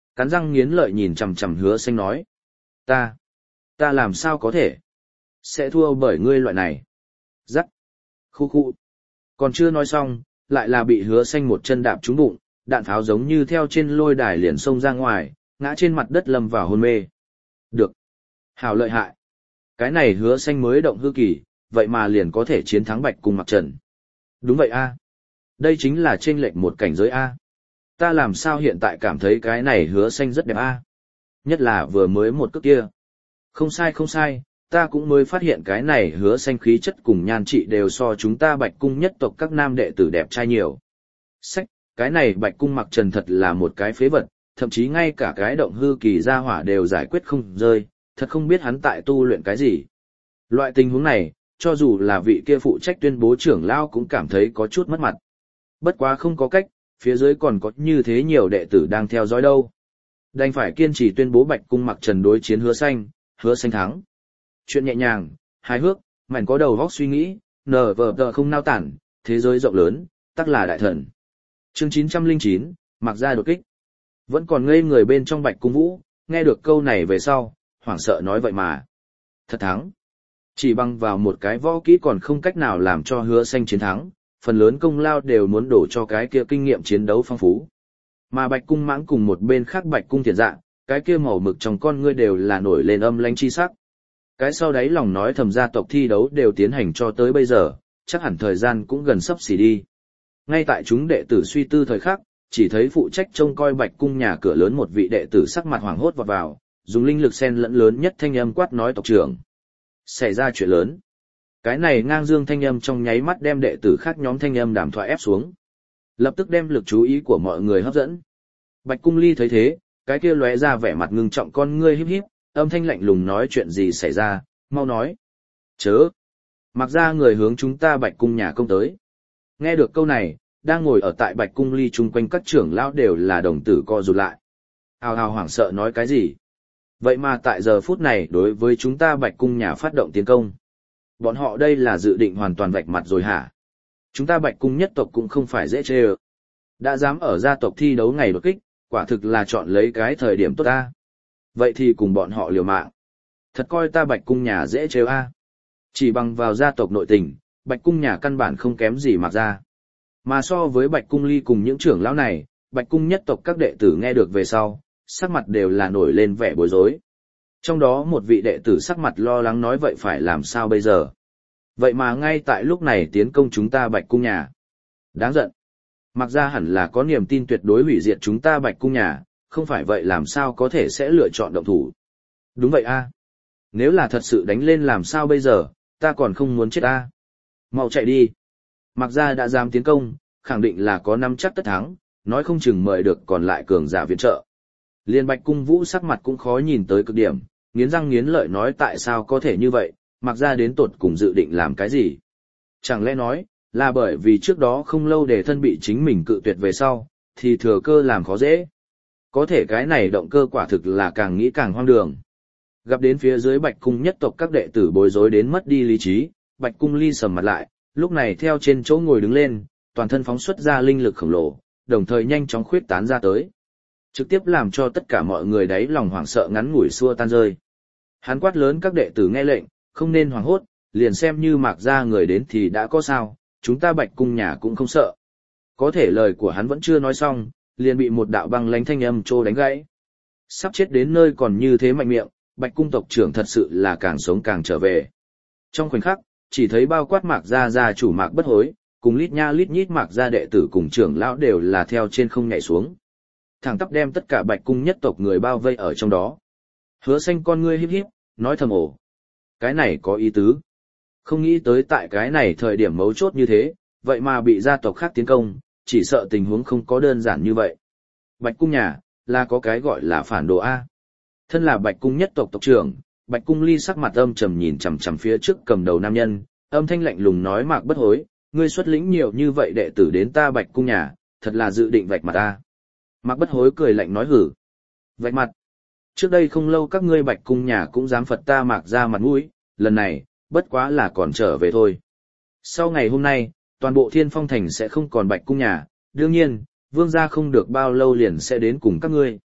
Cắn răng nghiến lợi nhìn chằm chằm Hứa Xanh nói. Ta làm sao có thể? Sẽ thua bởi ngươi loại này. Rắc. Khu khu. Còn chưa nói xong, lại là bị Hứa Xanh một chân đạp trúng bụng, đạn pháo giống như theo trên lôi đài liền xông ra ngoài, ngã trên mặt đất lâm vào hôn mê. Được. Hảo lợi hại. Cái này Hứa Xanh mới động hư kỳ, vậy mà liền có thể chiến thắng Bạch Cung Mặc Trần. Đúng vậy a. Đây chính là chênh lệch một cảnh giới a. Ta làm sao hiện tại cảm thấy cái này Hứa Xanh rất đẹp a. Nhất là vừa mới một cước kia. Không sai không sai, ta cũng mới phát hiện cái này Hứa Xanh khí chất cùng nhan trị đều so chúng ta Bạch Cung nhất tộc các nam đệ tử đẹp trai nhiều. Sách, cái này Bạch Cung Mặc Trần thật là một cái phế vật, thậm chí ngay cả cái động hư kỳ gia hỏa đều giải quyết không rơi, thật không biết hắn tại tu luyện cái gì. Loại tình huống này, cho dù là vị kia phụ trách tuyên bố trưởng lão cũng cảm thấy có chút mất mặt. Bất quá không có cách, phía dưới còn có như thế nhiều đệ tử đang theo dõi đâu. Đành phải kiên trì tuyên bố Bạch Cung Mặc Trần đối chiến Hứa Xanh thắng. Chuyện nhẹ nhàng, hài hước, mảnh có đầu óc suy nghĩ, nở vờ tờ không nao tản, thế giới rộng lớn, tắc là đại thần. Chương 909, Mặc Gia đột kích. Vẫn còn ngây người bên trong Bạch Cung Vũ, nghe được câu này về sau, hoảng sợ nói vậy mà. Thật thắng. Chỉ bằng vào một cái võ kỹ còn không cách nào làm cho Hứa Xanh chiến thắng, phần lớn công lao đều muốn đổ cho cái kia kinh nghiệm chiến đấu phong phú. Mà Bạch Cung Mãng cùng một bên khác Bạch Cung Thiện Dạ, cái kia màu mực trong con ngươi đều là nổi lên âm lãnh chi sắc. Cái sau đấy lòng nói thầm gia tộc thi đấu đều tiến hành cho tới bây giờ, chắc hẳn thời gian cũng gần sắp xỉ đi. Ngay tại chúng đệ tử suy tư thời khắc, chỉ thấy phụ trách trông coi Bạch Cung nhà cửa lớn một vị đệ tử sắc mặt hoảng hốt vọt vào, dùng linh lực xen lẫn lớn nhất thanh âm quát nói tộc trưởng. Xảy ra chuyện lớn. Cái này ngang dương thanh âm trong nháy mắt đem đệ tử khác nhóm thanh âm đàm thoại ép xuống. Lập tức đem lực chú ý của mọi người hấp dẫn. Bạch Cung Ly thấy thế, cái kia lóe ra vẻ mặt ngưng trọng con ngươi híp híp, âm thanh lạnh lùng nói chuyện gì xảy ra, mau nói. Chớ. Mặc ra người hướng chúng ta Bạch Cung nhà công tới. Nghe được câu này, đang ngồi ở tại Bạch Cung Ly chung quanh các trưởng lão đều là đồng tử co rụt lại. Hào hào hoảng sợ nói cái gì? Vậy mà tại giờ phút này đối với chúng ta Bạch Cung nhà phát động tiến công. Bọn họ đây là dự định hoàn toàn vạch mặt rồi hả? Chúng ta Bạch Cung nhất tộc cũng không phải dễ chê ơ. Đã dám ở gia tộc thi đấu ngày đột kích, quả thực là chọn lấy cái thời điểm tốt ta. Vậy thì cùng bọn họ liều mạng. Thật coi ta Bạch Cung nhà dễ trêu a. Chỉ bằng vào gia tộc nội tình, Bạch Cung nhà căn bản không kém gì Mặc Gia. Mà so với Bạch Cung Ly cùng những trưởng lão này, Bạch Cung nhất tộc các đệ tử nghe được về sau, sắc mặt đều là nổi lên vẻ bối rối. Trong đó một vị đệ tử sắc mặt lo lắng nói vậy phải làm sao bây giờ? Vậy mà ngay tại lúc này tiến công chúng ta Bạch Cung nhà. Đáng giận. Mặc ra hẳn là có niềm tin tuyệt đối hủy diệt chúng ta Bạch Cung nhà, không phải vậy làm sao có thể sẽ lựa chọn động thủ. Đúng vậy a. Nếu là thật sự đánh lên làm sao bây giờ, ta còn không muốn chết a. Mau chạy đi. Mặc ra đã dám tiến công, khẳng định là có nắm chắc tất thắng, nói không chừng mời được còn lại cường giả viện trợ. Liên Bạch Cung Vũ sắc mặt cũng khó nhìn tới cực điểm, nghiến răng nghiến lợi nói tại sao có thể như vậy, Mặc ra đến tột cùng dự định làm cái gì. Chẳng lẽ nói, là bởi vì trước đó không lâu Đề Thân bị chính mình cự tuyệt về sau, thì thừa cơ làm khó dễ. Có thể cái này động cơ quả thực là càng nghĩ càng hoang đường. Gặp đến phía dưới Bạch Cung nhất tộc các đệ tử bối rối đến mất đi lý trí, Bạch Cung Ly sầm mặt lại, lúc này theo trên chỗ ngồi đứng lên, toàn thân phóng xuất ra linh lực khổng lồ, đồng thời nhanh chóng khuyết tán ra tới. Trực tiếp làm cho tất cả mọi người đáy lòng hoảng sợ ngắn ngủi xua tan rơi. Hắn quát lớn các đệ tử nghe lệnh, không nên hoảng hốt, liền xem như Mạc gia người đến thì đã có sao, chúng ta Bạch Cung nhà cũng không sợ. Có thể lời của hắn vẫn chưa nói xong, liền bị một đạo băng lãnh thanh âm trô đánh gãy. Sắp chết đến nơi còn như thế mạnh miệng, Bạch Cung tộc trưởng thật sự là càng sống càng trở về. Trong khoảnh khắc, chỉ thấy bao quát Mạc gia gia chủ Mạc Bất Hối, cùng lít nha lít nhít Mạc gia đệ tử cùng trưởng lão đều là theo trên không nhảy xuống. Thẳng tắp đem tất cả Bạch Cung nhất tộc người bao vây ở trong đó. Hứa Xanh con ngươi híp híp, nói thầm ồ. Cái này có ý tứ. Không nghĩ tới tại cái này thời điểm mấu chốt như thế, vậy mà bị gia tộc khác tiến công, chỉ sợ tình huống không có đơn giản như vậy. Bạch Cung nhà, là có cái gọi là phản đồ A. Thân là Bạch Cung nhất tộc tộc trưởng, Bạch Cung Ly sắc mặt âm trầm nhìn chằm chằm phía trước cầm đầu nam nhân, âm thanh lạnh lùng nói Mạc Bất Hối, ngươi xuất lĩnh nhiều như vậy đệ tử đến ta Bạch Cung nhà, thật là dự định vạch mặt ta. Mạc Bất Hối cười lạnh nói hử. Vạch mặt. Trước đây không lâu các ngươi Bạch Cung nhà cũng dám phật ta Mạc ra mặt mũi, lần này, bất quá là còn trở về thôi. Sau ngày hôm nay, toàn bộ Thiên Phong Thành sẽ không còn Bạch Cung nhà, đương nhiên, vương gia không được bao lâu liền sẽ đến cùng các ngươi.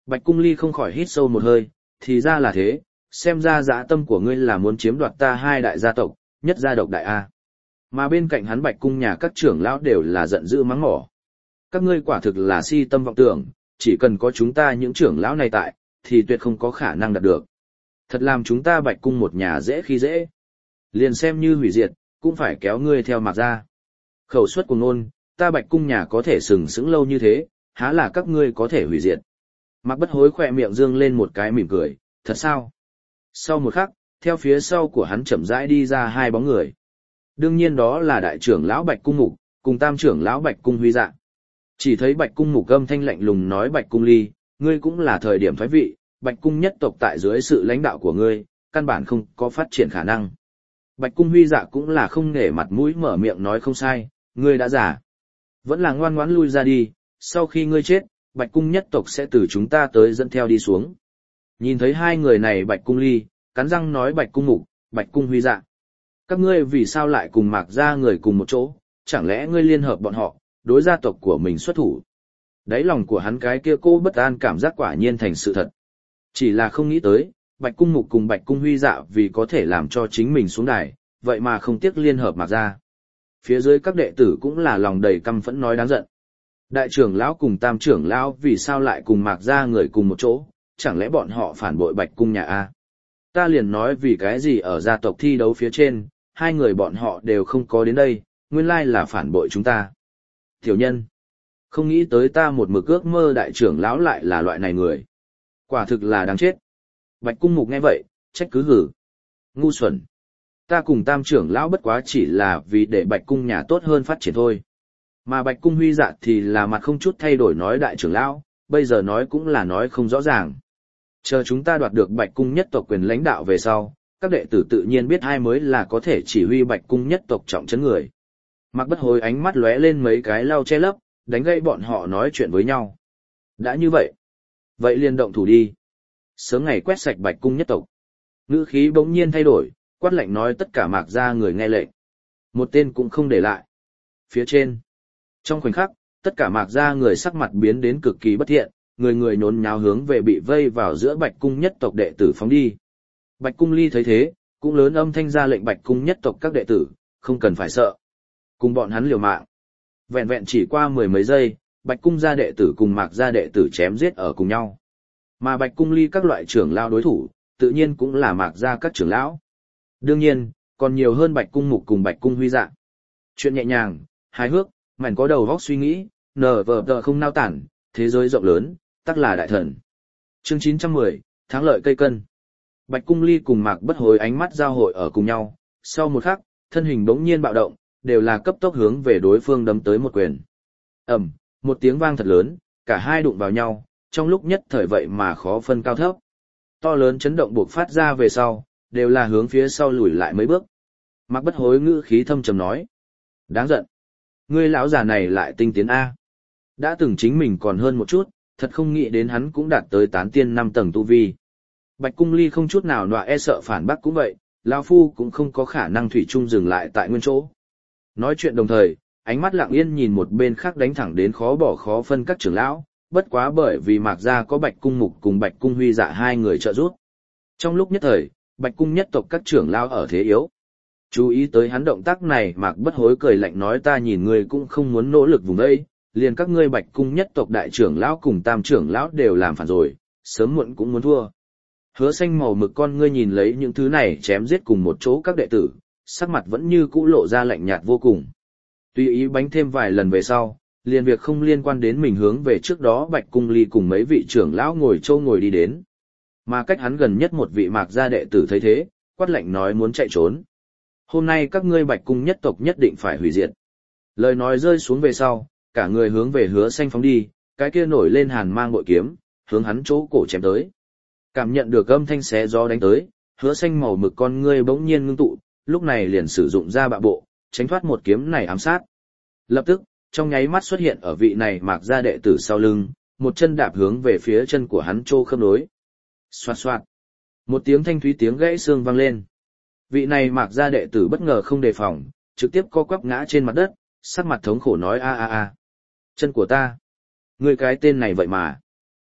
Bạch Cung Ly không khỏi hít sâu một hơi, thì ra là thế, xem ra dã tâm của ngươi là muốn chiếm đoạt ta hai đại gia tộc, nhất gia độc đại A. Mà bên cạnh hắn Bạch Cung nhà các trưởng lão đều là giận dữ mắng mỏ. Các ngươi quả thực là si tâm vọng tưởng, chỉ cần có chúng ta những trưởng lão này tại, thì tuyệt không có khả năng đạt được. Thật làm chúng ta Bạch Cung một nhà dễ khi dễ. Liền xem như hủy diệt, cũng phải kéo ngươi theo Mạc gia. Khẩu suất của ngôn, ta Bạch Cung nhà có thể sừng sững lâu như thế, há là các ngươi có thể hủy diệt. Mạc Bất Hối khỏe miệng dương lên một cái mỉm cười, thật sao? Sau một khắc, theo phía sau của hắn chậm rãi đi ra hai bóng người. Đương nhiên đó là đại trưởng lão Bạch Cung Mục, cùng tam trưởng lão Bạch Cung Huy Dạ. Chỉ thấy Bạch Cung Mục âm thanh lạnh lùng nói Bạch Cung Ly, ngươi cũng là thời điểm thoái vị, Bạch Cung nhất tộc tại dưới sự lãnh đạo của ngươi, căn bản không có phát triển khả năng. Bạch Cung Huy Dạ cũng là không nể mặt mũi mở miệng nói không sai, ngươi đã giả. Vẫn là ngoan ngoãn lui ra đi, sau khi ngươi chết, Bạch Cung nhất tộc sẽ từ chúng ta tới dẫn theo đi xuống. Nhìn thấy hai người này Bạch Cung Ly, cắn răng nói Bạch Cung Mục, Bạch Cung Huy Dạ. Các ngươi vì sao lại cùng Mạc gia người cùng một chỗ, chẳng lẽ ngươi liên hợp bọn họ, đối gia tộc của mình xuất thủ. Đáy lòng của hắn cái kia cô bất an cảm giác quả nhiên thành sự thật. Chỉ là không nghĩ tới, Bạch Cung Mục cùng Bạch Cung Huy Dạ vì có thể làm cho chính mình xuống đài, vậy mà không tiếc liên hợp Mạc gia. Phía dưới các đệ tử cũng là lòng đầy căm phẫn nói đáng giận. Đại trưởng lão cùng tam trưởng lão vì sao lại cùng Mạc gia người cùng một chỗ, chẳng lẽ bọn họ phản bội Bạch Cung nhà a? Ta liền nói vì cái gì ở gia tộc thi đấu phía trên, hai người bọn họ đều không có đến đây, nguyên lai là phản bội chúng ta. Tiểu nhân, không nghĩ tới ta một mực ước mơ đại trưởng lão lại là loại này người. Quả thực là đáng chết. Bạch Cung Mục nghe vậy, trách cứ hử. Ngu xuẩn. Ta cùng tam trưởng lão bất quá chỉ là vì để Bạch Cung nhà tốt hơn phát triển thôi. Mà Bạch Cung Huy Dạ thì là mặt không chút thay đổi nói đại trưởng lão, bây giờ nói cũng là nói không rõ ràng. Chờ chúng ta đoạt được Bạch Cung nhất tộc quyền lãnh đạo về sau, các đệ tử tự nhiên biết ai mới là có thể chỉ huy Bạch Cung nhất tộc trọng trấn người. Mạc Bất Hối ánh mắt lóe lên mấy cái lau che lấp, đánh gãy bọn họ nói chuyện với nhau. Đã như vậy, vậy liền động thủ đi. Sớm ngày quét sạch Bạch Cung nhất tộc. Ngữ khí bỗng nhiên thay đổi, quát lạnh nói tất cả Mạc gia người nghe lệnh. Một tên cũng không để lại. Phía trên, trong khoảnh khắc, tất cả Mạc gia người sắc mặt biến đến cực kỳ bất thiện, người người nhốn nháo hướng về bị vây vào giữa Bạch Cung nhất tộc đệ tử phóng đi. Bạch Cung Ly thấy thế, cũng lớn âm thanh ra lệnh Bạch Cung nhất tộc các đệ tử, không cần phải sợ. Cùng bọn hắn liều mạng. Vẹn vẹn chỉ qua mười mấy giây, Bạch Cung gia đệ tử cùng Mạc gia đệ tử chém giết ở cùng nhau. Mà Bạch Cung Ly các loại trưởng lão đối thủ, tự nhiên cũng là Mạc gia các trưởng lão. Đương nhiên, còn nhiều hơn Bạch Cung Mục cùng Bạch Cung Huy Dạ. Chuyện nhẹ nhàng, hài hước, mảnh có đầu vóc suy nghĩ, nở vờ tờ không nao tản, thế giới rộng lớn, tắc là đại thần. Chương 910, thắng lợi cây cân. Bạch Cung Ly cùng Mạc Bất Hối ánh mắt giao hội ở cùng nhau, sau một khắc, thân hình bỗng nhiên bạo động, đều là cấp tốc hướng về đối phương đấm tới một quyền. Ầm, một tiếng vang thật lớn, cả hai đụng vào nhau, trong lúc nhất thời vậy mà khó phân cao thấp. To lớn chấn động buộc phát ra về sau, đều là hướng phía sau lùi lại mấy bước. Mạc Bất Hối ngữ khí thâm trầm nói: "Đáng giận, ngươi lão già này lại tinh tiến a." Đã từng chính mình còn hơn một chút, thật không nghĩ đến hắn cũng đạt tới tán tiên 5 tầng tu vi. Bạch Cung Ly không chút nào nọa e sợ phản bác cũng vậy, lão phu cũng không có khả năng thủy chung dừng lại tại nguyên chỗ. Nói chuyện đồng thời, ánh mắt lặng yên nhìn một bên khác đánh thẳng đến khó bỏ khó phân các trưởng lão, bất quá bởi vì Mạc gia có Bạch Cung Mục cùng Bạch Cung Huy Dạ hai người trợ giúp. Trong lúc nhất thời, Bạch Cung nhất tộc các trưởng lão ở thế yếu. Chú ý tới hắn động tác này, Mạc Bất Hối cười lạnh nói ta nhìn ngươi cũng không muốn nỗ lực vùng đây, liền các ngươi Bạch Cung nhất tộc đại trưởng lão cùng tam trưởng lão đều làm phản rồi, sớm muộn cũng muốn thua. Hứa Xanh màu mực con ngươi nhìn lấy những thứ này chém giết cùng một chỗ các đệ tử, sắc mặt vẫn như cũ lộ ra lạnh nhạt vô cùng. Tùy ý bánh thêm vài lần về sau, liền việc không liên quan đến mình hướng về trước đó Bạch Cung Ly cùng mấy vị trưởng lão ngồi châu ngồi đi đến. Mà cách hắn gần nhất một vị Mạc gia đệ tử thấy thế, quát lạnh nói muốn chạy trốn. Hôm nay các ngươi Bạch Cung nhất tộc nhất định phải hủy diệt. Lời nói rơi xuống về sau, cả người hướng về Hứa Xanh phóng đi, cái kia nổi lên hàn mang bội kiếm, hướng hắn chỗ cổ chém tới. Cảm nhận được âm thanh xé gió đánh tới, Hứa Xanh màu mực con ngươi bỗng nhiên ngưng tụ, lúc này liền sử dụng ra bạo bộ, tránh thoát một kiếm này ám sát. Lập tức, trong nháy mắt xuất hiện ở vị này Mạc gia đệ tử sau lưng, một chân đạp hướng về phía chân của hắn trô khớp nối. Xoạt xoạt. Một tiếng thanh thúy tiếng gãy xương vang lên. Vị này Mạc gia đệ tử bất ngờ không đề phòng, trực tiếp co quắp ngã trên mặt đất, sắc mặt thống khổ nói a a a. Chân của ta. Ngươi cái tên này vậy mà.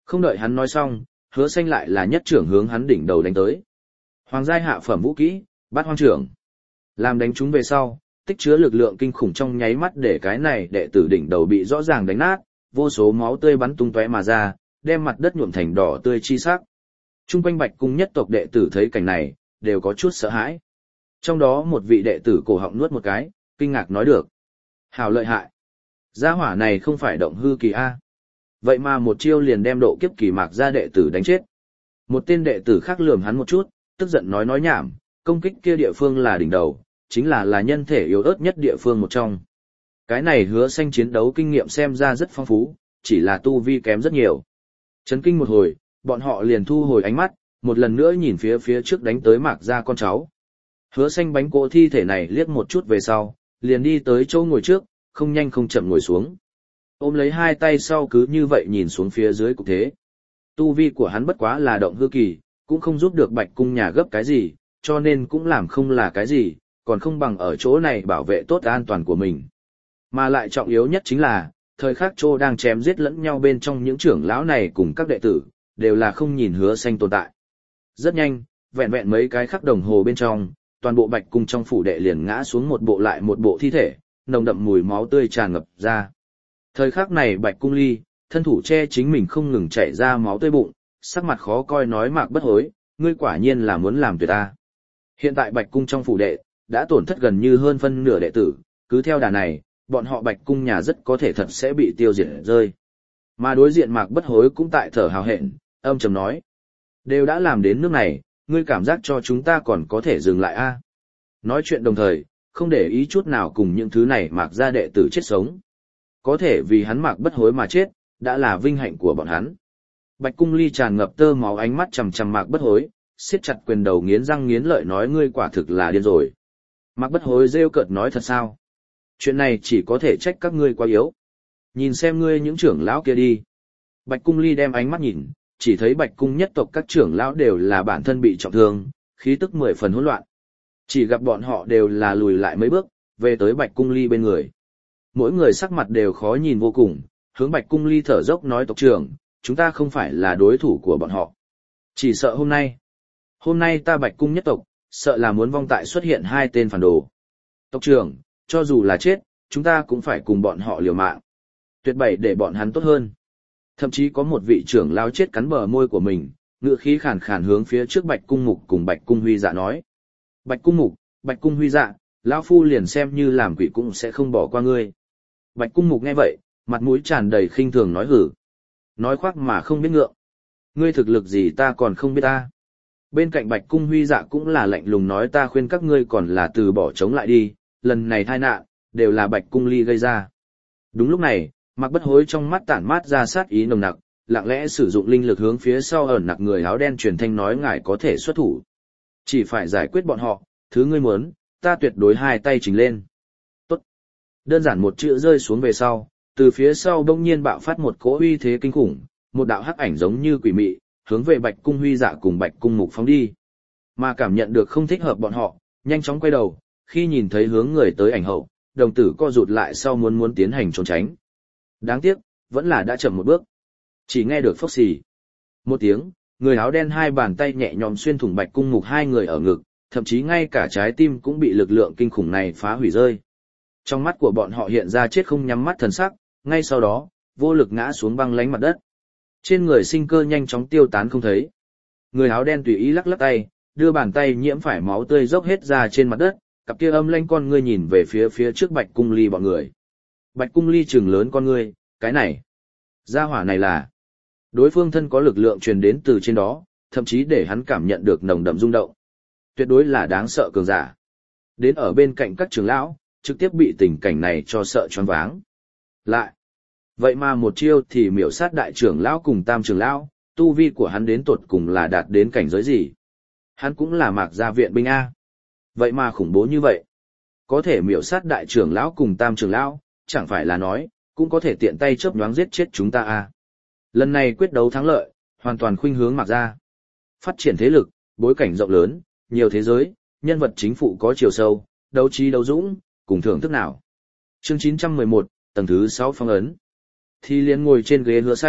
Không đợi hắn nói xong, Hứa Xanh lại là nhất trưởng hướng hắn đỉnh đầu đánh tới. Hoàng giai hạ phẩm vũ kỹ, Bát Hoang trưởng. Làm đánh chúng về sau, tích chứa lực lượng kinh khủng trong nháy mắt để cái này đệ tử đỉnh đầu bị rõ ràng đánh nát, vô số máu tươi bắn tung tóe mà ra, đem mặt đất nhuộm thành đỏ tươi chi sắc. Trung quanh Bạch Cung nhất tộc đệ tử thấy cảnh này, đều có chút sợ hãi. Trong đó một vị đệ tử cổ họng nuốt một cái, kinh ngạc nói được: "Hảo lợi hại. Gia hỏa này không phải động hư kỳ a. Vậy mà một chiêu liền đem độ kiếp kỳ Mạc gia đệ tử đánh chết." Một tên đệ tử khác lườm hắn một chút, tức giận nói nhảm, công kích kia địa phương là đỉnh đầu, chính là nhân thể yếu ớt nhất địa phương một trong. Cái này Hứa Xanh chiến đấu kinh nghiệm xem ra rất phong phú, chỉ là tu vi kém rất nhiều. Chấn kinh một hồi, bọn họ liền thu hồi ánh mắt, một lần nữa nhìn phía trước đánh tới Mạc gia con cháu. Hứa Xanh bánh cỗ thi thể này liếc một chút về sau, liền đi tới chỗ ngồi trước, không nhanh không chậm ngồi xuống. Ôm lấy hai tay sau cứ như vậy nhìn xuống phía dưới cục thế. Tu vi của hắn bất quá là động hư kỳ, cũng không giúp được Bạch Cung nhà gấp cái gì, cho nên cũng làm không là cái gì, còn không bằng ở chỗ này bảo vệ tốt an toàn của mình. Mà lại trọng yếu nhất chính là, thời khắc Trô đang chém giết lẫn nhau bên trong những trưởng lão này cùng các đệ tử, đều là không nhìn Hứa Xanh tồn tại. Rất nhanh, vẹn vẹn mấy cái khắc đồng hồ bên trong, toàn bộ Bạch Cung trong phủ đệ liền ngã xuống một bộ lại một bộ thi thể, nồng đậm mùi máu tươi tràn ngập ra. Thời khắc này Bạch Cung Ly, thân thủ che chính mình không ngừng chảy ra máu tươi bụng, sắc mặt khó coi nói: Mạc Bất Hối, ngươi quả nhiên là muốn làm tuyệt ta. Hiện tại Bạch Cung trong phủ đệ, đã tổn thất gần như hơn phân nửa đệ tử, cứ theo đà này, bọn họ Bạch Cung nhà rất có thể thật sẽ bị tiêu diệt rơi. Mà đối diện Mạc Bất Hối cũng tại thở hào hẹn, âm trầm nói: đều đã làm đến nước này, ngươi cảm giác cho chúng ta còn có thể dừng lại a? Nói chuyện đồng thời, không để ý chút nào cùng những thứ này Mạc gia đệ tử chết sống. Có thể vì hắn Mạc Bất Hối mà chết, đã là vinh hạnh của bọn hắn. Bạch Cung Ly tràn ngập tơ máu ánh mắt chằm chằm Mạc Bất Hối, siết chặt quyền đầu nghiến răng nghiến lợi nói: ngươi quả thực là điên rồi. Mạc Bất Hối rêu cợt nói: thật sao? Chuyện này chỉ có thể trách các ngươi quá yếu. Nhìn xem ngươi những trưởng lão kia đi. Bạch Cung Ly đem ánh mắt nhìn, chỉ thấy Bạch Cung nhất tộc các trưởng lão đều là bản thân bị trọng thương, khí tức 10 phần hỗn loạn. Chỉ gặp bọn họ đều là lùi lại mấy bước, về tới Bạch Cung Ly bên người. Mỗi người sắc mặt đều khó nhìn vô cùng, hướng Bạch Cung Ly thở dốc nói: tộc trưởng, chúng ta không phải là đối thủ của bọn họ. Chỉ sợ hôm nay ta Bạch Cung nhất tộc, sợ là muốn vong tại xuất hiện hai tên phản đồ. Tộc trưởng, cho dù là chết, chúng ta cũng phải cùng bọn họ liều mạng. Tuyệt bẩy để bọn hắn tốt hơn. Thậm chí có một vị trưởng lao chết cắn bờ môi của mình, ngựa khí khàn khàn hướng phía trước Bạch Cung Mục cùng Bạch Cung Huy Dạ nói: Bạch Cung Mục, Bạch Cung Huy Dạ, lão phu liền xem như làm quỷ cũng sẽ không bỏ qua ngươi. Bạch Cung Mục nghe vậy, mặt mũi tràn đầy khinh thường nói: hử. Nói khoác mà không biết ngượng. Ngươi thực lực gì ta còn không biết ta. Bên cạnh Bạch Cung Huy Dạ cũng là lạnh lùng nói: ta khuyên các ngươi còn là từ bỏ chống lại đi, lần này tai nạn, đều là Bạch Cung Ly gây ra. Đúng lúc này, Mạc Bất Hối trong mắt tản mát ra sát ý nồng nặc, lặng lẽ sử dụng linh lực hướng phía sau ẩn nặc người áo đen truyền thanh nói: ngài có thể xuất thủ. Chỉ phải giải quyết bọn họ, thứ ngươi muốn, ta tuyệt đối hai tay trình lên. Tốt. Đơn giản một chữ rơi xuống về sau, từ phía sau bỗng nhiên bạo phát một cỗ uy thế kinh khủng, một đạo hắc ảnh giống như quỷ mị, hướng về Bạch Cung Huy Dạ cùng Bạch Cung Mục phóng đi. Mà cảm nhận được không thích hợp bọn họ, nhanh chóng quay đầu, khi nhìn thấy hướng người tới ảnh hậu, đồng tử co rụt lại sau muốn tiến hành trốn tránh. Đáng tiếc, vẫn là đã chậm một bước. Chỉ nghe được phốc xì một tiếng, người áo đen hai bàn tay nhẹ nhõm xuyên thủng Bạch Cung Mục hai người ở ngực, thậm chí ngay cả trái tim cũng bị lực lượng kinh khủng này phá hủy rơi. Trong mắt của bọn họ hiện ra chết không nhắm mắt thần sắc, ngay sau đó, vô lực ngã xuống băng lánh mặt đất. Trên người sinh cơ nhanh chóng tiêu tán không thấy. Người áo đen tùy ý lắc lắc tay, đưa bàn tay nhiễm phải máu tươi dốc hết ra trên mặt đất, cặp kia âm lanh con ngươi nhìn về phía trước Bạch Cung Ly bọn người. Bạch Cung Ly trừng lớn con ngươi, cái này, gia hỏa này là. Đối phương thân có lực lượng truyền đến từ trên đó, thậm chí để hắn cảm nhận được nồng đậm rung động. Tuyệt đối là đáng sợ cường giả. Đến ở bên cạnh các trưởng lão, trực tiếp bị tình cảnh này cho sợ choáng váng. Lại, vậy mà một chiêu thì miểu sát đại trưởng lão cùng tam trưởng lão, tu vi của hắn đến tột cùng là đạt đến cảnh giới gì? Hắn cũng là Mạc gia viện binh A. Vậy mà khủng bố như vậy. Có thể miểu sát đại trưởng lão cùng tam trưởng lão, chẳng phải là nói, cũng có thể tiện tay chớp nhoáng giết chết chúng ta A. Lần này quyết đấu thắng lợi, hoàn toàn khuynh hướng Mạc gia. Phát triển thế lực, bối cảnh rộng lớn, nhiều thế giới, nhân vật chính phụ có chiều sâu, đấu trí đấu dũng, cùng thưởng thức nào. Chương 911, tầng thứ 6 phong ấn. Thì liền ngồi trên ghế Hứa Xanh,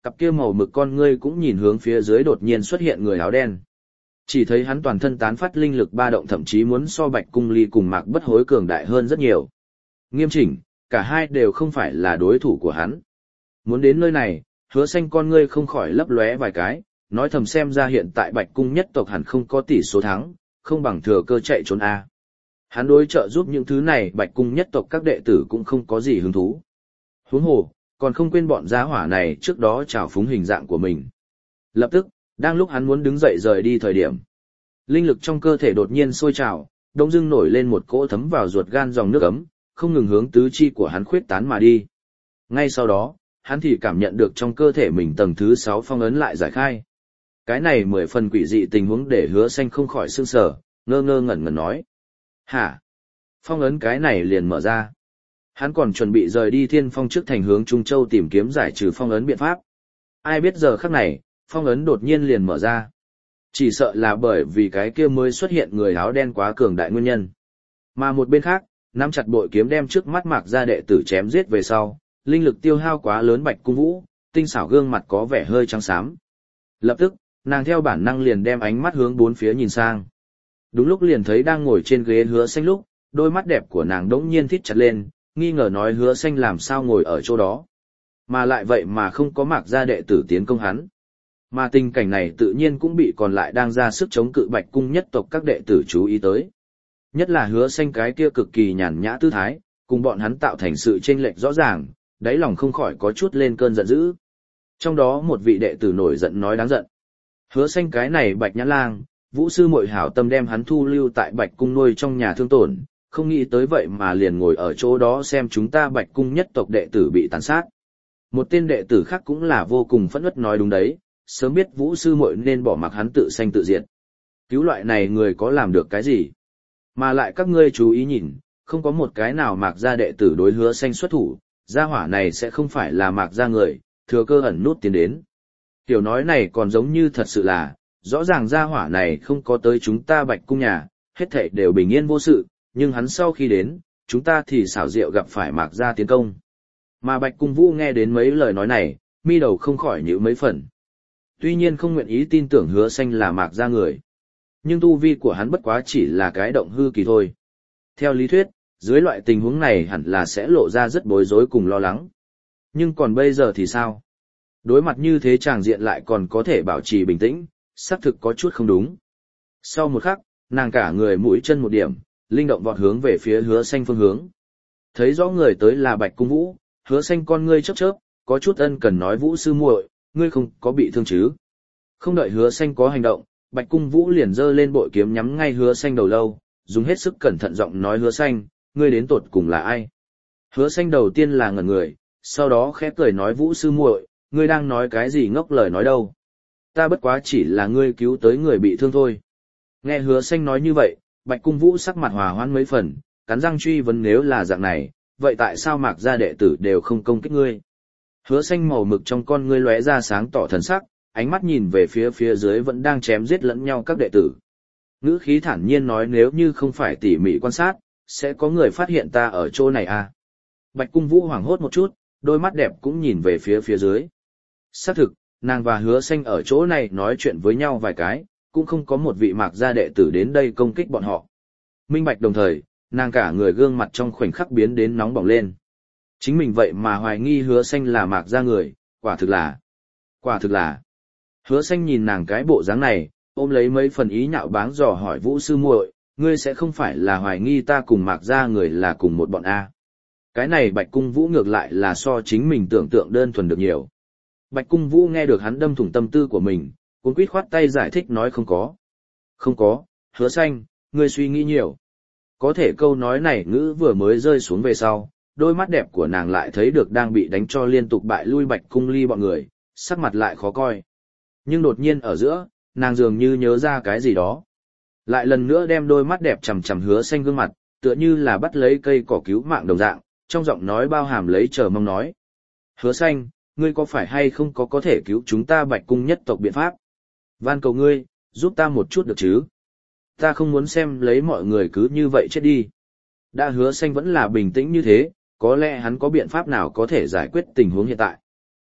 cặp kia màu mực con ngươi cũng nhìn hướng phía dưới đột nhiên xuất hiện người áo đen. Chỉ thấy hắn toàn thân tán phát linh lực ba động, thậm chí muốn so Bạch Cung Ly cùng Mạc Bất Hối cường đại hơn rất nhiều. Nghiêm chỉnh, cả hai đều không phải là đối thủ của hắn. Muốn đến nơi này, Hứa Xanh con ngươi không khỏi lấp lóe vài cái, nói thầm xem ra hiện tại Bạch Cung nhất tộc hẳn không có tỷ số thắng, không bằng thừa cơ chạy trốn a. Hắn đối trợ giúp những thứ này Bạch Cung nhất tộc các đệ tử cũng không có gì hứng thú. Huống hồ, còn không quên bọn gia hỏa này trước đó trào phúng hình dạng của mình. Lập tức, đang lúc hắn muốn đứng dậy rời đi thời điểm, linh lực trong cơ thể đột nhiên sôi trào, đông dưng nổi lên một cỗ thấm vào ruột gan dòng nước ấm, không ngừng hướng tứ chi của hắn khuyết tán mà đi. Ngay sau đó, hắn thì cảm nhận được trong cơ thể mình tầng thứ 6 phong ấn lại giải khai. Cái này 10 phần quỷ dị tình huống để Hứa Xanh không khỏi sửng sở, ngơ ngơ ngẩn ngẩn nói: "Hả? Phong ấn cái này liền mở ra?" Hắn còn chuẩn bị rời đi Thiên Phong trước thành hướng Trung Châu tìm kiếm giải trừ phong ấn biện pháp. Ai biết giờ khắc này, phong ấn đột nhiên liền mở ra. Chỉ sợ là bởi vì cái kia mới xuất hiện người áo đen quá cường đại nguyên nhân. Mà một bên khác, nắm chặt bội kiếm đem trước mắt Mạc gia đệ tử chém giết về sau, linh lực tiêu hao quá lớn Bạch Cung Vũ, tinh xảo gương mặt có vẻ hơi trắng xám. Lập tức, nàng theo bản năng liền đem ánh mắt hướng bốn phía nhìn sang. Đúng lúc liền thấy đang ngồi trên ghế Hứa Xanh lúc, đôi mắt đẹp của nàng đống nhiên thít chặt lên, nghi ngờ nói Hứa Xanh làm sao ngồi ở chỗ đó. Mà lại vậy mà không có Mạc gia đệ tử tiến công hắn. Mà tình cảnh này tự nhiên cũng bị còn lại đang ra sức chống cự Bạch Cung nhất tộc các đệ tử chú ý tới. Nhất là Hứa Xanh cái kia cực kỳ nhàn nhã tư thái, cùng bọn hắn tạo thành sự chênh lệch rõ ràng, đáy lòng không khỏi có chút lên cơn giận dữ. Trong đó một vị đệ tử nổi giận nói đáng giận: Hứa Xanh cái này Bạch Nhã Lang, Vũ sư muội hảo tâm đem hắn thu lưu tại Bạch Cung nuôi trong nhà thương tổn, không nghĩ tới vậy mà liền ngồi ở chỗ đó xem chúng ta Bạch Cung nhất tộc đệ tử bị tàn sát. Một tên đệ tử khác cũng là vô cùng phẫn uất nói đúng đấy, sớm biết Vũ sư muội nên bỏ mặc hắn tự sanh tự diệt. Cứu loại này người có làm được cái gì? Mà lại các ngươi chú ý nhìn, không có một cái nào Mạc gia đệ tử đối Hứa Xanh xuất thủ, gia hỏa này sẽ không phải là Mạc gia người, thừa cơ ẩn nút tiến đến. Tiểu nói này còn giống như thật sự là, rõ ràng gia hỏa này không có tới chúng ta Bạch Cung nhà, hết thảy đều bình yên vô sự, nhưng hắn sau khi đến, chúng ta thì xảo diệu gặp phải Mạc gia tiến công. Mà Bạch Cung Vũ nghe đến mấy lời nói này, mi đầu không khỏi nhíu mấy phần. Tuy nhiên không nguyện ý tin tưởng Hứa Xanh là Mạc gia người, nhưng tu vi của hắn bất quá chỉ là cái động hư kỳ thôi. Theo lý thuyết, dưới loại tình huống này hẳn là sẽ lộ ra rất bối rối cùng lo lắng. Nhưng còn bây giờ thì sao? Đối mặt như thế tràng diện lại còn có thể bảo trì bình tĩnh, xác thực có chút không đúng. Sau một khắc, nàng cả người mũi chân một điểm, linh động vọt hướng về phía Hứa Xanh phương hướng. Thấy rõ người tới là Bạch Cung Vũ, Hứa Xanh con ngươi chớp chớp, có chút ân cần nói Vũ sư muội, ngươi không có bị thương chứ? Không đợi Hứa Xanh có hành động, Bạch Cung Vũ liền giơ lên bội kiếm nhắm ngay Hứa Xanh đầu lâu, dùng hết sức cẩn thận giọng nói Hứa Xanh, ngươi đến tột cùng là ai? Hứa Xanh đầu tiên là ngẩn người, sau đó khẽ cười nói Vũ sư muội, ngươi đang nói cái gì ngốc lời nói đâu? Ta bất quá chỉ là ngươi cứu tới người bị thương thôi. Nghe Hứa Xanh nói như vậy, Bạch Cung Vũ sắc mặt hòa hoãn mấy phần, cắn răng truy vấn nếu là dạng này, vậy tại sao Mạc gia đệ tử đều không công kích ngươi? Hứa Xanh màu mực trong con ngươi lóe ra sáng tỏ thần sắc, ánh mắt nhìn về phía dưới vẫn đang chém giết lẫn nhau các đệ tử. Ngữ khí thản nhiên nói nếu như không phải tỉ mỉ quan sát, sẽ có người phát hiện ta ở chỗ này à? Bạch Cung Vũ hoảng hốt một chút, đôi mắt đẹp cũng nhìn về phía dưới. Xác thực, nàng và Hứa Xanh ở chỗ này nói chuyện với nhau vài cái, cũng không có một vị Mạc gia đệ tử đến đây công kích bọn họ. Minh bạch đồng thời, nàng cả người gương mặt trong khoảnh khắc biến đến nóng bỏng lên. Chính mình vậy mà hoài nghi Hứa Xanh là Mạc gia người, quả thực là. Hứa Xanh nhìn nàng cái bộ dáng này, ôm lấy mấy phần ý nhạo báng dò hỏi Vũ sư muội, ngươi sẽ không phải là hoài nghi ta cùng Mạc gia người là cùng một bọn a? Cái này Bạch Cung Vũ ngược lại là so chính mình tưởng tượng đơn thuần được nhiều. Bạch Cung Vũ nghe được hắn đâm thủng tâm tư của mình, cuống quýt khoát tay giải thích nói không có. Không có, Hứa Xanh, ngươi suy nghĩ nhiều. Có thể câu nói này ngữ vừa mới rơi xuống về sau, đôi mắt đẹp của nàng lại thấy được đang bị đánh cho liên tục bại lui Bạch Cung Ly bọn người, sắc mặt lại khó coi. Nhưng đột nhiên ở giữa, nàng dường như nhớ ra cái gì đó. Lại lần nữa đem đôi mắt đẹp chằm chằm Hứa Xanh gương mặt, tựa như là bắt lấy cây cỏ cứu mạng đồng dạng, trong giọng nói bao hàm lấy chờ mong nói. Hứa Xanh, ngươi có phải hay không có thể cứu chúng ta Bạch Cung nhất tộc biện pháp? Van cầu ngươi, giúp ta một chút được chứ? Ta không muốn xem lấy mọi người cứ như vậy chết đi. Đã Hứa Xanh vẫn là bình tĩnh như thế, có lẽ hắn có biện pháp nào có thể giải quyết tình huống hiện tại.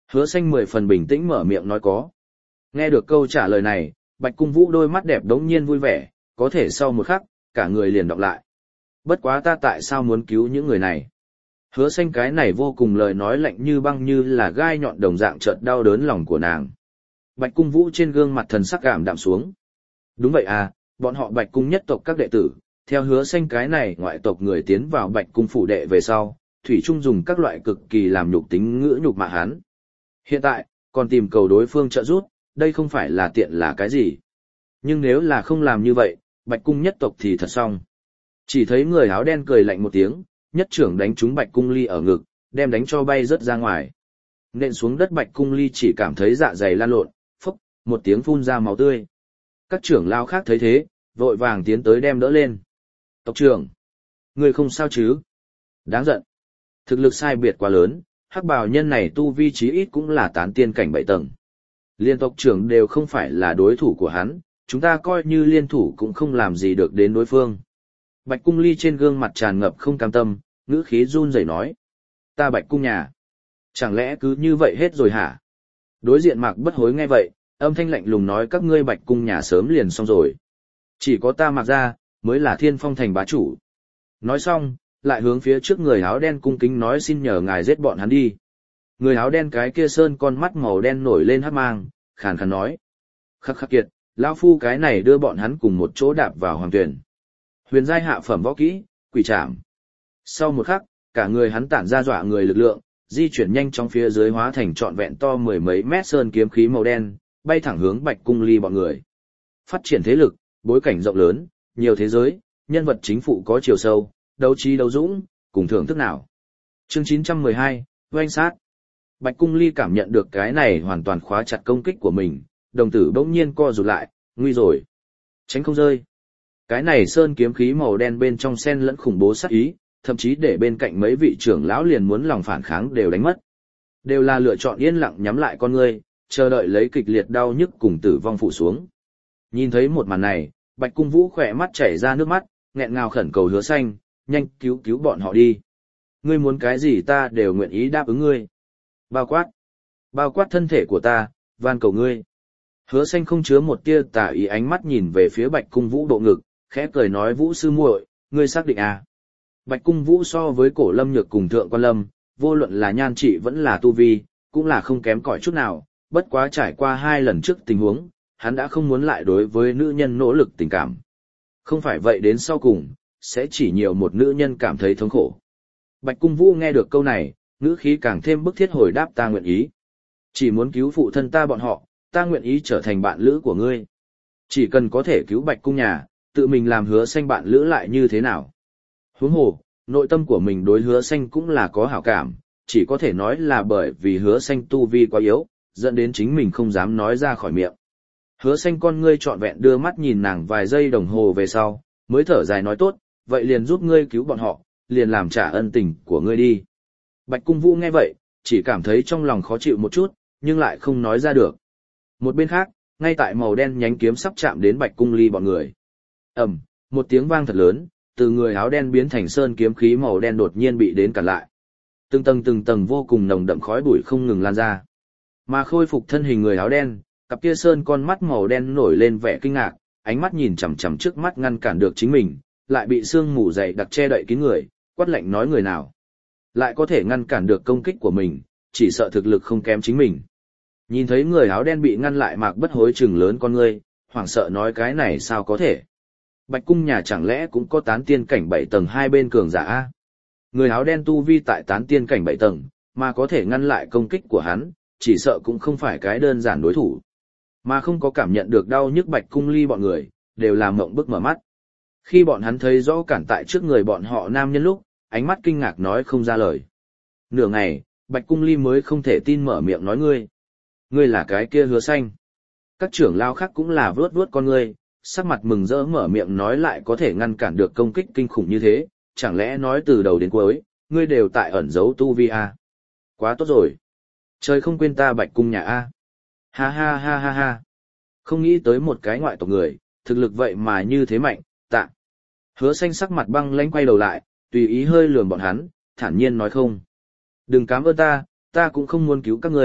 Hứa Xanh 10 phần bình tĩnh mở miệng nói có. Nghe được câu trả lời này, Bạch Cung Vũ đôi mắt đẹp đống nhiên vui vẻ, có thể sau một khắc, cả người liền đọc lại. Bất quá ta tại sao muốn cứu những người này? Hứa Xanh cái này vô cùng lời nói lạnh như băng như là gai nhọn đồng dạng chợt đau đớn lòng của nàng. Bạch Cung Vũ trên gương mặt thần sắc cảm đạm xuống. Đúng vậy à, bọn họ Bạch Cung nhất tộc các đệ tử, theo Hứa Xanh cái này ngoại tộc người tiến vào Bạch Cung phủ đệ về sau, thủy chung dùng các loại cực kỳ làm nhục tính ngữ nhục mạ hắn. Hiện tại, còn tìm cầu đối phương trợ giúp, đây không phải là tiện là cái gì. Nhưng nếu là không làm như vậy, Bạch Cung nhất tộc thì thật xong. Chỉ thấy người áo đen cười lạnh một tiếng, nhất trưởng đánh trúng Bạch Cung Ly ở ngực, đem đánh cho bay rớt ra ngoài. Nện xuống đất Bạch Cung Ly chỉ cảm thấy dạ dày lan lộn, phốc, một tiếng phun ra máu tươi. Các trưởng lao khác thấy thế, vội vàng tiến tới đem đỡ lên. Tộc trưởng, người không sao chứ? Đáng giận. Thực lực sai biệt quá lớn, hắc bào nhân này tu vi chí ít cũng là tán tiên cảnh 7 tầng. Liên tộc trưởng đều không phải là đối thủ của hắn, chúng ta coi như liên thủ cũng không làm gì được đến đối phương. Bạch Cung Ly trên gương mặt tràn ngập không cam tâm, ngữ khí run rẩy nói. Ta Bạch Cung nhà. Chẳng lẽ cứ như vậy hết rồi hả? Đối diện Mạc Bất Hối nghe vậy, âm thanh lạnh lùng nói các ngươi Bạch Cung nhà sớm liền xong rồi. Chỉ có ta Mạc gia mới là Thiên Phong thành bá chủ. Nói xong, lại hướng phía trước người áo đen cung kính nói xin nhờ ngài giết bọn hắn đi. Người áo đen cái kia sơn con mắt màu đen nổi lên hắc mang, khàn khàn nói. Khắc khắc kiệt, lão phu cái này đưa bọn hắn cùng một chỗ đạp vào hoàng tuyển. Huyền giai hạ phẩm võ kỹ, quỷ trảm. Sau một khắc, cả người hắn tản ra dọa người lực lượng, di chuyển nhanh trong phía dưới hóa thành trọn vẹn to mười mấy mét sơn kiếm khí màu đen, bay thẳng hướng Bạch Cung Ly bọn người. Phát triển thế lực, bối cảnh rộng lớn, nhiều thế giới, nhân vật chính phụ có chiều sâu, đấu trí đấu dũng, cùng thưởng thức nào. Chương 912, oanh sát. Bạch Cung Ly cảm nhận được cái này hoàn toàn khóa chặt công kích của mình, đồng tử bỗng nhiên co rụt lại, nguy rồi. Tránh không rơi. Cái này sơn kiếm khí màu đen bên trong xen lẫn khủng bố sát ý, thậm chí để bên cạnh mấy vị trưởng lão liền muốn lòng phản kháng đều đánh mất. Đều là lựa chọn yên lặng nhắm lại con ngươi, chờ đợi lấy kịch liệt đau nhức cùng tử vong phụ xuống. Nhìn thấy một màn này, Bạch Cung Vũ khỏe mắt chảy ra nước mắt, nghẹn ngào khẩn cầu Hứa Xanh, nhanh cứu cứu bọn họ đi. Ngươi muốn cái gì ta đều nguyện ý đáp ứng ngươi. Bao quát thân thể của ta, van cầu ngươi. Hứa Xanh không chứa một tia tà ý ánh mắt nhìn về phía Bạch Cung Vũ độ ngực, khẽ cười nói Vũ sư muội, ngươi xác định à? Bạch Cung Vũ so với Cổ Lâm Nhược cùng Thượng Quan Lâm, vô luận là nhan trị vẫn là tu vi, cũng là không kém cỏi chút nào, bất quá trải qua 2 lần trước tình huống, hắn đã không muốn lại đối với nữ nhân nỗ lực tình cảm. Không phải vậy đến sau cùng, sẽ chỉ nhiều một nữ nhân cảm thấy thống khổ. Bạch Cung Vũ nghe được câu này, ngữ khí càng thêm bức thiết hồi đáp ta nguyện ý. Chỉ muốn cứu phụ thân ta bọn họ, ta nguyện ý trở thành bạn lữ của ngươi. Chỉ cần có thể cứu Bạch Cung nhà, tự mình làm Hứa Xanh bạn lữ lại như thế nào. Huống hồ, nội tâm của mình đối Hứa Xanh cũng là có hảo cảm, chỉ có thể nói là bởi vì Hứa Xanh tu vi quá yếu, dẫn đến chính mình không dám nói ra khỏi miệng. Hứa Xanh con ngươi trọn vẹn đưa mắt nhìn nàng vài giây đồng hồ về sau, mới thở dài nói tốt, vậy liền giúp ngươi cứu bọn họ, liền làm trả ân tình của ngươi đi. Bạch Cung Vũ nghe vậy, chỉ cảm thấy trong lòng khó chịu một chút, nhưng lại không nói ra được. Một bên khác, ngay tại màu đen nhánh kiếm sắp chạm đến Bạch Cung Ly bọn người. Một tiếng vang thật lớn, từ người áo đen biến thành sơn kiếm khí màu đen đột nhiên bị đến cản lại. Từng tầng vô cùng nồng đậm khói bụi không ngừng lan ra. Mà khôi phục thân hình người áo đen, cặp kia sơn con mắt màu đen nổi lên vẻ kinh ngạc, ánh mắt nhìn chằm chằm trước mắt ngăn cản được chính mình, lại bị sương mù dày đặc che đậy kín người, quát lạnh nói người nào lại có thể ngăn cản được công kích của mình, chỉ sợ thực lực không kém chính mình. Nhìn thấy người áo đen bị ngăn lại Mạc Bất Hối trừng lớn con ngươi, hoảng sợ nói cái này sao có thể. Bạch Cung nhà chẳng lẽ cũng có tán tiên cảnh 7 tầng hai bên cường giả a? Người áo đen tu vi tại tán tiên cảnh 7 tầng, mà có thể ngăn lại công kích của hắn, chỉ sợ cũng không phải cái đơn giản đối thủ. Mà không có cảm nhận được đau nhức Bạch Cung Ly bọn người, đều làm mộng bức mở mắt. Khi bọn hắn thấy rõ cản tại trước người bọn họ nam nhân lúc, ánh mắt kinh ngạc nói không ra lời. Nửa ngày, Bạch Cung Ly mới không thể tin mở miệng nói ngươi là cái kia Hứa Xanh. Các trưởng lao khác cũng là vuốt vuốt con ngươi, sắc mặt mừng rỡ mở miệng nói lại có thể ngăn cản được công kích kinh khủng như thế, chẳng lẽ nói từ đầu đến cuối, ngươi đều tại ẩn giấu tu vi a? Quá tốt rồi. Trời không quên ta Bạch Cung nhà a. Ha ha ha ha ha. Không nghĩ tới một cái ngoại tộc người, thực lực vậy mà như thế mạnh, tạ. Hứa Xanh sắc mặt băng lãnh quay đầu lại, tùy ý hơi lườm bọn hắn, thản nhiên nói không. Đừng cám ơn ta cũng không muốn cứu các ngươi,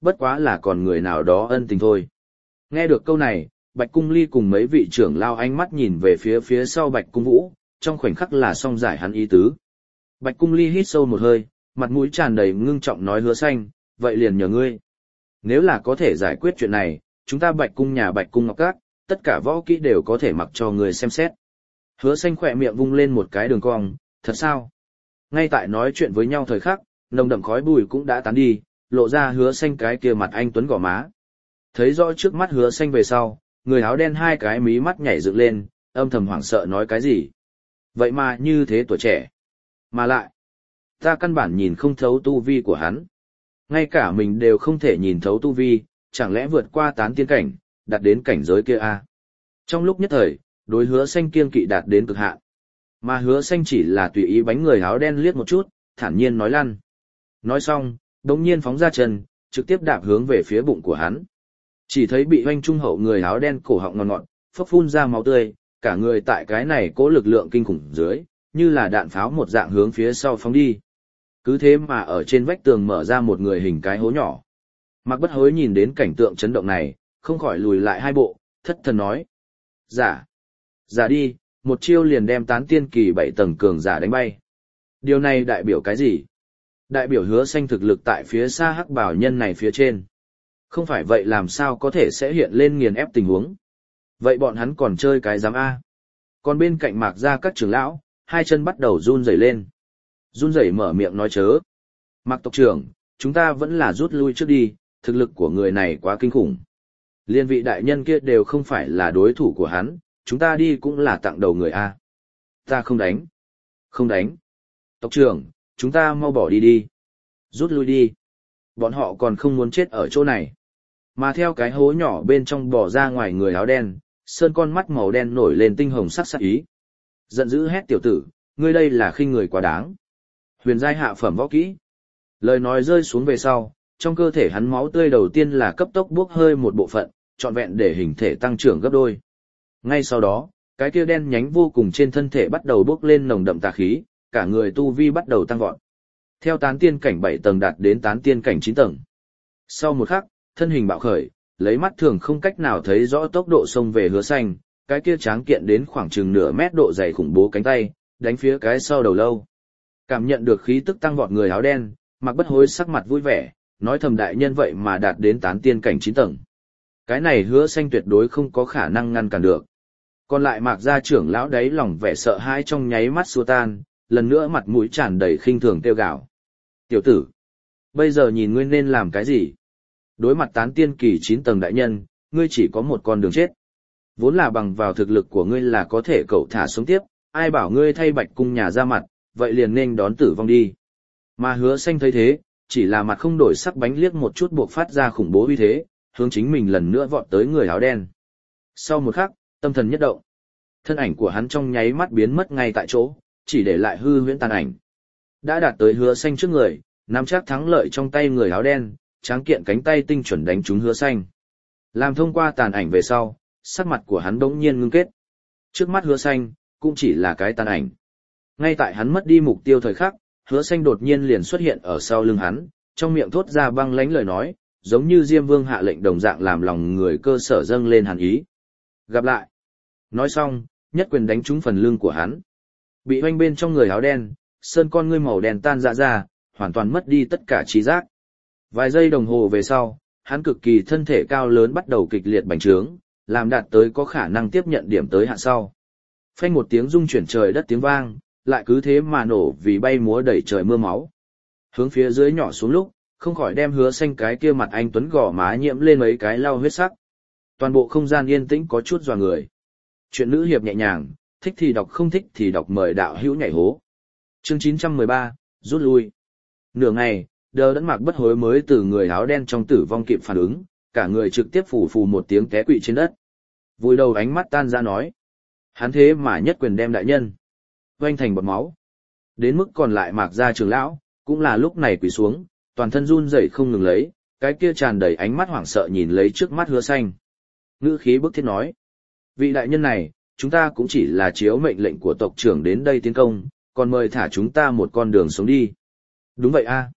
bất quá là còn người nào đó ân tình thôi. Nghe được câu này, Bạch Cung Ly cùng mấy vị trưởng lao ánh mắt nhìn về phía sau Bạch Cung Vũ, trong khoảnh khắc là xong giải hắn ý tứ. Bạch Cung Ly hít sâu một hơi, mặt mũi tràn đầy ngưng trọng nói Hứa Xanh, vậy liền nhờ ngươi. Nếu là có thể giải quyết chuyện này, chúng ta Bạch Cung nhà Bạch Cung Ngọc Các, tất cả võ kỹ đều có thể mặc cho người xem xét. Hứa Xanh khỏe miệng vung lên một cái đường cong, thật sao? Ngay tại nói chuyện với nhau thời khắc, nồng đậm khói bụi cũng đã tán đi, lộ ra Hứa Xanh cái kia mặt anh tuấn gò má. Thấy rõ trước mắt Hứa Xanh về sau, người áo đen hai cái mí mắt nhảy dựng lên, âm thầm hoảng sợ nói cái gì. Vậy mà như thế tuổi trẻ. Mà lại, ta căn bản nhìn không thấu tu vi của hắn. Ngay cả mình đều không thể nhìn thấu tu vi, chẳng lẽ vượt qua tán tiên cảnh, đạt đến cảnh giới kia à? Trong lúc nhất thời, đối Hứa Xanh kiêng kỵ đạt đến cực hạn. Mà Hứa Xanh chỉ là tùy ý bánh người áo đen liếc một chút, thản nhiên nói lăn. Nói xong, đống nhiên phóng ra chân, trực tiếp đạp hướng về phía bụng của hắn. Chỉ thấy bị hoanh trung hậu người áo đen cổ họng ngọt ngọt, phốc phun ra máu tươi, cả người tại cái này cố lực lượng kinh khủng dưới, như là đạn pháo một dạng hướng phía sau phóng đi. Cứ thế mà ở trên vách tường mở ra một người hình cái hố nhỏ. Mạc Bất Hối nhìn đến cảnh tượng chấn động này, không khỏi lùi lại hai bộ, thất thần nói. Giả đi, một chiêu liền đem tán tiên kỳ 7 tầng cường giả đánh bay. Điều này đại biểu cái gì? Đại biểu Hứa Xanh thực lực tại phía xa hắc bảo nhân này phía trên. Không phải vậy làm sao có thể sẽ hiện lên nghiền ép tình huống. Vậy bọn hắn còn chơi cái giám A. Còn bên cạnh Mạc gia các trưởng lão, hai chân bắt đầu run rẩy lên. Run rẩy mở miệng nói chớ. Mạc tộc trưởng, chúng ta vẫn là rút lui trước đi, thực lực của người này quá kinh khủng. Liên vị đại nhân kia đều không phải là đối thủ của hắn, chúng ta đi cũng là tặng đầu người A. Ta không đánh. Không đánh. Tộc trưởng, chúng ta mau bỏ đi đi. Rút lui đi. Bọn họ còn không muốn chết ở chỗ này. Mà theo cái hố nhỏ bên trong bò ra ngoài người áo đen, sơn con mắt màu đen nổi lên tinh hồng sắc sắc ý. Giận dữ hét tiểu tử, ngươi đây là khinh người quá đáng. Huyền giai hạ phẩm võ kỹ. Lời nói rơi xuống về sau, trong cơ thể hắn máu tươi đầu tiên là cấp tốc bốc hơi một bộ phận, trọn vẹn để hình thể tăng trưởng gấp đôi. Ngay sau đó, cái kia đen nhánh vô cùng trên thân thể bắt đầu bốc lên nồng đậm tà khí, cả người tu vi bắt đầu tăng vọt. Theo tán tiên cảnh 7 tầng đạt đến tán tiên cảnh 9 tầng. Sau một khắc, thân hình bạo khởi, lấy mắt thường không cách nào thấy rõ tốc độ xông về Hứa Xanh, cái kia tráng kiện đến khoảng chừng nửa mét độ dày khủng bố cánh tay, đánh phía cái sau đầu lâu. Cảm nhận được khí tức tăng vọt người áo đen, Mạc Bất Hối sắc mặt vui vẻ, nói thầm đại nhân vậy mà đạt đến tán tiên cảnh 9 tầng. Cái này Hứa Xanh tuyệt đối không có khả năng ngăn cản được. Còn lại Mạc gia trưởng lão đấy lòng vẻ sợ hãi trong nháy mắt xua tan, lần nữa mặt mũi tràn đầy khinh thường tiêu gạo. Tiểu tử, bây giờ nhìn ngươi nên làm cái gì? Đối mặt tán tiên kỳ 9 tầng đại nhân, ngươi chỉ có một con đường chết. Vốn là bằng vào thực lực của ngươi là có thể cậu thả sống tiếp, ai bảo ngươi thay Bạch Cung nhà ra mặt, vậy liền nên đón tử vong đi. Mà Hứa Xanh thấy thế, chỉ là mặt không đổi sắc bánh liếc một chút buộc phát ra khủng bố uy thế, hướng chính mình lần nữa vọt tới người áo đen. Sau một khắc, tâm thần nhất động. Thân ảnh của hắn trong nháy mắt biến mất ngay tại chỗ, chỉ để lại hư huyễn tàn ảnh. Đã đạt tới Hứa Xanh trước người, nắm chắc thắng lợi trong tay người áo đen, tráng kiện cánh tay tinh chuẩn đánh trúng Hứa Xanh. Làm thông qua tàn ảnh về sau, sắc mặt của hắn bỗng nhiên ngưng kết. Trước mắt Hứa Xanh, cũng chỉ là cái tàn ảnh. Ngay tại hắn mất đi mục tiêu thời khắc, Hứa Xanh đột nhiên liền xuất hiện ở sau lưng hắn, trong miệng thốt ra băng lãnh lời nói, giống như Diêm Vương hạ lệnh đồng dạng làm lòng người cơ sở dâng lên hàn ý. Gặp lại. Nói xong, nhất quyền đánh trúng phần lưng của hắn. Bị hoanh bên trong người áo đen, sơn con ngươi màu đen tan ra, hoàn toàn mất đi tất cả trí giác. Vài giây đồng hồ về sau, hắn cực kỳ thân thể cao lớn bắt đầu kịch liệt bành trướng, làm đạt tới có khả năng tiếp nhận điểm tới hạn sau. Phanh một tiếng rung chuyển trời đất tiếng vang, lại cứ thế mà nổ vì bay múa đẩy trời mưa máu. Hướng phía dưới nhỏ xuống lúc, không khỏi đem Hứa Xanh cái kia mặt anh tuấn gò má nhiễm lên mấy cái lau huyết sắc. Toàn bộ không gian yên tĩnh có chút dọa người. Chuyện nữ hiệp nhẹ nhàng, thích thì đọc không thích thì đọc mời đạo hữu nhảy hố. Chương 913, rút lui. Nửa ngày, Đờ Đẫn Mạc Bất Hối mới từ người áo đen trong tử vong kịp phản ứng, cả người trực tiếp phù phù một tiếng té quỵ trên đất. Vùi đầu ánh mắt tan ra nói. Hắn thế mà nhất quyền đem đại nhân oanh thành bọt máu. Đến mức còn lại Mạc gia trưởng lão, cũng là lúc này quỳ xuống, toàn thân run rẩy không ngừng lấy, cái kia tràn đầy ánh mắt hoảng sợ nhìn lấy trước mắt Hứa Xanh. Ngữ khí bức thiết nói. Vị đại nhân này, chúng ta cũng chỉ là chiếu mệnh lệnh của tộc trưởng đến đây tiến công, còn mời thả chúng ta một con đường sống đi. Đúng vậy a.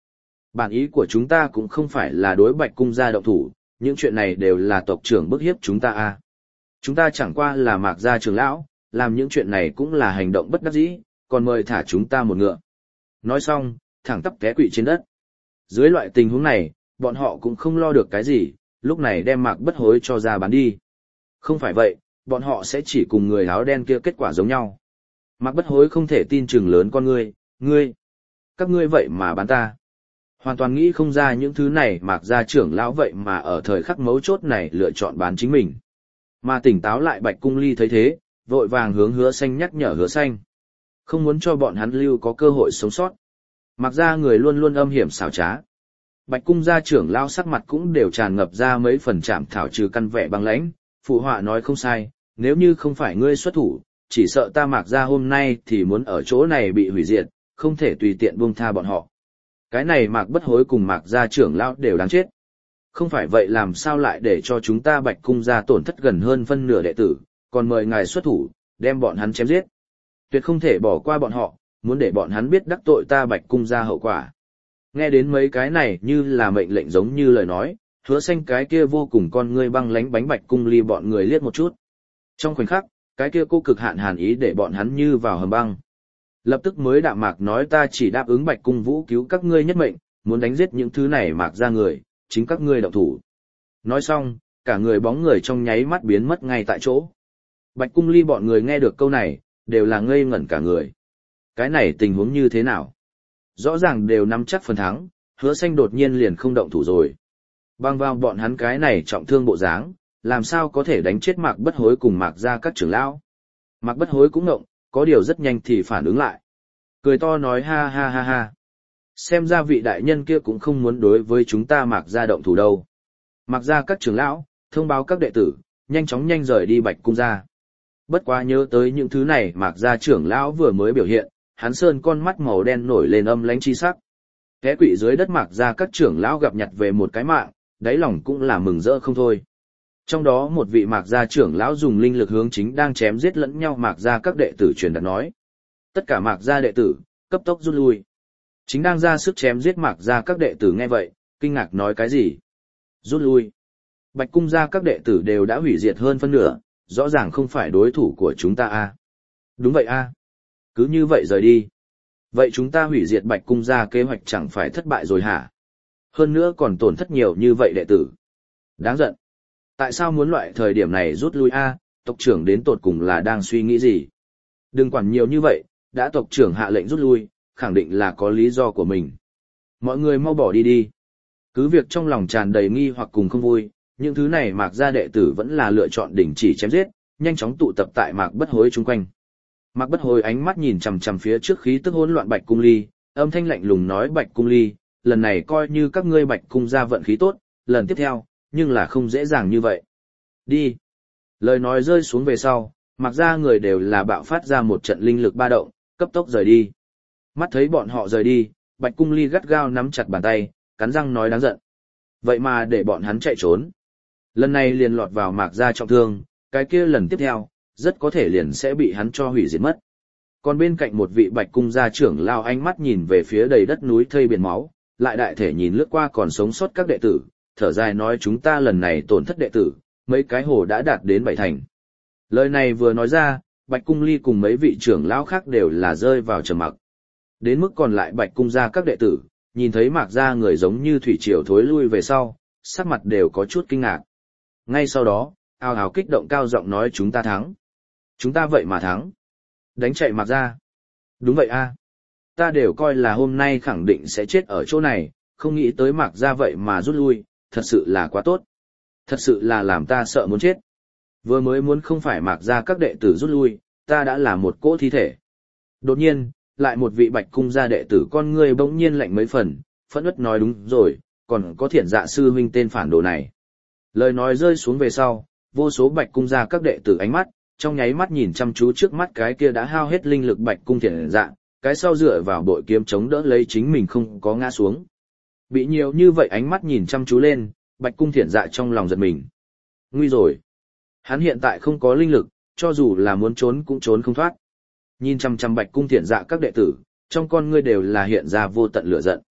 Bản ý của chúng ta cũng không phải là đối Bạch cung gia động thủ, những chuyện này đều là tộc trưởng bức hiếp chúng ta a. Chúng ta chẳng qua là Mạc gia trưởng lão, làm những chuyện này cũng là hành động bất đắc dĩ, còn mời thả chúng ta một ngựa. Nói xong, thẳng tắp té quỵ trên đất. Dưới loại tình huống này, bọn họ cũng không lo được cái gì, lúc này đem Mạc Bất Hối cho ra bán đi. Không phải vậy, bọn họ sẽ chỉ cùng người áo đen kia kết quả giống nhau. Mạc Bất Hối không thể tin chừng lớn con ngươi, các ngươi vậy mà bán ta. Hoàn toàn nghĩ không ra những thứ này Mạc gia trưởng lão vậy mà ở thời khắc mấu chốt này lựa chọn bán chính mình. Mà tỉnh táo lại Bạch Cung Ly thấy thế, vội vàng hướng Hứa Xanh nhắc nhở Hứa Xanh. Không muốn cho bọn hắn lưu có cơ hội sống sót. Mạc gia người luôn luôn âm hiểm xảo trá. Bạch cung gia trưởng lão sắc mặt cũng đều tràn ngập ra mấy phần trảm thảo trừ căn vẻ băng lãnh, phụ họa nói không sai, nếu như không phải ngươi xuất thủ, chỉ sợ ta Mạc gia hôm nay thì muốn ở chỗ này bị hủy diệt, không thể tùy tiện buông tha bọn họ. Cái này Mạc Bất Hối cùng Mạc gia trưởng lão đều đáng chết. Không phải vậy làm sao lại để cho chúng ta Bạch cung gia tổn thất gần hơn phân nửa đệ tử, còn mời ngài xuất thủ, đem bọn hắn chém giết. Tuyệt không thể bỏ qua bọn họ, muốn để bọn hắn biết đắc tội ta Bạch cung gia hậu quả. Nghe đến mấy cái này như là mệnh lệnh giống như lời nói, Hứa Xanh cái kia vô cùng con ngươi băng lánh bánh Bạch Cung Ly bọn người liếc một chút. Trong khoảnh khắc, cái kia cô cực hạn hàn ý để bọn hắn như vào hầm băng. Lập tức mới đạm mạc nói ta chỉ đáp ứng Bạch Cung Vũ cứu các ngươi nhất mệnh, muốn đánh giết những thứ này Mạc ra người, chính các ngươi động thủ. Nói xong, cả người bóng người trong nháy mắt biến mất ngay tại chỗ. Bạch Cung Ly bọn người nghe được câu này, đều là ngây ngẩn cả người. Cái này tình huống như thế nào? Rõ ràng đều nắm chắc phần thắng, Hứa Xanh đột nhiên liền không động thủ rồi. Bang vào bọn hắn cái này trọng thương bộ dáng, làm sao có thể đánh chết Mạc Bất Hối cùng Mạc gia các trưởng lão. Mạc Bất Hối cũng ngộng, có điều rất nhanh thì phản ứng lại. Cười to nói ha ha ha ha. Xem ra vị đại nhân kia cũng không muốn đối với chúng ta Mạc gia động thủ đâu. Mạc gia các trưởng lão, thông báo các đệ tử, nhanh chóng rời đi Bạch cung gia. Bất quá nhớ tới những thứ này Mạc gia trưởng lão vừa mới biểu hiện, hắn sơn con mắt màu đen nổi lên âm lãnh chi sắc. Té quỵ dưới đất Mạc gia các trưởng lão gặp nhặt về một cái mạng, đáy lòng cũng là mừng rỡ không thôi. Trong đó một vị Mạc gia trưởng lão dùng linh lực hướng chính đang chém giết lẫn nhau Mạc gia các đệ tử truyền đạt nói. Tất cả Mạc gia đệ tử, cấp tốc rút lui. Chính đang ra sức chém giết Mạc gia các đệ tử nghe vậy, kinh ngạc nói cái gì? Rút lui. Bạch cung gia các đệ tử đều đã hủy diệt hơn phân nửa, rõ ràng không phải đối thủ của chúng ta a. Đúng vậy a. Cứ như vậy rời đi. Vậy chúng ta hủy diệt Bạch cung gia kế hoạch chẳng phải thất bại rồi hả? Hơn nữa còn tổn thất nhiều như vậy đệ tử. Đáng giận. Tại sao muốn loại thời điểm này rút lui a? Tộc trưởng đến tột cùng là đang suy nghĩ gì? Đừng quản nhiều như vậy, đã tộc trưởng hạ lệnh rút lui, khẳng định là có lý do của mình. Mọi người mau bỏ đi đi. Cứ việc trong lòng tràn đầy nghi hoặc cùng không vui, những thứ này Mạc gia đệ tử vẫn là lựa chọn đình chỉ chém giết, nhanh chóng tụ tập tại Mạc Bất Hối chung quanh. Mạc Bất Hối ánh mắt nhìn chằm chằm phía trước khí tức hỗn loạn Bạch Cung Ly, âm thanh lạnh lùng nói Bạch Cung Ly, lần này coi như các ngươi Bạch cung gia vận khí tốt, lần tiếp theo, nhưng là không dễ dàng như vậy. Đi. Lời nói rơi xuống về sau, Mạc gia người đều là bạo phát ra một trận linh lực ba động, cấp tốc rời đi. Mắt thấy bọn họ rời đi, Bạch Cung Ly gắt gao nắm chặt bàn tay, cắn răng nói đáng giận. Vậy mà để bọn hắn chạy trốn. Lần này liền lọt vào Mạc gia trọng thương, cái kia lần tiếp theo, rất có thể liền sẽ bị hắn cho hủy diệt mất. Còn bên cạnh một vị Bạch cung gia trưởng lao ánh mắt nhìn về phía đầy đất núi thây biển máu, lại đại thể nhìn lướt qua còn sống sót các đệ tử, thở dài nói chúng ta lần này tổn thất đệ tử, mấy cái hồ đã đạt đến 7 thành. Lời này vừa nói ra, Bạch Cung Ly cùng mấy vị trưởng lão khác đều là rơi vào trầm mặc. Đến mức còn lại Bạch cung gia các đệ tử, nhìn thấy Mạc gia người giống như thủy triều thối lui về sau, sắc mặt đều có chút kinh ngạc. Ngay sau đó, ào ào kích động cao giọng nói chúng ta thắng. Chúng ta vậy mà thắng. Đánh chạy Mạc gia. Đúng vậy a. Ta đều coi là hôm nay khẳng định sẽ chết ở chỗ này, không nghĩ tới Mạc gia vậy mà rút lui, thật sự là quá tốt. Thật sự là làm ta sợ muốn chết. Vừa mới muốn không phải Mạc gia các đệ tử rút lui, ta đã là một cỗ thi thể. Đột nhiên, lại một vị Bạch cung gia đệ tử con ngươi bỗng nhiên lạnh mấy phần, phẫn uất nói đúng rồi, còn có Thiện Dạ sư huynh tên phản đồ này. Lời nói rơi xuống về sau, vô số Bạch cung gia các đệ tử ánh mắt, trong nháy mắt nhìn chăm chú trước mắt cái kia đã hao hết linh lực Bạch cung Thiện Dạ, cái sau dựa vào bội kiếm chống đỡ lấy chính mình không có ngã xuống. Bị nhiều như vậy ánh mắt nhìn chăm chú lên, Bạch cung Thiện Dạ trong lòng giật mình. Nguy rồi. Hắn hiện tại không có linh lực, cho dù là muốn trốn cũng trốn không thoát. Nhìn chăm chăm Bạch cung Thiện Dạ các đệ tử, trong con ngươi đều là hiện ra vô tận lửa giận.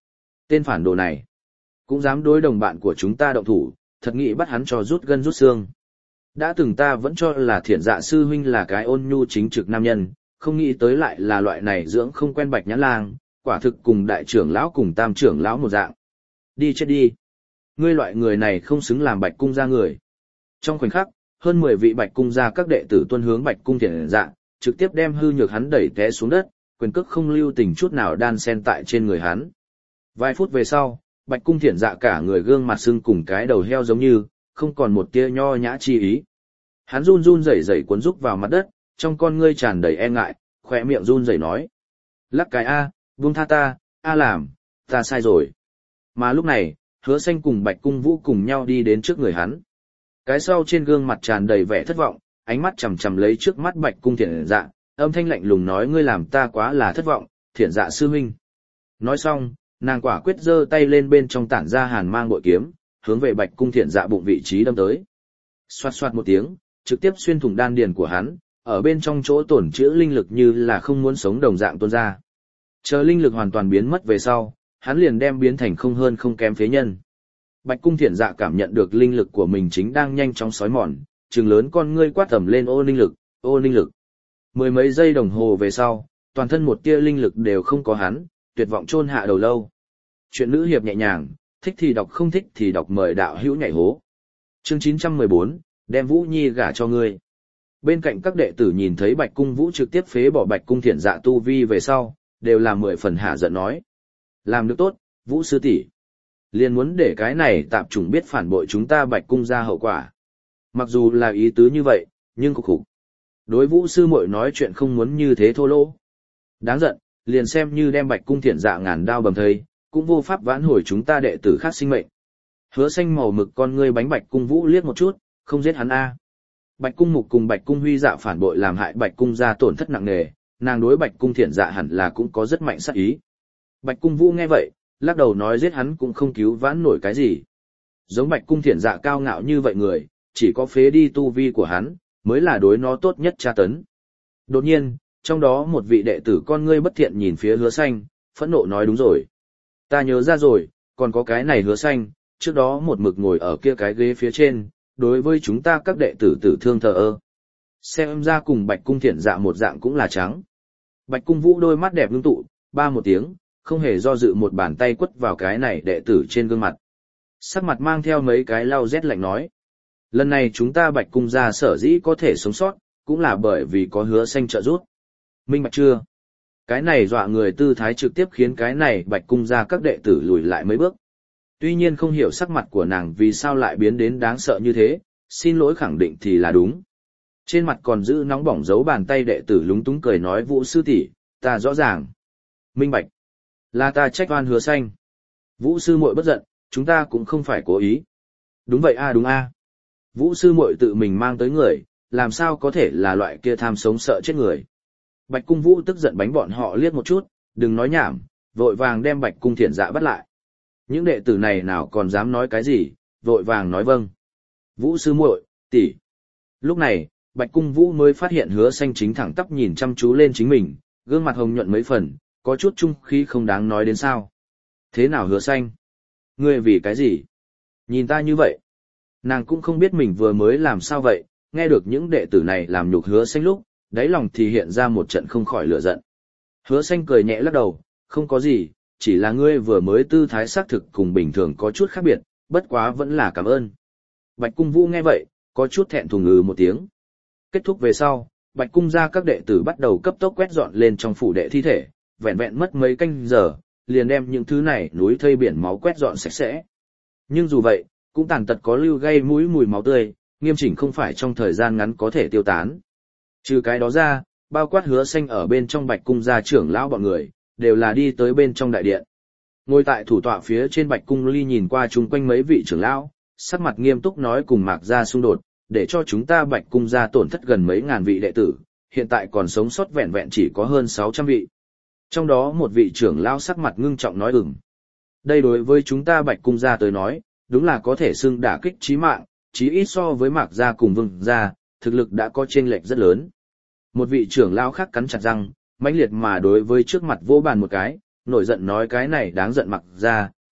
Tên phản đồ này, cũng dám đối đồng bạn của chúng ta động thủ, thật nghĩ bắt hắn cho rút gân rút xương. Đã từng ta vẫn cho là Thiện Dạ sư huynh là cái ôn nhu chính trực nam nhân, không nghĩ tới lại là loại này dưỡng không quen Bạch Nhãn Lang, quả thực cùng đại trưởng lão cùng tam trưởng lão một dạng. Đi chết đi. Ngươi loại người này không xứng làm Bạch cung gia người. Trong khoảnh khắc, hơn 10 vị Bạch cung gia các đệ tử tuân hướng Bạch cung Thiện Dạ, trực tiếp đem hư nhược hắn đẩy té xuống đất, quyền cước không lưu tình chút nào đan xen tại trên người hắn. Vài phút về sau, Bạch cung Thiện Dạ cả người gương mặt sưng cùng cái đầu heo giống như, không còn một tia nho nhã chi ý. Hắn run run rẩy rẩy cuốn rúc vào mặt đất, trong con ngươi tràn đầy e ngại, khỏe miệng run rẩy nói: "Lắc cái a, buông tha ta, a làm, ta sai rồi." Mà lúc này, Hứa Xanh cùng Bạch Cung Vũ cùng nhau đi đến trước người hắn. Cái sau trên gương mặt tràn đầy vẻ thất vọng, ánh mắt chằm chằm lấy trước mắt Bạch Cung Thiện Dạ, âm thanh lạnh lùng nói: "Ngươi làm ta quá là thất vọng, Thiện Dạ sư huynh." Nói xong, nàng quả quyết giơ tay lên bên trong tản ra hàn mang bội kiếm, hướng về Bạch Cung Thiện Dạ bụng vị trí đâm tới. Xoạt xoạt một tiếng, trực tiếp xuyên thủng đan điền của hắn, ở bên trong chỗ tổn trữ linh lực như là không muốn sống đồng dạng tuôn ra. Chờ linh lực hoàn toàn biến mất về sau, hắn liền đem biến thành không hơn không kém phế nhân. Bạch Cung Thiện Dạ cảm nhận được linh lực của mình chính đang nhanh chóng xói mòn, trừng lớn con ngươi quát tầm lên: ô linh lực, ô linh lực. Mười mấy giây đồng hồ về sau, toàn thân một tia linh lực đều không có hắn, tuyệt vọng chôn hạ đầu lâu. Chuyện nữ hiệp nhẹ nhàng, thích thì đọc không thích thì đọc, mời đạo hữu nhảy hố. Chương 914, đem Vũ Nhi gả cho ngươi. Bên cạnh các đệ tử nhìn thấy Bạch Cung Vũ trực tiếp phế bỏ Bạch Cung Thiện Dạ tu vi về sau, đều là 10 phần hạ giận nói: làm được tốt, Vũ sư tỷ. Liền muốn để cái này tạp chủng biết phản bội chúng ta Bạch cung ra hậu quả. Mặc dù là ý tứ như vậy, nhưng cục khục. Đối Vũ sư muội nói chuyện không muốn như thế thô lỗ. Đáng giận, liền xem như đem Bạch Cung Thiện Dạ ngàn đao bầm thây, cũng vô pháp vãn hồi chúng ta đệ tử khác sinh mệnh. Hứa Xanh màu mực con ngươi bánh Bạch Cung Vũ liếc một chút, không giết hắn a. Bạch Cung Mục cùng Bạch Cung Huy Dạ phản bội làm hại Bạch Cung gia tổn thất nặng nề, nàng đối Bạch Cung Thiện Dạ hẳn là cũng có rất mạnh sát ý. Bạch Cung Vũ nghe vậy, lắc đầu nói giết hắn cũng không cứu vãn nổi cái gì. Giống Bạch Cung Thiện Dạ cao ngạo như vậy người, chỉ có phế đi tu vi của hắn, mới là đối nó tốt nhất tra tấn. Đột nhiên, trong đó một vị đệ tử con ngươi bất thiện nhìn phía Hứa Xanh, phẫn nộ nói: đúng rồi. Ta nhớ ra rồi, còn có cái này Hứa Xanh, trước đó một mực ngồi ở kia cái ghế phía trên, đối với chúng ta các đệ tử tử thương thờ ơ. Xem ra cùng Bạch Cung Thiện Dạ một dạng cũng là trắng. Bạch Cung Vũ đôi mắt đẹp ngưng tụ, ba một tiếng, không hề do dự một bàn tay quất vào cái này đệ tử trên gương mặt. Sắc mặt mang theo mấy cái lau rét lạnh nói: lần này chúng ta Bạch Cung gia sở dĩ có thể sống sót, cũng là bởi vì có Hứa Xanh trợ giúp. Minh bạch chưa? Cái này dọa người tư thái trực tiếp khiến cái này Bạch Cung gia các đệ tử lùi lại mấy bước. Tuy nhiên không hiểu sắc mặt của nàng vì sao lại biến đến đáng sợ như thế, xin lỗi khẳng định thì là đúng. Trên mặt còn giữ nóng bỏng dấu bàn tay đệ tử lúng túng cười nói: Vũ sư tỷ, ta rõ ràng. Minh bạch. Là ta trách oan Hứa Xanh. Vũ sư muội bất giận, chúng ta cũng không phải cố ý. Đúng vậy a, đúng a. Vũ sư muội tự mình mang tới người, làm sao có thể là loại kia tham sống sợ chết người. Bạch Cung Vũ tức giận bánh bọn họ liếc một chút, đừng nói nhảm, vội vàng đem Bạch Cung Thiện Dạ bắt lại. Những đệ tử này nào còn dám nói cái gì, vội vàng nói vâng. Vũ sư muội, tỷ. Lúc này, Bạch Cung Vũ mới phát hiện Hứa Xanh chính thẳng tắp nhìn chăm chú lên chính mình, gương mặt hồng nhuận mấy phần, có chút trung khí không đáng nói đến sao. Thế nào Hứa Xanh? Ngươi vì cái gì? Nhìn ta như vậy. Nàng cũng không biết mình vừa mới làm sao vậy, nghe được những đệ tử này làm nhục Hứa Xanh lúc, đáy lòng thì hiện ra một trận không khỏi lửa giận. Hứa Xanh cười nhẹ lắc đầu, không có gì, chỉ là ngươi vừa mới tư thái xác thực cùng bình thường có chút khác biệt, bất quá vẫn là cảm ơn. Bạch Cung Vũ nghe vậy, có chút thẹn thùng một tiếng. Kết thúc về sau, Bạch Cung gia các đệ tử bắt đầu cấp tốc quét dọn lên trong phủ đệ thi thể, vẹn vẹn mất mấy canh giờ, liền đem những thứ này núi thây biển máu quét dọn sạch sẽ. Nhưng dù vậy, cũng tàn tật có lưu gây mũi mùi máu tươi, nghiêm chỉnh không phải trong thời gian ngắn có thể tiêu tán. Trừ cái đó ra, bao quát Hứa Xanh ở bên trong Bạch Cung gia trưởng lão bọn người, đều là đi tới bên trong đại điện. Ngồi tại thủ tọa phía trên Bạch Cung Ly nhìn qua chung quanh mấy vị trưởng lão, sắc mặt nghiêm túc nói: cùng Mạc gia xung đột, để cho chúng ta Bạch Cung gia tổn thất gần mấy ngàn vị đệ tử, hiện tại còn sống sót vẹn vẹn chỉ có hơn 600 vị. Trong đó một vị trưởng lão sắc mặt ngưng trọng nói: đây đối với chúng ta Bạch Cung gia tới nói, đúng là có thể xưng đả kích chí mạng, chí ít so với Mạc gia cùng Vương gia, thực lực đã có chênh lệch rất lớn. Một vị trưởng lão khác cắn chặt răng, mãnh liệt mà đối với trước mặt vỗ bàn một cái, nổi giận nói: cái này đáng giận Mạc gia,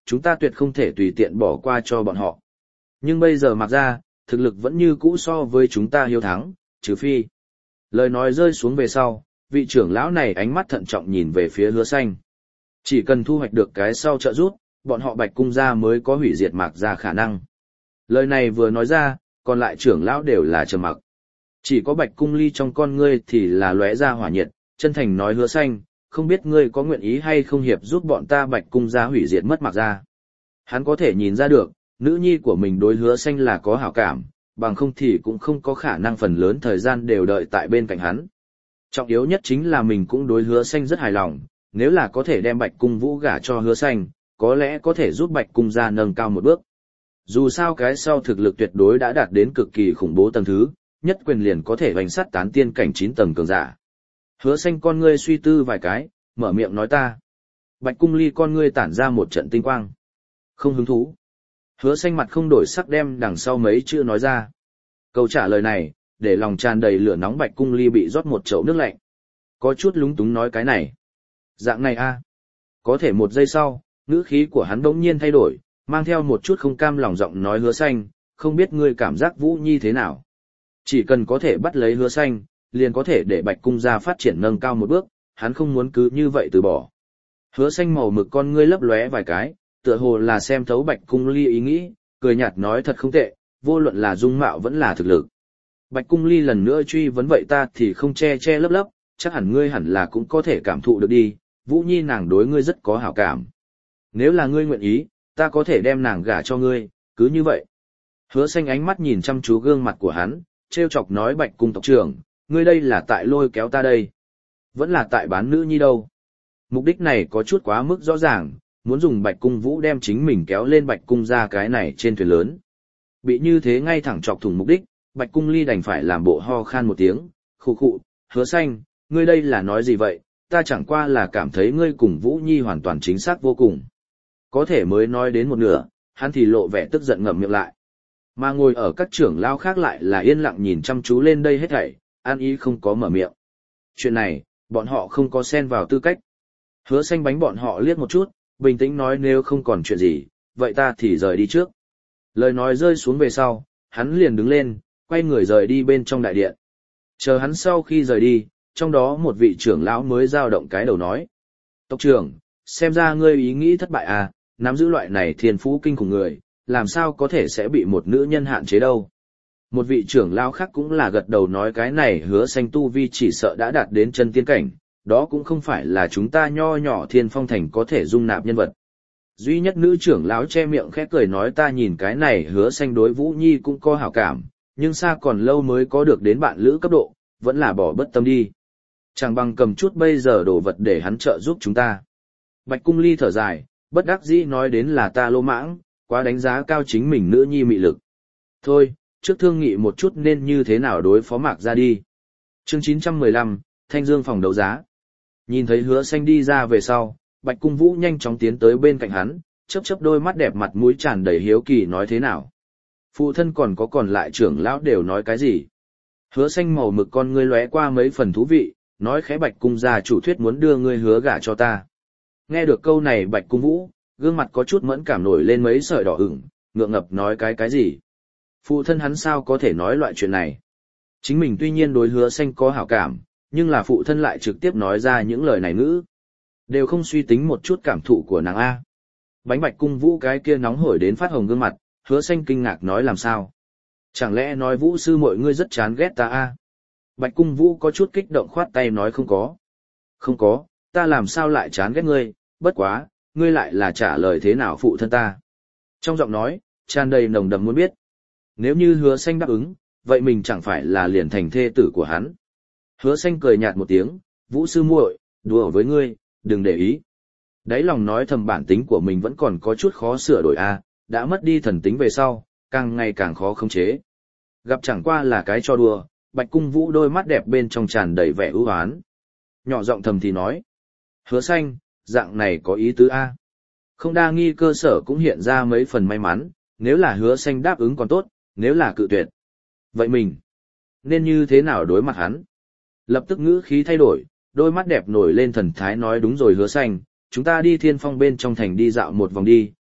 chúng ta tuyệt không thể tùy tiện bỏ qua cho bọn họ. Nhưng bây giờ mặc ra, thực lực vẫn như cũ so với chúng ta hiếu thắng, trừ phi. Lời nói rơi xuống về sau, vị trưởng lão này ánh mắt thận trọng nhìn về phía Hứa Xanh. Chỉ cần thu hoạch được cái sau trợ giúp, bọn họ Bạch cung gia mới có hủy diệt Mạc gia khả năng. Lời này vừa nói ra, còn lại trưởng lão đều là trầm mặc. Chỉ có Bạch Cung Ly trong con ngươi thì là lóe ra hỏa nhiệt, chân thành nói Hứa Xanh, không biết ngươi có nguyện ý hay không hiệp giúp bọn ta Bạch cung gia hủy diệt mất Mạc gia. Hắn có thể nhìn ra được, nữ nhi của mình đối Hứa Xanh là có hảo cảm, bằng không thì cũng không có khả năng phần lớn thời gian đều đợi tại bên cạnh hắn. Trọng yếu nhất chính là mình cũng đối Hứa Xanh rất hài lòng, nếu là có thể đem Bạch Cung Vũ gả cho Hứa Xanh, có lẽ có thể giúp Bạch cung gia nâng cao một bước. Dù sao cái sau thực lực tuyệt đối đã đạt đến cực kỳ khủng bố tầng thứ, nhất quyền liền có thể hoành sát tán tiên cảnh 9 tầng cường giả. Hứa Xanh con ngươi suy tư vài cái, mở miệng nói ta. Bạch Cung Ly con ngươi tản ra một trận tinh quang. Không hứng thú. Hứa Xanh mặt không đổi sắc đem đằng sau mấy chữ nói ra. Câu trả lời này, để lòng tràn đầy lửa nóng Bạch Cung Ly bị rót một chậu nước lạnh. Có chút lúng túng nói cái này. Dạng này a. Có thể một giây sau, ngữ khí của hắn bỗng nhiên thay đổi, mang theo một chút không cam lòng giọng nói Hứa Xanh, không biết ngươi cảm giác Vũ Nhi thế nào. Chỉ cần có thể bắt lấy Hứa Xanh, liền có thể để Bạch cung gia phát triển nâng cao một bước, hắn không muốn cứ như vậy từ bỏ. Hứa Xanh màu mực con ngươi lấp lóe vài cái, tựa hồ là xem thấu Bạch Cung Ly ý nghĩ, cười nhạt nói thật không tệ, vô luận là dung mạo vẫn là thực lực. Bạch Cung Ly lần nữa truy vấn vậy ta thì không che che lấp lấp, chắc hẳn ngươi hẳn là cũng có thể cảm thụ được đi, Vũ Nhi nàng đối ngươi rất có hảo cảm. Nếu là ngươi nguyện ý, ta có thể đem nàng gả cho ngươi, cứ như vậy. Hứa Xanh ánh mắt nhìn chăm chú gương mặt của hắn, trêu chọc nói Bạch cung tộc trưởng, ngươi đây là tại lôi kéo ta đây. Vẫn là tại bán nữ nhi đâu. Mục đích này có chút quá mức rõ ràng, muốn dùng Bạch cung Vũ đem chính mình kéo lên Bạch cung ra cái này trên thuyền lớn. Bị như thế ngay thẳng chọc thủng mục đích, Bạch cung Ly đành phải làm bộ ho khan một tiếng, khụ khụ, Hứa Xanh, ngươi đây là nói gì vậy, ta chẳng qua là cảm thấy ngươi cùng Vũ Nhi hoàn toàn chính xác vô cùng. Có thể mới nói đến một nửa, hắn thì lộ vẻ tức giận ngậm miệng lại. Mà ngồi ở các trưởng lao khác lại là yên lặng nhìn chăm chú lên đây hết thảy, an ý không có mở miệng. Chuyện này, bọn họ không có xen vào tư cách. Hứa Xanh bánh bọn họ liếc một chút, bình tĩnh nói nếu không còn chuyện gì, vậy ta thì rời đi trước. Lời nói rơi xuống về sau, hắn liền đứng lên, quay người rời đi bên trong đại điện. Chờ hắn sau khi rời đi, trong đó một vị trưởng lão mới dao động cái đầu nói. Tộc trưởng, xem ra ngươi ý nghĩ thất bại à, nắm giữ loại này thiên phú kinh khủng người, làm sao có thể sẽ bị một nữ nhân hạn chế đâu. Một vị trưởng lão khác cũng là gật đầu nói cái này Hứa Xanh tu vi chỉ sợ đã đạt đến chân tiên cảnh, đó cũng không phải là chúng ta nho nhỏ Thiên Phong Thành có thể dung nạp nhân vật. Duy nhất nữ trưởng lão che miệng khẽ cười nói ta nhìn cái này Hứa Xanh đối Vũ Nhi cũng có hảo cảm, nhưng xa còn lâu mới có được đến bạn lữ cấp độ, vẫn là bỏ bất tâm đi. Chẳng bằng cầm chút bây giờ đồ vật để hắn trợ giúp chúng ta. Bạch Cung Ly thở dài, bất đắc dĩ nói đến là ta lô mãng, quá đánh giá cao chính mình nữ nhi mị lực. Thôi, trước thương nghị một chút nên như thế nào đối phó Mạc ra đi. Chương 915, Thanh Dương phòng đấu giá. Nhìn thấy Hứa Xanh đi ra về sau, Bạch Cung Vũ nhanh chóng tiến tới bên cạnh hắn, chớp chớp đôi mắt đẹp mặt mũi tràn đầy hiếu kỳ nói thế nào. Phụ thân còn lại trưởng lão đều nói cái gì. Hứa Xanh màu mực con ngươi lóe qua mấy phần thú vị, nói khẽ Bạch cung gia chủ thuyết muốn đưa ngươi hứa gả cho ta. Nghe được câu này Bạch Cung Vũ, gương mặt có chút mẫn cảm nổi lên mấy sợi đỏ ửng, ngượng ngập nói cái gì. Phụ thân hắn sao có thể nói loại chuyện này. Chính mình tuy nhiên đối Hứa Xanh có hảo cảm, nhưng là phụ thân lại trực tiếp nói ra những lời này ngữ. Đều không suy tính một chút cảm thụ của nàng A. Bánh Bạch Cung Vũ cái kia nóng hổi đến phát hồng gương mặt, Hứa Xanh kinh ngạc nói làm sao. Chẳng lẽ nói Vũ sư mọi ngươi rất chán ghét ta A. Bạch Cung Vũ có chút kích động khoát tay nói không có. Không có, ta làm sao lại chán ghét ngươi, bất quá, ngươi lại là trả lời thế nào phụ thân ta. Trong giọng nói, tràn đầy nồng đậm muốn biết. Nếu như Hứa Xanh đáp ứng, vậy mình chẳng phải là liền thành thê tử của hắn. Hứa Xanh cười nhạt một tiếng, Vũ sư muội, đùa với ngươi, đừng để ý. Đáy lòng nói thầm bản tính của mình vẫn còn có chút khó sửa đổi a, đã mất đi thần tính về sau, càng ngày càng khó khống chế. Gặp chẳng qua là cái cho đùa, Bạch Cung Vũ đôi mắt đẹp bên trong tràn đầy vẻ ưu ái. Nhỏ giọng thầm thì nói, Hứa Xanh, dạng này có ý tứ a. Không đa nghi cơ sở cũng hiện ra mấy phần may mắn, nếu là Hứa Xanh đáp ứng còn tốt, nếu là cự tuyệt. Vậy mình, nên như thế nào đối mặt hắn? Lập tức ngữ khí thay đổi, đôi mắt đẹp nổi lên thần thái nói đúng rồi Hứa Xanh, chúng ta đi Thiên Phong bên trong thành đi dạo một vòng đi,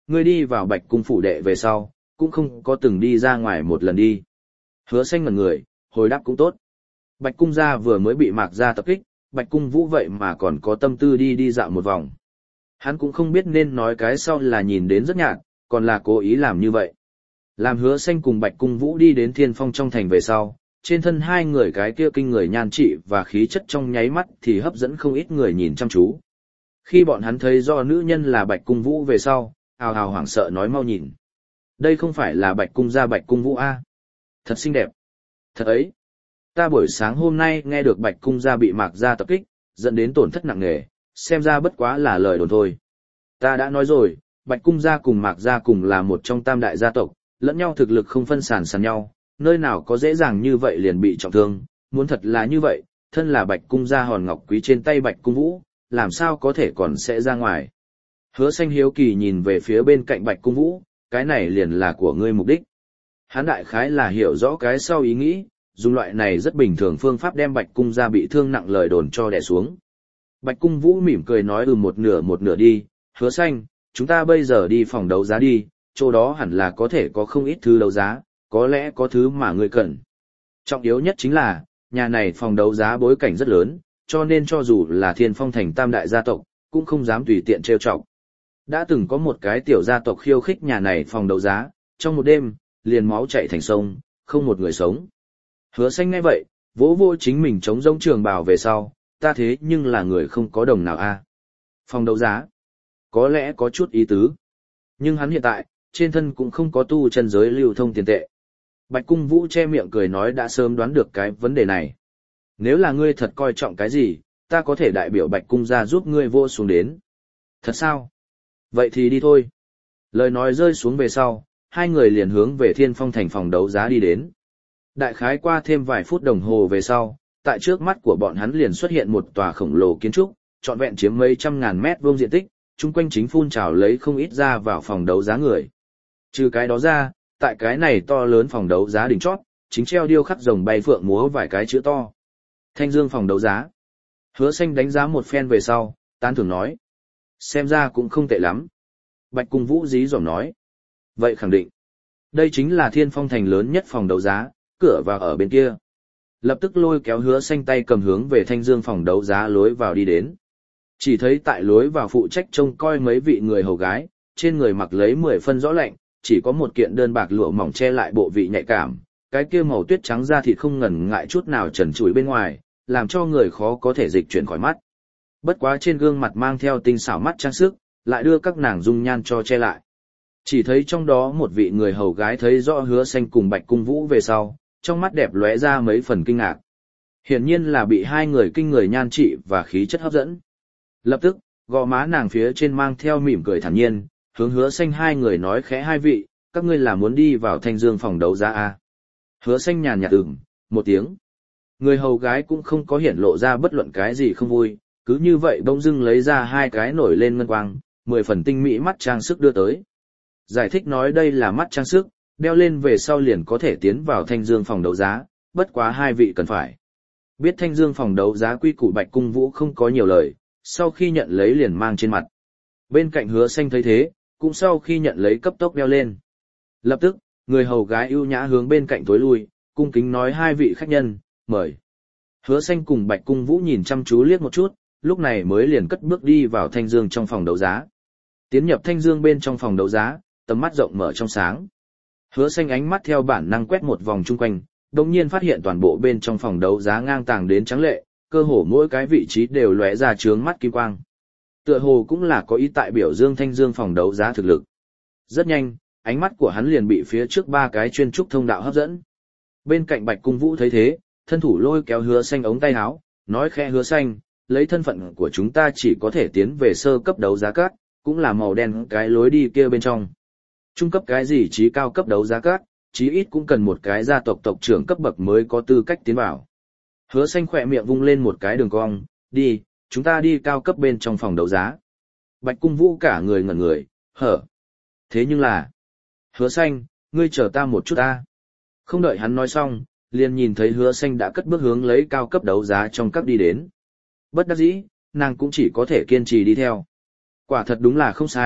ngươi đi vào Bạch Cung phủ đệ về sau, cũng không có từng đi ra ngoài một lần đi. Hứa Xanh ngẩn người, hồi đáp cũng tốt. Bạch Cung gia vừa mới bị Mạc gia tập kích, Bạch Cung Vũ vậy mà còn có tâm tư đi dạo một vòng. Hắn cũng không biết nên nói cái sau là nhìn đến rất nhạt, còn là cố ý làm như vậy. Làm Hứa Xanh cùng Bạch Cung Vũ đi đến Thiên Phong trong thành về sau, trên thân hai người cái kia kinh người nhan trị và khí chất trong nháy mắt thì hấp dẫn không ít người nhìn chăm chú. Khi bọn hắn thấy do nữ nhân là Bạch Cung Vũ về sau, hào hào hoảng sợ nói mau nhìn. Đây không phải là Bạch Cung gia Bạch Cung Vũ a? Thật xinh đẹp. Thật ấy. Ta buổi sáng hôm nay nghe được Bạch Cung gia bị Mạc gia tập kích, dẫn đến tổn thất nặng nề, xem ra bất quá là lời đồn thôi. Ta đã nói rồi, Bạch Cung gia cùng Mạc gia cùng là một trong tam đại gia tộc, lẫn nhau thực lực không phân sàn nhau, nơi nào có dễ dàng như vậy liền bị trọng thương, muốn thật là như vậy, thân là Bạch Cung gia hòn ngọc quý trên tay Bạch Cung Vũ, làm sao có thể còn sẽ ra ngoài. Hứa Xanh hiếu kỳ nhìn về phía bên cạnh Bạch Cung Vũ, cái này liền là của ngươi mục đích. Hắn đại khái là hiểu rõ cái sau ý nghĩ, dùng loại này rất bình thường phương pháp đem Bạch Cung gia bị thương nặng lời đồn cho đè xuống. Bạch Cung Vũ mỉm cười nói một nửa đi, Hứa Xanh, chúng ta bây giờ đi phòng đấu giá đi, chỗ đó hẳn là có thể có không ít thứ đấu giá, có lẽ có thứ mà ngươi cần. Trọng yếu nhất chính là, nhà này phòng đấu giá bối cảnh rất lớn, cho nên cho dù là Thiên Phong thành tam đại gia tộc, cũng không dám tùy tiện trêu chọc. Đã từng có một cái tiểu gia tộc khiêu khích nhà này phòng đấu giá, trong một đêm, liền máu chảy thành sông, không một người sống. Hứa Xanh nghe vậy, vỗ vô chính mình chống rông trường bào về sau, ta thế nhưng là người không có đồng nào a. Phòng đấu giá, có lẽ có chút ý tứ. Nhưng hắn hiện tại, trên thân cũng không có tu chân giới lưu thông tiền tệ. Bạch Cung Vũ che miệng cười nói đã sớm đoán được cái vấn đề này. Nếu là ngươi thật coi trọng cái gì, ta có thể đại biểu Bạch Cung ra giúp ngươi vô xuống đến. Thật sao? Vậy thì đi thôi. Lời nói rơi xuống về sau, hai người liền hướng về Thiên Phong thành phòng đấu giá đi đến. Đại khái qua thêm vài phút đồng hồ về sau, tại trước mắt của bọn hắn liền xuất hiện một tòa khổng lồ kiến trúc, trọn vẹn chiếm mấy trăm ngàn mét vuông diện tích, chung quanh chính phun trào lấy không ít ra vào phòng đấu giá người. Trừ cái đó ra, tại cái này to lớn phòng đấu giá đỉnh chót, chính treo điêu khắc rồng bay phượng múa vài cái chữ to. Thanh Dương phòng đấu giá. Hứa Xanh đánh giá một phen về sau, tán thưởng nói. Xem ra cũng không tệ lắm. Bạch Cung Vũ dí dỏm nói. Vậy khẳng định. Đây chính là Thiên Phong thành lớn nhất phòng đấu giá, cửa vào ở bên kia. Lập tức lôi kéo Hứa Xanh tay cầm hướng về Thanh Dương phòng đấu giá lối vào đi đến. Chỉ thấy tại lối vào phụ trách trông coi mấy vị người hầu gái, trên người mặc lấy 10 phân rõ lạnh, chỉ có một kiện đơn bạc lụa mỏng che lại bộ vị nhạy cảm, cái kia màu tuyết trắng da thịt không ngần ngại chút nào trần trụi bên ngoài, làm cho người khó có thể dịch chuyển khỏi mắt. Bất quá trên gương mặt mang theo tinh xảo mắt trang sức, lại đưa các nàng dung nhan cho che lại. Chỉ thấy trong đó một vị người hầu gái thấy rõ Hứa Xanh cùng Bạch Cung Vũ về sau, trong mắt đẹp lóe ra mấy phần kinh ngạc. Hiển nhiên là bị hai người kinh người nhan trị và khí chất hấp dẫn. Lập tức, gò má nàng phía trên mang theo mỉm cười thản nhiên, hướng Hứa Xanh hai người nói khẽ hai vị, các ngươi là muốn đi vào Thanh Dương phòng đấu giá à? Hứa Xanh nhàn nhạt một tiếng. Người hầu gái cũng không có hiển lộ ra bất luận cái gì không vui, cứ như vậy bỗng dưng lấy ra hai cái nổi lên ngân quang, 10 phần tinh mỹ mắt trang sức đưa tới. Giải thích nói đây là mắt trang sức, đeo lên về sau liền có thể tiến vào Thanh Dương phòng đấu giá, bất quá hai vị cần phải biết Thanh Dương phòng đấu giá quy củ. Bạch Cung Vũ không có nhiều lời, sau khi nhận lấy liền mang trên mặt. Bên cạnh Hứa Xanh thấy thế, cũng sau khi nhận lấy cấp tốc đeo lên. Lập tức, người hầu gái ưu nhã hướng bên cạnh tối lui, cung kính nói hai vị khách nhân, mời. Hứa Xanh cùng Bạch Cung Vũ nhìn chăm chú liếc một chút, lúc này mới liền cất bước đi vào Thanh Dương trong phòng đấu giá. Tiến nhập Thanh Dương bên trong phòng đấu giá, tầm mắt rộng mở trong sáng. Hứa Xanh ánh mắt theo bản năng quét một vòng chung quanh, đột nhiên phát hiện toàn bộ bên trong phòng đấu giá ngang tàng đến trắng lệ, cơ hồ mỗi cái vị trí đều lóe ra chướng mắt kim quang. Tựa hồ cũng là có ý tại biểu dương Thanh Dương phòng đấu giá thực lực. Rất nhanh, ánh mắt của hắn liền bị phía trước ba cái chuyên trúc thông đạo hấp dẫn. Bên cạnh Bạch Cung Vũ thấy thế, thân thủ lôi kéo Hứa Xanh ống tay áo, nói khẽ Hứa Xanh, lấy thân phận của chúng ta chỉ có thể tiến về sơ cấp đấu giá cát, cũng là màu đen cái lối đi kia bên trong. Trung cấp cái gì chí cao cấp đấu giá cát, chí ít cũng cần một cái gia tộc tộc trưởng cấp bậc mới có tư cách tiến vào. Hứa Xanh khỏe miệng vung lên một cái đường cong, đi, chúng ta đi cao cấp bên trong phòng đấu giá. Bạch Cung Vũ cả người ngẩn người, hở. Thế nhưng là, Hứa Xanh, ngươi chờ ta một chút ta. Không đợi hắn nói xong, liền nhìn thấy Hứa Xanh đã cất bước hướng lấy cao cấp đấu giá trong các đi đến. Bất đắc dĩ, nàng cũng chỉ có thể kiên trì đi theo. Quả thật đúng là không sai,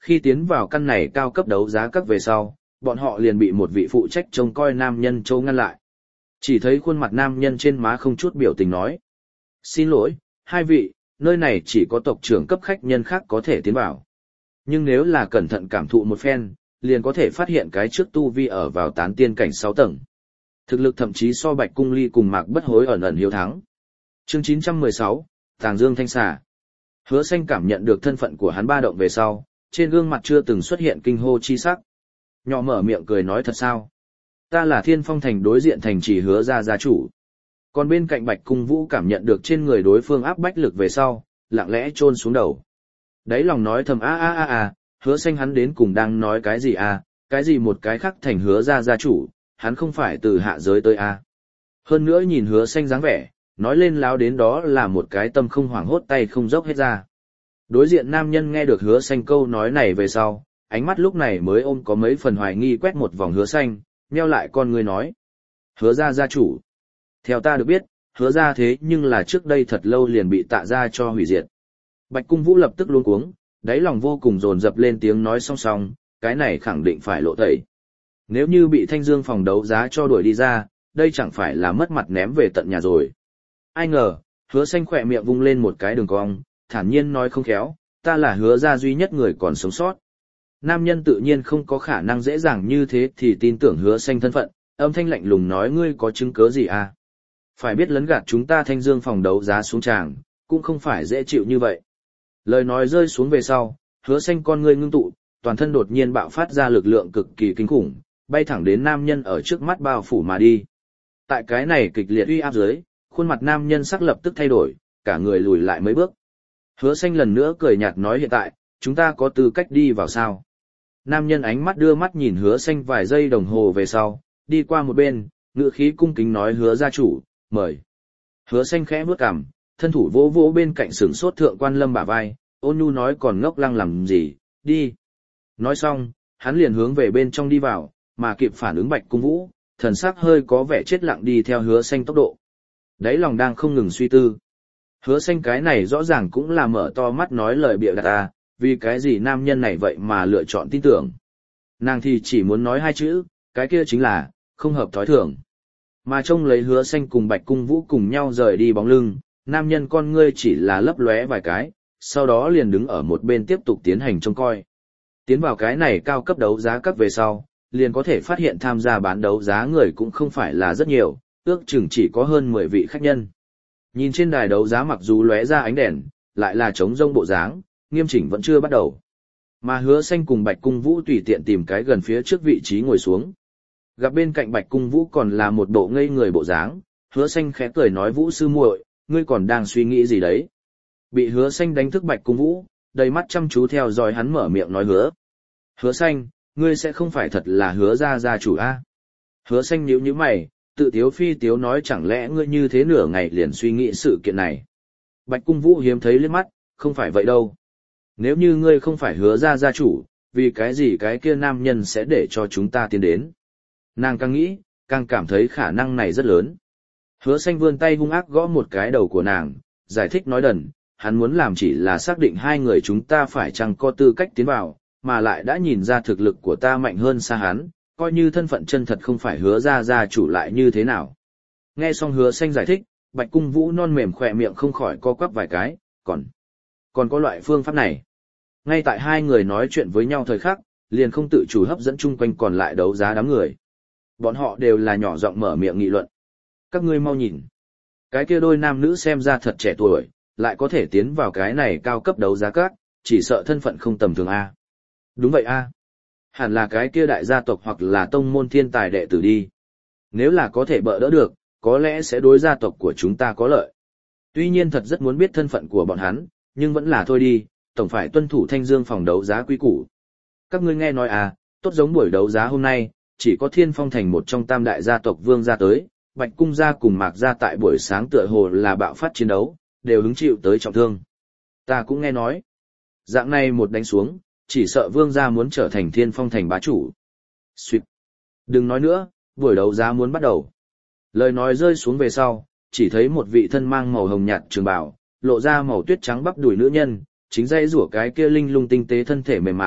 Khi tiến vào căn này cao cấp đấu giá các về sau, bọn họ liền bị một vị phụ trách trông coi nam nhân châu ngăn lại. Chỉ thấy khuôn mặt nam nhân trên má không chút biểu tình nói. Xin lỗi, hai vị, nơi này chỉ có tộc trưởng cấp khách nhân khác có thể tiến vào. Nhưng nếu là cẩn thận cảm thụ một phen, liền có thể phát hiện cái trước tu vi ở vào tán tiên cảnh 6 tầng. Thực lực thậm chí so Bạch Cung Ly cùng Mạc Bất Hối ẩn ẩn hiếu thắng. Chương 916, Tàng Dương Thanh Xà. Hứa Xanh cảm nhận được thân phận của hắn ba động về sau, trên gương mặt chưa từng xuất hiện kinh hô chi sắc. Nhỏ mở miệng cười nói thật sao? Ta là Thiên Phong Thành đối diện thành trì Hứa gia gia chủ. Còn bên cạnh Bạch Cung Vũ cảm nhận được trên người đối phương áp bách lực về sau, lặng lẽ chôn xuống đầu. Đấy lòng nói thầm Hứa Xanh hắn đến cùng đang nói cái gì cái gì một cái khác thành Hứa gia gia chủ, hắn không phải từ hạ giới tới Hơn nữa nhìn Hứa Xanh dáng vẻ, nói lên láo đến đó là một cái tâm không hoảng hốt tay không dốc hết ra. Đối diện nam nhân nghe được Hứa Xanh câu nói này về sau, ánh mắt lúc này mới ôm có mấy phần hoài nghi quét một vòng Hứa Xanh, nheo lại con người nói. Hứa gia gia chủ. Theo ta được biết, Hứa gia thế nhưng là trước đây thật lâu liền bị Tạ gia cho hủy diệt. Bạch Cung Vũ lập tức luống cuống, đáy lòng vô cùng dồn dập lên tiếng nói song song, cái này khẳng định phải lộ tẩy. Nếu như bị Thanh Dương phòng đấu giá cho đuổi đi ra, đây chẳng phải là mất mặt ném về tận nhà rồi. Ai ngờ, Hứa Xanh khỏe miệng vung lên một cái đường cong, thản nhiên nói không khéo, ta là Hứa gia duy nhất người còn sống sót. Nam nhân tự nhiên không có khả năng dễ dàng như thế thì tin tưởng Hứa Xanh thân phận, âm thanh lạnh lùng nói ngươi có chứng cứ gì Phải biết lấn gạt chúng ta Thanh Dương phòng đấu giá xuống tràng, cũng không phải dễ chịu như vậy. Lời nói rơi xuống về sau, Hứa Xanh con ngươi ngưng tụ, toàn thân đột nhiên bạo phát ra lực lượng cực kỳ kinh khủng, bay thẳng đến nam nhân ở trước mắt bao phủ mà đi. Tại cái này kịch liệt uy áp dưới, khuôn mặt nam nhân sắc lập tức thay đổi, cả người lùi lại mấy bước. Hứa Xanh lần nữa cười nhạt nói hiện tại, chúng ta có tư cách đi vào sao? Nam nhân ánh mắt đưa mắt nhìn Hứa Xanh vài giây đồng hồ về sau, đi qua một bên, ngữ khí cung kính nói Hứa gia chủ, mời. Hứa Xanh khẽ bước cằm, thân thủ vỗ vỗ bên cạnh sừng sốt thượng quan Lâm bả vai, ôn nhu nói còn ngốc lăng làm gì, đi. Nói xong, hắn liền hướng về bên trong đi vào, mà kịp phản ứng Bạch Cung Vũ, thần sắc hơi có vẻ chết lặng đi theo Hứa Xanh tốc độ. Đấy lòng đang không ngừng suy tư. Hứa Xanh cái này rõ ràng cũng là mở to mắt nói lời bịa đặt vì cái gì nam nhân này vậy mà lựa chọn tin tưởng. Nàng thì chỉ muốn nói hai chữ, cái kia chính là, không hợp thói thường. Mà trông lấy Hứa Xanh cùng Bạch Cung Vũ cùng nhau rời đi bóng lưng, nam nhân con ngươi chỉ là lấp lóe vài cái, sau đó liền đứng ở một bên tiếp tục tiến hành trông coi. Tiến vào cái này cao cấp đấu giá các về sau, liền có thể phát hiện tham gia bán đấu giá người cũng không phải là rất nhiều, ước chừng chỉ có hơn 10 vị khách nhân. Nhìn trên đài đấu giá mặc dù lóe ra ánh đèn, lại là trống rông bộ dáng, nghiêm chỉnh vẫn chưa bắt đầu. Mà Hứa Xanh cùng Bạch Cung Vũ tùy tiện tìm cái gần phía trước vị trí ngồi xuống. Gặp bên cạnh Bạch Cung Vũ còn là một bộ ngây người bộ dáng, Hứa Xanh khẽ cười nói Vũ sư muội, ngươi còn đang suy nghĩ gì đấy? Bị Hứa Xanh đánh thức Bạch Cung Vũ, đầy mắt chăm chú theo dõi hắn mở miệng nói Hứa Xanh, ngươi sẽ không phải thật là Hứa gia gia chủ Hứa Xanh nhíu nhíu mày, tự tiếu phi tiếu nói chẳng lẽ ngươi như thế nửa ngày liền suy nghĩ sự kiện này. Bạch Cung Vũ hiếm thấy liếc mắt, không phải vậy đâu. Nếu như ngươi không phải Hứa gia gia chủ, vì cái gì cái kia nam nhân sẽ để cho chúng ta tiến đến. Nàng càng nghĩ, càng cảm thấy khả năng này rất lớn. Hứa Xanh vươn tay hung ác gõ một cái đầu của nàng, giải thích nói đần, hắn muốn làm chỉ là xác định hai người chúng ta phải chăng có tư cách tiến vào, mà lại đã nhìn ra thực lực của ta mạnh hơn xa hắn, coi như thân phận chân thật không phải Hứa gia gia chủ lại như thế nào. Nghe xong Hứa Xanh giải thích, Bạch Cung Vũ non mềm khỏe miệng không khỏi co quắp vài cái, còn có loại phương pháp này. Ngay tại hai người nói chuyện với nhau thời khắc, liền không tự chủ hấp dẫn chung quanh còn lại đấu giá đám người. Bọn họ đều là nhỏ giọng mở miệng nghị luận. Các ngươi mau nhìn. Cái kia đôi nam nữ xem ra thật trẻ tuổi, lại có thể tiến vào cái này cao cấp đấu giá các, chỉ sợ thân phận không tầm thường Đúng vậy Hẳn là cái kia đại gia tộc hoặc là tông môn thiên tài đệ tử đi. Nếu là có thể bỡ đỡ được, có lẽ sẽ đối gia tộc của chúng ta có lợi. Tuy nhiên thật rất muốn biết thân phận của bọn hắn, nhưng vẫn là thôi đi, tổng phải tuân thủ Thanh Dương phòng đấu giá quy củ. Các ngươi nghe nói tốt giống buổi đấu giá hôm nay, chỉ có Thiên Phong Thành một trong tam đại gia tộc Vương gia tới, Bạch Cung gia cùng Mạc gia tại buổi sáng tựa hồ là bạo phát chiến đấu, đều hứng chịu tới trọng thương. Ta cũng nghe nói, dạng này một đánh xuống, chỉ sợ Vương gia muốn trở thành Thiên Phong Thành bá chủ. Xuyệt. Đừng nói nữa, buổi đấu giá muốn bắt đầu. Lời nói rơi xuống về sau, chỉ thấy một vị thân mang màu hồng nhạt trường bào, lộ ra màu tuyết trắng bắp đùi nữ nhân, chính dây rủa cái kia linh lung tinh tế thân thể mềm mại,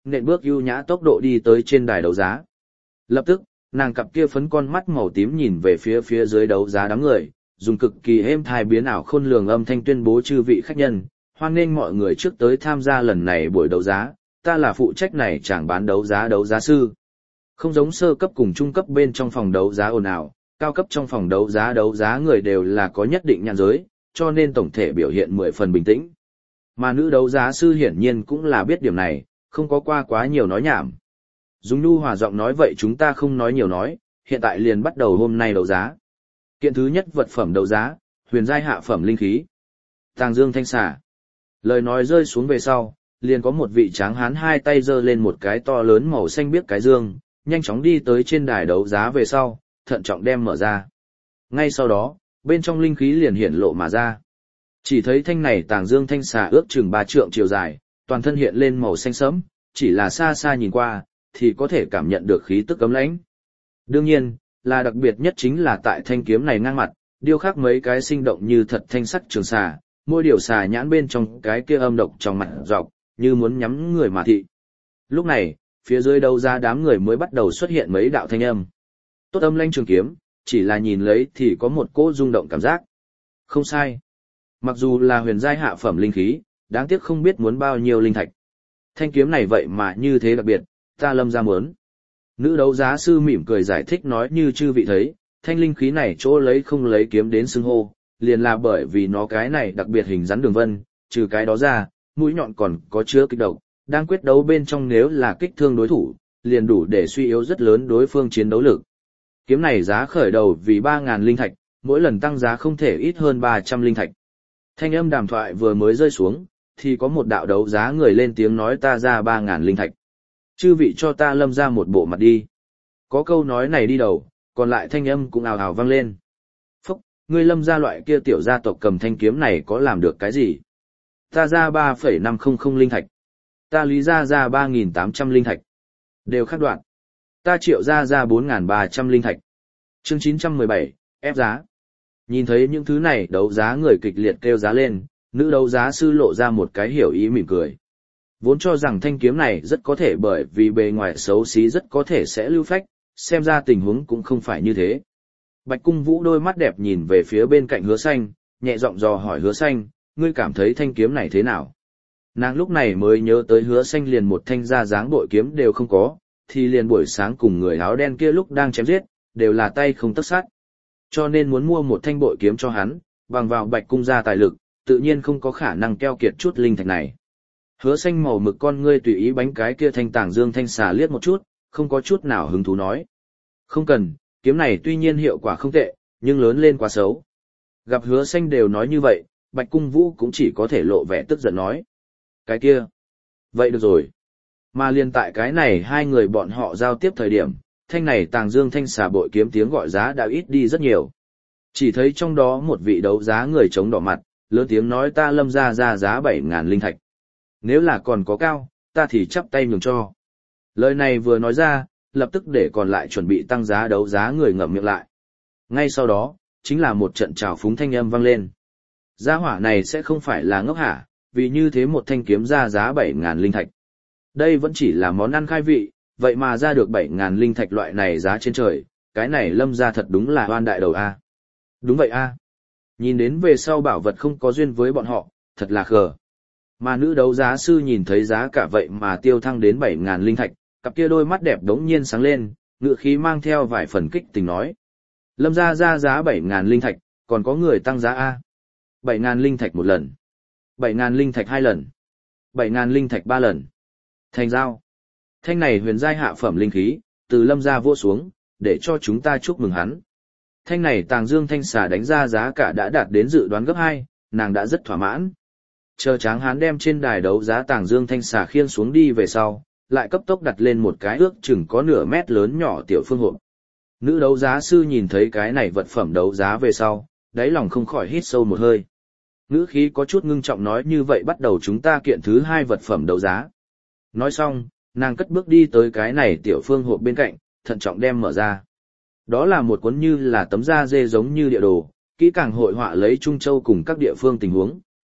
nện bước ưu nhã tốc độ đi tới trên đài đấu giá. Lập tức, nàng cặp kia phấn con mắt màu tím nhìn về phía dưới đấu giá đám người, dùng cực kỳ êm thai biến ảo khôn lường âm thanh tuyên bố chư vị khách nhân, hoan nghênh mọi người trước tới tham gia lần này buổi đấu giá, ta là phụ trách này chẳng bán đấu giá sư. Không giống sơ cấp cùng trung cấp bên trong phòng đấu giá ồn ào, cao cấp trong phòng đấu giá người đều là có nhất định nhãn giới, cho nên tổng thể biểu hiện 10 phần bình tĩnh. Mà nữ đấu giá sư hiển nhiên cũng là biết điểm này, không có qua quá nhiều nói nhảm. Dùng nhu hòa giọng nói vậy chúng ta không nói nhiều nói, hiện tại liền bắt đầu hôm nay đấu giá. Kiện thứ nhất vật phẩm đấu giá, huyền giai hạ phẩm linh khí. Tàng Dương Thanh Xà. Lời nói rơi xuống về sau, liền có một vị tráng hán hai tay giơ lên một cái to lớn màu xanh biếc cái dương, nhanh chóng đi tới trên đài đấu giá về sau, thận trọng đem mở ra. Ngay sau đó, bên trong linh khí liền hiển lộ mà ra. Chỉ thấy thanh này Tàng Dương Thanh Xà ước chừng 3 trượng chiều dài, toàn thân hiện lên màu xanh sẫm, chỉ là xa xa nhìn qua, thì có thể cảm nhận được khí tức cấm lãnh. Đương nhiên, là đặc biệt nhất chính là tại thanh kiếm này ngang mặt, điêu khắc mấy cái sinh động như thật thanh sắc trường xà, mỗi điều xà nhãn bên trong cái kia âm độc trong mặt dọc, như muốn nhắm người mà thị. Lúc này, phía dưới đấu giá đám người mới bắt đầu xuất hiện mấy đạo thanh âm. Tốt âm lãnh trường kiếm, chỉ là nhìn lấy thì có một cỗ rung động cảm giác. Không sai. Mặc dù là huyền giai hạ phẩm linh khí, đáng tiếc không biết muốn bao nhiêu linh thạch. Thanh kiếm này vậy mà như thế đặc biệt, ta Lâm gia muốn. Nữ đấu giá sư mỉm cười giải thích nói như chư vị thấy, thanh linh khí này chỗ lấy không lấy kiếm đến xưng hô, liền là bởi vì nó cái này đặc biệt hình rắn đường vân, trừ cái đó ra, mũi nhọn còn có chứa kích độc, đang quyết đấu bên trong nếu là kích thương đối thủ, liền đủ để suy yếu rất lớn đối phương chiến đấu lực. Kiếm này giá khởi đầu vì 3.000 linh thạch, mỗi lần tăng giá không thể ít hơn 300 linh thạch. Thanh âm đàm thoại vừa mới rơi xuống, thì có một đạo đấu giá người lên tiếng nói ta ra 3.000 linh thạch. Chư vị cho ta Lâm ra một bộ mặt đi. Có câu nói này đi đầu, còn lại thanh âm cũng ào ào vang lên. Phúc, ngươi Lâm ra loại kia tiểu gia tộc cầm thanh kiếm này có làm được cái gì? Ta ra 3,500 linh thạch. Ta Lý ra 3.800 linh thạch. Đều khác đoạn. Ta Triệu ra 4.300 linh thạch. Chương 917, ép giá. Nhìn thấy những thứ này đấu giá người kịch liệt kêu giá lên, nữ đấu giá sư lộ ra một cái hiểu ý mỉm cười. Vốn cho rằng thanh kiếm này rất có thể bởi vì bề ngoài xấu xí rất có thể sẽ lưu phách, xem ra tình huống cũng không phải như thế. Bạch Cung Vũ đôi mắt đẹp nhìn về phía bên cạnh Hứa Xanh, nhẹ giọng dò hỏi Hứa Xanh, ngươi cảm thấy thanh kiếm này thế nào? Nàng lúc này mới nhớ tới Hứa Xanh liền một thanh ra dáng bội kiếm đều không có, thì liền buổi sáng cùng người áo đen kia lúc đang chém giết, đều là tay không tấc sắt. Cho nên muốn mua một thanh bội kiếm cho hắn, bằng vào Bạch Cung gia tài lực, tự nhiên không có khả năng keo kiệt chút linh thạch này. Hứa Xanh màu mực con ngươi tùy ý bánh cái kia thanh Tàng Dương Thanh Xà liếc một chút, không có chút nào hứng thú nói. Không cần, kiếm này tuy nhiên hiệu quả không tệ, nhưng lớn lên quá xấu. Gặp Hứa Xanh đều nói như vậy, Bạch Cung Vũ cũng chỉ có thể lộ vẻ tức giận nói. Cái kia. Vậy được rồi. Mà liên tại cái này hai người bọn họ giao tiếp thời điểm, thanh này Tàng Dương Thanh Xà bội kiếm tiếng gọi giá đã ít đi rất nhiều. Chỉ thấy trong đó một vị đấu giá người chống đỏ mặt, lớn tiếng nói ta Lâm ra giá 7.000 linh thạch. Nếu là còn có cao, ta thì chắp tay nhường cho. Lời này vừa nói ra, lập tức để còn lại chuẩn bị tăng giá đấu giá người ngậm miệng lại. Ngay sau đó, chính là một trận trào phúng thanh âm vang lên. Giá hỏa này sẽ không phải là ngốc hả, vì như thế một thanh kiếm ra giá 7.000 linh thạch. Đây vẫn chỉ là món ăn khai vị, vậy mà ra được 7.000 linh thạch loại này giá trên trời, cái này Lâm ra thật đúng là oan đại đầu a. Đúng vậy a. Nhìn đến về sau bảo vật không có duyên với bọn họ, thật là khờ. Mà nữ đấu giá sư nhìn thấy giá cả vậy mà tiêu thăng đến 7.000 linh thạch, cặp kia đôi mắt đẹp đống nhiên sáng lên, ngựa khí mang theo vài phần kích tình nói. Lâm ra giá 7.000 linh thạch, còn có người tăng giá A. 7.000 linh thạch một lần. 7.000 linh thạch 2 lần. 7.000 linh thạch 3 lần. Thành giao. Thanh này huyền giai hạ phẩm linh khí, từ Lâm ra vua xuống, để cho chúng ta chúc mừng hắn. Thanh này Tàng Dương Thanh Xà đánh ra giá cả đã đạt đến dự đoán gấp 2, nàng đã rất thỏa mãn. Chờ Tráng Hán đem trên đài đấu giá Tàng Dương Thanh Xà khiêng xuống đi về sau, lại cấp tốc đặt lên một cái ước chừng có nửa mét lớn nhỏ tiểu phương hộp. Nữ đấu giá sư nhìn thấy cái này vật phẩm đấu giá về sau, đáy lòng không khỏi hít sâu một hơi. Ngữ khí có chút ngưng trọng nói như vậy bắt đầu chúng ta kiện thứ 2 vật phẩm đấu giá. Nói xong, nàng cất bước đi tới cái này tiểu phương hộp bên cạnh, thận trọng đem mở ra. Đó là một cuốn như là tấm da dê giống như địa đồ, kỹ càng hội họa lấy Trung Châu cùng các địa phương tình huống.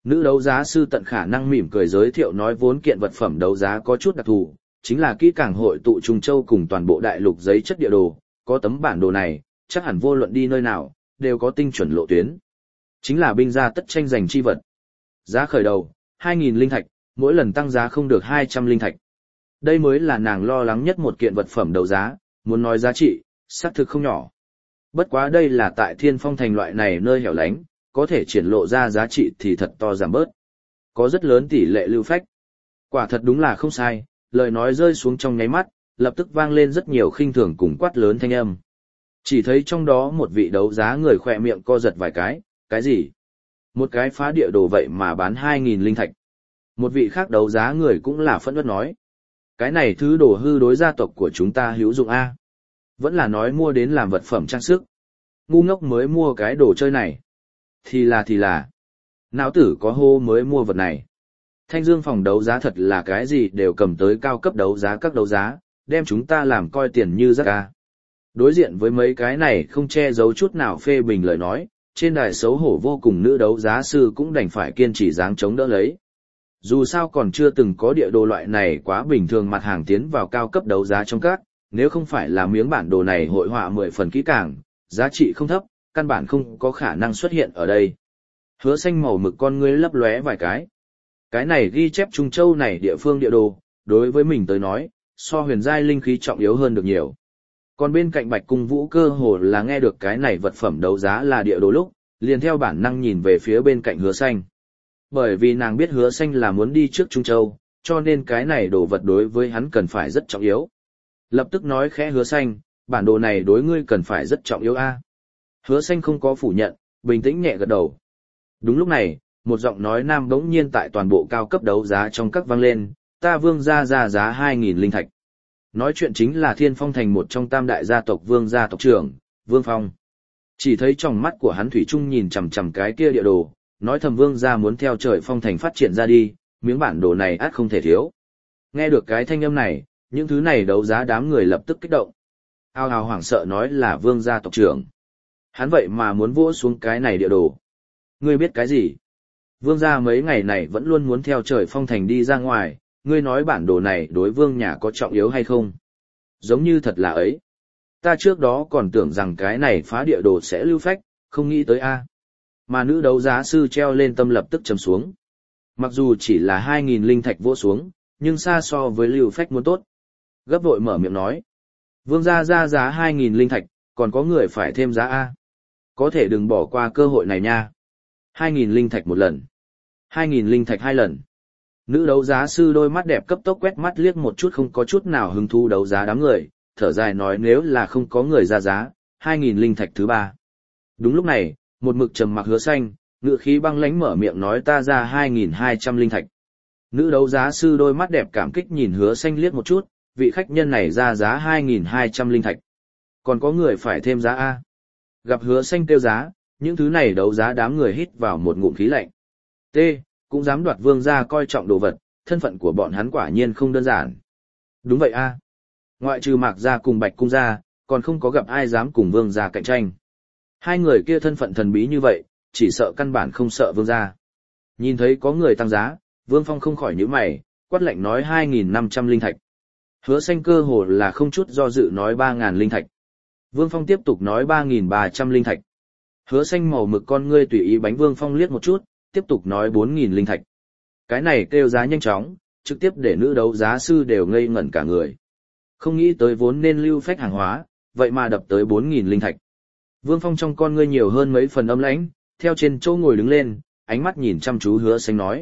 Nữ đấu giá sư tận khả năng mỉm cười giới thiệu nói vốn kiện vật phẩm đấu giá có chút đặc thù, chính là kỹ càng hội tụ Trung Châu cùng toàn bộ đại lục giấy chất địa đồ, có tấm bản đồ này, chắc hẳn vô luận đi nơi nào, đều có tinh chuẩn lộ tuyến. Chính là binh gia tất tranh giành chi vật. Giá khởi đầu, 2.000 linh thạch, mỗi lần tăng giá không được 200 linh thạch. Đây mới là nàng lo lắng nhất một kiện vật phẩm đấu giá, muốn nói giá trị, xác thực không nhỏ. Bất quá đây là tại Thiên Phong Thành loại này nơi hẻo lánh, có thể triển lộ ra giá trị thì thật to giảm bớt. Có rất lớn tỷ lệ lưu phách. Quả thật đúng là không sai, lời nói rơi xuống trong nháy mắt, lập tức vang lên rất nhiều khinh thường cùng quát lớn thanh âm. Chỉ thấy trong đó một vị đấu giá người khỏe miệng co giật vài cái gì? Một cái phá địa đồ vậy mà bán 2.000 linh thạch. Một vị khác đấu giá người cũng là phẫn uất nói. Cái này thứ đồ hư đối gia tộc của chúng ta hữu dụng A. Vẫn là nói mua đến làm vật phẩm trang sức. Ngu ngốc mới mua cái đồ chơi này. Thì là. Não tử có hô mới mua vật này. Thanh Dương phòng đấu giá thật là cái gì đều cầm tới cao cấp đấu giá các đấu giá, đem chúng ta làm coi tiền như rác ca. Đối diện với mấy cái này không che giấu chút nào phê bình lời nói, trên đài xấu hổ vô cùng nữ đấu giá sư cũng đành phải kiên trì dáng chống đỡ lấy. Dù sao còn chưa từng có địa đồ loại này quá bình thường mặt hàng tiến vào cao cấp đấu giá trong các, nếu không phải là miếng bản đồ này hội họa 10 phần kỹ càng, giá trị không thấp, căn bản không có khả năng xuất hiện ở đây. Hứa Xanh màu mực con ngươi lấp lóe vài cái. Cái này ghi chép Trung Châu này địa phương địa đồ, đối với mình tới nói, so huyền giai linh khí trọng yếu hơn được nhiều. Còn bên cạnh Bạch Cung Vũ cơ hồ là nghe được cái này vật phẩm đấu giá là địa đồ lúc, liền theo bản năng nhìn về phía bên cạnh Hứa Xanh. Bởi vì nàng biết Hứa Xanh là muốn đi trước Trung Châu, cho nên cái này đồ vật đối với hắn cần phải rất trọng yếu. Lập tức nói khẽ Hứa Xanh, bản đồ này đối ngươi cần phải rất trọng yếu a. Hứa Xanh không có phủ nhận, bình tĩnh nhẹ gật đầu. Đúng lúc này, một giọng nói nam bỗng nhiên tại toàn bộ cao cấp đấu giá trong các vang lên, ta Vương gia ra giá 2.000 linh thạch. Nói chuyện chính là Thiên Phong Thành một trong tam đại gia tộc Vương gia tộc trưởng, Vương Phong. Chỉ thấy trong mắt của hắn thủy chung nhìn chằm chằm cái kia địa đồ, nói thầm Vương gia muốn theo trời Phong Thành phát triển ra đi, miếng bản đồ này ắt không thể thiếu. Nghe được cái thanh âm này, những thứ này đấu giá đám người lập tức kích động. Ao ào hoảng sợ nói là Vương gia tộc trưởng. Hắn vậy mà muốn vỗ xuống cái này địa đồ. Ngươi biết cái gì? Vương gia mấy ngày này vẫn luôn muốn theo trời Phong Thành đi ra ngoài, ngươi nói bản đồ này đối vương nhà có trọng yếu hay không? Giống như thật là ấy. Ta trước đó còn tưởng rằng cái này phá địa đồ sẽ lưu phách, không nghĩ tới a. Mà nữ đấu giá sư treo lên tâm lập tức trầm xuống. Mặc dù chỉ là 2.000 linh thạch vỗ xuống, nhưng xa so với lưu phách muốn tốt. Gấp vội mở miệng nói. Vương gia ra giá 2.000 linh thạch, còn có người phải thêm giá a. Có thể đừng bỏ qua cơ hội này nha. 2.000 linh thạch một lần. 2.000 linh thạch 2 lần. Nữ đấu giá sư đôi mắt đẹp cấp tốc quét mắt liếc một chút không có chút nào hứng thú đấu giá đám người, thở dài nói nếu là không có người ra giá, 2.000 linh thạch thứ 3. Đúng lúc này, một mực trầm mặc Hứa Xanh, ngựa khí băng lãnh mở miệng nói ta ra 2.200 linh thạch. Nữ đấu giá sư đôi mắt đẹp cảm kích nhìn Hứa Xanh liếc một chút, vị khách nhân này ra giá 2.200 linh thạch. Còn có người phải thêm giá A. Gặp Hứa Xanh kêu giá, những thứ này đấu giá đám người hít vào một ngụm khí lạnh. T, cũng dám đoạt vương gia coi trọng đồ vật, thân phận của bọn hắn quả nhiên không đơn giản. Đúng vậy a. Ngoại trừ Mạc gia cùng Bạch cung gia, còn không có gặp ai dám cùng vương gia cạnh tranh. Hai người kia thân phận thần bí như vậy, chỉ sợ căn bản không sợ vương gia. Nhìn thấy có người tăng giá, Vương Phong không khỏi nhíu mày, quát lạnh nói 2.500 linh thạch. Hứa Xanh cơ hồ là không chút do dự nói 3.000 linh thạch. Vương Phong tiếp tục nói 3.300 linh thạch. Hứa Xanh màu mực con ngươi tùy ý bánh Vương Phong liếc một chút, tiếp tục nói 4.000 linh thạch. Cái này kêu giá nhanh chóng, trực tiếp để nữ đấu giá sư đều ngây ngẩn cả người. Không nghĩ tới vốn nên lưu phách hàng hóa, vậy mà đập tới 4.000 linh thạch. Vương Phong trong con ngươi nhiều hơn mấy phần âm lãnh, theo trên chỗ ngồi đứng lên, ánh mắt nhìn chăm chú Hứa Xanh nói.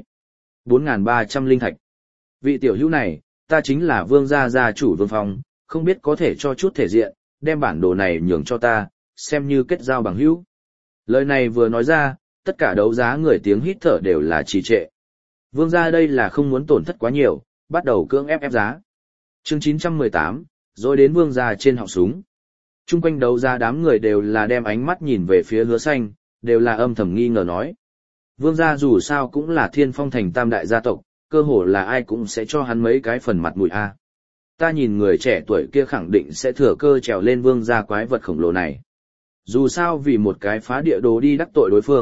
4.300 linh thạch. Vị tiểu hữu này, ta chính là Vương gia gia chủ Vương Phong, không biết có thể cho chút thể diện, đem bản đồ này nhường cho ta, xem như kết giao bằng hữu. Lời này vừa nói ra, tất cả đấu giá người tiếng hít thở đều là trì trệ. Vương gia đây là không muốn tổn thất quá nhiều, bắt đầu cưỡng ép giá. Chương 918, rồi đến Vương gia trên họng súng. Trung quanh đấu giá đám người đều là đem ánh mắt nhìn về phía Hứa Xanh, đều là âm thầm nghi ngờ nói. Vương gia dù sao cũng là Thiên Phong Thành tam đại gia tộc, cơ hồ là ai cũng sẽ cho hắn mấy cái phần mặt mũi a. Ta nhìn người trẻ tuổi kia khẳng định sẽ thừa cơ trèo lên Vương gia quái vật khổng lồ này. Dù sao vì một cái phá địa đồ đi đắc tội đối phương,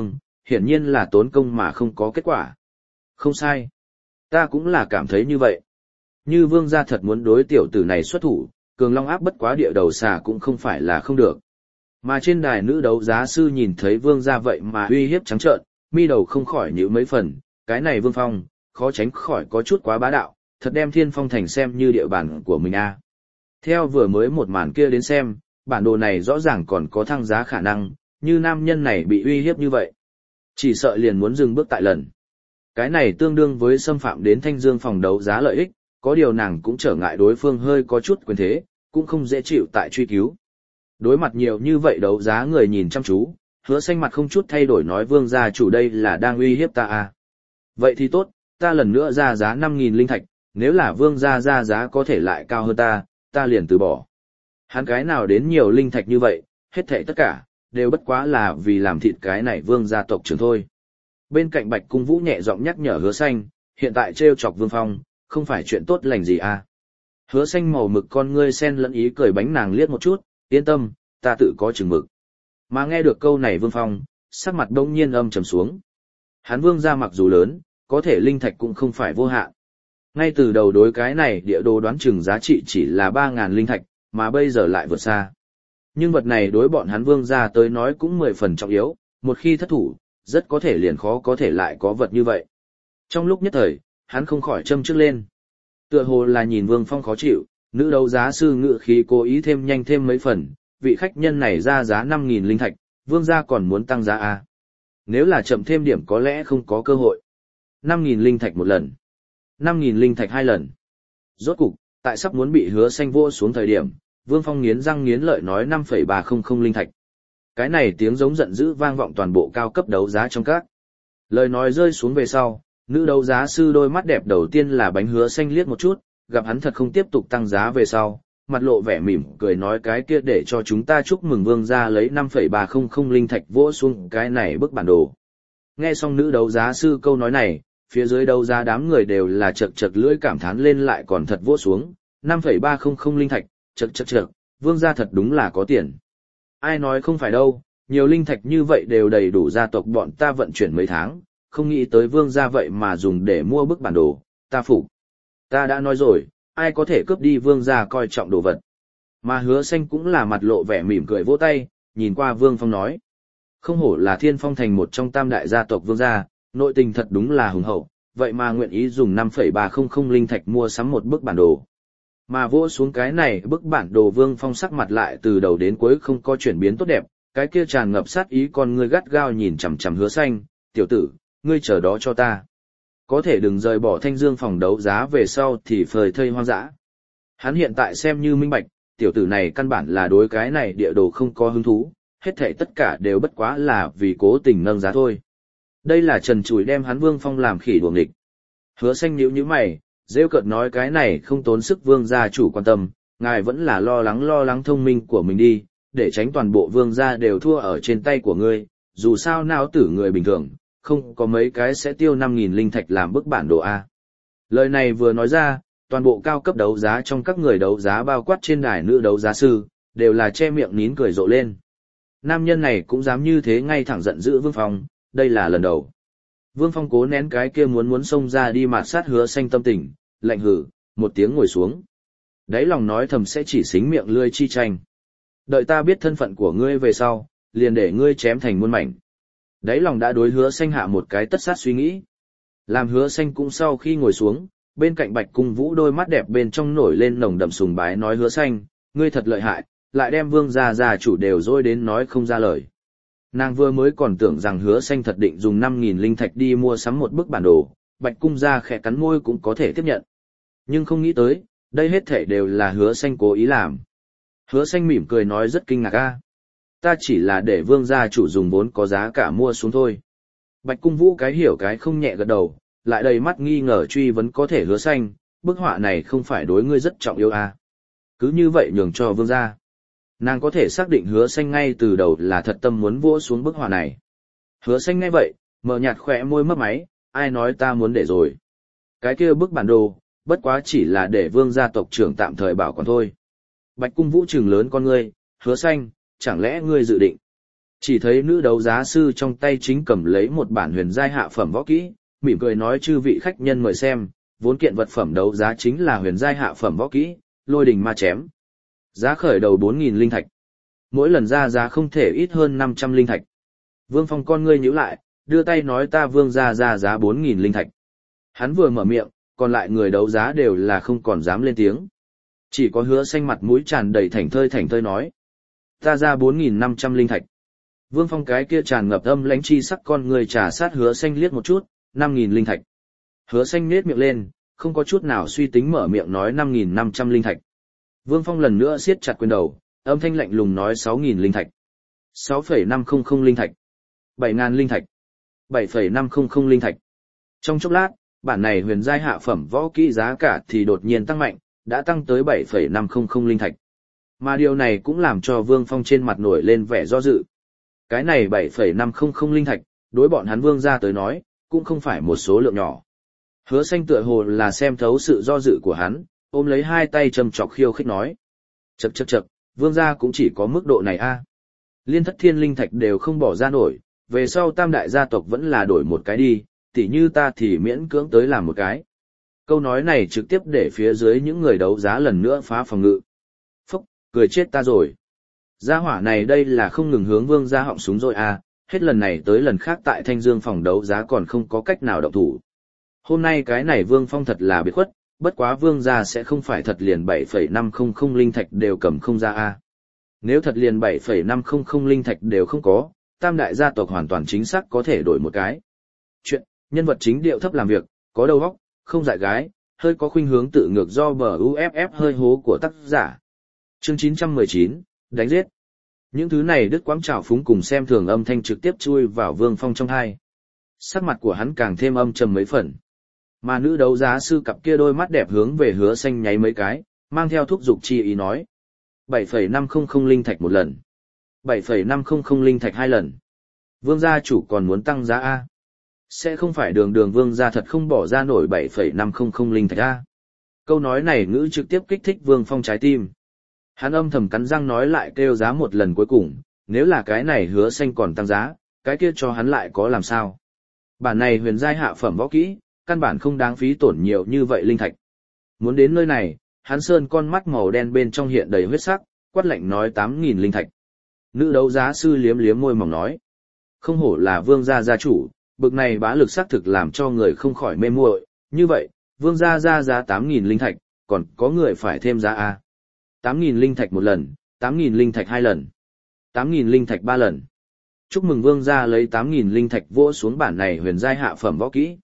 hiển nhiên là tốn công mà không có kết quả. Không sai. Ta cũng là cảm thấy như vậy. Như vương gia thật muốn đối tiểu tử này xuất thủ, cường long áp bất quá địa đầu xà cũng không phải là không được. Mà trên đài nữ đấu giá sư nhìn thấy vương gia vậy mà uy hiếp trắng trợn, mi đầu không khỏi nhíu mấy phần, cái này Vương Phong, khó tránh khỏi có chút quá bá đạo, thật đem Thiên Phong Thành xem như địa bàn của mình a. Theo vừa mới một màn kia đến xem, bản đồ này rõ ràng còn có thăng giá khả năng, như nam nhân này bị uy hiếp như vậy. Chỉ sợ liền muốn dừng bước tại lần. Cái này tương đương với xâm phạm đến Thanh Dương phòng đấu giá lợi ích, có điều nàng cũng trở ngại đối phương hơi có chút quyền thế, cũng không dễ chịu tại truy cứu. Đối mặt nhiều như vậy đấu giá người nhìn chăm chú, Hứa Xanh mặt không chút thay đổi nói Vương gia chủ đây là đang uy hiếp ta à. Vậy thì tốt, ta lần nữa ra giá 5.000 linh thạch, nếu là Vương gia ra giá có thể lại cao hơn ta liền từ bỏ. Hắn cái nào đến nhiều linh thạch như vậy, hết thảy tất cả, đều bất quá là vì làm thịt cái này Vương gia tộc trưởng thôi. Bên cạnh Bạch Cung Vũ nhẹ giọng nhắc nhở Hứa Xanh, hiện tại trêu chọc Vương Phong, không phải chuyện tốt lành gì à. Hứa Xanh màu mực con ngươi xen lẫn ý cười bánh nàng liếc một chút, yên tâm, ta tự có chừng mực. Mà nghe được câu này Vương Phong, sắc mặt đông nhiên âm trầm xuống. Hắn Vương gia mặc dù lớn, có thể linh thạch cũng không phải vô hạn. Ngay từ đầu đối cái này địa đồ đoán chừng giá trị chỉ là 3.000 linh thạch, mà bây giờ lại vượt xa. Nhưng vật này đối bọn hắn Vương gia tới nói cũng 10 phần trọng yếu, một khi thất thủ, rất có thể liền khó có thể lại có vật như vậy. Trong lúc nhất thời, hắn không khỏi châm trước lên. Tựa hồ là nhìn Vương Phong khó chịu, nữ đấu giá sư ngự khí cố ý thêm nhanh thêm mấy phần, vị khách nhân này ra giá 5.000 linh thạch, Vương gia còn muốn tăng giá à? Nếu là chậm thêm điểm có lẽ không có cơ hội. 5.000 linh thạch một lần. 5.000 linh thạch hai lần. Rốt cục, tại sắp muốn bị Hứa Xanh vô xuống thời điểm, Vương Phong nghiến răng nghiến lợi nói 5,300 linh thạch. Cái này tiếng giống giận dữ vang vọng toàn bộ cao cấp đấu giá trong các. Lời nói rơi xuống về sau, nữ đấu giá sư đôi mắt đẹp đầu tiên là bánh Hứa Xanh liếc một chút, gặp hắn thật không tiếp tục tăng giá về sau, mặt lộ vẻ mỉm cười nói cái kia để cho chúng ta chúc mừng Vương gia lấy 5,300 linh thạch vỗ xuống cái này bức bản đồ. Nghe xong nữ đấu giá sư câu nói này, phía dưới đấu giá đám người đều là chật chật lưỡi cảm thán lên lại còn thật vỗ xuống, 5,300 linh thạch, chật, Vương gia thật đúng là có tiền. Ai nói không phải đâu, nhiều linh thạch như vậy đều đầy đủ gia tộc bọn ta vận chuyển mấy tháng, không nghĩ tới Vương gia vậy mà dùng để mua bức bản đồ, ta phục. Ta đã nói rồi, ai có thể cướp đi Vương gia coi trọng đồ vật. Mà Hứa Xanh cũng là mặt lộ vẻ mỉm cười vỗ tay, nhìn qua Vương Phong nói. Không hổ là Thiên Phong Thành một trong tam đại gia tộc Vương gia, nội tình thật đúng là hùng hậu, vậy mà nguyện ý dùng 5,300 linh thạch mua sắm một bức bản đồ. Mà vỗ xuống cái này bức bản đồ Vương Phong sắc mặt lại từ đầu đến cuối không có chuyển biến tốt đẹp, cái kia tràn ngập sát ý con ngươi gắt gao nhìn chằm chằm Hứa Xanh, tiểu tử, ngươi chờ đó cho ta. Có thể đừng rời bỏ Thanh Dương phòng đấu giá về sau thì phơi thây hoang dã. Hắn hiện tại xem như minh bạch, tiểu tử này căn bản là đối cái này địa đồ không có hứng thú, hết thảy tất cả đều bất quá là vì cố tình nâng giá thôi. Đây là trần trụi đem hắn Vương Phong làm khỉ đuổi nghịch. Hứa Xanh nhíu nhíu mày, rêu cợt nói cái này không tốn sức Vương gia chủ quan tâm, ngài vẫn là lo lắng thông minh của mình đi, để tránh toàn bộ Vương gia đều thua ở trên tay của ngươi, dù sao não tử người bình thường, không có mấy cái sẽ tiêu 5.000 linh thạch làm bức bản đồ A. Lời này vừa nói ra, toàn bộ cao cấp đấu giá trong các người đấu giá bao quát trên đài nữ đấu giá sư, đều là che miệng nín cười rộ lên. Nam nhân này cũng dám như thế ngay thẳng giận dữ Vương Phong, đây là lần đầu. Vương Phong cố nén cái kia muốn xông ra đi mạt sát Hứa Xanh tâm tình, lạnh hử, một tiếng ngồi xuống. Đấy lòng nói thầm sẽ chỉ xính miệng lươi chi tranh. Đợi ta biết thân phận của ngươi về sau, liền để ngươi chém thành muôn mảnh. Đấy lòng đã đối Hứa Xanh hạ một cái tất sát suy nghĩ. Làm Hứa Xanh cũng sau khi ngồi xuống, bên cạnh Bạch Cung Vũ đôi mắt đẹp bên trong nổi lên nồng đậm sùng bái nói Hứa Xanh, ngươi thật lợi hại, lại đem Vương gia chủ đều dối đến nói không ra lời. Nàng vừa mới còn tưởng rằng Hứa Xanh thật định dùng 5.000 linh thạch đi mua sắm một bức bản đồ, Bạch Cung gia khẽ cắn môi cũng có thể tiếp nhận. Nhưng không nghĩ tới, đây hết thể đều là Hứa Xanh cố ý làm. Hứa Xanh mỉm cười nói rất kinh ngạc a. Ta chỉ là để Vương gia chủ dùng vốn có giá cả mua xuống thôi. Bạch Cung Vũ cái hiểu cái không nhẹ gật đầu, lại đầy mắt nghi ngờ truy vấn có thể Hứa Xanh, bức họa này không phải đối ngươi rất trọng yếu à. Cứ như vậy nhường cho Vương gia. Nàng có thể xác định Hứa Xanh ngay từ đầu là thật tâm muốn vỗ xuống bức họa này. Hứa Xanh nghe vậy, mở nhạt khỏe môi mấp máy, ai nói ta muốn để rồi. Cái kia bức bản đồ, bất quá chỉ là để Vương gia tộc trưởng tạm thời bảo quản thôi. Bạch Cung Vũ trừng lớn con ngươi, Hứa Xanh, chẳng lẽ ngươi dự định Chỉ thấy nữ đấu giá sư trong tay chính cầm lấy một bản huyền giai hạ phẩm võ kỹ, mỉm cười nói chư vị khách nhân mời xem, vốn kiện vật phẩm đấu giá chính là huyền giai hạ phẩm võ kỹ, lôi đình ma chém. Giá khởi đầu 4.000 linh thạch. Mỗi lần ra giá không thể ít hơn 500 linh thạch. Vương Phong con ngươi nhíu lại, đưa tay nói ta Vương ra giá 4.000 linh thạch. Hắn vừa mở miệng, còn lại người đấu giá đều là không còn dám lên tiếng. Chỉ có Hứa Xanh mặt mũi tràn đầy thảnh thơi nói. Ta ra 4.500 linh thạch. Vương Phong cái kia tràn ngập âm lãnh chi sắc con người trà sát Hứa Xanh liếc một chút, 5.000 linh thạch. Hứa Xanh nhếch miệng lên, không có chút nào suy tính mở miệng nói 5.500 linh thạch. Vương Phong lần nữa siết chặt quyền đầu, âm thanh lạnh lùng nói 6.000 linh thạch. 6,500 linh thạch. 7.000 linh thạch. 7,500 linh thạch. Trong chốc lát, bản này huyền giai hạ phẩm võ kỹ giá cả thì đột nhiên tăng mạnh, đã tăng tới 7,500 linh thạch. Mà điều này cũng làm cho Vương Phong trên mặt nổi lên vẻ do dự. Cái này 7,500 linh thạch, đối bọn hắn Vương gia tới nói, cũng không phải một số lượng nhỏ. Hứa Xanh tựa hồ là xem thấu sự do dự của hắn, ôm lấy hai tay châm chọc khiêu khích nói. Chậc, Vương gia cũng chỉ có mức độ này a. Liên thất thiên linh thạch đều không bỏ ra nổi, về sau tam đại gia tộc vẫn là đổi một cái đi, tỉ như ta thì miễn cưỡng tới làm một cái. Câu nói này trực tiếp để phía dưới những người đấu giá lần nữa phá phòng ngự. Phúc, cười chết ta rồi. Gia hỏa này đây là không ngừng hướng Vương gia họng súng rồi à, hết lần này tới lần khác tại Thanh Dương phòng đấu giá còn không có cách nào động thủ. Hôm nay cái này Vương Phong thật là biệt khuất, bất quá Vương gia sẽ không phải thật liền 7,500 linh thạch đều cầm không ra à. Nếu thật liền 7,500 linh thạch đều không có, tam đại gia tộc hoàn toàn chính xác có thể đổi một cái. Chuyện, nhân vật chính điệu thấp làm việc, có đầu óc, không dại gái, hơi có khuynh hướng tự ngược do bờ UFF hơi hố của tác giả. Chương 919, đánh giết. Những thứ này đứt quãng trào phúng cùng xem thường âm thanh trực tiếp chui vào Vương Phong trong tai. Sắc mặt của hắn càng thêm âm trầm mấy phần. Mà nữ đấu giá sư cặp kia đôi mắt đẹp hướng về Hứa Xanh nháy mấy cái, mang theo thúc giục chi ý nói. 7,500 linh thạch một lần. 7,500 linh thạch hai lần. Vương gia chủ còn muốn tăng giá A. Sẽ không phải đường Vương gia thật không bỏ ra nổi 7,500 linh thạch A. Câu nói này ngữ trực tiếp kích thích Vương Phong trái tim. Hắn âm thầm cắn răng nói lại kêu giá một lần cuối cùng, nếu là cái này Hứa Xanh còn tăng giá, cái kia cho hắn lại có làm sao. Bản này huyền giai hạ phẩm võ kỹ, căn bản không đáng phí tổn nhiều như vậy linh thạch. Muốn đến nơi này, hắn sơn con mắt màu đen bên trong hiện đầy huyết sắc, quát lạnh nói 8.000 linh thạch. Nữ đấu giá sư liếm liếm môi mỏng nói. Không hổ là Vương gia gia chủ, bực này bá lực xác thực làm cho người không khỏi mê muội. Như vậy, Vương gia ra giá 8.000 linh thạch, còn có người phải thêm giá A. 8.000 linh thạch một lần, 8.000 linh thạch hai lần, 8.000 linh thạch ba lần. Chúc mừng Vương gia lấy 8.000 linh thạch vỗ xuống bản này huyền giai hạ phẩm võ kỹ.